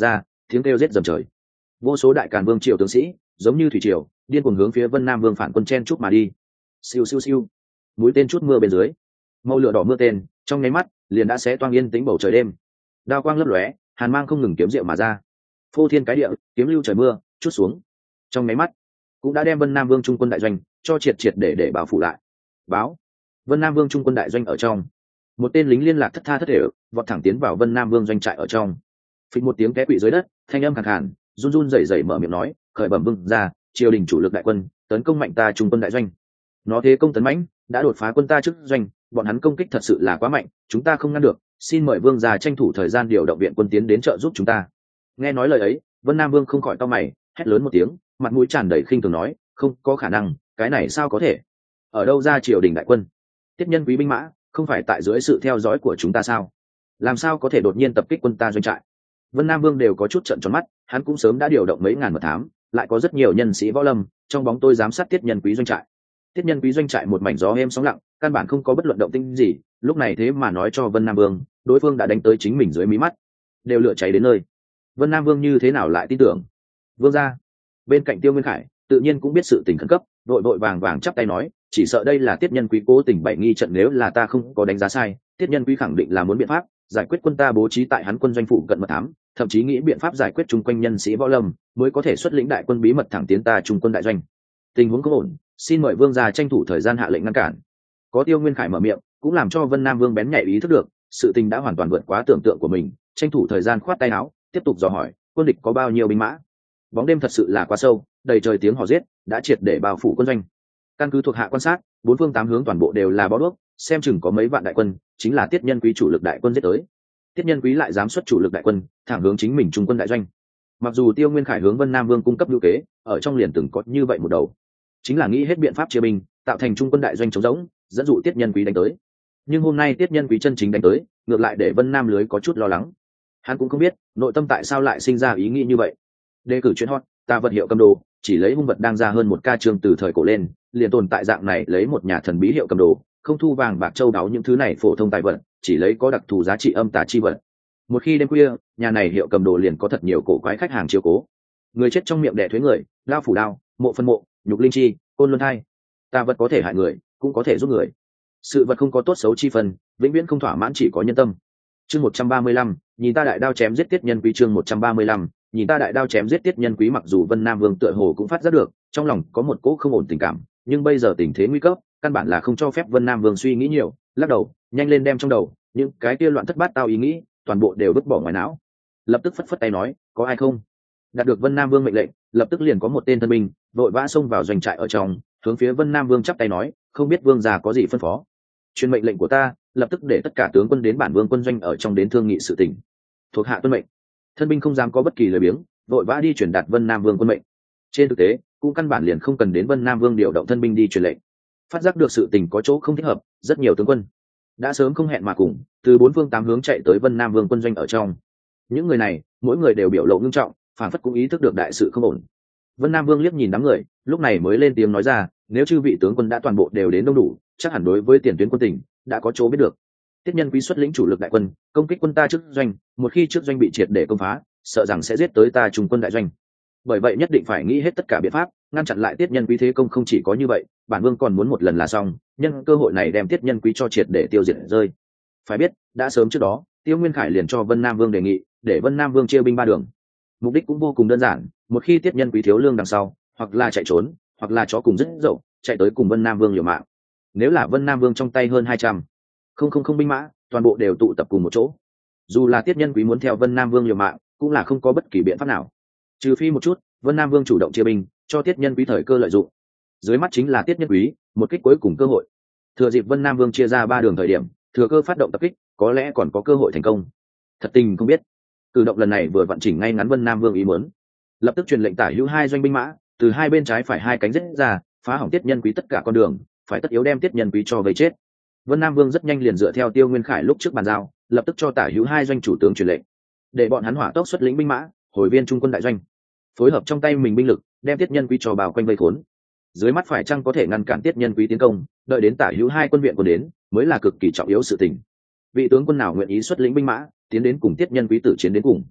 tiếng kêu rết dầm trời. Vô số đại càn vương triều tướng sĩ giống như thủy triều điên cuồng hướng phía Vân Nam Vương phản quân chen chúc mà đi. Siêu siêu siêu, mũi tên chút mưa bên dưới, màu lửa đỏ mưa tên trong nháy mắt liền đã xé toang yên tĩnh bầu trời đêm. Đao quang lấp lóe, hàn mang không ngừng kiếm diệu mà ra, phô thiên cái địa kiếm lưu trời mưa chút xuống, trong nháy mắt cũng đã đem Vân Nam Vương trung quân đại doanh cho triệt triệt để bao phủ lại. Báo, Vân Nam Vương trung quân đại doanh ở trong, một tên lính liên lạc thất tha thất thể vọt thẳng tiến vào Vân Nam Vương doanh trại ở trong. Phịch một tiếng té quỵ dưới đất, thanh âm khàn khàn, run run rẩy rẩy mở miệng nói, khởi bẩm vương ra, triều đình chủ lực đại quân tấn công mạnh ta trung quân đại doanh. Nó thế công tấn mãnh, đã đột phá quân ta trước doanh, bọn hắn công kích thật sự là quá mạnh, chúng ta không ngăn được, xin mời vương gia tranh thủ thời gian điều động viện quân tiến đến trợ giúp chúng ta. Nghe nói lời ấy, Vân Nam Vương không khỏi cau mày, hét lớn một tiếng, mặt mũi tràn đầy khinh thường nói, không có khả năng, cái này sao có thể? Ở đâu ra triều đình đại quân? Tiết nhân quý binh mã không phải tại dưới sự theo dõi của chúng ta sao? Làm sao có thể đột nhiên tập kích quân ta doanh trại? Vân Nam Vương đều có chút trợn tròn mắt, hắn cũng sớm đã điều động mấy ngàn mật thám, lại có rất nhiều nhân sĩ võ lâm trong bóng tôi giám sát Tiết nhân quý doanh trại. Tiết nhân quý doanh trại một mảnh gió êm sóng lặng, căn bản không có bất luận động tĩnh gì, lúc này thế mà nói cho Vân Nam Vương, đối phương đã đánh tới chính mình dưới mí mắt, đều lửa cháy đến nơi. Vân Nam Vương như thế nào lại tin tưởng? Vương gia, bên cạnh Tiêu Nguyên Khải tự nhiên cũng biết sự tình khẩn cấp, vội vội vàng vàng chắp tay nói, chỉ sợ đây là Tiết nhân quý cố tình bày nghi trận, nếu là ta không có đánh giá sai, Tiết nhân quý khẳng định là muốn biện pháp giải quyết quân ta bố trí tại hắn quân doanh phụ cận mật thám, thậm chí nghĩ biện pháp giải quyết chung quanh nhân sĩ võ lâm, mới có thể xuất lĩnh đại quân bí mật thẳng tiến ta trung quân đại doanh. Tình huống không ổn, xin mời vương gia tranh thủ thời gian hạ lệnh ngăn cản. Có Tiêu Nguyên Khải mở miệng, cũng làm cho Vân Nam Vương bén nhạy ý thức được sự tình đã hoàn toàn vượt quá tưởng tượng của mình, tranh thủ thời gian khoát tay áo, tiếp tục dò hỏi, quân địch có bao nhiêu binh mã? Bóng đêm thật sự là quá sâu, đầy trời tiếng hò giết đã triệt để bao phủ quân doanh. Căn cứ thuộc hạ quan sát, bốn phương tám hướng toàn bộ đều là bó đuốc, xem chừng có mấy vạn đại quân, chính là Tiết nhân quý chủ lực đại quân giết tới. Tiết nhân quý lại dám xuất chủ lực đại quân thẳng hướng chính mình trung quân đại doanh. Mặc dù Tiêu Nguyên Khải hướng Vân Nam Vương cung cấp lưu kế, ở trong liền từng có như vậy một đầu, chính là nghĩ hết biện pháp chia binh, tạo thành trung quân đại doanh chống rỗng, dẫn dụ Tiết nhân quý đánh tới. Nhưng hôm nay Tiết nhân quý chân chính đánh tới, ngược lại để Vân Nam lưới có chút lo lắng. Hắn cũng không biết nội tâm tại sao lại sinh ra ý nghĩ như vậy. Đề cử chuyên hot, ta vật hiệu cầm đồ, chỉ lấy hung vật đang ra hơn một ca chương từ thời cổ lên, liền tồn tại dạng này lấy một nhà thần bí hiệu cầm đồ, không thu vàng bạc châu đáo những thứ này phổ thông tài vật, chỉ lấy có đặc thù giá trị âm tà chi vật. Một khi đêm khuya, nhà này hiệu cầm đồ liền có thật nhiều cổ quái khách hàng chiếu cố. Người chết trong miệng đẻ thuế người, lao phủ đao, mộ phân mộ, nhục linh chi, côn luân thai. Tà vật có thể hại người, cũng có thể giúp người. Sự vật không có tốt xấu chi phần, vĩnh viễn không thỏa mãn, chỉ có nhân tâm. Chương 135, nhìn ta đại đao chém giết Tiết nhân quý. Chương 135, nhìn ta đại đao chém giết Tiết nhân quý. Mặc dù Vân Nam Vương tựa hồ cũng phát giác được trong lòng có một cỗ không ổn tình cảm, nhưng bây giờ tình thế nguy cấp, căn bản là không cho phép Vân Nam Vương suy nghĩ nhiều, lắc đầu, nhanh lên đem trong đầu những cái kia loạn thất bát tao ý nghĩ toàn bộ đều vứt bỏ ngoài não. Lập tức phất phất tay nói, có ai không? Đạt được Vân Nam Vương mệnh lệnh, lập tức liền có một tên thân binh vội vã xông vào doanh trại ở trong, hướng phía Vân Nam Vương chắp tay nói, không biết vương già có gì phân phó? Truyền mệnh lệnh của ta, lập tức để tất cả tướng quân đến bản vương quân doanh ở trong đến thương nghị sự tình. Thuộc hạ tuân mệnh. Thân binh không dám có bất kỳ lời biếng, vội vã đi truyền đạt Vân Nam Vương quân mệnh. Trên thực tế, cũng căn bản liền không cần đến Vân Nam Vương điều động thân binh đi truyền lệnh. Phát giác được sự tình có chỗ không thích hợp, rất nhiều tướng quân đã sớm không hẹn mà cùng từ bốn phương tám hướng chạy tới Vân Nam Vương quân doanh ở trong. Những người này mỗi người đều biểu lộ ngưng trọng, phản phất cũng ý thức được đại sự không ổn. Vân Nam Vương liếc nhìn đám người, lúc này mới lên tiếng nói ra, nếu chư vị tướng quân đã toàn bộ đều đến đông đủ, chắc hẳn đối với tiền tuyến quân tỉnh đã có chỗ biết được. Tiết nhân quý xuất lĩnh chủ lực đại quân công kích quân ta trước doanh, một khi trước doanh bị triệt để công phá, sợ rằng sẽ giết tới ta trung quân đại doanh. Bởi vậy nhất định phải nghĩ hết tất cả biện pháp ngăn chặn lại Tiết nhân quý thế công. Không chỉ có như vậy, bản vương còn muốn một lần là xong, nhân cơ hội này đem Tiết nhân quý cho triệt để tiêu diệt rơi. Phải biết, đã sớm trước đó, Tiêu Nguyên Khải liền cho Vân Nam Vương đề nghị, để Vân Nam Vương chia binh ba đường. Mục đích cũng vô cùng đơn giản, một khi Tiết nhân quý thiếu lương đằng sau, hoặc là chạy trốn, hoặc là chó cùng rất dậu, chạy tới cùng Vân Nam Vương liều mạng. Nếu là Vân Nam Vương trong tay hơn 200 không binh mã, toàn bộ đều tụ tập cùng một chỗ, dù là Tiết nhân quý muốn theo Vân Nam Vương liều mạng, cũng là không có bất kỳ biện pháp nào. Trừ phi một chút, Vân Nam Vương chủ động chia binh, cho Tiết nhân quý thời cơ lợi dụng. Dưới mắt chính là Tiết nhân quý một kích cuối cùng cơ hội. Thừa dịp Vân Nam Vương chia ra ba đường thời điểm, thừa cơ phát động tập kích, có lẽ còn có cơ hội thành công. Thật tình không biết, cử động lần này vừa vận chỉnh ngay ngắn Vân Nam Vương ý muốn, lập tức truyền lệnh tả hữu hai doanh binh mã từ hai bên trái phải hai cánh giết ra, phá hỏng Tiết nhân quý tất cả con đường, phải tất yếu đem Tiết nhân quý cho vây chết. Vân Nam Vương rất nhanh liền dựa theo Tiêu Nguyên Khải lúc trước bàn giao, lập tức cho tả hữu hai doanh chủ tướng truyền lệnh, để bọn hắn hỏa tốc xuất lĩnh binh mã hồi viên trung quân đại doanh, phối hợp trong tay mình binh lực đem Tiết nhân quý cho bao quanh vây khốn. Dưới mắt phải chăng có thể ngăn cản Tiết nhân quý tiến công, đợi đến tả hữu hai quân viện quân đến mới là cực kỳ trọng yếu sự tình. Vị tướng quân nào nguyện ý xuất lĩnh binh mã tiến đến cùng Tiết nhân quý tử chiến đến cùng?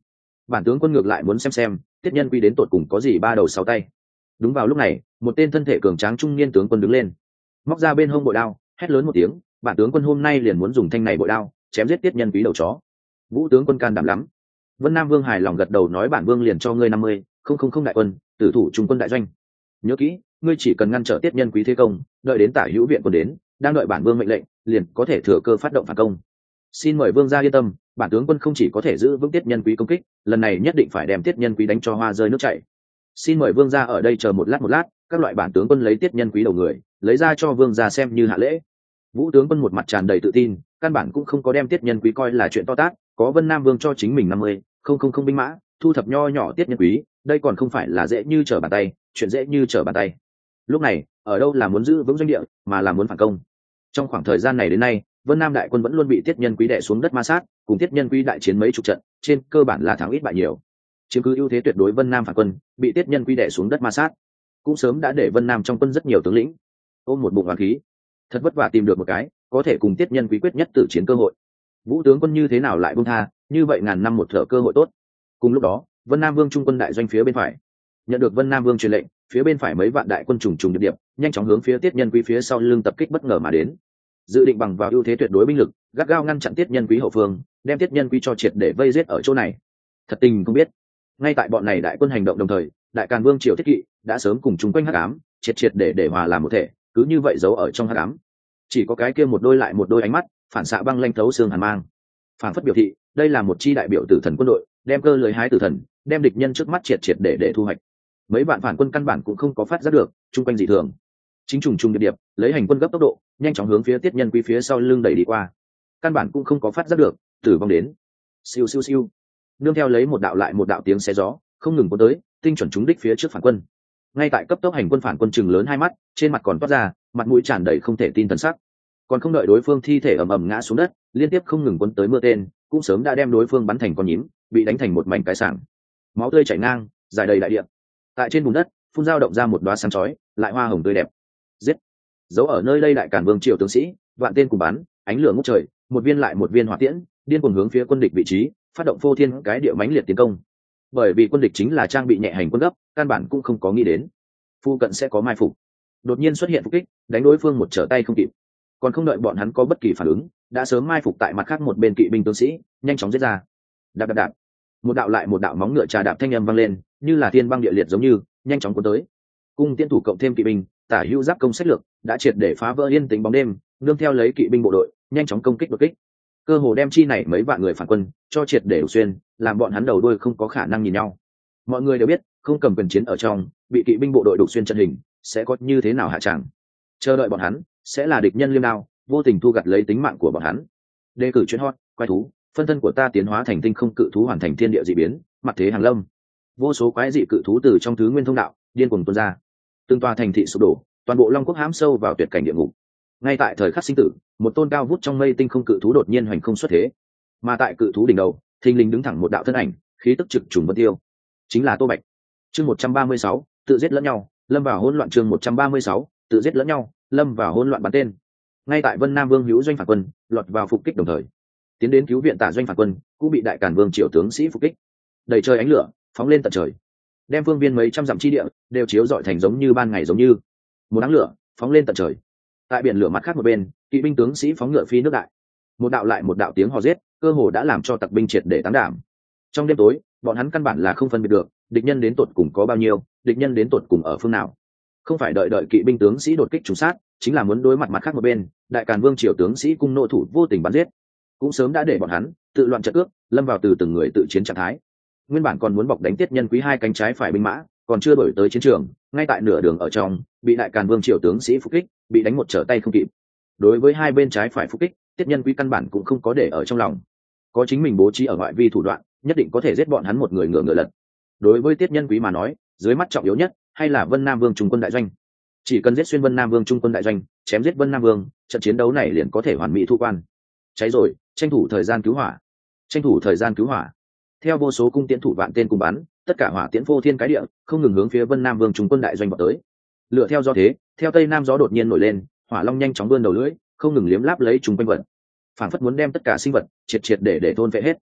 bản tướng quân ngược lại muốn xem tiết nhân quý đến tột cùng có gì ba đầu sáu tay. Đúng vào lúc này, một tên thân thể cường tráng trung niên tướng quân đứng lên, móc ra bên hông bội đao, hét lớn một tiếng, bản tướng quân hôm nay liền muốn dùng thanh này bội đao chém giết tiết nhân quý đầu chó. Vũ tướng quân can đảm lắm. Vân Nam Vương hài lòng gật đầu nói bản vương liền cho ngươi 50, không đại quân, tử thủ trung quân đại doanh. Nhớ kỹ, ngươi chỉ cần ngăn trở tiết nhân quý thế công, đợi đến Tả Hữu viện quân đến, đang đợi bản vương mệnh lệnh, liền có thể thừa cơ phát động phản công. Xin mời vương gia yên tâm, bản tướng quân không chỉ có thể giữ vững tiết nhân quý công kích, lần này nhất định phải đem tiết nhân quý đánh cho hoa rơi nước chảy. Xin mời vương gia ở đây chờ một lát, các loại bản tướng quân lấy tiết nhân quý đầu người, lấy ra cho vương gia xem như hạ lễ. Vũ tướng quân một mặt tràn đầy tự tin, căn bản cũng không có đem tiết nhân quý coi là chuyện to tát, có Vân Nam Vương cho chính mình 50, không binh mã, thu thập nho nhỏ tiết nhân quý, đây còn không phải là dễ như trở bàn tay, chuyện dễ như trở bàn tay. Lúc này, ở đâu là muốn giữ vững doanh địa, mà là muốn phản công. Trong khoảng thời gian này đến nay, Vân Nam đại quân vẫn luôn bị tiết nhân quý đè xuống đất ma sát, cùng tiết nhân quý đại chiến mấy chục trận, trên cơ bản là thắng ít bại nhiều. Chiếm cứ ưu thế tuyệt đối Vân Nam phản quân, bị tiết nhân quý đè xuống đất ma sát, cũng sớm đã để Vân Nam trong quân rất nhiều tướng lĩnh ôm một bụng oán khí. Thật vất vả tìm được một cái có thể cùng tiết nhân quý quyết nhất tử chiến cơ hội. Vũ tướng quân như thế nào lại buông tha, như vậy ngàn năm một thở cơ hội tốt. Cùng lúc đó, Vân Nam Vương trung quân đại doanh phía bên phải nhận được Vân Nam Vương truyền lệnh, phía bên phải mấy vạn đại quân trùng trùng điệp điệp, nhanh chóng hướng phía tiết nhân quý phía sau lưng tập kích bất ngờ mà đến. Dự định bằng vào ưu thế tuyệt đối binh lực, gắt gao ngăn chặn tiết nhân quý hậu phương, đem tiết nhân quý cho triệt để vây giết ở chỗ này. Thật tình không biết, ngay tại bọn này đại quân hành động đồng thời, đại càn vương triều thiết kỵ đã sớm cùng chung quanh hắc ám triệt để hòa làm một thể, cứ như vậy giấu ở trong hắc ám. Chỉ có cái kia một đôi lại một đôi ánh mắt phản xạ băng lanh thấu xương hàn mang, phản phất biểu thị đây là một chi đại biểu tử thần quân đội, đem cơ lưới hái tử thần, đem địch nhân trước mắt triệt để thu hoạch. Mấy bạn phản quân căn bản cũng không có phát giác được chung quanh dị thường, chính trùng điệp lấy hành quân gấp tốc độ nhanh chóng hướng phía tiết nhân quý phía sau lưng đẩy đi qua, căn bản cũng không có phát giác được tử vong đến. Siêu nương theo lấy một đạo lại một đạo tiếng xé gió không ngừng có tới, tinh chuẩn trúng đích phía trước phản quân. Ngay tại cấp tốc hành quân phản quân chừng lớn hai mắt, trên mặt còn toát ra mặt mũi tràn đầy không thể tin thần sắc. Còn không đợi đối phương thi thể ầm ngã xuống đất, liên tiếp không ngừng quấn tới mưa tên cũng sớm đã đem đối phương bắn thành con nhím, bị đánh thành một mảnh cái sảng, máu tươi chảy ngang dài đầy đại địa. Tại trên bùn đất phun dao động ra một đóa sáng chói lại hoa hồng tươi đẹp. Giết! Giấu ở nơi đây đại càn vương triều tướng sĩ vạn tên cùng bắn, ánh lửa ngút trời, một viên lại một viên hỏa tiễn điên cuồng hướng phía quân địch vị trí phát động phô thiên cái địa mãnh liệt tiến công. Bởi vì quân địch chính là trang bị nhẹ hành quân gấp, căn bản cũng không có nghĩ đến phu cận sẽ có mai phục, đột nhiên xuất hiện phục kích, đánh đối phương một trở tay không kịp. Còn không đợi bọn hắn có bất kỳ phản ứng, đã sớm mai phục tại mặt khác một bên kỵ binh tướng sĩ nhanh chóng giết ra. Đạp, một đạo lại một đạo móng ngựa trà đạp thanh âm vang lên, như là thiên băng địa liệt giống như nhanh chóng cuốn tới. Cung tiễn thủ cộng thêm kỵ binh, Tả Hữu giáp công sách lược đã triệt để phá vỡ yên tĩnh bóng đêm, nương theo lấy kỵ binh bộ đội nhanh chóng công kích đột kích, cơ hồ đem chi này mấy vạn người phản quân cho triệt để đổ xuyên, làm bọn hắn đầu đuôi không có khả năng nhìn nhau. Mọi người đều biết, không cầm quyền chiến ở trong, bị kỵ binh bộ đội đổ xuyên trận hình sẽ có như thế nào hạ tràng. Chờ đợi bọn hắn sẽ là địch nhân liêm đao, vô tình thu gặt lấy tính mạng của bọn hắn. Đề cử chuyên hot, quái thú, phân thân của ta tiến hóa thành tinh không cự thú, hoàn thành thiên địa dị biến, mặt thế hàng lâm. Vô số quái dị cự thú từ trong thứ nguyên thông đạo điên cuồng tuôn ra, từng tòa thành thị sụp đổ, toàn bộ long quốc hãm sâu vào tuyệt cảnh địa ngục. Ngay tại thời khắc sinh tử, một tôn cao vút trong mây tinh không cự thú đột nhiên hoành không xuất thế, mà tại cự thú đỉnh đầu thình lình đứng thẳng một đạo thân ảnh, khí tức trực trùng vân tiêu, chính là Tô Bạch. Chương 136, tự giết lẫn nhau, lâm vào hỗn loạn. Chương 136, tự giết lẫn nhau, lâm vào hỗn loạn bắn tên. Ngay tại Vân Nam Vương hữu doanh phản quân lọt vào phục kích đồng thời, tiến đến cứu viện Tả doanh phản quân cũng bị đại càn vương triều tướng sĩ phục kích. Đầy trời ánh lửa phóng lên tận trời, đem phương viên mấy trăm dặm chi địa đều chiếu rọi thành giống như ban ngày, giống như một đám lửa phóng lên tận trời. Tại biển lửa mặt khác một bên, kỵ binh tướng sĩ phóng ngựa phi nước đại, một đạo lại một đạo tiếng hò giết cơ hồ đã làm cho tặc binh triệt để tán đảm. Trong đêm tối, bọn hắn căn bản là không phân biệt được địch nhân đến tột cùng có bao nhiêu, địch nhân đến tột cùng ở phương nào. Không phải đợi kỵ binh tướng sĩ đột kích trùng sát, chính là muốn đối mặt mặt khác một bên đại càn vương triều tướng sĩ cung nộ thủ vô tình bắn giết, cũng sớm đã để bọn hắn tự loạn trận ước, lâm vào từ từng người tự chiến trạng thái. Nguyên bản còn muốn bọc đánh tiết nhân quý hai cánh trái phải binh mã còn chưa đổi tới chiến trường, ngay tại nửa đường ở trong bị đại càn vương triều tướng sĩ phục kích, bị đánh một trở tay không kịp. Đối với hai bên trái phải phục kích, tiết nhân quý căn bản cũng không có để ở trong lòng, có chính mình bố trí ở ngoại vi thủ đoạn, nhất định có thể giết bọn hắn một người ngựa lật. Đối với tiết nhân quý mà nói, dưới mắt trọng yếu nhất hay là Vân Nam Vương trung quân đại doanh. Chỉ cần giết xuyên Vân Nam Vương trung quân đại doanh, chém giết Vân Nam Vương, trận chiến đấu này liền có thể hoàn mỹ thu quan. Cháy rồi, tranh thủ thời gian cứu hỏa, tranh thủ thời gian cứu hỏa. Theo vô số cung tiễn thủ vạn tên cùng bắn, tất cả hỏa tiễn phô thiên cái địa không ngừng hướng phía Vân Nam Vương trung quân đại doanh vọt tới. Lựa theo gió thế, theo tây nam gió đột nhiên nổi lên, hỏa long nhanh chóng vươn đầu lưỡi, không ngừng liếm láp lấy chúng quanh vật, phảng phất muốn đem tất cả sinh vật triệt để thôn vệ hết.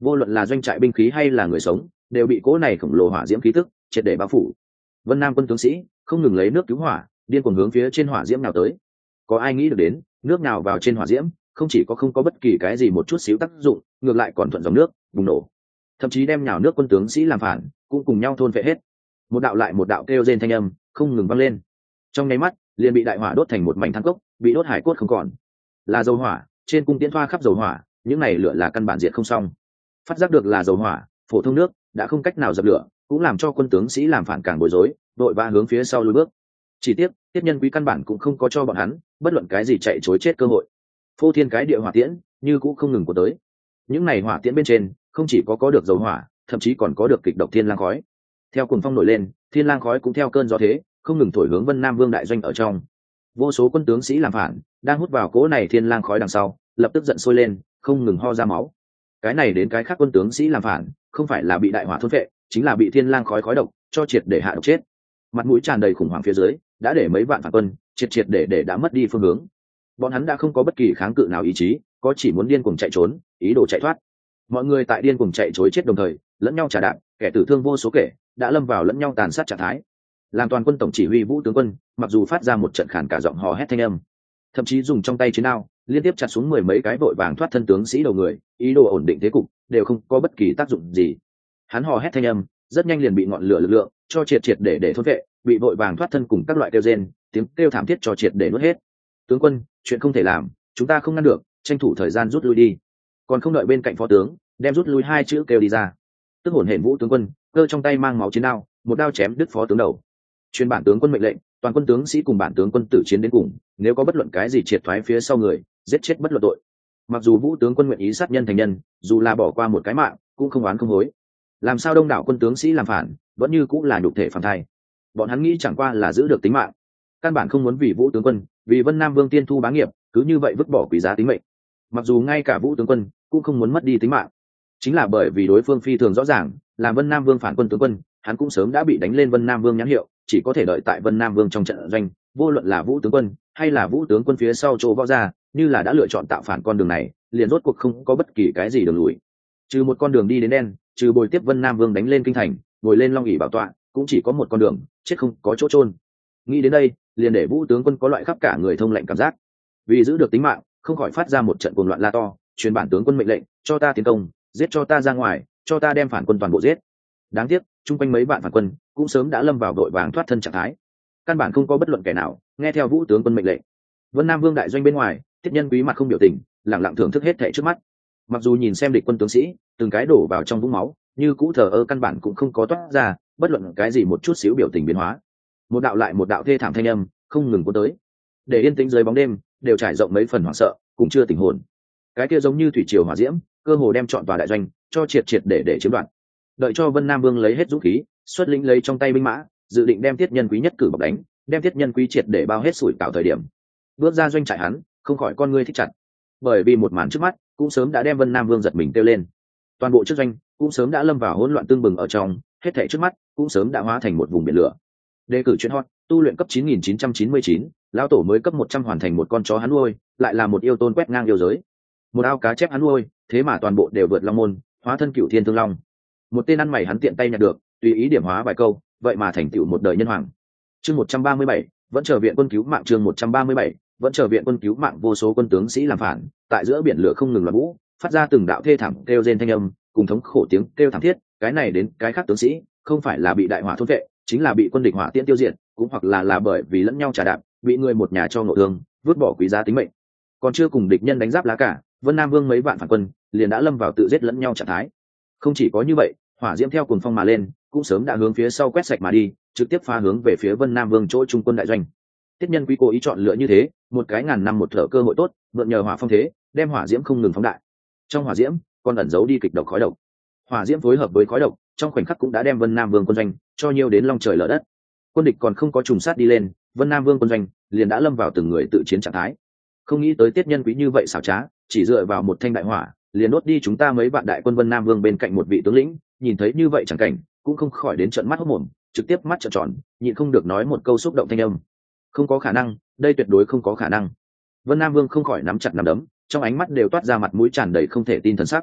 vô luận là doanh trại binh khí hay là người sống đều bị cỗ này khổng lồ hỏa diễm khí tức triệt để bao phủ. Vân Nam quân tướng sĩ không ngừng lấy nước cứu hỏa, điên cuồng hướng phía trên hỏa diễm nào tới. Có ai nghĩ được đến, nước nào vào trên hỏa diễm, không chỉ có không có bất kỳ cái gì một chút xíu tác dụng, ngược lại còn thuận dòng nước bùng nổ, thậm chí đem nhào nước quân tướng sĩ làm phản cũng cùng nhau thôn vệ hết. Một đạo lại một đạo kêu rên thanh âm không ngừng vang lên, trong nháy mắt liền bị đại hỏa đốt thành một mảnh than cốc, bị đốt hải cốt không còn. Là dầu hỏa, trên cung tiễn thoa khắp dầu hỏa, những này lửa là căn bản diệt không xong. Phát giác được là dầu hỏa, phổ thông nước đã không cách nào dập lửa, cũng làm cho quân tướng sĩ làm phản càng bối rối, đội ba hướng phía sau lùi bước. Chỉ tiếc Tiết Nhân Quý căn bản cũng không có cho bọn hắn bất luận cái gì chạy chối chết cơ hội. Phô thiên cái địa hỏa tiễn như cũng không ngừng của tới. Những này hỏa tiễn bên trên không chỉ có được dầu hỏa, thậm chí còn có được kịch độc thiên lang khói. Theo cuồng phong nổi lên, thiên lang khói cũng theo cơn gió thế không ngừng thổi hướng Vân Nam Vương đại doanh ở trong. Vô số quân tướng sĩ làm phản đang hút vào cỗ này thiên lang khói đằng sau, lập tức giận sôi lên, không ngừng ho ra máu. Cái này đến cái khác quân tướng sĩ làm phản không phải là bị đại hỏa thôn phệ, chính là bị thiên lang khói khói độc cho triệt để hạ độc chết. Mặt mũi tràn đầy khủng hoảng phía dưới đã để mấy vạn phản quân triệt để đã mất đi phương hướng. Bọn hắn đã không có bất kỳ kháng cự nào ý chí, có chỉ muốn điên cuồng chạy trốn, ý đồ chạy thoát. Mọi người tại điên cuồng chạy trối chết đồng thời lẫn nhau trả đạn, kẻ tử thương vô số kể, đã lâm vào lẫn nhau tàn sát trạng thái. Làm toàn quân tổng chỉ huy Vũ tướng quân mặc dù phát ra một trận khản cả giọng hò hét thanh âm, thậm chí dùng trong tay chiến đao liên tiếp chặt xuống mười mấy cái vội vàng thoát thân tướng sĩ đầu người, ý đồ ổn định thế cục, đều không có bất kỳ tác dụng gì. Hắn hò hét thanh âm rất nhanh liền bị ngọn lửa lực lượng cho triệt để thôn vệ, bị vội vàng thoát thân cùng các loại kêu rên, tiếng kêu thảm thiết cho triệt để nuốt hết. Tướng quân, chuyện không thể làm, chúng ta không ngăn được, tranh thủ thời gian rút lui đi. Còn không đợi bên cạnh phó tướng đem rút lui hai chữ kêu đi ra, tức hổn hển Vũ tướng quân cơ trong tay mang máu chiến đao, một đao chém đứt phó tướng đầu. Truyền bản tướng quân mệnh lệnh, toàn quân tướng sĩ cùng bản tướng quân tử chiến đến cùng, nếu có bất luận cái gì triệt thoái phía sau người, giết chết bất luận tội. Mặc dù Vũ tướng quân nguyện ý sát nhân thành nhân, dù là bỏ qua một cái mạng cũng không oán không hối. Làm sao đông đảo quân tướng sĩ làm phản vẫn như cũng là nhục thể phản thai. Bọn hắn nghĩ chẳng qua là giữ được tính mạng, căn bản không muốn vì Vũ tướng quân, vì Vân Nam Vương tiên thu bá nghiệp, cứ như vậy vứt bỏ quý giá tính mệnh. Mặc dù ngay cả Vũ tướng quân cũng không muốn mất đi tính mạng, chính là bởi vì đối phương phi thường rõ ràng là Vân Nam Vương phản quân tướng quân, hắn cũng sớm đã bị đánh lên Vân Nam Vương nhãn hiệu, chỉ có thể đợi tại Vân Nam Vương trong trận doanh. Vô luận là Vũ tướng quân hay là Vũ tướng quân phía sau chỗ võ ra, như là đã lựa chọn tạo phản con đường này, liền rốt cuộc không có bất kỳ cái gì đường lùi. Trừ một con đường đi đến đen, trừ bồi tiếp Vân Nam Vương đánh lên kinh thành, ngồi lên long ỷ bảo tọa, cũng chỉ có một con đường, chết không có chỗ chôn. Nghĩ đến đây, liền để Vũ tướng quân có loại khắp cả người thông lạnh cảm giác. Vì giữ được tính mạng, không khỏi phát ra một trận cuồng loạn la to, truyền bản tướng quân mệnh lệnh, cho ta tiến công, giết cho ta ra ngoài, cho ta đem phản quân toàn bộ giết. Đáng tiếc, chung quanh mấy vạn phản quân cũng sớm đã lâm vào đội vàng thoát thân trạng thái, căn bản không có bất luận kẻ nào nghe theo Vũ tướng quân mệnh lệnh. Vân Nam Vương đại doanh bên ngoài, Tiết Nhân Quý mặt không biểu tình, lặng lặng thưởng thức hết thảy trước mắt. Mặc dù nhìn xem địch quân tướng sĩ từng cái đổ vào trong vũng máu, như cũ thờ ơ, căn bản cũng không có toát ra bất luận cái gì một chút xíu biểu tình biến hóa. Một đạo lại một đạo thê thảm thanh âm không ngừng cuốn tới, để yên tĩnh dưới bóng đêm đều trải rộng mấy phần hoảng sợ, cũng chưa tỉnh hồn. Cái kia giống như thủy triều hỏa diễm, cơ hồ đem trọn tòa đại doanh cho triệt để chiếm đoạt. Đợi cho Vân Nam Vương lấy hết dũng khí, xuất lĩnh lấy trong tay binh mã, dự định đem Tiết Nhân Quý nhất cử bọc đánh, đem Tiết Nhân Quý triệt để bao hết sủi cảo thời điểm, bước ra doanh trại hắn không khỏi con ngươi thích chặt, bởi vì một màn trước mắt cũng sớm đã đem Vân Nam Vương giật mình kêu lên. Toàn bộ trước doanh cũng sớm đã lâm vào hỗn loạn tương bừng ở trong, hết thảy trước mắt cũng sớm đã hóa thành một vùng biển lửa. Đề cử chuyện hot, tu luyện cấp 9999, lão tổ mới cấp 100 hoàn thành một con chó hắn nuôi, lại là một yêu tôn quét ngang yêu giới. Một ao cá chép hắn nuôi, thế mà toàn bộ đều vượt long môn, hóa thân Cửu Thiên Thương Long. Một tên ăn mày hắn tiện tay nhặt được, tùy ý điểm hóa vài câu, vậy mà thành tựu một đời nhân hoàng. Chương 137, vẫn chờ viện quân cứu mạng. Chương 137, vẫn chờ viện quân cứu mạng. Vô số quân tướng sĩ làm phản, tại giữa biển lửa không ngừng loạn vũ, phát ra từng đạo thê thảm kêu rên thanh âm, cùng thống khổ tiếng kêu thảm thiết. Cái này đến cái khác tướng sĩ, không phải là bị đại hỏa thôn vệ, chính là bị quân địch hỏa tiễn tiêu diệt, cũng hoặc là bởi vì lẫn nhau trả đạp, bị người một nhà cho ngộ thương, vứt bỏ quý giá tính mệnh. Còn chưa cùng địch nhân đánh giáp lá cả, Vân Nam Vương mấy vạn phản quân liền đã lâm vào tự giết lẫn nhau trạng thái. Không chỉ có như vậy, hỏa diễm theo cuồng phong mà lên, cũng sớm đã hướng phía sau quét sạch mà đi, trực tiếp phá hướng về phía Vân Nam Vương chỗ trung quân đại doanh. Tiết Nhân Quý cố ý chọn lựa như thế, một cái ngàn năm một thở cơ hội tốt, mượn nhờ hỏa phong thế, đem hỏa diễm không ngừng phóng đại. Trong hỏa diễm còn ẩn giấu đi kịch độc khói độc. Hỏa diễm phối hợp với khói độc, trong khoảnh khắc cũng đã đem Vân Nam Vương quân doanh cho nhiều đến long trời lở đất. Quân địch còn không có trùng sát đi lên, Vân Nam Vương quân doanh liền đã lâm vào từng người tự chiến trạng thái. Không nghĩ tới Tiết Nhân Quý như vậy xảo trá, chỉ dựa vào một thanh đại hỏa liền đốt đi chúng ta mấy vạn đại quân Vân Nam Vương bên cạnh một vị tướng lĩnh. Nhìn thấy như vậy chẳng cảnh, cũng không khỏi đến trợn mắt hốt mồm, trực tiếp mắt trợn tròn, nhịn không được nói một câu xúc động thanh âm. Không có khả năng, đây tuyệt đối không có khả năng. Vân Nam Vương không khỏi nắm chặt nắm đấm, trong ánh mắt đều toát ra mặt mũi tràn đầy không thể tin thần sắc.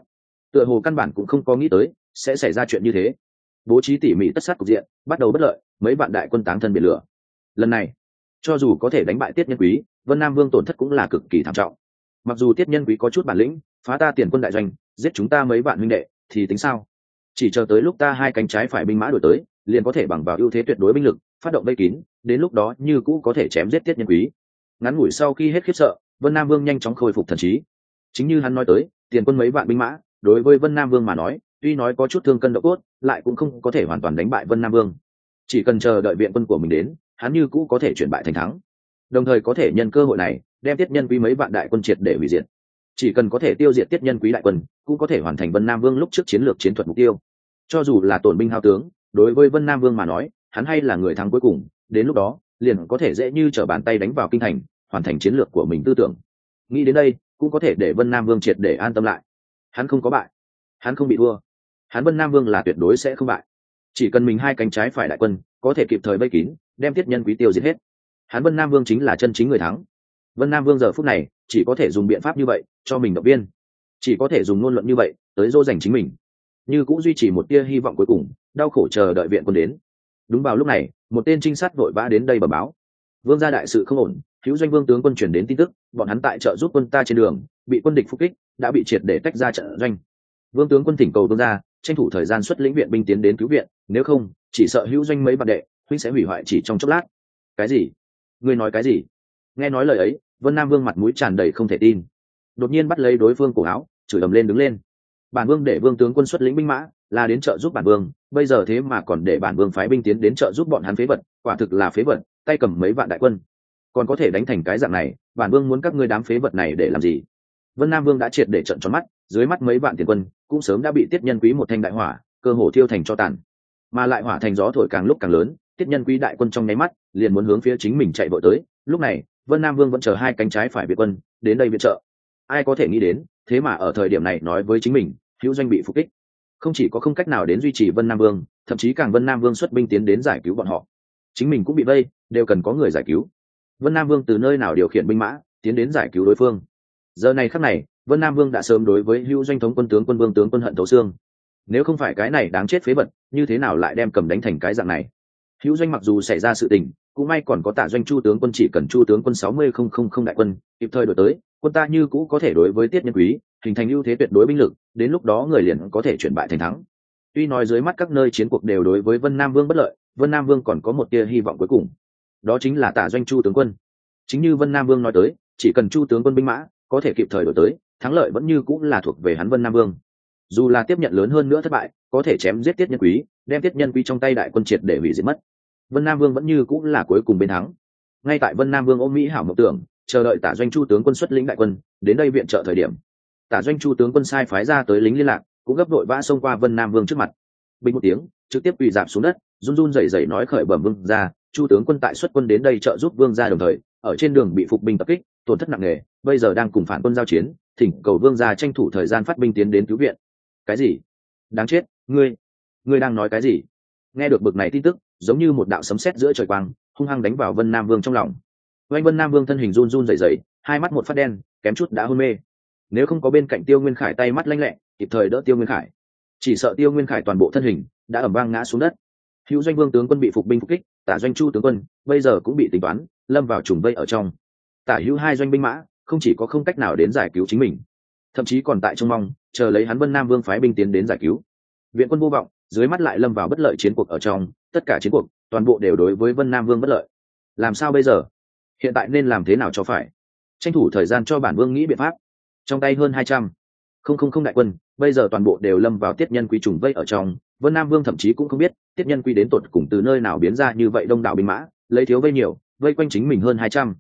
tựa hồ căn bản cũng không có nghĩ tới sẽ xảy ra chuyện như thế. Bố trí tỉ mỉ tất sát cục diện bắt đầu bất lợi, mấy vạn đại quân táng thân biển lửa. Lần này cho dù có thể đánh bại Tiết Nhân Quý, Vân Nam Vương tổn thất cũng là cực kỳ thảm trọng. Mặc dù Tiết Nhân Quý có chút bản lĩnh, phá ta tiền quân đại doanh, giết chúng ta mấy vạn huynh đệ, thì tính sao? Chỉ chờ tới lúc ta hai cánh trái phải binh mã đuổi tới, liền có thể bằng vào ưu thế tuyệt đối binh lực phát động vây kín, đến lúc đó như cũ có thể chém giết Tiết Nhân Quý. Ngắn ngủi sau khi hết khiếp sợ, Vân Nam Vương nhanh chóng khôi phục thần trí. Chính như hắn nói tới, tiền quân mấy vạn binh mã, đối với Vân Nam Vương mà nói, tuy nói có chút thương cân độ cốt, lại cũng không có thể hoàn toàn đánh bại Vân Nam Vương. Chỉ cần chờ đợi viện quân của mình đến, hắn như cũ có thể chuyển bại thành thắng, đồng thời có thể nhân cơ hội này đem Tiết Nhân Quý mấy vạn đại quân triệt để hủy diệt. Chỉ cần có thể tiêu diệt Tiết Nhân Quý đại quân, cũng có thể hoàn thành Vân Nam Vương lúc trước chiến lược chiến thuật mục tiêu. Cho dù là tổn binh hao tướng, đối với Vân Nam Vương mà nói, hắn hay là người thắng cuối cùng, đến lúc đó liền có thể dễ như trở bàn tay đánh vào kinh thành, hoàn thành chiến lược của mình tư tưởng. Nghĩ đến đây, cũng có thể để Vân Nam Vương triệt để an tâm lại. Hắn không có bại, hắn không bị thua, hắn Vân Nam Vương là tuyệt đối sẽ không bại. Chỉ cần mình hai cánh trái phải đại quân có thể kịp thời vây kín, đem Tiết Nhân Quý tiêu diệt hết, hắn Vân Nam Vương chính là chân chính người thắng. Vân Nam Vương giờ phút này chỉ có thể dùng biện pháp như vậy cho mình động viên, chỉ có thể dùng ngôn luận như vậy tới dỗ dành chính mình, như cũng duy trì một tia hy vọng cuối cùng, đau khổ chờ đợi viện quân đến. Đúng vào lúc này, một tên trinh sát vội vã đến đây bẩm báo: vương gia đại sự không ổn, hữu doanh vương tướng quân truyền đến tin tức, bọn hắn tại trợ giúp quân ta trên đường bị quân địch phục kích, đã bị triệt để tách ra trận doanh. Vương tướng quân thỉnh cầu vương gia tranh thủ thời gian xuất lĩnh viện binh tiến đến cứu viện, nếu không chỉ sợ hữu doanh mấy bạn đệ huynh sẽ hủy hoại chỉ trong chốc lát. Cái gì? Ngươi nói cái gì? Nghe nói lời ấy, Vân Nam Vương mặt mũi tràn đầy không thể tin, đột nhiên bắt lấy đối phương cổ áo, chửi ầm lên đứng lên: bản vương để vương tướng quân xuất lĩnh binh mã là đến trợ giúp bản vương, bây giờ thế mà còn để bản vương phái binh tiến đến trợ giúp bọn hắn phế vật, quả thực là phế vật, tay cầm mấy vạn đại quân còn có thể đánh thành cái dạng này, bản vương muốn các ngươi đám phế vật này để làm gì? Vân Nam Vương đã triệt để trợn tròn mắt, dưới mắt mấy vạn tiền quân cũng sớm đã bị Tiết Nhân Quý một thanh đại hỏa cơ hồ thiêu thành tro tàn, mà lại hỏa thành gió thổi càng lúc càng lớn, Tiết Nhân Quý đại quân trong nháy mắt liền muốn hướng phía chính mình chạy vội tới. Lúc này Vân Nam Vương vẫn chờ hai cánh trái phải viện quân đến đây viện trợ. Ai có thể nghĩ đến, thế mà ở thời điểm này nói với chính mình hữu doanh bị phục kích, không chỉ có không cách nào đến duy trì Vân Nam Vương, thậm chí càng Vân Nam Vương xuất binh tiến đến giải cứu bọn họ, chính mình cũng bị vây, đều cần có người giải cứu. Vân Nam Vương từ nơi nào điều khiển binh mã tiến đến giải cứu đối phương? Giờ này khắc này, Vân Nam Vương đã sớm đối với hữu doanh thống quân tướng quân vương tướng quân hận thấu xương. Nếu không phải cái này đáng chết phế vật, như thế nào lại đem cầm đánh thành cái dạng này? Hữu doanh mặc dù xảy ra sự tình, cũng may còn có Tạ doanh Chu tướng quân, chỉ cần Chu tướng quân 60,000 đại quân kịp thời đổi tới, quân ta như cũ có thể đối với Tiết Nhân Quý hình thành ưu thế tuyệt đối binh lực, đến lúc đó người liền có thể chuyển bại thành thắng. Tuy nói dưới mắt các nơi chiến cuộc đều đối với Vân Nam Vương bất lợi, Vân Nam Vương còn có một tia hy vọng cuối cùng, đó chính là Tạ doanh Chu tướng quân. Chính như Vân Nam Vương nói tới, chỉ cần Chu tướng quân binh mã có thể kịp thời đổi tới, thắng lợi vẫn như cũng là thuộc về hắn Vân Nam Vương. Dù là tiếp nhận lớn hơn nữa thất bại, có thể chém giết Tiết Nhân Quý, đem Tiết Nhân Quý trong tay đại quân triệt để hủy diệt mất, Vân Nam Vương vẫn như cũng là cuối cùng bên thắng. Ngay tại Vân Nam Vương ôm mỹ hảo mộng tưởng, chờ đợi Tạ doanh Chu tướng quân xuất lĩnh đại quân đến đây viện trợ thời điểm, Tạ doanh Chu tướng quân sai phái ra tới lính liên lạc cũng gấp đội vã xông qua Vân Nam Vương trước mặt. Bình một tiếng, trực tiếp quỳ rạp xuống đất, run run rẩy rẩy nói: khởi bẩm vương gia, Chu tướng quân tại xuất quân đến đây trợ giúp vương gia, đồng thời ở trên đường bị phục binh tập kích, tổn thất nặng nề, bây giờ đang cùng phản quân giao chiến, thỉnh cầu vương gia tranh thủ thời gian phát binh tiến đến cứu viện. Cái gì? Đáng chết, ngươi đang nói cái gì? Nghe được bực này tin tức, giống như một đạo sấm sét giữa trời quang, hung hăng đánh vào Vân Nam Vương trong lòng. Vân Nam Vương thân hình run run rẩy rẩy, hai mắt một phát đen, kém chút đã hôn mê. Nếu không có bên cạnh Tiêu Nguyên Khải tay mắt lanh lẹ kịp thời đỡ Tiêu Nguyên Khải, chỉ sợ Tiêu Nguyên Khải toàn bộ thân hình đã ầm vang ngã xuống đất. Hữu doanh Vương tướng quân bị phục binh phục kích, Tả doanh Chu tướng quân bây giờ cũng bị tính toán, lâm vào trùng vây ở trong. Tả hữu hai doanh binh mã không chỉ có không cách nào đến giải cứu chính mình, thậm chí còn tại trông mong chờ lấy hắn Vân Nam Vương phái binh tiến đến giải cứu. Viện quân vô vọng, dưới mắt lại lâm vào bất lợi chiến cuộc ở trong, tất cả chiến cuộc toàn bộ đều đối với Vân Nam Vương bất lợi. Làm sao bây giờ? Hiện tại nên làm thế nào cho phải? Tranh thủ thời gian cho bản vương nghĩ biện pháp. Trong tay hơn 200,000 đại quân, bây giờ toàn bộ đều lâm vào Tiết Nhân Quý trùng vây ở trong. Vân Nam Vương thậm chí cũng không biết Tiết Nhân Quý đến tột cùng từ nơi nào biến ra như vậy đông đảo binh mã, lấy thiếu vây nhiều, vây quanh chính mình hơn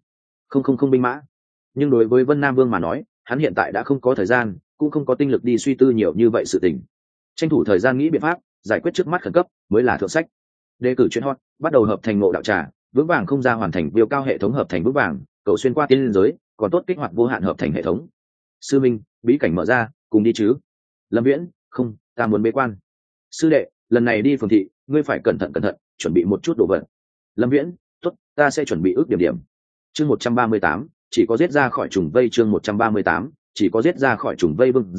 200,000 binh mã. Nhưng đối với Vân Nam Vương mà nói, hắn hiện tại đã không có thời gian, cũng không có tinh lực đi suy tư nhiều như vậy sự tình. Tranh thủ thời gian nghĩ biện pháp, giải quyết trước mắt khẩn cấp mới là thượng sách. Đề cử chuyện hot, bắt đầu hợp thành ngộ đạo trà, vững vàng không ra hoàn thành, viêu cao hệ thống hợp thành vững vàng, cầu xuyên qua tiên giới, còn tốt kích hoạt vô hạn hợp thành hệ thống. Sư minh, bí cảnh mở ra, cùng đi chứ? Lâm Viễn, không, ta muốn bế quan. Sư đệ, lần này đi phường thị, ngươi phải cẩn thận, chuẩn bị một chút đồ vật. Lâm Viễn, tốt, ta sẽ chuẩn bị ước điểm. Chương 138, chỉ có giết ra khỏi trùng vây. Chương 138, chỉ có giết ra khỏi trùng vây. Vương ra,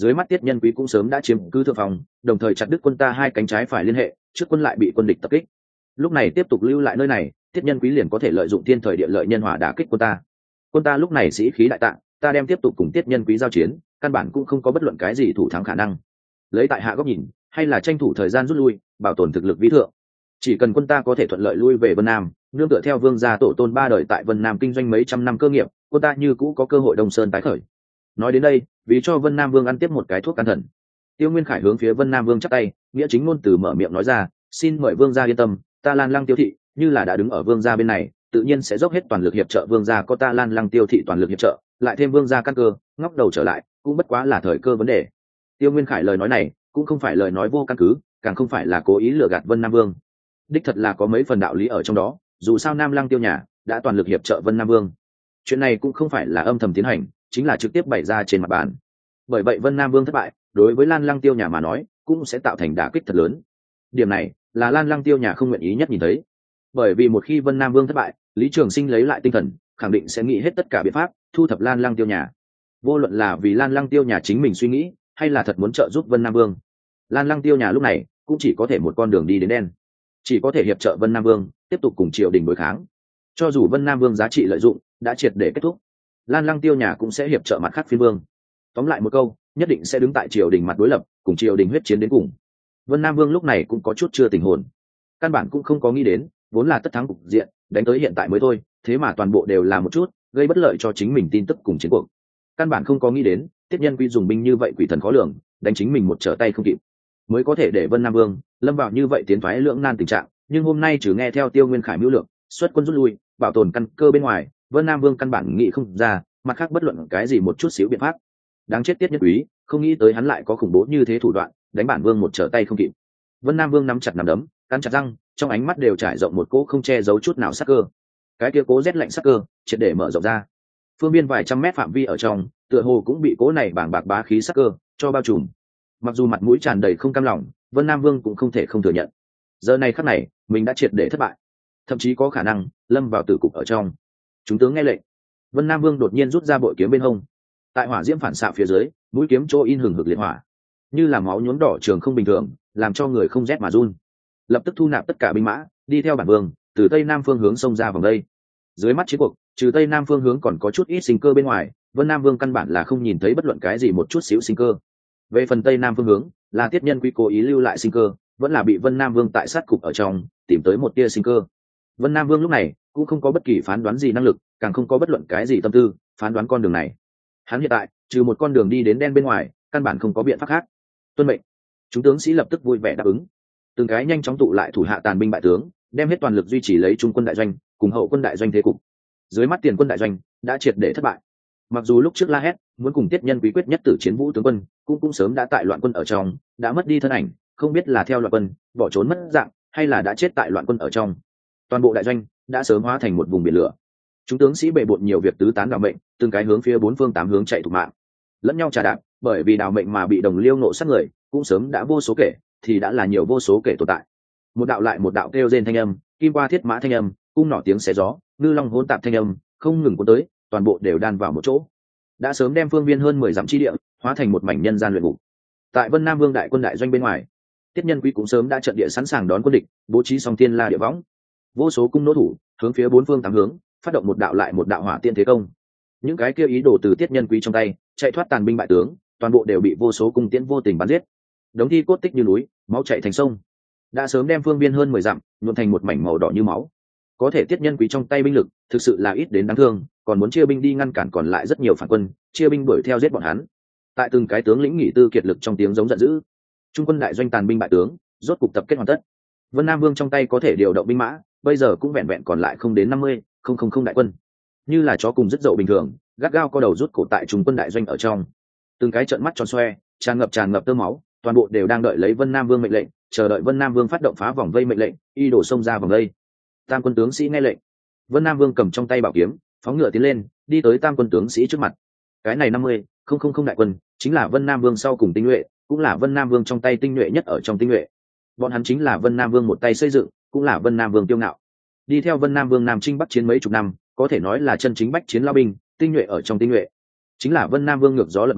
dưới mắt Tiết Nhân Quý cũng sớm đã chiếm cứ thượng phòng, đồng thời chặt đứt quân ta hai cánh trái phải liên hệ, trước quân lại bị quân địch tập kích. Lúc này tiếp tục lưu lại nơi này, Tiết Nhân Quý liền có thể lợi dụng thiên thời địa lợi nhân hòa đả kích quân ta. Quân ta lúc này sĩ khí đại tạng, ta đem tiếp tục cùng Tiết Nhân Quý giao chiến, căn bản cũng không có bất luận cái gì thủ thắng khả năng. Lấy tại hạ góc nhìn, hay là tranh thủ thời gian rút lui, bảo tồn thực lực vĩ thượng. Chỉ cần quân ta có thể thuận lợi lui về Vân Nam, nương tựa theo vương gia tổ tôn 3 đời tại Vân Nam kinh doanh mấy trăm năm cơ nghiệp, quân ta như cũ có cơ hội Đông Sơn tái khởi. Nói đến đây, vì cho Vân Nam Vương ăn tiếp một cái thuốc can thần, Tiêu Nguyên Khải hướng phía Vân Nam Vương chắp tay, nghĩa chính ngôn từ mở miệng nói ra, xin mời vương gia yên tâm, ta Lan Lăng Tiêu thị như là đã đứng ở vương gia bên này, tự nhiên sẽ dốc hết toàn lực hiệp trợ vương gia, có ta Lan Lăng Tiêu thị toàn lực hiệp trợ, lại thêm vương gia căn cơ, ngóc đầu trở lại, cũng bất quá là thời cơ vấn đề. Tiêu Nguyên Khải lời nói này cũng không phải lời nói vô căn cứ, càng không phải là cố ý lừa gạt Vân Nam Vương, đích thật là có mấy phần đạo lý ở trong đó. Dù sao Nam Lăng Tiêu nhà đã toàn lực hiệp trợ Vân Nam Vương, chuyện này cũng không phải là âm thầm tiến hành, chính là trực tiếp bày ra trên mặt bàn. Bởi vậy Vân Nam Vương thất bại, đối với Lan Lăng Tiêu nhà mà nói cũng sẽ tạo thành đả kích thật lớn. Điểm này là Lan Lăng Tiêu nhà không nguyện ý nhất nhìn thấy, bởi vì một khi Vân Nam Vương thất bại, Lý Trường Sinh lấy lại tinh thần, khẳng định sẽ nghĩ hết tất cả biện pháp thu thập Lan Lăng Tiêu nhà. Vô luận là vì Lan Lăng Tiêu nhà chính mình suy nghĩ, hay là thật muốn trợ giúp Vân Nam Vương, Lan Lăng Tiêu nhà lúc này cũng chỉ có thể một con đường đi đến đen, chỉ có thể hiệp trợ Vân Nam Vương tiếp tục cùng triều đình đối kháng. Cho dù Vân Nam Vương giá trị lợi dụng đã triệt để kết thúc, Lan Lăng Tiêu nhà cũng sẽ hiệp trợ mặt khác phiên vương. Tóm lại một câu, nhất định sẽ đứng tại triều đình mặt đối lập, cùng triều đình huyết chiến đến cùng. Vân Nam Vương lúc này cũng có chút chưa tình hồn, căn bản cũng không có nghĩ đến, vốn là tất thắng cục diện, đánh tới hiện tại mới thôi, thế mà toàn bộ đều là một chút gây bất lợi cho chính mình tin tức cùng chiến cuộc. Căn bản không có nghĩ đến, Tiết Nhân Quý dùng binh như vậy quỷ thần khó lường, đánh chính mình một trở tay không kịp, mới có thể để Vân Nam Vương lâm vào như vậy tiến thoái lưỡng nan tình trạng. Nhưng hôm nay trừ nghe theo Tiêu Nguyên Khải mưu lược, xuất quân rút lui, bảo tồn căn cơ bên ngoài, Vân Nam Vương căn bản nghĩ không ra mặt khác bất luận cái gì một chút xíu biện pháp. Đáng chết Tiết Nhân Quý, không nghĩ tới hắn lại có khủng bố như thế thủ đoạn, đánh bản vương một trở tay không kịp. Vân Nam Vương nắm chặt nắm đấm, cắn chặt răng, trong ánh mắt đều trải rộng một cỗ không che giấu chút nào sắc cơ. Cái kia cố rét lạnh sắc cơ triệt để mở rộng ra, phương biên vài trăm mét phạm vi ở trong, tựa hồ cũng bị cỗ này bàng bạc bá khí sắc cơ cho bao trùm. Mặc dù mặt mũi tràn đầy không cam lòng, Vân Nam Vương cũng không thể không thừa nhận, giờ này khắc này mình đã triệt để thất bại, thậm chí có khả năng lâm vào tử cục ở trong. Chúng tướng nghe lệnh. Vân Nam Vương đột nhiên rút ra bội kiếm bên hông, tại hỏa diễm phản xạ phía dưới, mũi kiếm chỗ in hừng hực liệt hỏa, như là máu nhuốm đỏ trường không bình thường, làm cho người không rét mà run. Lập tức thu nạp tất cả binh mã, đi theo bản vương từ tây nam phương hướng xông ra vòng đây. Dưới mắt chiến cuộc, trừ tây nam phương hướng còn có chút ít sinh cơ bên ngoài, Vân Nam Vương căn bản là không nhìn thấy bất luận cái gì một chút xíu sinh cơ. Về phần tây nam phương hướng, là Tiết Nhân Quý cố ý lưu lại sinh cơ, vẫn là bị Vân Nam Vương tại sát cục ở trong tìm tới một tia sinh cơ. Vân Nam Vương lúc này cũng không có bất kỳ phán đoán gì năng lực, càng không có bất luận cái gì tâm tư phán đoán con đường này. Hắn hiện tại trừ một con đường đi đến đen bên ngoài, căn bản không có biện pháp khác. Tuân mệnh. Chúng tướng sĩ lập tức vui vẻ đáp ứng, từng cái nhanh chóng tụ lại thủ hạ tàn binh bại tướng, đem hết toàn lực duy trì lấy trung quân đại doanh cùng hậu quân đại doanh thế cục. Dưới mắt tiền quân đại doanh đã triệt để thất bại. Mặc dù lúc trước la hét muốn cùng Tiết Nhân Quý quyết nhất tử chiến vũ tướng quân, cũng sớm đã tại loạn quân ở trong đã mất đi thân ảnh, không biết là theo loạn quân bỏ trốn mất dạng, hay là đã chết tại loạn quân ở trong. Toàn bộ đại doanh đã sớm hóa thành một vùng biển lửa. Chúng tướng sĩ bệ bội nhiều việc tứ tán đào mệnh, từng cái hướng phía bốn phương tám hướng chạy thục mạng, lẫn nhau trà đạp, bởi vì đào mệnh mà bị đồng liêu nộ sát người cũng sớm đã vô số kể, thì đã là nhiều vô số kể tồn tại. Một đạo lại một đạo kêu rên thanh âm, kim qua thiết mã thanh âm, cung nỏ tiếng xé gió, ngư long hỗn tạp thanh âm không ngừng cuốn tới, toàn bộ đều đan vào một chỗ, đã sớm đem phương viên hơn 10 dặm chi địa hóa thành một mảnh nhân gian luyện ngục. Tại Vân Nam Vương đại quân đại doanh bên ngoài, Tiết Nhân Quý cũng sớm đã trận địa sẵn sàng đón quân địch, bố trí xong thiên la địa võng, vô số cung nỗ thủ hướng phía bốn phương tám hướng phát động một đạo lại một đạo hỏa tiên thế công. Những cái kia ý đồ từ Tiết Nhân Quý trong tay chạy thoát tàn binh bại tướng, toàn bộ đều bị vô số cung tiễn vô tình bắn giết. Đống thi cốt tích như núi, máu chảy thành sông, đã sớm đem phương viên hơn 10 dặm nhuộm thành một mảnh màu đỏ như máu. Có thể Tiết Nhân Quý trong tay binh lực thực sự là ít đến đáng thương, còn muốn chia binh đi ngăn cản còn lại rất nhiều phản quân, chia binh đuổi theo giết bọn hắn. Tại từng cái tướng lĩnh nghỉ tư kiệt lực trong tiếng giống giận dữ, trung quân đại doanh tàn binh bại tướng rốt cục tập kết hoàn tất. Vân Nam Vương trong tay có thể điều động binh mã, bây giờ cũng vẹn vẹn còn lại không đến 50 đại quân, như là chó cùng rất dậu bình thường, gắt gao co đầu rút cổ tại trung quân đại doanh ở trong. Từng cái trợn mắt tròn xoe, tràn ngập tơ máu, toàn bộ đều đang đợi lấy Vân Nam Vương mệnh lệnh, chờ đợi Vân Nam Vương phát động phá vòng vây mệnh lệnh, y đổ xông ra vòng vây. Tam quân tướng sĩ nghe lệnh. Vân Nam Vương cầm trong tay bảo kiếm, phóng ngựa tiến lên, đi tới tam quân tướng sĩ trước mặt. Cái này 50 đại quân chính là Vân Nam Vương sau cùng tinh nhuệ, cũng là Vân Nam Vương trong tay tinh nhuệ nhất ở trong tinh nhuệ. Bọn hắn chính là Vân Nam Vương một tay xây dựng, cũng là Vân Nam Vương kiêu ngạo. Đi theo Vân Nam Vương Nam Chinh Bắc chiến mấy chục năm, có thể nói là chân chính bách chiến lao binh, tinh nhuệ ở trong tinh nhuệ. Chính là Vân Nam Vương ngược gió lập bàn,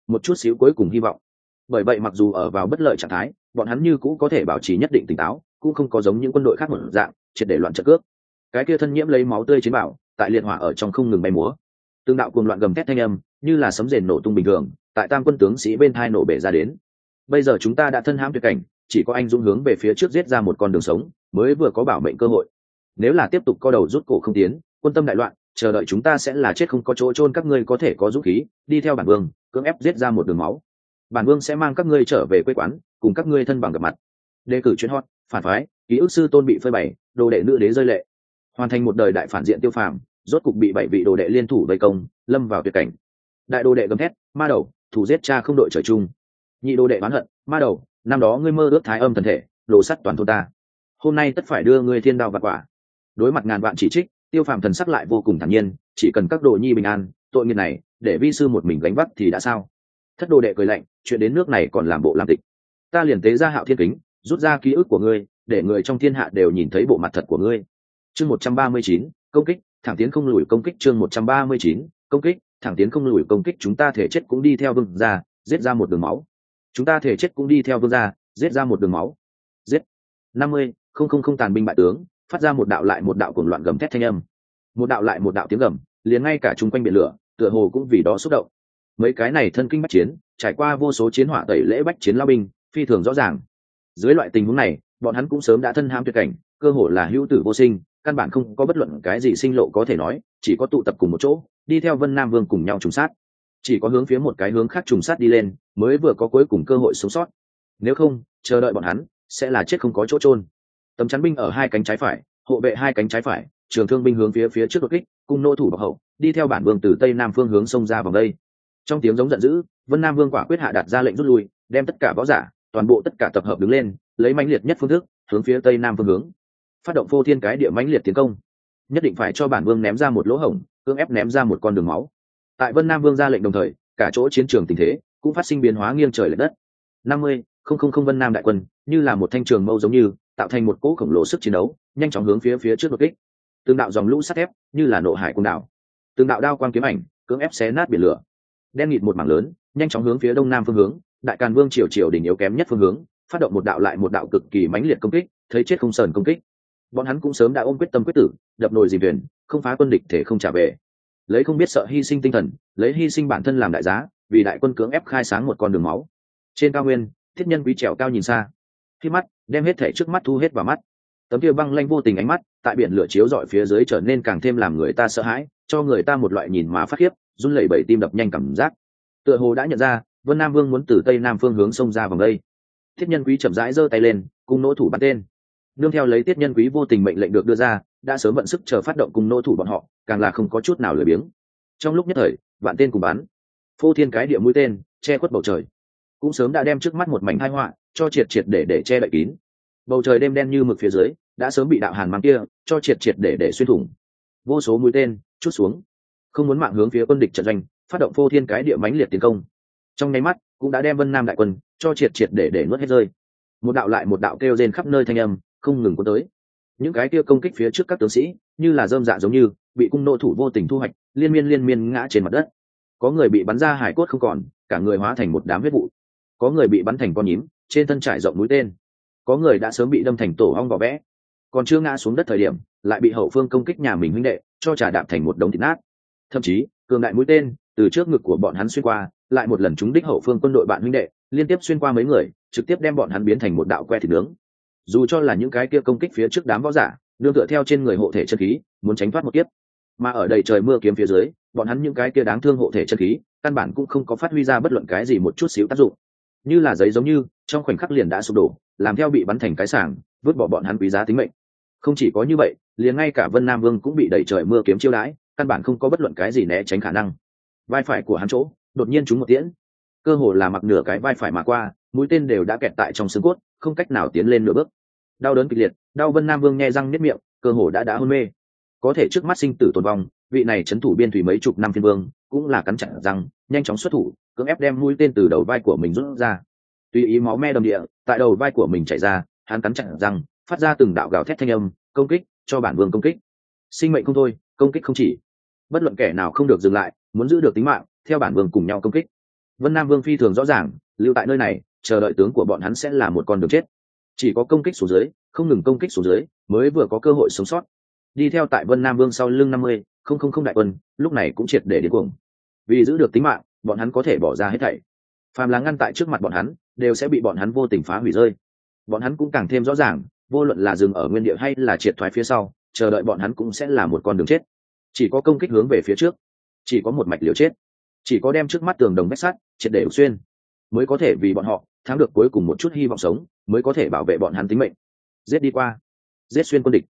một chút xíu cuối cùng hy vọng. Bởi vậy mặc dù ở vào bất lợi trạng thái, bọn hắn như cũ có thể bảo trì nhất định tỉnh táo, cũng không có giống những quân đội khác một dạng triệt để loạn trận cướp. Cái kia thân nhiễm lấy máu tươi chiến bảo tại liệt hỏa ở trong không ngừng bay múa, tương đạo cuồng loạn gầm thét thanh âm như là sấm rền nổ tung bình thường tại tam quân tướng sĩ bên thai nổ bể ra đến. Bây giờ chúng ta đã thân hãm tuyệt cảnh, chỉ có anh dũng hướng về phía trước giết ra một con đường sống mới vừa có bảo mệnh cơ hội. Nếu là tiếp tục co đầu rút cổ không tiến, quân tâm đại loạn, chờ đợi chúng ta sẽ là chết không có chỗ chôn. Các ngươi có thể có dũng khí đi theo bản vương, cưỡng ép giết ra một đường máu. Bản vương sẽ mang các ngươi trở về quê quán, cùng các ngươi thân bằng gặp mặt. Đề cử chuyên hot, phản phái, ký ức sư tôn bị phơi bày, đồ đệ nữ đế rơi lệ. Hoàn thành một đời đại phản diện Tiêu Phàm, rốt cục bị 7 vị đồ đệ liên thủ vây công, lâm vào tuyệt cảnh. Đại đồ đệ gầm thét, ma đầu, thủ giết cha không đội trời chung. Nhị đồ đệ oán hận, ma đầu, năm đó ngươi mơ ước thái âm thần thể, đồ sắt toàn thôn ta. Hôm nay tất phải đưa ngươi thiên đao vạn quả. Đối mặt ngàn vạn chỉ trích, Tiêu Phàm thần sắc lại vô cùng thản nhiên, chỉ cần các đồ nhi bình an, tội nghiệp này để vi sư một mình gánh vác thì đã sao. Thất đồ đệ cười lạnh, chuyện đến nước này còn làm bộ làm tịch. Ta liền tế ra Hạo Thiên kính, rút ra ký ức của ngươi, để người trong thiên hạ đều nhìn thấy bộ mặt thật của ngươi. Chương 139, công kích, thẳng tiến không lùi công kích. Chương 139, công kích, thẳng tiến không lùi công kích. Chúng ta thể chết cũng đi theo vương gia, giết ra một đường máu. Chúng ta thể chết cũng đi theo vương gia, giết ra một đường máu. Giết. 50, không tàn binh bại tướng, phát ra một đạo lại một đạo cuồng loạn gầm thét thanh âm. Một đạo lại một đạo tiếng gầm, liền ngay cả chung quanh biển lửa, tựa hồ cũng vì đó xúc động. Mấy cái này thân kinh bách chiến, trải qua vô số chiến hỏa tẩy lễ bách chiến lao binh, phi thường rõ ràng. Dưới loại tình huống này, bọn hắn cũng sớm đã thân hãm tuyệt cảnh, cơ hồ là hữu tử vô sinh, căn bản không có bất luận cái gì sinh lộ có thể nói, chỉ có tụ tập cùng một chỗ, đi theo Vân Nam Vương cùng nhau trùng sát. Chỉ có hướng phía một cái hướng khác trùng sát đi lên, mới vừa có cuối cùng cơ hội sống sót. Nếu không, chờ đợi bọn hắn sẽ là chết không có chỗ chôn. Tấm chắn binh ở hai cánh trái phải, hộ vệ hai cánh trái phải, trường thương binh hướng phía trước đột kích, cùng nô thủ bọc hậu, đi theo bản vương từ tây nam phương hướng xông ra vòng đây. Trong tiếng giống giận dữ, Vân Nam Vương quả quyết hạ đạt ra lệnh rút lui, đem tất cả võ giả, toàn bộ tất cả tập hợp đứng lên, lấy mãnh liệt nhất phương thức, hướng phía tây nam phương hướng, phát động phô thiên cái địa mãnh liệt tiến công. Nhất định phải cho bản vương ném ra một lỗ hổng, cưỡng ép ném ra một con đường máu. Tại Vân Nam Vương ra lệnh đồng thời, cả chỗ chiến trường tình thế cũng phát sinh biến hóa nghiêng trời lệch đất. 50, Vân Nam đại quân như là một thanh trường mâu giống như tạo thành một cỗ khổng lồ sức chiến đấu, nhanh chóng hướng phía trước đột kích. Từng đạo dòng lũ sắt thép như là nộ hải cuồng đảo, từng đạo đao quang kiếm ảnh cưỡng ép xé nát biển lửa. Đen nghịt một mảng lớn, nhanh chóng hướng phía đông nam phương hướng, Đại Càn Vương triều đỉnh yếu kém nhất phương hướng, phát động một đạo lại một đạo cực kỳ mãnh liệt công kích, thấy chết không sờn công kích. Bọn hắn cũng sớm đã ôm quyết tâm quyết tử, đập nồi dìm thuyền, không phá quân địch thể không trả về. Lấy không biết sợ hy sinh tinh thần, lấy hy sinh bản thân làm đại giá, vì đại quân cưỡng ép khai sáng một con đường máu. Trên cao nguyên, Thiết Nhân Quý trèo cao nhìn xa, khi mắt đem hết thể trước mắt thu hết vào mắt. Tấm kia băng lanh vô tình ánh mắt, tại biển lửa chiếu rọi phía dưới trở nên càng thêm làm người ta sợ hãi, cho người ta một loại nhìn mà phát khiếp, run lẩy bẩy tim đập nhanh cảm giác. Tựa hồ đã nhận ra, Vân Nam Vương muốn từ tây nam phương hướng xông ra vòng đây. Thiết Nhân Quý chậm rãi giơ tay lên, cung nỗ thủ bắn tên. Nương theo lấy Thiết Nhân Quý vô tình mệnh lệnh được đưa ra, đã sớm vận sức chờ phát động cung nỗ thủ bọn họ, càng là không có chút nào lười biếng. Trong lúc nhất thời, vạn tên cùng bắn, phô thiên cái địa mũi tên che khuất bầu trời, cũng sớm đã đem trước mắt một mảnh tai họa cho triệt để che đậy kín. Bầu trời đêm đen như mực phía dưới, đã sớm bị đạo hàn mang kia cho triệt để xuyên thủng. Vô số mũi tên chút xuống, không muốn mạng hướng phía quân địch trận doanh, phát động phô thiên cái địa mãnh liệt tiến công. Trong nháy mắt, cũng đã đem Vân Nam đại quân cho triệt để nuốt hết rơi. Một đạo lại một đạo kêu rên khắp nơi thanh âm, không ngừng cuốn tới. Những cái kia công kích phía trước các tướng sĩ, như là rơm rạ giống như bị cung nô thủ vô tình thu hoạch, liên miên ngã trên mặt đất. Có người bị bắn ra hải cốt không còn, cả người hóa thành một đám huyết vụ. Có người bị bắn thành con nhím, trên thân trải rộng mũi tên. Có người đã sớm bị đâm thành tổ ong vỏ vẽ, còn chưa ngã xuống đất thời điểm, lại bị hậu phương công kích nhà mình huynh đệ cho trả đạp thành một đống thịt nát. Thậm chí, cường đại mũi tên từ trước ngực của bọn hắn xuyên qua, lại một lần trúng đích hậu phương quân đội bạn huynh đệ, liên tiếp xuyên qua mấy người, trực tiếp đem bọn hắn biến thành một đạo que thịt nướng. Dù cho là những cái kia công kích phía trước đám võ giả, nương tựa theo trên người hộ thể chân khí, muốn tránh thoát một kiếp, mà ở đầy trời mưa kiếm phía dưới, bọn hắn những cái kia đáng thương hộ thể chân khí, căn bản cũng không có phát huy ra bất luận cái gì một chút xíu tác dụng, như là giấy giống như trong khoảnh khắc liền đã sụp đổ, làm theo bị bắn thành cái sảng, vứt bỏ bọn hắn quý giá tính mệnh. Không chỉ có như vậy, liền ngay cả Vân Nam Vương cũng bị đẩy trời mưa kiếm chiêu đãi, căn bản không có bất luận cái gì né tránh khả năng. Vai phải của hắn chỗ đột nhiên trúng một tiễn, cơ hồ là mặc nửa cái vai phải mà qua, mũi tên đều đã kẹt tại trong xương cốt, không cách nào tiến lên nửa bước. Đau đớn kịch liệt, đau Vân Nam Vương nhe răng niết miệng, cơ hồ đã hôn mê. Có thể trước mắt sinh tử tồn vong, vị này trấn thủ biên thủy mấy chục năm phiên vương, cũng là cắn chặt răng, nhanh chóng xuất thủ, cưỡng ép đem mũi tên từ đầu vai của mình rút ra. Tùy ý máu me đầm địa tại đầu vai của mình chảy ra, hắn cắn chặt răng, phát ra từng đạo gào thét thanh âm, công kích, cho bản vương công kích. Sinh mệnh không thôi, công kích không chỉ. Bất luận kẻ nào không được dừng lại, muốn giữ được tính mạng, theo bản vương cùng nhau công kích. Vân Nam Vương phi thường rõ ràng, lưu tại nơi này chờ đợi tướng của bọn hắn sẽ là một con đường chết. Chỉ có công kích xuống dưới, không ngừng công kích xuống dưới, mới vừa có cơ hội sống sót. Đi theo tại Vân Nam Vương sau lưng 50,000 đại quân, lúc này cũng triệt để điên cuồng. Vì giữ được tính mạng, bọn hắn có thể bỏ ra hết thảy. Phàm là ngăn tại trước mặt bọn hắn, đều sẽ bị bọn hắn vô tình phá hủy rơi. Bọn hắn cũng càng thêm rõ ràng, vô luận là dừng ở nguyên địa hay là triệt thoái phía sau, chờ đợi bọn hắn cũng sẽ là một con đường chết. Chỉ có công kích hướng về phía trước, chỉ có một mạch liều chết, chỉ có đem trước mắt tường đồng vách sắt triệt để xuyên, mới có thể vì bọn họ thắng được cuối cùng một chút hy vọng sống, mới có thể bảo vệ bọn hắn tính mệnh. Giết đi qua, giết xuyên quân địch.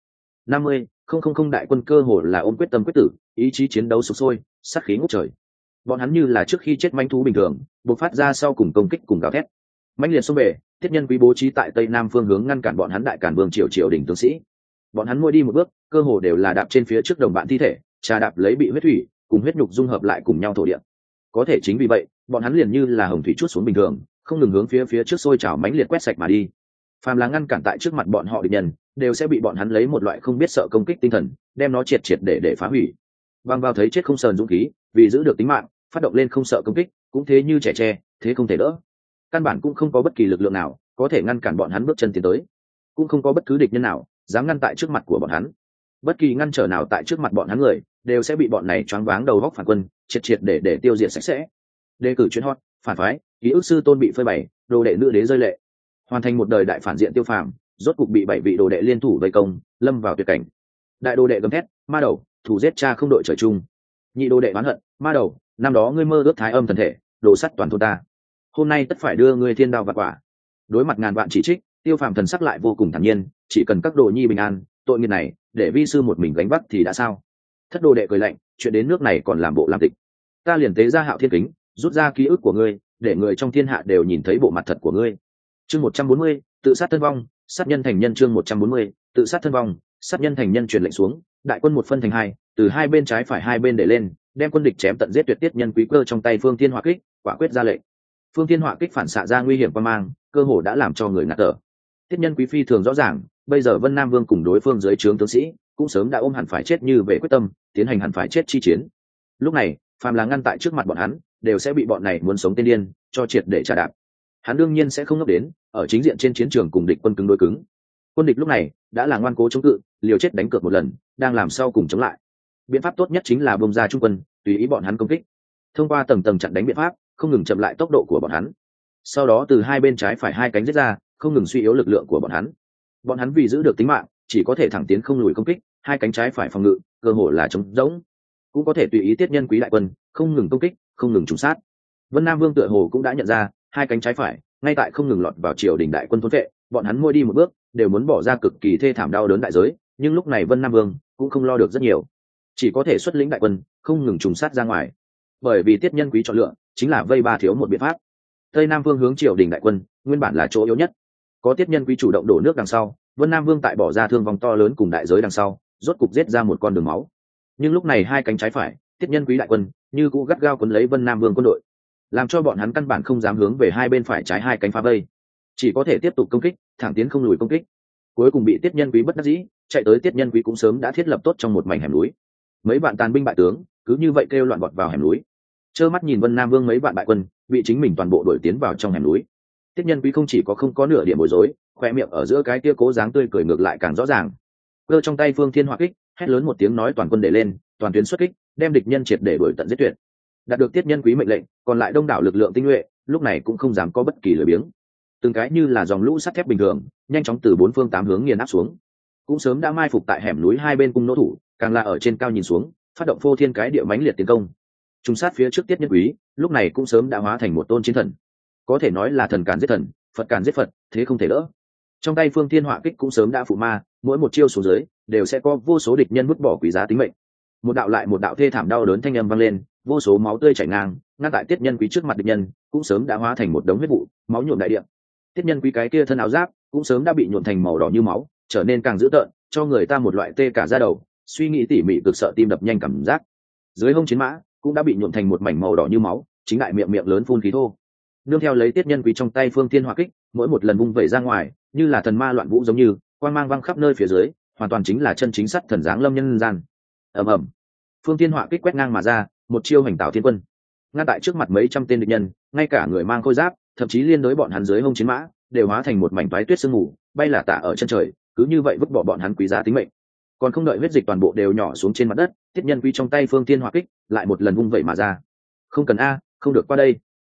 50,000 đại quân cơ hồ là ôm quyết tâm quyết tử, ý chí chiến đấu sục sôi, sát khí ngút trời. Bọn hắn như là trước khi chết manh thú bình thường, bộc phát ra sau cùng công kích cùng gào thét. Mãnh liệt xông về, Tiết Nhân Quý bố trí tại tây nam phương hướng ngăn cản bọn hắn đại cản vương triều đỉnh tướng sĩ. Bọn hắn mỗi đi một bước, cơ hồ đều là đạp trên phía trước đồng bạn thi thể, trà đạp lấy bị huyết thủy cùng huyết nhục dung hợp lại cùng nhau thổ địa. Có thể chính vì vậy, bọn hắn liền như là hồng thủy chút xuống bình thường, không ngừng hướng phía trước sôi trào mãnh liệt quét sạch mà đi. Phàm là ngăn cản tại trước mặt bọn họ địch nhân, đều sẽ bị bọn hắn lấy một loại không biết sợ công kích tinh thần, đem nó triệt để phá hủy. Bằng vào thấy chết không sờn dũng khí, vì giữ được tính mạng, phát động lên không sợ công kích, cũng thế như trẻ tre, thế không thể đỡ. Căn bản cũng không có bất kỳ lực lượng nào có thể ngăn cản bọn hắn bước chân tiến tới, cũng không có bất cứ địch nhân nào dám ngăn tại trước mặt của bọn hắn. Bất kỳ ngăn trở nào tại trước mặt bọn hắn người, đều sẽ bị bọn này choáng váng đầu góc phản quân, triệt để tiêu diệt sạch sẽ. Đề cử chuyên hot, phản phái, ký ức sư tôn bị phơi bày, đồ đệ nữ đế rơi lệ. Hoàn thành một đời đại phản diện Tiêu Phàm, rốt cục bị 7 vị đồ đệ liên thủ vây công, lâm vào tuyệt cảnh. Đại đồ đệ gầm thét, ma đầu, thủ giết cha không đội trời chung. Nhị đồ đệ oán hận, ma đầu, năm đó ngươi mơ ước thái âm thần thể, đổ sắt toàn thôn ta. Hôm nay tất phải đưa ngươi thiên đao vạn quả. Đối mặt ngàn vạn chỉ trích, Tiêu Phàm thần sắc lại vô cùng thản nhiên, chỉ cần các đồ nhi bình an, tội nghiệp này, để vi sư một mình gánh vác thì đã sao? Thất đồ đệ cười lạnh, chuyện đến nước này còn làm bộ làm tịch. Ta liền tế ra Hạo Thiên Kính, rút ra ký ức của ngươi, để người trong thiên hạ đều nhìn thấy bộ mặt thật của ngươi. Chương 140, tự sát thân vong, sát nhân thành nhân. Chương 140, tự sát thân vong, sát nhân thành nhân. Truyền lệnh xuống, đại quân một phân thành hai, từ hai bên trái phải hai bên để lên, đem quân địch chém tận giết tuyệt. Tiết Nhân Quý cơ trong tay Phương Thiên Hỏa Kích, quả quyết ra lệnh. Phương Thiên Hỏa Kích phản xạ ra nguy hiểm qua mang, cơ hồ đã làm cho người ngạt thở. Tiết Nhân Quý phi thường rõ ràng, bây giờ Vân Nam Vương cùng đối phương dưới trướng tướng sĩ cũng sớm đã ôm hẳn phải chết như về quyết tâm, tiến hành hẳn phải chết chi chiến. Lúc này, phàm là ngăn tại trước mặt bọn hắn, đều sẽ bị bọn này muốn sống tiên điên cho triệt để trả đạp. Hắn đương nhiên sẽ không ngốc đến, ở chính diện trên chiến trường cùng địch quân cứng đối cứng. Quân địch lúc này đã là ngoan cố chống cự, liều chết đánh cược một lần, đang làm sau cùng chống lại. Biện pháp tốt nhất chính là bung ra trung quân, tùy ý bọn hắn công kích. Thông qua tầng tầng chặn đánh biện pháp, không ngừng chậm lại tốc độ của bọn hắn. Sau đó từ hai bên trái phải hai cánh giết ra, không ngừng suy yếu lực lượng của bọn hắn. Bọn hắn vì giữ được tính mạng, chỉ có thể thẳng tiến không lùi công kích, hai cánh trái phải phòng ngự, cơ hồ là trống rỗng. Cũng có thể tùy ý Tiết Nhân Quý đại quân, không ngừng công kích, không ngừng trùng sát. Vân Nam Vương tựa hồ cũng đã nhận ra, hai cánh trái phải ngay tại không ngừng lọt vào triều đình đại quân thôn vệ, bọn hắn mỗi đi một bước đều muốn bỏ ra cực kỳ thê thảm đau đớn đại giới, nhưng lúc này Vân Nam Vương cũng không lo được rất nhiều, chỉ có thể xuất lĩnh đại quân không ngừng trùng sát ra ngoài. Bởi vì Tiết Nhân Quý chọn lựa chính là vây ba thiếu một biện pháp. Tây Nam Vương hướng triều đình đại quân nguyên bản là chỗ yếu nhất, có Tiết Nhân Quý chủ động đổ nước đằng sau, Vân Nam Vương tại bỏ ra thương vong to lớn cùng đại giới đằng sau, rốt cục giết ra một con đường máu. Nhưng lúc này hai cánh trái phải, Tiết Nhân Quý đại quân như cũ gắt gao quấn lấy Vân Nam Vương quân đội, làm cho bọn hắn căn bản không dám hướng về hai bên phải trái hai cánh phá vây, chỉ có thể tiếp tục công kích, thẳng tiến không lùi công kích. Cuối cùng bị Tiết Nhân Quý bất đắc dĩ, chạy tới. Tiết Nhân Quý cũng sớm đã thiết lập tốt trong một mảnh hẻm núi, mấy vạn tàn binh bại tướng cứ như vậy kêu loạn vọt vào hẻm núi, trơ mắt nhìn Vân Nam Vương mấy vạn bại quân bị chính mình toàn bộ đuổi tiến vào trong hẻm núi. Tiết Nhân Quý không chỉ không có nửa điểm bối rối, khoe miệng ở giữa cái kia cố dáng tươi cười ngược lại càng rõ ràng. Cơ trong tay Phương Thiên Hỏa Kích, hét lớn một tiếng nói toàn quân để lên, toàn tuyến xuất kích, đem địch nhân triệt để đuổi tận giết tuyệt. Đạt được Tiết Nhân Quý mệnh lệnh, còn lại đông đảo lực lượng tinh nhuệ lúc này cũng không dám có bất kỳ lười biếng, từng cái như là dòng lũ sắt thép bình thường, nhanh chóng từ bốn phương tám hướng nghiền áp xuống. Cũng sớm đã mai phục tại hẻm núi hai bên cung nỗ thủ, càng là ở trên cao nhìn xuống, phát động phô thiên cái địa mãnh liệt tiến công. Trùng sát phía trước Tiết Nhân Quý, lúc này cũng sớm đã hóa thành một tôn chiến thần, có thể nói là thần càn giết thần, Phật càn giết Phật, thế không thể đỡ. Trong tay Phương Thiên Hỏa Kích cũng sớm đã phụ ma, mỗi một chiêu xuống dưới đều sẽ có vô số địch nhân vứt bỏ quý giá tính mệnh. Một đạo lại một đạo thê thảm đau đớn thanh âm vang lên, vô số máu tươi chảy ngang, ngăn tại Tiết Nhân Quý trước mặt địch nhân cũng sớm đã hóa thành một đống huyết vụ, máu nhuộm đại địa. Tiết Nhân Quý cái kia thân áo giáp cũng sớm đã bị nhuộm thành màu đỏ như máu, trở nên càng dữ tợn, cho người ta một loại tê cả da đầu, suy nghĩ tỉ mỉ cực sợ tim đập nhanh cảm giác. Dưới hông chiến mã cũng đã bị nhuộm thành một mảnh màu đỏ như máu, chính đại miệng miệng lớn phun khí thô. Nương theo lấy Tiết Nhân Quý trong tay Phương Thiên Hỏa Kích, mỗi một lần vung vẩy ra ngoài, như là thần ma loạn vũ giống như, quang mang văng khắp nơi phía dưới, hoàn toàn chính là chân chính sắt thần giáng lâm nhân gian. Ầm ầm. Phương Thiên Hỏa Kích quét ngang mà ra, một chiêu hành tảo thiên quân, ngăn tại trước mặt mấy trăm tên địch nhân, ngay cả người mang khôi giáp, thậm chí liên đối bọn hắn dưới hông chiến mã đều hóa thành một mảnh toái tuyết sương mù bay là tả ở chân trời, cứ như vậy vứt bỏ bọn hắn quý giá tính mệnh. Còn không đợi huyết dịch toàn bộ đều nhỏ xuống trên mặt đất, Tiết Nhân Quý trong tay phương tiên hỏa kích lại một lần vung vậy mà ra. Không cần a, không được qua đây.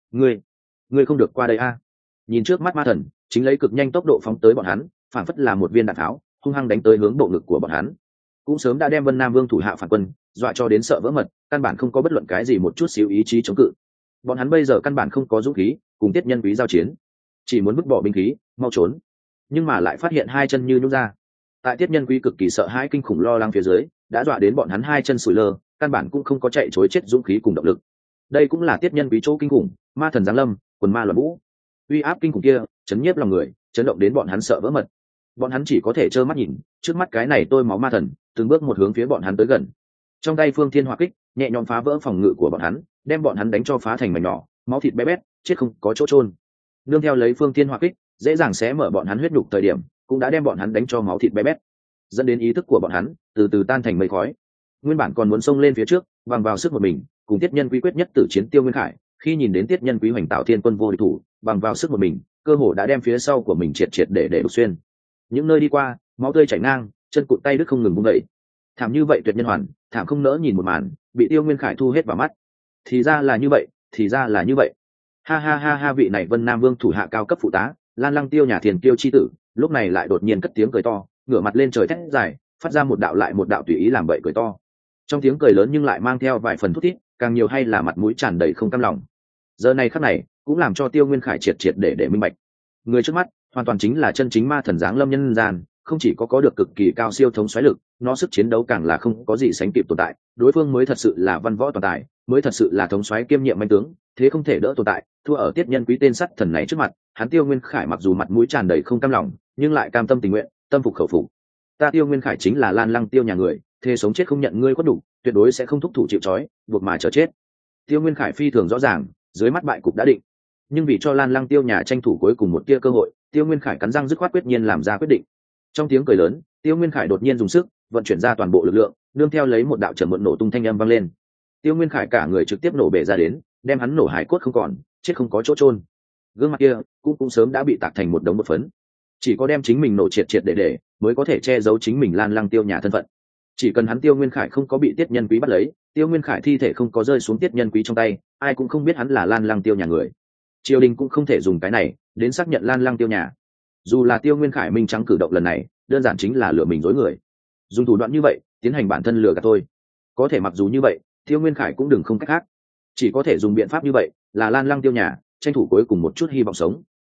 Ngươi không được qua đây a. Nhìn trước mắt ma thần chính lấy cực nhanh tốc độ phóng tới bọn hắn, phản phất là một viên đạn tháo hung hăng đánh tới hướng bộ ngực của bọn hắn. Cũng sớm đã đem Vân Nam Vương thủ hạ phản quân dọa cho đến sợ vỡ mật, căn bản không có bất luận cái gì một chút xíu ý chí chống cự. Bọn hắn bây giờ căn bản không có dũng khí cùng Tiết Nhân Quý giao chiến, chỉ muốn vứt bỏ binh khí mau trốn, nhưng mà lại phát hiện hai chân như nhũn ra. Tại Tiết Nhân Quý cực kỳ sợ hãi kinh khủng lo lắng phía dưới, đã dọa đến bọn hắn hai chân sủi lơ, căn bản cũng không có chạy trối chết dũng khí cùng động lực. Đây cũng là Tiết Nhân Quý chỗ kinh khủng, ma thần giáng lâm, quần ma loạn vũ, uy áp kinh khủng kia chấn nhiếp lòng người, chấn động đến bọn hắn sợ vỡ mật. Bọn hắn chỉ có thể trơ mắt nhìn trước mắt cái này tôi máu ma thần từng bước một hướng phía bọn hắn tới gần. Trong tay phương thiên hỏa kích nhẹ nhõm phá vỡ phòng ngự của bọn hắn, đem bọn hắn đánh cho phá thành mảnh nhỏ, máu thịt bé bét, chết không có chỗ chôn. Nương theo lấy phương thiên hỏa kích dễ dàng xé mở bọn hắn huyết nhục thời điểm, cũng đã đem bọn hắn đánh cho máu thịt bé bét, dẫn đến ý thức của bọn hắn từ từ tan thành mây khói. Nguyên bản còn muốn xông lên phía trước bằng vào sức một mình cùng Tiết Nhân Quý quyết nhất tử chiến Tiêu Nguyên Khải, khi nhìn đến Tiết Nhân Quý hoành tạo thiên quân vô địch thủ bằng vào sức một mình, cơ hồ đã đem phía sau của mình triệt triệt để đục xuyên. Những nơi đi qua máu tươi chảy ngang, chân cụt tay đứt không ngừng vung dậy. Thảm như vậy tuyệt nhân hoàn, thảm không nỡ nhìn một màn bị Tiêu Nguyên Khải thu hết vào mắt. Thì ra là như vậy, thì ra là như vậy. Ha ha ha ha, vị này Vân Nam Vương thủ hạ cao cấp phụ tá, Lan Lăng Tiêu nhà Thiền Kiêu chi tử, lúc này lại đột nhiên cất tiếng cười to, ngửa mặt lên trời thét dài, phát ra một đạo lại một đạo tùy ý làm bậy cười to. Trong tiếng cười lớn nhưng lại mang theo vài phần thút thít, càng nhiều hay là mặt mũi tràn đầy không cam lòng. Giờ này khắc này cũng làm cho Tiêu Nguyên Khải triệt triệt để minh bạch, người trước mắt hoàn toàn chính là chân chính ma thần giáng lâm nhân gian, không chỉ có được cực kỳ cao siêu thống soái lực, nó sức chiến đấu càng là không có gì sánh kịp tồn tại. Đối phương mới thật sự là văn võ toàn tài, mới thật sự là thống soái kiêm nhiệm manh tướng, thế không thể đỡ tồn tại. Thua ở Tiết Nhân Quý tên sắt thần này trước mặt, hắn Tiêu Nguyên Khải mặc dù mặt mũi tràn đầy không cam lòng, nhưng lại cam tâm tình nguyện, tâm phục khẩu phục. Ta Tiêu Nguyên Khải chính là Lan Lăng Tiêu nhà người, thế sống chết không nhận ngươi khuất đủ, tuyệt đối sẽ không thúc thủ chịu trói, buộc mà chờ chết. Tiêu Nguyên Khải phi thường rõ ràng, dưới mắt bại cục đã định, nhưng vì cho Lan Lăng Tiêu nhà tranh thủ cuối cùng một tia cơ hội, Tiêu Nguyên Khải cắn răng dứt khoát quyết nhiên làm ra quyết định. Trong tiếng cười lớn, Tiêu Nguyên Khải đột nhiên dùng sức vận chuyển ra toàn bộ lực lượng, nương theo lấy một đạo trầm muộn nổ tung thanh âm vang lên. Tiêu Nguyên Khải cả người trực tiếp nổ bể ra đến, đem hắn nổ hải cốt không còn, chết không có chỗ chôn. Gương mặt kia cũng sớm đã bị tạc thành một đống bột phấn. Chỉ có đem chính mình nổ triệt triệt để mới có thể che giấu chính mình Lan Lăng Tiêu nhà thân phận. Chỉ cần hắn Tiêu Nguyên Khải không có bị Tiết Nhân Quý bắt lấy, Tiêu Nguyên Khải thi thể không có rơi xuống Tiết Nhân Quý trong tay, ai cũng không biết hắn là Lan Lăng Tiêu nhà người. Triều đình cũng không thể dùng cái này đến xác nhận Lan Lăng Tiêu nhà. Dù là Tiêu Nguyên Khải minh trắng cử động lần này đơn giản chính là lừa mình dối người, dùng thủ đoạn như vậy tiến hành bản thân lừa gạt thôi. Có thể mặc dù như vậy, Tiêu Nguyên Khải cũng đừng không cách khác, chỉ có thể dùng biện pháp như vậy, là Lan Lăng Tiêu nhà tranh thủ cuối cùng một chút hy vọng sống.